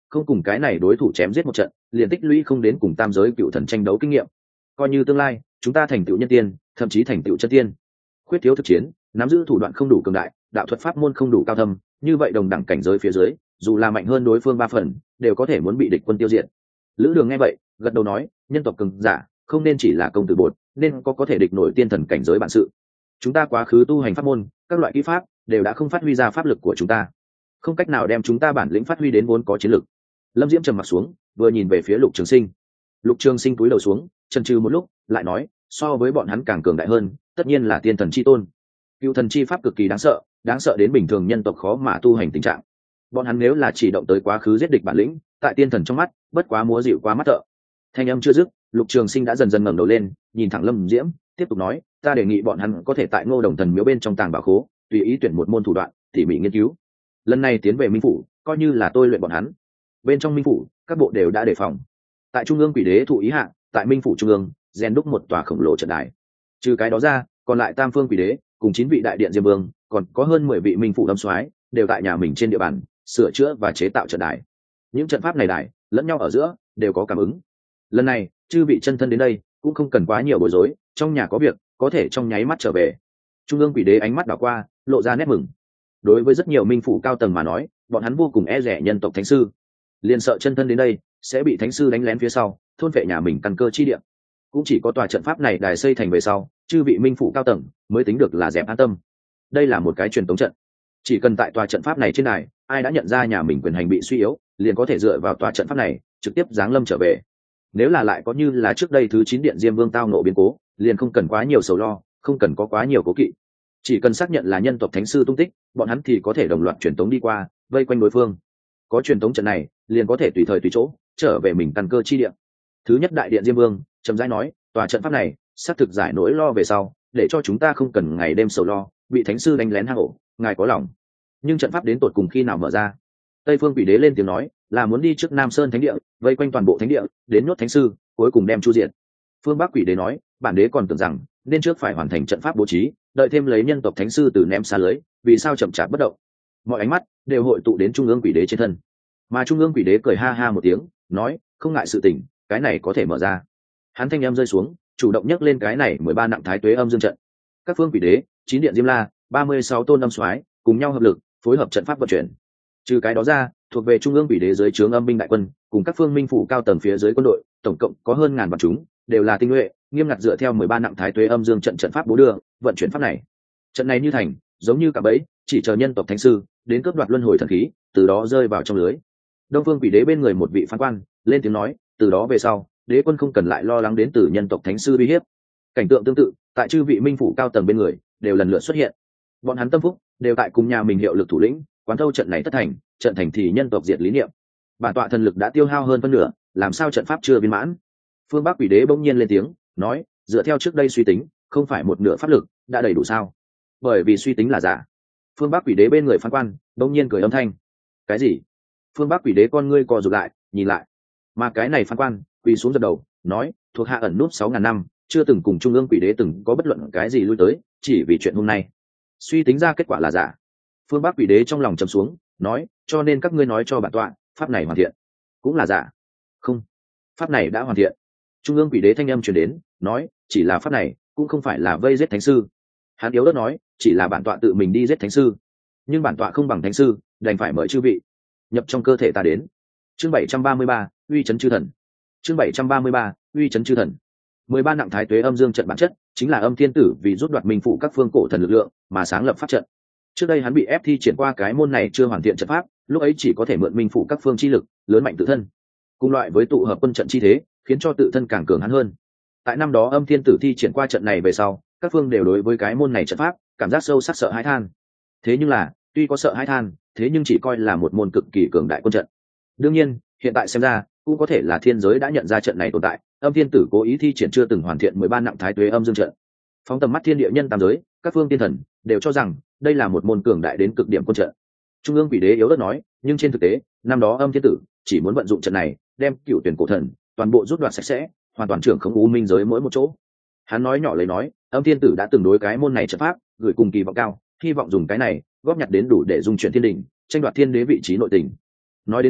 không cùng cái này đối thủ chém giết một trận liền tích lũy không đến cùng tam giới cựu thần tranh đấu kinh nghiệm. Coi như tương lai chúng ta thành tựu nhân tiên, thậm chí thành tựu chân tiên, khuyết thiếu thực chiến, nắm giữ thủ đoạn không đủ cường đại, đạo thuật pháp môn không đủ cao thâm, như vậy đồng đẳng cảnh giới phía dưới dù là mạnh hơn đối phương ba phần đều có thể muốn bị địch quân tiêu diệt. Lữ Đường nghe vậy gật đầu nói, nhân tộc cường giả không nên chỉ là công tử bột, nên có có thể địch nổi tiên thần cảnh giới bản sự. Chúng ta quá khứ tu hành pháp môn, các loại kỹ pháp đều đã không phát huy ra pháp lực của chúng ta, không cách nào đem chúng ta bản lĩnh phát huy đến vốn có chiến lực. Lâm Diễm trầm mặt xuống, vừa nhìn về phía Lục Trường Sinh. Lục Trường Sinh cúi đầu xuống, chần chừ một lúc, lại nói, so với bọn hắn càng cường đại hơn, tất nhiên là tiên thần chi tôn. Cựu thần chi pháp cực kỳ đáng sợ, đáng sợ đến bình thường nhân tộc khó mà tu hành tình trạng. Bọn hắn nếu là chỉ động tới quá khứ giết địch bản lĩnh, tại tiên thần trong mắt, bất quá múa dịu quá mắt thợ. Thanh âm chưa dứt, Lục Trường Sinh đã dần dần ngẩng đầu lên, nhìn thẳng Lâm Diễm, tiếp tục nói, ta đề nghị bọn hắn có thể tại Ngô Đồng Thần miếu bên trong tàng bảo khố, tùy ý tuyển một môn thủ đoạn, tỉ mỉ nghiên cứu. Lần này tiến về Minh phủ, coi như là tôi luyện bọn hắn. Bên trong Minh phủ, các bộ đều đã đề phòng. Tại Trung ương Quỷ Đế thụ ý hạ, tại Minh phủ trung ương, rèn đúc một tòa khổng lồ trận đài. Trừ cái đó ra, còn lại Tam Phương Quỷ Đế, cùng chín vị đại điện Diêm Vương, còn có hơn mười vị Minh phủ lâm soái, đều tại nhà mình trên địa bàn sửa chữa và chế tạo trận đài. Những trận pháp này đài, lẫn nhau ở giữa đều có cảm ứng. Lần này, chư vị chân thân đến đây, cũng không cần quá nhiều bối rối, trong nhà có việc, có thể trong nháy mắt trở về. Trung ương Quỷ Đế ánh mắt đảo qua, lộ ra nét mừng. Đối với rất nhiều minh phủ cao tầng mà nói, bọn hắn vô cùng e rẻ nhân tộc thánh sư, liền sợ chân thân đến đây sẽ bị thánh sư đánh lén phía sau, thôn phệ nhà mình căn cơ chi địa. Cũng chỉ có tòa trận pháp này đài xây thành về sau, chư vị minh phủ cao tầng mới tính được là dẹp an tâm. Đây là một cái truyền tống trận, chỉ cần tại tòa trận pháp này trên đài, ai đã nhận ra nhà mình quyền hành bị suy yếu, liền có thể dựa vào tòa trận pháp này trực tiếp giáng lâm trở về. Nếu là lại có như là trước đây thứ chín điện Diêm Vương tao nộ biến cố, liền không cần quá nhiều sầu lo, không cần có quá nhiều cố kỵ, chỉ cần xác nhận là nhân tộc thánh sư tung tích, bọn hắn thì có thể đồng loạt truyền tống đi qua, vây quanh đối phương. Có truyền tống trận này, liền có thể tùy thời tùy chỗ trở về mình căn cơ chi điện. Thứ nhất đại điện Diêm Vương trầm rãi nói, tòa trận pháp này xác thực giải nỗi lo về sau, để cho chúng ta không cần ngày đêm sầu lo bị thánh sư đánh lén hang ổ, ngài có lòng. Nhưng trận pháp đến tột cùng khi nào mở ra? Tây Phương Quỷ Đế lên tiếng nói, là muốn đi trước Nam Sơn Thánh Địa, vây quanh toàn bộ thánh địa, đến nhốt thánh sư, cuối cùng đem chu diệt. Phương Bắc Quỷ Đế nói, bản đế còn tưởng rằng nên trước phải hoàn thành trận pháp bố trí, đợi thêm lấy nhân tộc thánh sư từ ném xa lưới, vì sao chậm chạp bất động? Mọi ánh mắt đều hội tụ đến Trung ương Quỷ Đế trên thân. Mà Trung ương Quỷ Đế cười ha ha một tiếng, nói, không ngại sự tình, cái này có thể mở ra. Hắn thanh âm rơi xuống, chủ động nhấc lên cái này mười ba nặng thái tuế âm dương trận. Các phương Quỷ Đế, chín điện Diêm La, ba mươi sáu tôn âm soái, cùng nhau hợp lực, phối hợp trận pháp vận chuyển. Trừ cái đó ra, thuộc về Trung ương Quỷ Đế dưới trướng âm binh đại quân, cùng các phương minh phủ cao tầng phía dưới quân đội, tổng cộng có hơn ngàn vạn chúng, đều là tinh nhuệ, nghiêm ngặt dựa theo mười ba nặng thái tuế âm dương trận trận pháp bố đưa, vận chuyển pháp này. Trận này như thành, giống như cả bẫy, chỉ chờ nhân tộc thánh sư đến cướp đoạt luân hồi thần khí, từ đó rơi vào trong lưới. Đông Phương Quỷ Đế bên người một vị phán quan lên tiếng nói, từ đó về sau, đế quân không cần lại lo lắng đến từ nhân tộc thánh sư uy hiếp. Cảnh tượng tương tự, tại chư vị minh phủ cao tầng bên người, đều lần lượt xuất hiện. Bọn hắn tâm phúc đều tại cùng nhà mình hiệu lực thủ lĩnh, quán thâu trận này tất thành, trận thành thì nhân tộc diệt lý niệm. Bản tọa thần lực đã tiêu hao hơn phân nửa, làm sao trận pháp chưa viên mãn? Phương Bắc Quỷ Đế bỗng nhiên lên tiếng, nói, dựa theo trước đây suy tính, không phải một nửa pháp lực đã đầy đủ sao? Bởi vì suy tính là giả. Phương Bắc Quỷ Đế bên người phán quan bỗng nhiên cười âm thanh. Cái gì? Phương Bắc Quỷ Đế con ngươi co rụt lại, nhìn lại. Mà cái này phán quan quỳ xuống dập đầu, nói, thuộc hạ ẩn núp sáu ngàn năm, chưa từng cùng Trung ương Quỷ Đế từng có bất luận cái gì lui tới, chỉ vì chuyện hôm nay. Suy tính ra kết quả là giả. Phương Bắc Quỷ Đế trong lòng trầm xuống, nói, cho nên các ngươi nói cho bản tọa, pháp này hoàn thiện, cũng là giả. Không, pháp này đã hoàn thiện. Trung ương Quỷ Đế thanh âm truyền đến, nói, chỉ là pháp này, cũng không phải là vây giết thánh sư. Hắn yếu đất nói, chỉ là bản tọa tự mình đi giết thánh sư, nhưng bản tọa không bằng thánh sư, đành phải mời chư vị nhập trong cơ thể ta đến. Chương bảy trăm ba mươi ba, uy chấn chư thần. Chương bảy trăm ba mươi ba, uy chấn chư thần. mười ba nặng thái tuế âm dương trận bản chất chính là âm thiên tử vì rút đoạt minh phụ các phương cổ thần lực lượng mà sáng lập pháp trận. Trước đây hắn bị ép thi triển qua cái môn này chưa hoàn thiện trận pháp, lúc ấy chỉ có thể mượn minh phụ các phương chi lực lớn mạnh tự thân, cùng loại với tụ hợp quân trận chi thế, khiến cho tự thân càng cường hắn hơn. Tại năm đó âm thiên tử thi triển qua trận này về sau, các phương đều đối với cái môn này trận pháp cảm giác sâu sắc sợ hãi than. Thế nhưng là, tuy có sợ hãi than, thế nhưng chỉ coi là một môn cực kỳ cường đại quân trận. Đương nhiên, hiện tại xem ra, cũng có thể là thiên giới đã nhận ra trận này tồn tại, âm thiên tử cố ý thi triển chưa từng hoàn thiện mười ba nặng thái tuế âm dương trận. Phóng tầm mắt thiên địa nhân tam giới, các phương tiên thần đều cho rằng đây là một môn cường đại đến cực điểm quân trận. Trung ương Quỷ Đế yếu ớt nói, nhưng trên thực tế, năm đó âm thiên tử chỉ muốn vận dụng trận này, đem cựu tuyển cổ thần toàn bộ rút đoạt sạch sẽ, hoàn toàn trưởng không u minh giới mỗi một chỗ. Hắn nói nhỏ lấy nói, âm thiên tử đã từng đối cái môn này trận pháp gửi cùng kỳ vọng cao, hy vọng dùng cái này góp nhặt đến đủ để dung chuyển thiên đình, tranh đoạt thiên đế vị trí nội tình. Nói đến đây,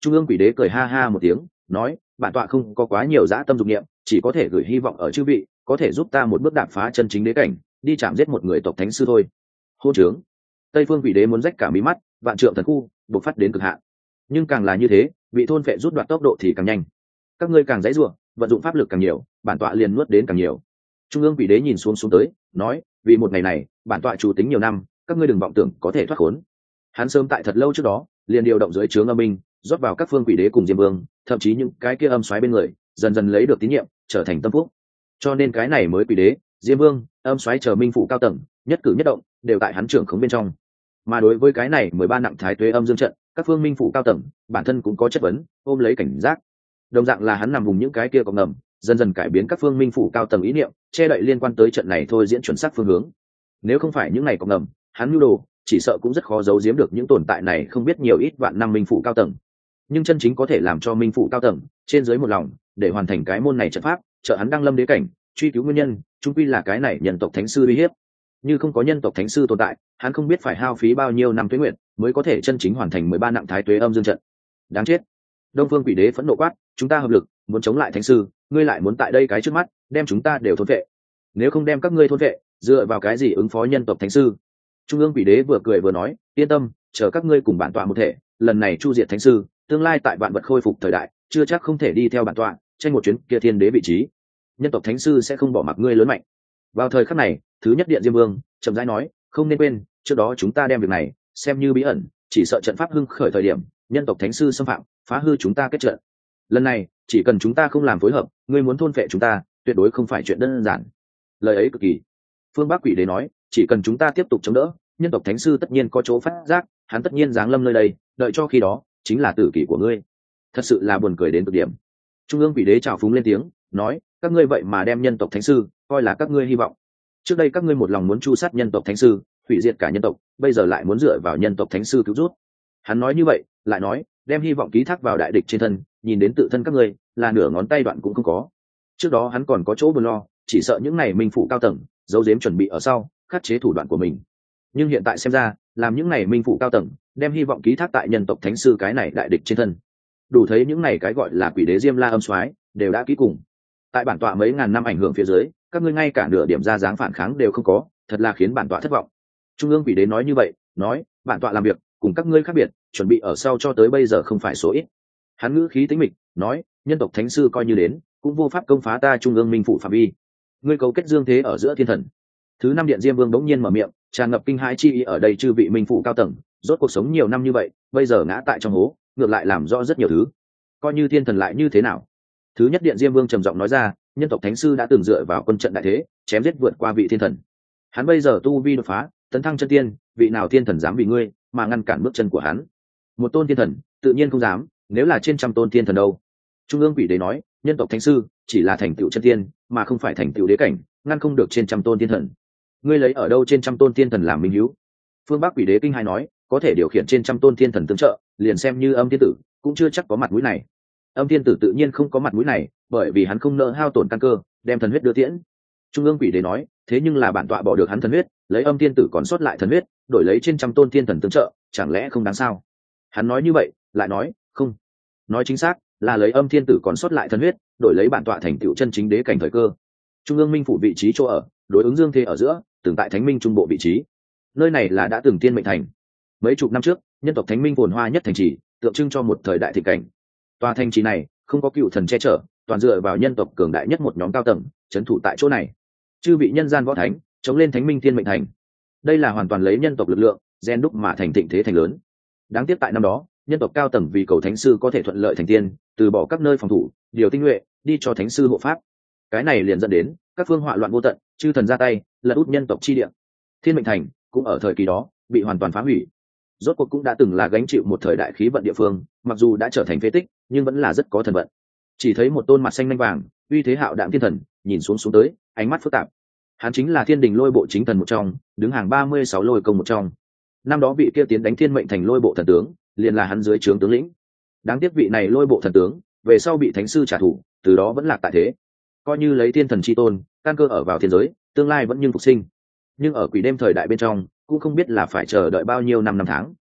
Trung ương quỷ đế cười ha ha một tiếng, nói, bản tọa không có quá nhiều dã tâm dục niệm, chỉ có thể gửi hy vọng ở chư vị có thể giúp ta một bước đạp phá chân chính đế cảnh, đi chạm giết một người tộc thánh sư thôi. Hôn trướng. Tây phương quỷ đế muốn rách cả mí mắt, vạn trượng thần khu bộc phát đến cực hạn. Nhưng càng là như thế, vị thôn vệ rút đoạt tốc độ thì càng nhanh. Các ngươi càng dãy rủa, vận dụng pháp lực càng nhiều, bản tọa liền nuốt đến càng nhiều. Trung ương quỷ đế nhìn xuống xuống tới, nói, vì một ngày này, bản tọa chủ tính nhiều năm, các ngươi đừng vọng tưởng có thể thoát khốn. Hắn sớm tại thật lâu trước đó, liền điều động dưới trướng âm binh, rót vào các phương quỷ đế cùng diêm vương, thậm chí những cái kia âm xoáy bên người, dần dần lấy được tín nhiệm, trở thành tâm phúc. Cho nên cái này mới quỷ đế, diêm vương, âm xoáy chờ minh phụ cao tầng, nhất cử nhất động đều tại hắn trưởng khống bên trong. Mà đối với cái này mười ba nặng thái tuế âm dương trận, các phương minh phụ cao tầng, bản thân cũng có chất vấn, ôm lấy cảnh giác. Đồng dạng là hắn nằm vùng những cái kia có ngầm, dần dần cải biến các phương minh phụ cao tầng ý niệm, che đậy liên quan tới trận này thôi diễn chuẩn xác phương hướng. Nếu không phải những ngày có ngầm, hắn nhu đồ, chỉ sợ cũng rất khó giấu giếm được những tồn tại này không biết nhiều ít vạn năm minh phụ cao tầng. Nhưng chân chính có thể làm cho minh phụ cao tầng trên dưới một lòng để hoàn thành cái môn này trận pháp, trợ hắn đăng lâm đế cảnh, truy cứu nguyên nhân, chung quy là cái này nhân tộc thánh sư uy hiếp. Như không có nhân tộc thánh sư tồn tại, hắn không biết phải hao phí bao nhiêu năm tuế nguyện mới có thể chân chính hoàn thành mười ba nặng thái tuế âm dương trận. Đáng chết. Đông phương quỷ đế phẫn nộ quát, chúng ta hợp lực muốn chống lại thánh sư, ngươi lại muốn tại đây cái trước mắt đem chúng ta đều thôn vệ. Nếu không đem các ngươi thôn vệ, dựa vào cái gì ứng phó nhân tộc thánh sư? Trung ương quỷ đế vừa cười vừa nói, yên tâm, chờ các ngươi cùng bản tọa một thể, lần này chu diệt thánh sư, tương lai tại vạn vật khôi phục thời đại, chưa chắc không thể đi theo bản tọa tranh một chuyến kia thiên đế vị trí. Nhân tộc thánh sư sẽ không bỏ mặc ngươi lớn mạnh. Vào thời khắc này, thứ nhất điện diêm vương chậm rãi nói, không nên quên, trước đó chúng ta đem việc này xem như bí ẩn, chỉ sợ trận pháp hưng khởi thời điểm, nhân tộc thánh sư xâm phạm, phá hư chúng ta kết trận. Lần này, chỉ cần chúng ta không làm phối hợp, ngươi muốn thôn phệ chúng ta, tuyệt đối không phải chuyện đơn giản. Lời ấy cực kỳ. Phương Bắc quỷ đế nói, chỉ cần chúng ta tiếp tục chống đỡ, nhân tộc thánh sư tất nhiên có chỗ phát giác, hắn tất nhiên giáng lâm nơi đây, đợi cho khi đó chính là tử kỷ của ngươi. Thật sự là buồn cười đến cực điểm. Trung ương quỷ đế trào phúng lên tiếng, nói, các ngươi vậy mà đem nhân tộc thánh sư coi là các ngươi hy vọng. Trước đây các ngươi một lòng muốn chu sát nhân tộc thánh sư, hủy diệt cả nhân tộc, bây giờ lại muốn dựa vào nhân tộc thánh sư cứu rút. Hắn nói như vậy, lại nói, đem hy vọng ký thác vào đại địch trên thân, nhìn đến tự thân các ngươi là nửa ngón tay đoạn cũng không có. Trước đó hắn còn có chỗ buồn lo, chỉ sợ những này minh phụ cao tầng giấu giếm chuẩn bị ở sau, khắc chế thủ đoạn của mình. Nhưng hiện tại xem ra, làm những này minh phụ cao tầng đem hy vọng ký thác tại nhân tộc thánh sư cái này đại địch trên thân, đủ thấy những này cái gọi là quỷ đế diêm la âm soái đều đã ký cùng. Tại bản tọa mấy ngàn năm ảnh hưởng phía dưới, các ngươi ngay cả nửa điểm ra dáng phản kháng đều không có, thật là khiến bản tọa thất vọng. Trung ương quỷ đế nói như vậy, nói, bản tọa làm việc cùng các ngươi khác biệt, chuẩn bị ở sau cho tới bây giờ không phải số ít. Hắn ngữ khí tĩnh mịch, nói, nhân tộc thánh sư coi như đến, cũng vô pháp công phá ta trung ương minh phụ phạm vi. Ngươi cấu kết dương thế ở giữa thiên thần. Thứ năm điện diêm vương bỗng nhiên mở miệng, tràn ngập kinh hãi chi ý ở đây chư vị minh phụ cao tầng, rốt cuộc sống nhiều năm như vậy, bây giờ ngã tại trong hố, ngược lại làm rõ rất nhiều thứ. Coi như thiên thần lại như thế nào? Thứ nhất điện diêm vương trầm giọng nói ra, nhân tộc thánh sư đã từng dựa vào quân trận đại thế, chém giết vượt qua vị thiên thần. Hắn bây giờ tu vi đột phá, tấn thăng chân tiên, vị nào thiên thần dám vì ngươi mà ngăn cản bước chân của hắn? Một tôn thiên thần, tự nhiên không dám, nếu là trên trăm tôn thiên thần đâu? Trung ương quỷ đế nói, nhân tộc thánh sư chỉ là thành tựu chân tiên, mà không phải thành tựu đế cảnh, ngăn không được trên trăm tôn thiên thần. Ngươi lấy ở đâu trên trăm tôn thiên thần làm minh hữu? Phương Bắc quỷ đế kinh hai nói, có thể điều khiển trên trăm tôn thiên thần tương trợ, liền xem như âm thiên tử cũng chưa chắc có mặt mũi này. Âm thiên tử tự nhiên không có mặt mũi này, bởi vì hắn không nỡ hao tổn căn cơ, đem thần huyết đưa tiễn. Trung ương quỷ đế nói, thế nhưng là bản tọa bỏ được hắn thần huyết, lấy âm thiên tử còn sót lại thần huyết, đổi lấy trên trăm tôn thiên thần tương trợ, chẳng lẽ không đáng sao? Hắn nói như vậy, lại nói, không. Nói chính xác, là lấy âm thiên tử còn sót lại thần huyết, đổi lấy bản tọa thành tựu chân chính đế cảnh thời cơ. Trung ương minh phủ vị trí chỗ ở, đối ứng dương thế ở giữa, từng tại thánh minh trung bộ vị trí. Nơi này là đã từng tiên mệnh thành. Mấy chục năm trước, nhân tộc thánh minh phồn hoa nhất thành trì, tượng trưng cho một thời đại thịnh cảnh. Tòa thành trì này không có cựu thần che chở, toàn dựa vào nhân tộc cường đại nhất một nhóm cao tầng trấn thủ tại chỗ này. Chư vị nhân gian võ thánh chống lên thánh minh tiên mệnh thành. Đây là hoàn toàn lấy nhân tộc lực lượng gen đúc mà thành thịnh thế thành lớn. Đáng tiếc tại năm đó, nhân tộc cao tầng vì cầu thánh sư có thể thuận lợi thành tiên, từ bỏ các nơi phòng thủ, điều tinh nhuệ đi cho thánh sư hộ pháp. Cái này liền dẫn đến các phương họa loạn vô tận, chư thần ra tay lật út nhân tộc chi địa. Thiên mệnh thành cũng ở thời kỳ đó bị hoàn toàn phá hủy. Rốt cuộc cũng đã từng là gánh chịu một thời đại khí vận địa phương, mặc dù đã trở thành phế tích, nhưng vẫn là rất có thần vận. Chỉ thấy một tôn mặt xanh nanh vàng, uy thế hạo đạm thiên thần, nhìn xuống xuống tới, ánh mắt phức tạp. Hắn chính là Thiên Đình Lôi Bộ chính thần một trong, đứng hàng ba mươi sáu lôi công một trong. Năm đó vị kia tiến đánh Thiên Mệnh thành Lôi Bộ thần tướng, liền là hắn dưới trướng tướng lĩnh. Đáng tiếc vị này Lôi Bộ thần tướng, về sau bị thánh sư trả thù, từ đó vẫn lạc tại thế. Coi như lấy thiên thần chi tôn, căn cơ ở vào thiên giới, tương lai vẫn nhưng phục sinh. Nhưng ở quỷ đêm thời đại bên trong, cũng không biết là phải chờ đợi bao nhiêu năm năm tháng.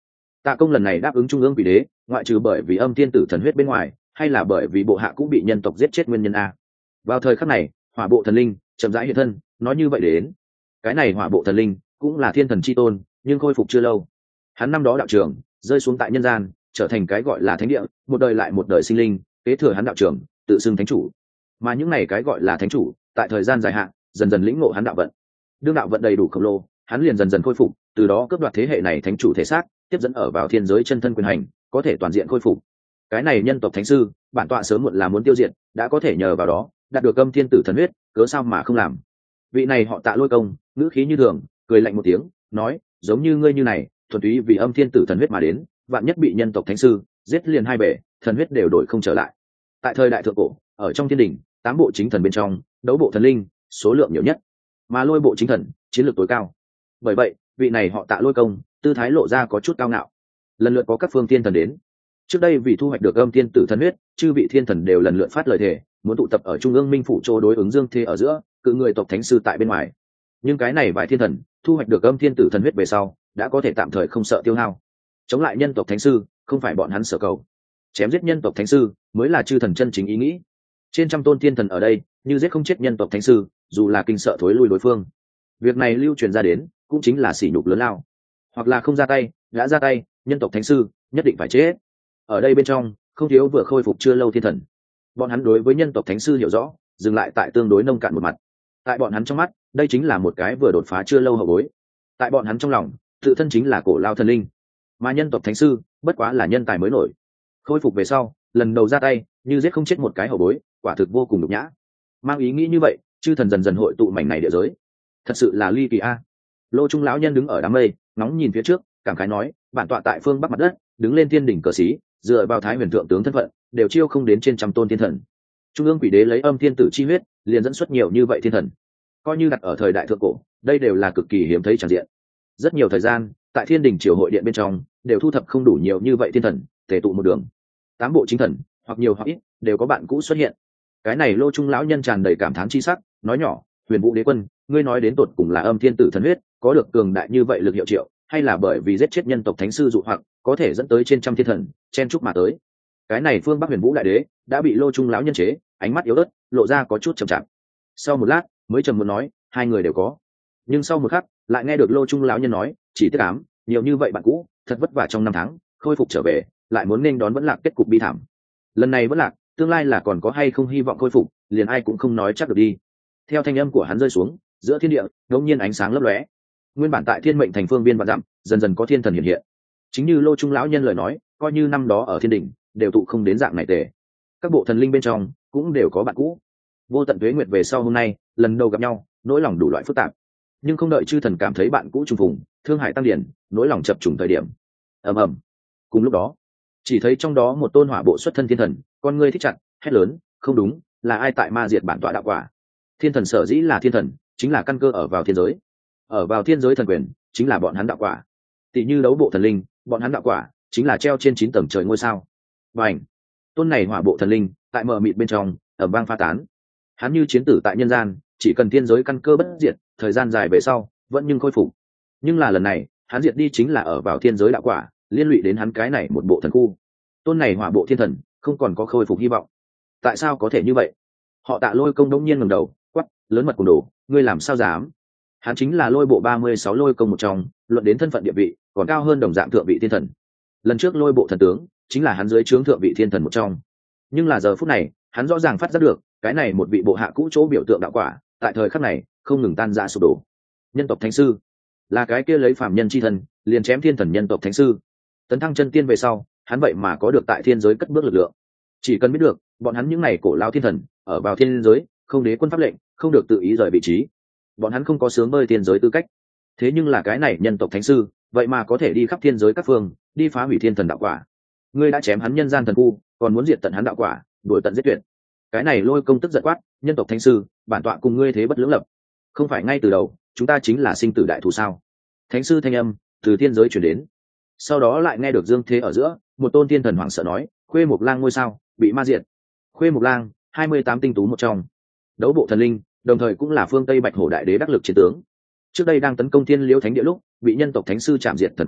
Tạ Công lần này đáp ứng trung ương quỷ đế, ngoại trừ bởi vì âm thiên tử thần huyết bên ngoài, hay là bởi vì bộ hạ cũng bị nhân tộc giết chết nguyên nhân a. Vào thời khắc này, hỏa bộ thần linh chậm rãi hiện thân, nói như vậy để đến. Cái này hỏa bộ thần linh cũng là thiên thần chi tôn, nhưng khôi phục chưa lâu. Hắn năm đó đạo trưởng rơi xuống tại nhân gian, trở thành cái gọi là thánh địa, một đời lại một đời sinh linh, kế thừa hắn đạo trưởng, tự xưng thánh chủ. Mà những này cái gọi là thánh chủ, tại thời gian dài hạn, dần dần lĩnh ngộ hắn đạo vận. Đương đạo vận đầy đủ khổng lồ, hắn liền dần dần khôi phục, từ đó cướp đoạt thế hệ này thánh chủ thể xác, tiếp dẫn ở vào thiên giới chân thân quyền hành, có thể toàn diện khôi phục. Cái này nhân tộc thánh sư, bản tọa sớm muộn là muốn tiêu diệt, đã có thể nhờ vào đó, đạt được âm thiên tử thần huyết, cớ sao mà không làm. Vị này họ Tạ Lôi Công, ngữ khí như thường, cười lạnh một tiếng, nói, giống như ngươi như này, thuần túy vì âm thiên tử thần huyết mà đến, vạn nhất bị nhân tộc thánh sư giết liền hai bể, thần huyết đều đổi không trở lại. Tại thời đại thượng cổ, ở trong thiên đình, tám bộ chính thần bên trong, đấu bộ thần linh số lượng nhiều nhất, mà lôi bộ chính thần chiến lược tối cao. Bởi vậy, vị này họ Tạ Lôi Công, tư thái lộ ra có chút cao ngạo. Lần lượt có các phương thiên thần đến. Trước đây vì thu hoạch được âm thiên tử thần huyết, chư vị thiên thần đều lần lượt phát lời thề, muốn tụ tập ở trung ương minh phủ chỗ đối ứng dương thế ở giữa, cự người tộc thánh sư tại bên ngoài. Nhưng cái này vài thiên thần thu hoạch được âm thiên tử thần huyết về sau, đã có thể tạm thời không sợ tiêu hao. Chống lại nhân tộc thánh sư, không phải bọn hắn sở cầu. Chém giết nhân tộc thánh sư mới là chư thần chân chính ý nghĩ. Trên trăm tôn thiên thần ở đây, như giết không chết nhân tộc thánh sư, dù là kinh sợ thối lui đối phương. Việc này lưu truyền ra đến, cũng chính là sỉ nhục lớn lao. Hoặc là không ra tay, đã ra tay, nhân tộc thánh sư nhất định phải chết. Ở đây bên trong, không thiếu vừa khôi phục chưa lâu thiên thần. Bọn hắn đối với nhân tộc thánh sư hiểu rõ, dừng lại tại tương đối nông cạn một mặt. Tại bọn hắn trong mắt, đây chính là một cái vừa đột phá chưa lâu hậu bối. Tại bọn hắn trong lòng, tự thân chính là cổ lao thần linh, mà nhân tộc thánh sư bất quá là nhân tài mới nổi. Khôi phục về sau, lần đầu ra tay, như giết không chết một cái hậu bối, quả thực vô cùng nhục nhã. Mang ý nghĩ như vậy, chư thần dần dần hội tụ mảnh này địa giới. Thật sự là ly kỳ a. Lô Trung lão nhân đứng ở đám mây, ngóng nhìn phía trước, cảm khái nói, bản tọa tại phương bắc mặt đất, đứng lên thiên đỉnh cờ xí, dựa vào thái huyền thượng tướng thân phận, đều chiêu không đến trên trăm tôn thiên thần. Trung ương quỷ đế lấy âm thiên tử chi huyết, liền dẫn xuất nhiều như vậy thiên thần. Coi như đặt ở thời đại thượng cổ, đây đều là cực kỳ hiếm thấy tràn diện. Rất nhiều thời gian, tại thiên đình triều hội điện bên trong, đều thu thập không đủ nhiều như vậy thiên thần, tề tụ một đường. Tám bộ chính thần, hoặc nhiều hoặc ít, đều có bạn cũ xuất hiện. Cái này Lô Trung lão nhân tràn đầy cảm thán chi sắc, nói nhỏ, Huyền Vũ Đế Quân, ngươi nói đến tột cùng là âm thiên tử thần huyết, có được cường đại như vậy lực hiệu triệu, hay là bởi vì giết chết nhân tộc thánh sư dụ hoặc, có thể dẫn tới trên trăm thiên thần, chen chúc mà tới. Cái này phương Bắc Huyền Vũ đại đế đã bị Lô Trung lão nhân chế, ánh mắt yếu ớt, lộ ra có chút chậm chạp. Sau một lát, mới trầm muốn nói, hai người đều có. Nhưng sau một khắc, lại nghe được Lô Trung lão nhân nói, chỉ tiếc ám, nhiều như vậy bạn cũ, thật vất vả trong năm tháng, khôi phục trở về, lại muốn nên đón vẫn lạc kết cục bi thảm. Lần này vẫn lạc, tương lai là còn có hay không hy vọng khôi phục, liền ai cũng không nói chắc được đi. Theo thanh âm của hắn rơi xuống, giữa thiên địa đột nhiên ánh sáng lấp lóe. Nguyên bản tại thiên mệnh thành phương viên vạn dặm, dần dần có thiên thần hiện hiện. Chính như Lô Trung lão nhân lời nói, coi như năm đó ở thiên đỉnh, đều tụ không đến dạng này tề. Các bộ thần linh bên trong cũng đều có bạn cũ. Vô tận tuế nguyệt về sau hôm nay, lần đầu gặp nhau, nỗi lòng đủ loại phức tạp. Nhưng không đợi chư thần cảm thấy bạn cũ trùng phùng, thương hại tăng điển, nỗi lòng chập trùng thời điểm. Ầm ầm. Cùng lúc đó, chỉ thấy trong đó một tôn hỏa bộ xuất thân thiên thần, con ngươi thích chặt, hét lớn, không đúng, là ai tại ma diệt bản tọa đạo quả? Thiên thần sở dĩ là thiên thần, chính là căn cơ ở vào thiên giới. Ở vào thiên giới thần quyền, chính là bọn hắn đạo quả. Tỷ như đấu bộ thần linh, bọn hắn đạo quả chính là treo trên chín tầng trời ngôi sao. Bành! Tôn này hỏa bộ thần linh, tại mờ mịt bên trong, ầm vang pha tán. Hắn như chiến tử tại nhân gian, chỉ cần thiên giới căn cơ bất diệt, thời gian dài về sau, vẫn nhưng khôi phục. Nhưng là lần này, hắn diệt đi chính là ở vào thiên giới đạo quả, liên lụy đến hắn cái này một bộ thần khu. Tôn này hỏa bộ thiên thần, không còn có khôi phục hy vọng. Tại sao có thể như vậy? Họ Tạ Lôi Công đống nhiên ngẩng đầu, quắc, lớn mật cùng đồ, ngươi làm sao dám? Hắn chính là lôi bộ ba mươi sáu lôi công một trong, luận đến thân phận địa vị, còn cao hơn đồng dạng thượng vị thiên thần. Lần trước lôi bộ thần tướng, chính là hắn dưới trướng thượng vị thiên thần một trong. Nhưng là giờ phút này, hắn rõ ràng phát giác được, cái này một vị bộ hạ cũ chỗ biểu tượng đạo quả, tại thời khắc này, không ngừng tan rã sụp đổ. Nhân tộc thánh sư, là cái kia lấy phàm nhân chi thân, liền chém thiên thần nhân tộc thánh sư. Tấn thăng chân tiên về sau, hắn vậy mà có được tại thiên giới cất bước lực lượng. Chỉ cần biết được, bọn hắn những này cổ lao thiên thần, ở vào thiên giới, không đế quân pháp lệnh, không được tự ý rời vị trí. Bọn hắn không có sướng bơi thiên giới tư cách. Thế nhưng là cái này nhân tộc thánh sư, vậy mà có thể đi khắp thiên giới các phương, đi phá hủy thiên thần đạo quả. Ngươi đã chém hắn nhân gian thần khu, còn muốn diệt tận hắn đạo quả, đuổi tận giết tuyệt. Cái này Lôi Công tức giận quát, nhân tộc thánh sư, bản tọa cùng ngươi thế bất lưỡng lập. Không phải ngay từ đầu, chúng ta chính là sinh tử đại thù sao? Thánh sư thanh âm từ thiên giới truyền đến. Sau đó lại nghe được dương thế ở giữa, một tôn thiên thần hoảng sợ nói, Khuê Mộc Lang ngôi sao bị ma diệt. Khuê Mộc Lang, hai mươi tám tinh tú một trong, đấu bộ thần linh, đồng thời cũng là phương Tây Bạch Hổ đại đế đắc lực chiến tướng. Trước đây đang tấn công thiên liễu thánh địa lúc, bị nhân tộc thánh sư chạm diệt thần khu,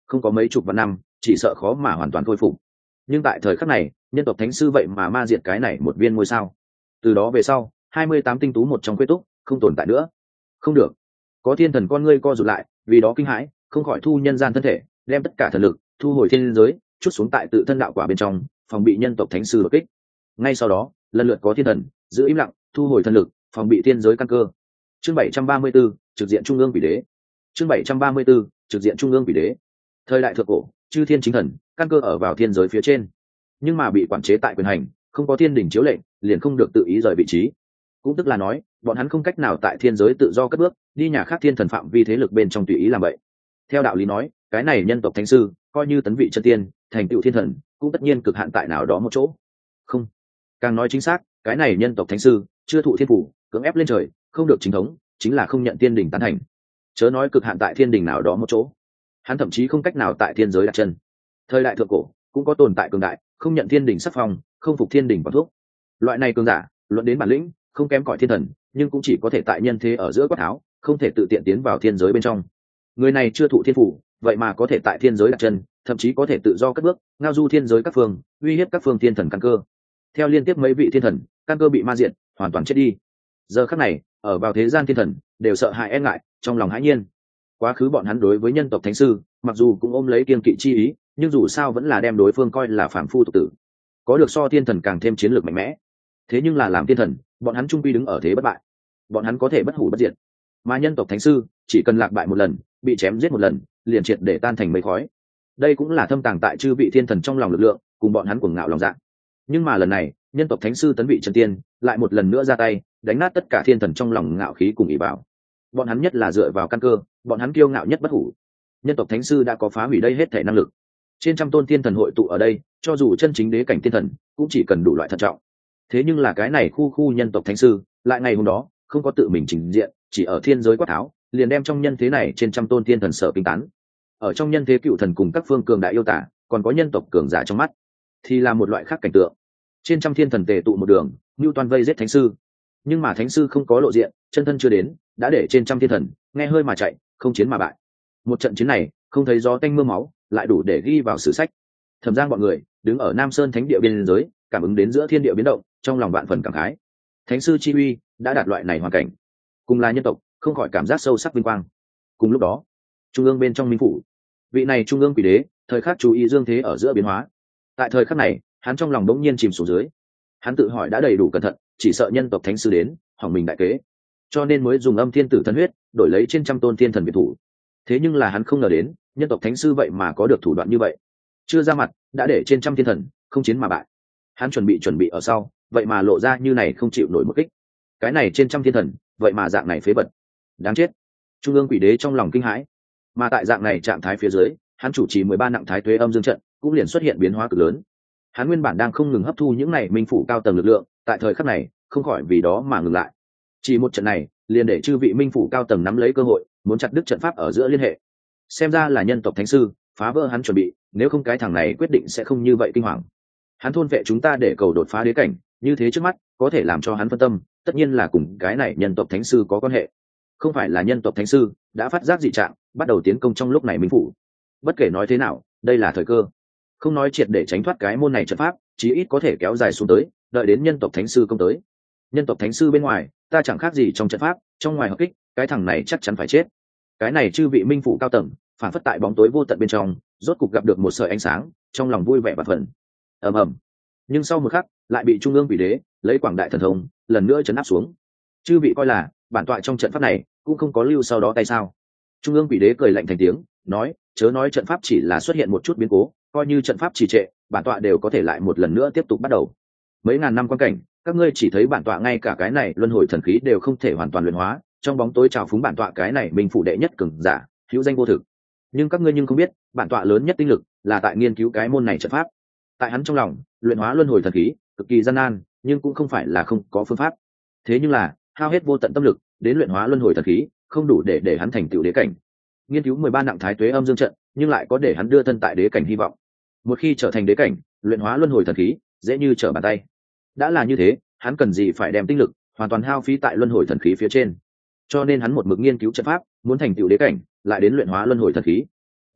không có mấy chục vạn năm chỉ sợ khó mà hoàn toàn khôi phục. Nhưng tại thời khắc này nhân tộc thánh sư vậy mà ma diệt cái này một viên ngôi sao. Từ đó về sau hai mươi tám tinh tú một trong quê túc không tồn tại nữa. Không được. Có thiên thần con ngươi co rụt lại, vì đó kinh hãi, không khỏi thu nhân gian thân thể, đem tất cả thần lực thu hồi thiên giới, chút xuống tại tự thân đạo quả bên trong, phòng bị nhân tộc thánh sư đột kích. Ngay sau đó lần lượt có thiên thần giữ im lặng, thu hồi thần lực, phòng bị thiên giới căn cơ. Chương bảy trăm ba mươi 734, trực diện trung ương quỷ đế. Chương bảy trăm ba mươi 734, trực diện trung ương quỷ đế. Thời đại thượng cổ, chư thiên chính thần căn cơ ở vào thiên giới phía trên, nhưng mà bị quản chế tại quyền hành, không có thiên đình chiếu lệnh, liền không được tự ý rời vị trí. Cũng tức là nói, bọn hắn không cách nào tại thiên giới tự do cất bước, đi nhà khác thiên thần phạm vi thế lực bên trong tùy ý làm vậy. Theo đạo lý nói, cái này nhân tộc thánh sư, coi như tấn vị chân tiên, thành tựu thiên thần, cũng tất nhiên cực hạn tại nào đó một chỗ. Không, càng nói chính xác, cái này nhân tộc thánh sư chưa thụ thiên phủ, cưỡng ép lên trời, không được chính thống, chính là không nhận thiên đình tán thành. Chớ nói cực hạn tại thiên đình nào đó một chỗ, hắn thậm chí không cách nào tại thiên giới đặt chân. Thời đại thượng cổ cũng có tồn tại cường đại, không nhận thiên đình sắc phong, không phục thiên đình quản thuốc. Loại này cường giả, luận đến bản lĩnh, không kém cỏi thiên thần, nhưng cũng chỉ có thể tại nhân thế ở giữa quát tháo, không thể tự tiện tiến vào thiên giới bên trong. Người này chưa thụ thiên phủ, vậy mà có thể tại thiên giới đặt chân, thậm chí có thể tự do cất bước, ngao du thiên giới các phương, uy hiếp các phương thiên thần căn cơ. Theo liên tiếp mấy vị thiên thần căn cơ bị ma diệt, hoàn toàn chết đi. Giờ khắc này, ở vào thế gian thiên thần đều sợ hãi e ngại, trong lòng hãi nhiên. Quá khứ bọn hắn đối với nhân tộc thánh sư, mặc dù cũng ôm lấy kiên kỵ chi ý, nhưng dù sao vẫn là đem đối phương coi là phàm phu tục tử, có được so thiên thần càng thêm chiến lược mạnh mẽ. Thế nhưng là làm thiên thần, bọn hắn trung quy đứng ở thế bất bại, bọn hắn có thể bất hủ bất diệt. Mà nhân tộc thánh sư chỉ cần lạc bại một lần, bị chém giết một lần, liền triệt để tan thành mây khói. Đây cũng là thâm tàng tại chư vị thiên thần trong lòng lực lượng, cùng bọn hắn cuồng ngạo lòng dạ. Nhưng mà lần này, nhân tộc thánh sư tấn vị chân tiên, lại một lần nữa ra tay, đánh nát tất cả thiên thần trong lòng ngạo khí cùng ỷ bảo. Bọn hắn nhất là dựa vào căn cơ, bọn hắn kiêu ngạo nhất bất hủ. Nhân tộc thánh sư đã có phá hủy đây hết thể năng lực. Trên trăm tôn thiên thần hội tụ ở đây, cho dù chân chính đế cảnh thiên thần, cũng chỉ cần đủ loại thận trọng. Thế nhưng là cái này khu khu nhân tộc thánh sư, lại ngày hôm đó không có tự mình trình diện, chỉ ở thiên giới quát tháo, liền đem trong nhân thế này trên trăm tôn thiên thần sợ kinh tán. Ở trong nhân thế cựu thần cùng các phương cường đại yêu tả, còn có nhân tộc cường giả trong mắt, thì là một loại khác cảnh tượng. Trên trăm thiên thần tề tụ một đường, như toàn vây giết thánh sư. Nhưng mà thánh sư không có lộ diện, chân thân chưa đến, đã để trên trăm thiên thần nghe hơi mà chạy, không chiến mà bại. Một trận chiến này, không thấy gió tanh mưa máu, lại đủ để ghi vào sử sách. Thẩm Giang bọn người đứng ở Nam Sơn Thánh địa biên giới, cảm ứng đến giữa thiên địa biến động, trong lòng vạn phần cảm khái. Thánh sư chi uy đã đạt loại này hoàn cảnh, cùng là nhân tộc, không khỏi cảm giác sâu sắc vinh quang. Cùng lúc đó, trung ương bên trong minh phủ, vị này trung ương quỷ đế thời khắc chú ý dương thế ở giữa biến hóa. Tại thời khắc này, hắn trong lòng đống nhiên chìm xuống dưới. Hắn tự hỏi đã đầy đủ cẩn thận, chỉ sợ nhân tộc thánh sư đến hỏng mình đại kế, cho nên mới dùng âm thiên tử thần huyết đổi lấy trên trăm tôn thiên thần biệt thủ. Thế nhưng là hắn không ngờ đến, nhân tộc thánh sư vậy mà có được thủ đoạn như vậy, chưa ra mặt đã để trên trăm thiên thần không chiến mà bại. Hắn chuẩn bị chuẩn bị ở sau, vậy mà lộ ra như này không chịu nổi một kích. Cái này trên trăm thiên thần, vậy mà dạng này phế vật, đáng chết. Trung ương quỷ đế trong lòng kinh hãi. Mà tại dạng này trạng thái phía dưới, hắn chủ trì mười ba nặng thái tuế âm dương trận cũng liền xuất hiện biến hóa cực lớn. Hắn nguyên bản đang không ngừng hấp thu những này minh phủ cao tầng lực lượng, tại thời khắc này không khỏi vì đó mà ngừng lại. Chỉ một trận này liền để chư vị minh phủ cao tầng nắm lấy cơ hội, muốn chặt đứt trận pháp ở giữa liên hệ. Xem ra là nhân tộc thánh sư phá vỡ hắn chuẩn bị, nếu không cái thằng này quyết định sẽ không như vậy kinh hoàng. Hắn thôn vệ chúng ta để cầu đột phá đế cảnh, như thế trước mắt có thể làm cho hắn phân tâm, tất nhiên là cùng cái này nhân tộc thánh sư có quan hệ. Không phải là nhân tộc thánh sư đã phát giác dị trạng, bắt đầu tiến công trong lúc này minh phủ. Bất kể nói thế nào, đây là thời cơ. Không nói triệt để tránh thoát cái môn này trận pháp, chí ít có thể kéo dài xuống tới, đợi đến nhân tộc thánh sư công tới. Nhân tộc thánh sư bên ngoài, ta chẳng khác gì trong trận pháp, trong ngoài hợp kích, cái thằng này chắc chắn phải chết. Cái này chư vị minh phủ cao tầng, phản phất tại bóng tối vô tận bên trong, rốt cục gặp được một sợi ánh sáng, trong lòng vui vẻ và phần. Ầm ầm. Nhưng sau một khắc, lại bị trung ương quỷ đế lấy quảng đại thần thông lần nữa chấn áp xuống. Chư vị coi là bản tọa trong trận pháp này cũng không có lưu sau đó tay sao? Trung ương quỷ đế cười lạnh thành tiếng, nói, chớ nói trận pháp chỉ là xuất hiện một chút biến cố, coi như trận pháp trì trệ, bản tọa đều có thể lại một lần nữa tiếp tục bắt đầu. Mấy ngàn năm quan cảnh, các ngươi chỉ thấy bản tọa ngay cả cái này luân hồi thần khí đều không thể hoàn toàn luyện hóa, trong bóng tối trào phúng bản tọa cái này mình phủ đệ nhất cường giả, hữu danh vô thực. Nhưng các ngươi nhưng không biết, bản tọa lớn nhất tinh lực là tại nghiên cứu cái môn này trận pháp. Tại hắn trong lòng, luyện hóa luân hồi thần khí cực kỳ gian nan, nhưng cũng không phải là không có phương pháp. Thế nhưng là hao hết vô tận tâm lực đến luyện hóa luân hồi thần khí, không đủ để để hắn thành tựu đế cảnh. Nghiên cứu mười ba nặng thái tuế âm dương trận, nhưng lại có để hắn đưa thân tại đế cảnh hy vọng. Một khi trở thành đế cảnh, luyện hóa luân hồi thần khí dễ như trở bàn tay. Đã là như thế, hắn cần gì phải đem tinh lực hoàn toàn hao phí tại luân hồi thần khí phía trên. Cho nên hắn một mực nghiên cứu trận pháp, muốn thành tựu đế cảnh, lại đến luyện hóa luân hồi thần khí.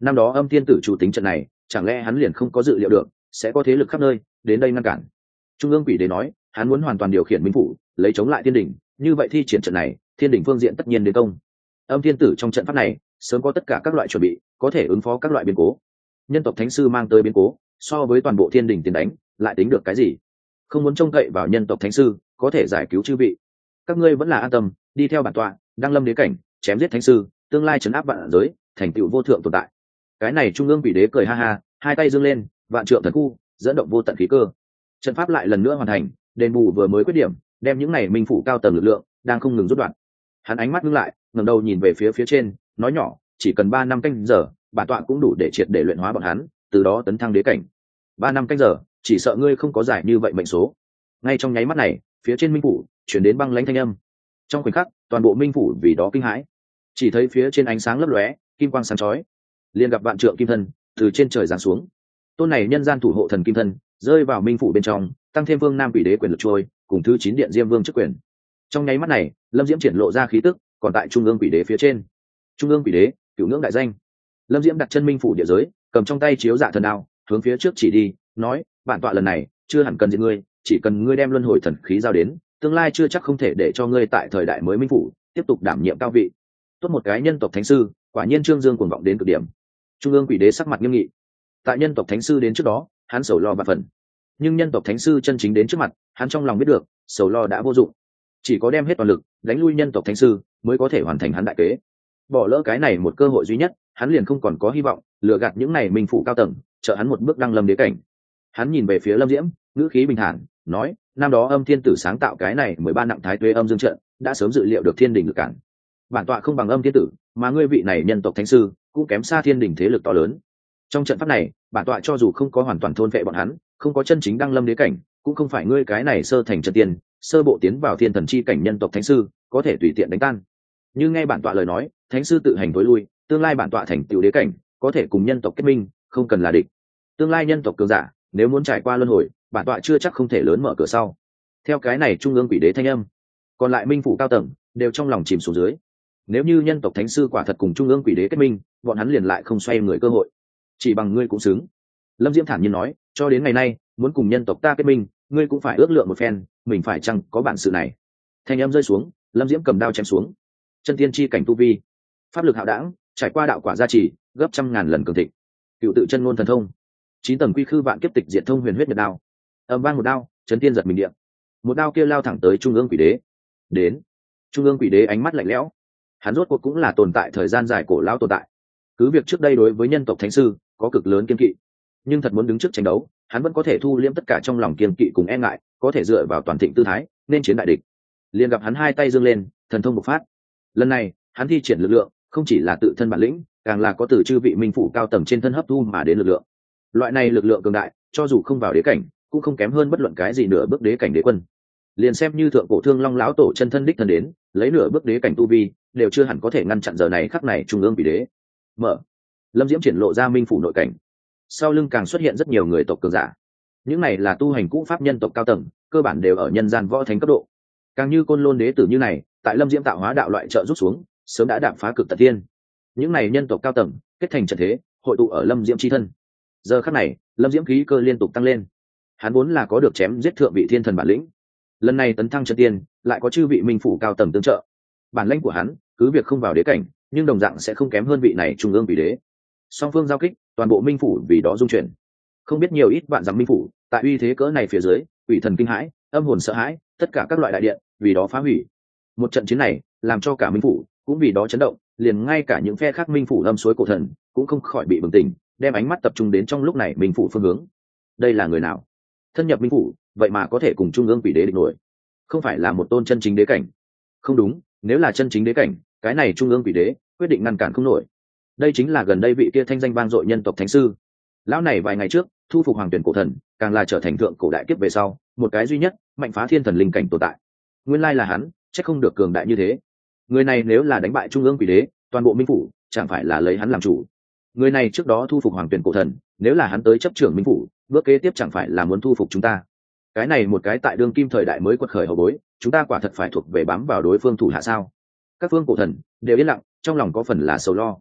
năm đó Âm Thiên Tử chủ tính trận này, chẳng lẽ hắn liền không có dự liệu được sẽ có thế lực khắp nơi đến đây ngăn cản? Trung ương quỷ đế nói, hắn muốn hoàn toàn điều khiển minh phủ, lấy chống lại thiên đình, như vậy thi triển trận này, thiên đình phương diện tất nhiên đến công. Âm Thiên Tử trong trận pháp này sớm có tất cả các loại chuẩn bị, có thể ứng phó các loại biến cố. Nhân tộc thánh sư mang tới biến cố, so với toàn bộ thiên đình tiền đánh, lại tính được cái gì? Không muốn trông cậy vào nhân tộc thánh sư có thể giải cứu chư vị. Các ngươi vẫn là an tâm, đi theo bản tọa, đăng lâm đế cảnh, chém giết thánh sư, tương lai trấn áp vạn giới, thành tựu vô thượng tồn tại. Cái này Trung ương quỷ đế cười ha ha, hai tay giương lên, vạn trượng thần khu dẫn động vô tận khí cơ. Trận pháp lại lần nữa hoàn thành, đền bù vừa mới quyết điểm, đem những này minh phủ cao tầng lực lượng đang không ngừng rút đoạn. Hắn ánh mắt ngưng lại, ngẩng đầu nhìn về phía phía trên, nói nhỏ, chỉ cần ba năm canh giờ, bản tọa cũng đủ để triệt để luyện hóa bọn hắn, từ đó tấn thăng đế cảnh. Ba năm canh giờ, chỉ sợ ngươi không có giải như vậy mệnh số. Ngay trong nháy mắt này, phía trên minh phủ chuyển đến băng lãnh thanh âm. Trong khoảnh khắc, toàn bộ minh phủ vì đó kinh hãi. Chỉ thấy phía trên ánh sáng lấp lóe, kim quang sáng chói, liền gặp vạn trượng kim thân từ trên trời giáng xuống. Tôn này nhân gian thủ hộ thần kim thân rơi vào minh phủ bên trong, tăng thêm vương nam quỷ đế quyền lực trôi, cùng thứ chín điện diêm vương chức quyền. Trong nháy mắt này, Lâm Diễm triển lộ ra khí tức, còn tại trung ương quỷ đế phía trên. Trung ương quỷ đế, cửu ngưỡng đại danh. Lâm Diễm đặt chân minh phủ địa giới, cầm trong tay chiếu dạ thần đao, hướng phía trước chỉ đi, nói, bản tọa lần này chưa hẳn cần gì ngươi, chỉ cần ngươi đem luân hồi thần khí giao đến, tương lai chưa chắc không thể để cho ngươi tại thời đại mới minh phủ tiếp tục đảm nhiệm cao vị. Tốt một cái nhân tộc thánh sư, quả nhiên trương dương cuồng vọng đến cực điểm. Trung ương quỷ đế sắc mặt nghiêm nghị. Tại nhân tộc thánh sư đến trước đó, hắn sầu lo và phần, nhưng nhân tộc thánh sư chân chính đến trước mặt, hắn trong lòng biết được sầu lo đã vô dụng, chỉ có đem hết toàn lực đánh lui nhân tộc thánh sư mới có thể hoàn thành hắn đại kế. Bỏ lỡ cái này một cơ hội duy nhất, hắn liền không còn có hy vọng lừa gạt những này minh phủ cao tầng, trợ hắn một bước đăng lâm đế cảnh. Hắn nhìn về phía Lâm Diễm, ngữ khí bình thản, nói, năm đó Âm Thiên Tử sáng tạo cái này mười ba nặng thái tuế âm dương trận, đã sớm dự liệu được thiên đình lực cản. Bản tọa không bằng Âm Thiên Tử, mà ngươi vị này nhân tộc thánh sư cũng kém xa thiên đình thế lực to lớn. Trong trận pháp này, bản tọa cho dù không có hoàn toàn thôn vệ bọn hắn, không có chân chính đăng lâm đế cảnh, cũng không phải ngươi cái này sơ thành chân tiên, sơ bộ tiến vào thiên thần chi cảnh nhân tộc thánh sư có thể tùy tiện đánh tan. Như nghe bản tọa lời nói, thánh sư tự hành tối lui, tương lai bản tọa thành tựu đế cảnh, có thể cùng nhân tộc kết minh, không cần là địch. Tương lai nhân tộc cường giả, nếu muốn trải qua luân hồi, bản tọa chưa chắc không thể lớn mở cửa sau. Theo cái này trung ương quỷ đế thanh âm, còn lại minh phủ cao tầng đều trong lòng chìm xuống dưới. Nếu như nhân tộc thánh sư quả thật cùng trung ương quỷ đế kết minh, bọn hắn liền lại không xoay người cơ hội. Chỉ bằng ngươi cũng xứng. Lâm Diễm thản nhiên nói, cho đến ngày nay, muốn cùng nhân tộc ta kết minh, ngươi cũng phải ước lượng một phen, mình phải chăng có bản sự này. Thanh âm rơi xuống, Lâm Diễm cầm đao chém xuống. Chân tiên chi cảnh tu vi, pháp lực hạo đãng, trải qua đạo quả gia trì, gấp trăm ngàn lần cường thịnh. Cựu tự chân ngôn thần thông, chín tầng quy khư vạn kiếp tịch diệt thông huyền huyết nhật đao. Ầm vang một đao, chấn tiên giật mình địa. Một đao kia lao thẳng tới trung ương quỷ đế. Đến, trung ương quỷ đế ánh mắt lạnh lẽo. Hắn rốt cuộc cũng là tồn tại thời gian dài cổ lão tồn tại. Cứ việc trước đây đối với nhân tộc thánh sư có cực lớn kiên kỵ, nhưng thật muốn đứng trước tranh đấu, hắn vẫn có thể thu liễm tất cả trong lòng kiên kỵ cùng e ngại, có thể dựa vào toàn thịnh tư thái nên chiến đại địch. Liền gặp hắn hai tay giương lên, thần thông bộc phát. Lần này, hắn thi triển lực lượng, không chỉ là tự thân bản lĩnh, càng là có từ chư vị minh phủ cao tầng trên thân hấp thu mà đến lực lượng. Loại này lực lượng cường đại, cho dù không vào đế cảnh, cũng không kém hơn bất luận cái gì nửa bước đế cảnh đế quân. Liền xem như thượng cổ thương long lão tổ chân thân đích thân đến, lấy nửa bước đế cảnh tu vi, đều chưa hẳn có thể ngăn chặn giờ này khắc này trung ương quỷ đế. Mở. Lâm Diễm triển lộ ra minh phủ nội cảnh. Sau lưng càng xuất hiện rất nhiều người tộc cường giả. Những này là tu hành cũ pháp nhân tộc cao tầng, cơ bản đều ở nhân gian võ thánh cấp độ. Càng như côn lôn đế tử như này, tại Lâm Diễm tạo hóa đạo loại trợ rút xuống, sớm đã đạp phá cực tận thiên. Những này nhân tộc cao tầng kết thành trận thế, hội tụ ở Lâm Diễm chi thân. Giờ khắc này, Lâm Diễm khí cơ liên tục tăng lên. Hắn vốn là có được chém giết thượng vị thiên thần bản lĩnh, lần này tấn thăng chân tiên, lại có chư vị minh phủ cao tầng tương trợ. Bản lĩnh của hắn, cứ việc không vào đế cảnh, nhưng đồng dạng sẽ không kém hơn vị này trung ương vị đế. Song phương giao kích, toàn bộ minh phủ vì đó dung chuyển. Không biết nhiều ít vạn dặm minh phủ, tại uy thế cỡ này phía dưới, quỷ thần kinh hãi, âm hồn sợ hãi, tất cả các loại đại điện vì đó phá hủy. Một trận chiến này, làm cho cả minh phủ cũng vì đó chấn động, liền ngay cả những phe khác minh phủ lâm suối cổ thần cũng không khỏi bị bừng tỉnh, đem ánh mắt tập trung đến trong lúc này minh phủ phương hướng. Đây là người nào? Thân nhập minh phủ, vậy mà có thể cùng trung ương quỷ đế địch nổi? Không phải là một tôn chân chính đế cảnh? Không đúng, nếu là chân chính đế cảnh, cái này trung ương quỷ đế quyết định ngăn cản không nổi. Đây chính là gần đây vị kia thanh danh vang dội nhân tộc thánh sư. Lão này vài ngày trước thu phục hoàng tuyển cổ thần, càng là trở thành thượng cổ đại kiếp về sau một cái duy nhất mạnh phá thiên thần linh cảnh tồn tại. Nguyên lai là hắn, chắc không được cường đại như thế. Người này nếu là đánh bại trung ương quỷ đế, toàn bộ minh phủ chẳng phải là lấy hắn làm chủ. Người này trước đó thu phục hoàng tuyển cổ thần, nếu là hắn tới chấp trưởng minh phủ, bước kế tiếp chẳng phải là muốn thu phục chúng ta. Cái này một cái tại đương kim thời đại mới quật khởi hậu bối, chúng ta quả thật phải thuộc về bám vào đối phương thủ hạ sao? Các phương cổ thần đều yên lặng, trong lòng có phần là sầu lo.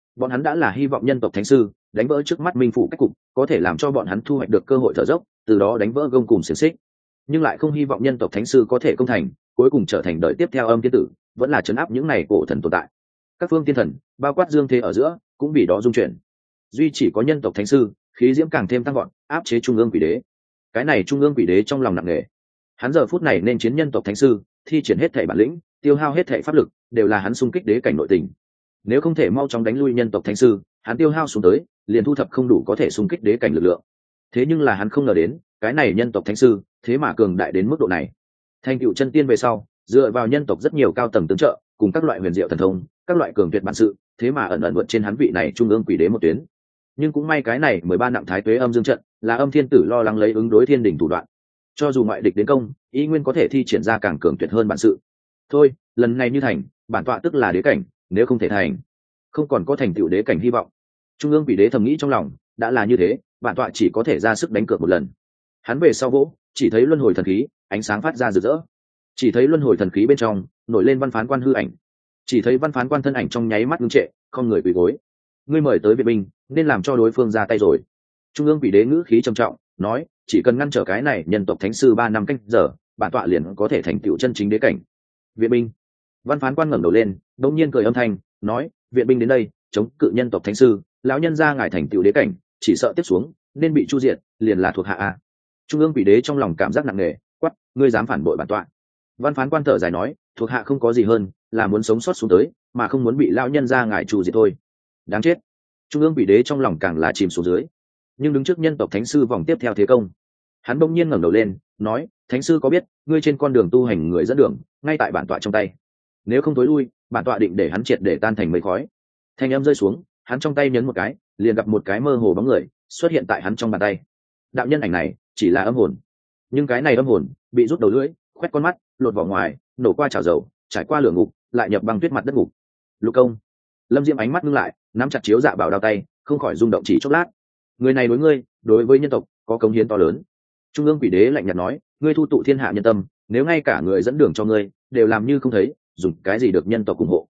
Bọn hắn đã là hy vọng nhân tộc thánh sư đánh vỡ trước mắt minh phủ cách cục, có thể làm cho bọn hắn thu hoạch được cơ hội thở dốc, từ đó đánh vỡ gông cùng xiềng xích, nhưng lại không hy vọng nhân tộc thánh sư có thể công thành, cuối cùng trở thành đời tiếp theo âm thiên tử, vẫn là chấn áp những này cổ thần tồn tại. Các phương tiên thần bao quát dương thế ở giữa cũng vì đó dung chuyển, duy chỉ có nhân tộc thánh sư khí diễm càng thêm tăng gọn, áp chế trung ương quỷ đế. Cái này trung ương quỷ đế trong lòng nặng nề, hắn giờ phút này nên chiến nhân tộc thánh sư, thi triển hết thể bản lĩnh, tiêu hao hết thể pháp lực, đều là hắn xung kích đế cảnh nội tình. Nếu không thể mau chóng đánh lui nhân tộc thánh sư, hắn tiêu hao xuống tới liền thu thập không đủ có thể xung kích đế cảnh lực lượng. Thế nhưng là hắn không ngờ đến, cái này nhân tộc thánh sư thế mà cường đại đến mức độ này. Thành tựu chân tiên về sau, dựa vào nhân tộc rất nhiều cao tầng tương trợ cùng các loại huyền diệu thần thông, các loại cường tuyệt bản sự, thế mà ẩn ẩn vượt trên hắn vị này trung ương quỷ đế một tuyến. Nhưng cũng may cái này mười ba nặng thái tuế âm dương trận là âm thiên tử lo lắng lấy ứng đối thiên đình thủ đoạn, cho dù ngoại địch đến công, ý nguyên có thể thi triển ra càng cường tuyệt hơn bản sự. Thôi, lần này như thành, bản tọa tức là đế cảnh, nếu không thể thành, không còn có thành tựu đế cảnh hy vọng. Trung ương quỷ đế thầm nghĩ trong lòng, đã là như thế, bản tọa chỉ có thể ra sức đánh cược một lần. Hắn về sau vỗ, chỉ thấy luân hồi thần khí ánh sáng phát ra rực rỡ, chỉ thấy luân hồi thần khí bên trong nổi lên văn phán quan hư ảnh, chỉ thấy văn phán quan thân ảnh trong nháy mắt ngưng trệ, không người quỳ gối. Ngươi mời tới viện binh, nên làm cho đối phương ra tay rồi. Trung ương quỷ đế ngữ khí trầm trọng nói, chỉ cần ngăn trở cái này nhân tộc thánh sư ba năm canh giờ, bản tọa liền có thể thành tựu chân chính đế cảnh. Viện binh. Văn phán quan ngẩng đầu lên, đột nhiên cười âm thanh nói, viện binh đến đây chống cự nhân tộc thánh sư, lão nhân gia ngài thành tựu đế cảnh, chỉ sợ tiếp xuống nên bị chu diệt, liền là thuộc hạ a. Trung ương quỷ đế trong lòng cảm giác nặng nề, quát, ngươi dám phản bội bản tọa. Văn phán quan thở dài nói, thuộc hạ không có gì hơn, là muốn sống sót xuống tới, mà không muốn bị lão nhân gia ngài chu diệt thôi. Đáng chết. Trung ương quỷ đế trong lòng càng là chìm xuống dưới. Nhưng đứng trước nhân tộc thánh sư vòng tiếp theo thế công, hắn bỗng nhiên ngẩng đầu lên nói, thánh sư có biết ngươi trên con đường tu hành người dẫn đường ngay tại bản tọa trong tay, nếu không tối lui, bản tọa định để hắn triệt để tan thành mây khói. Thanh âm rơi xuống, hắn trong tay nhấn một cái, liền gặp một cái mơ hồ bóng người xuất hiện tại hắn trong bàn tay. Đạo nhân ảnh này chỉ là âm hồn, nhưng cái này âm hồn bị rút đầu lưỡi, khoét con mắt, lột vỏ ngoài, nổ qua chảo dầu, trải qua lửa ngục, lại nhập băng tuyết mặt đất ngục. Lục công. Lâm Diễm ánh mắt ngưng lại, nắm chặt chiếu dạ bảo đao tay, không khỏi rung động chỉ chốc lát. Người này đối ngươi, đối với nhân tộc có cống hiến to lớn. Trung ương quỷ đế lạnh nhạt nói, ngươi thu tụ thiên hạ nhân tâm, nếu ngay cả người dẫn đường cho ngươi đều làm như không thấy, dùng cái gì được nhân tộc ủng hộ?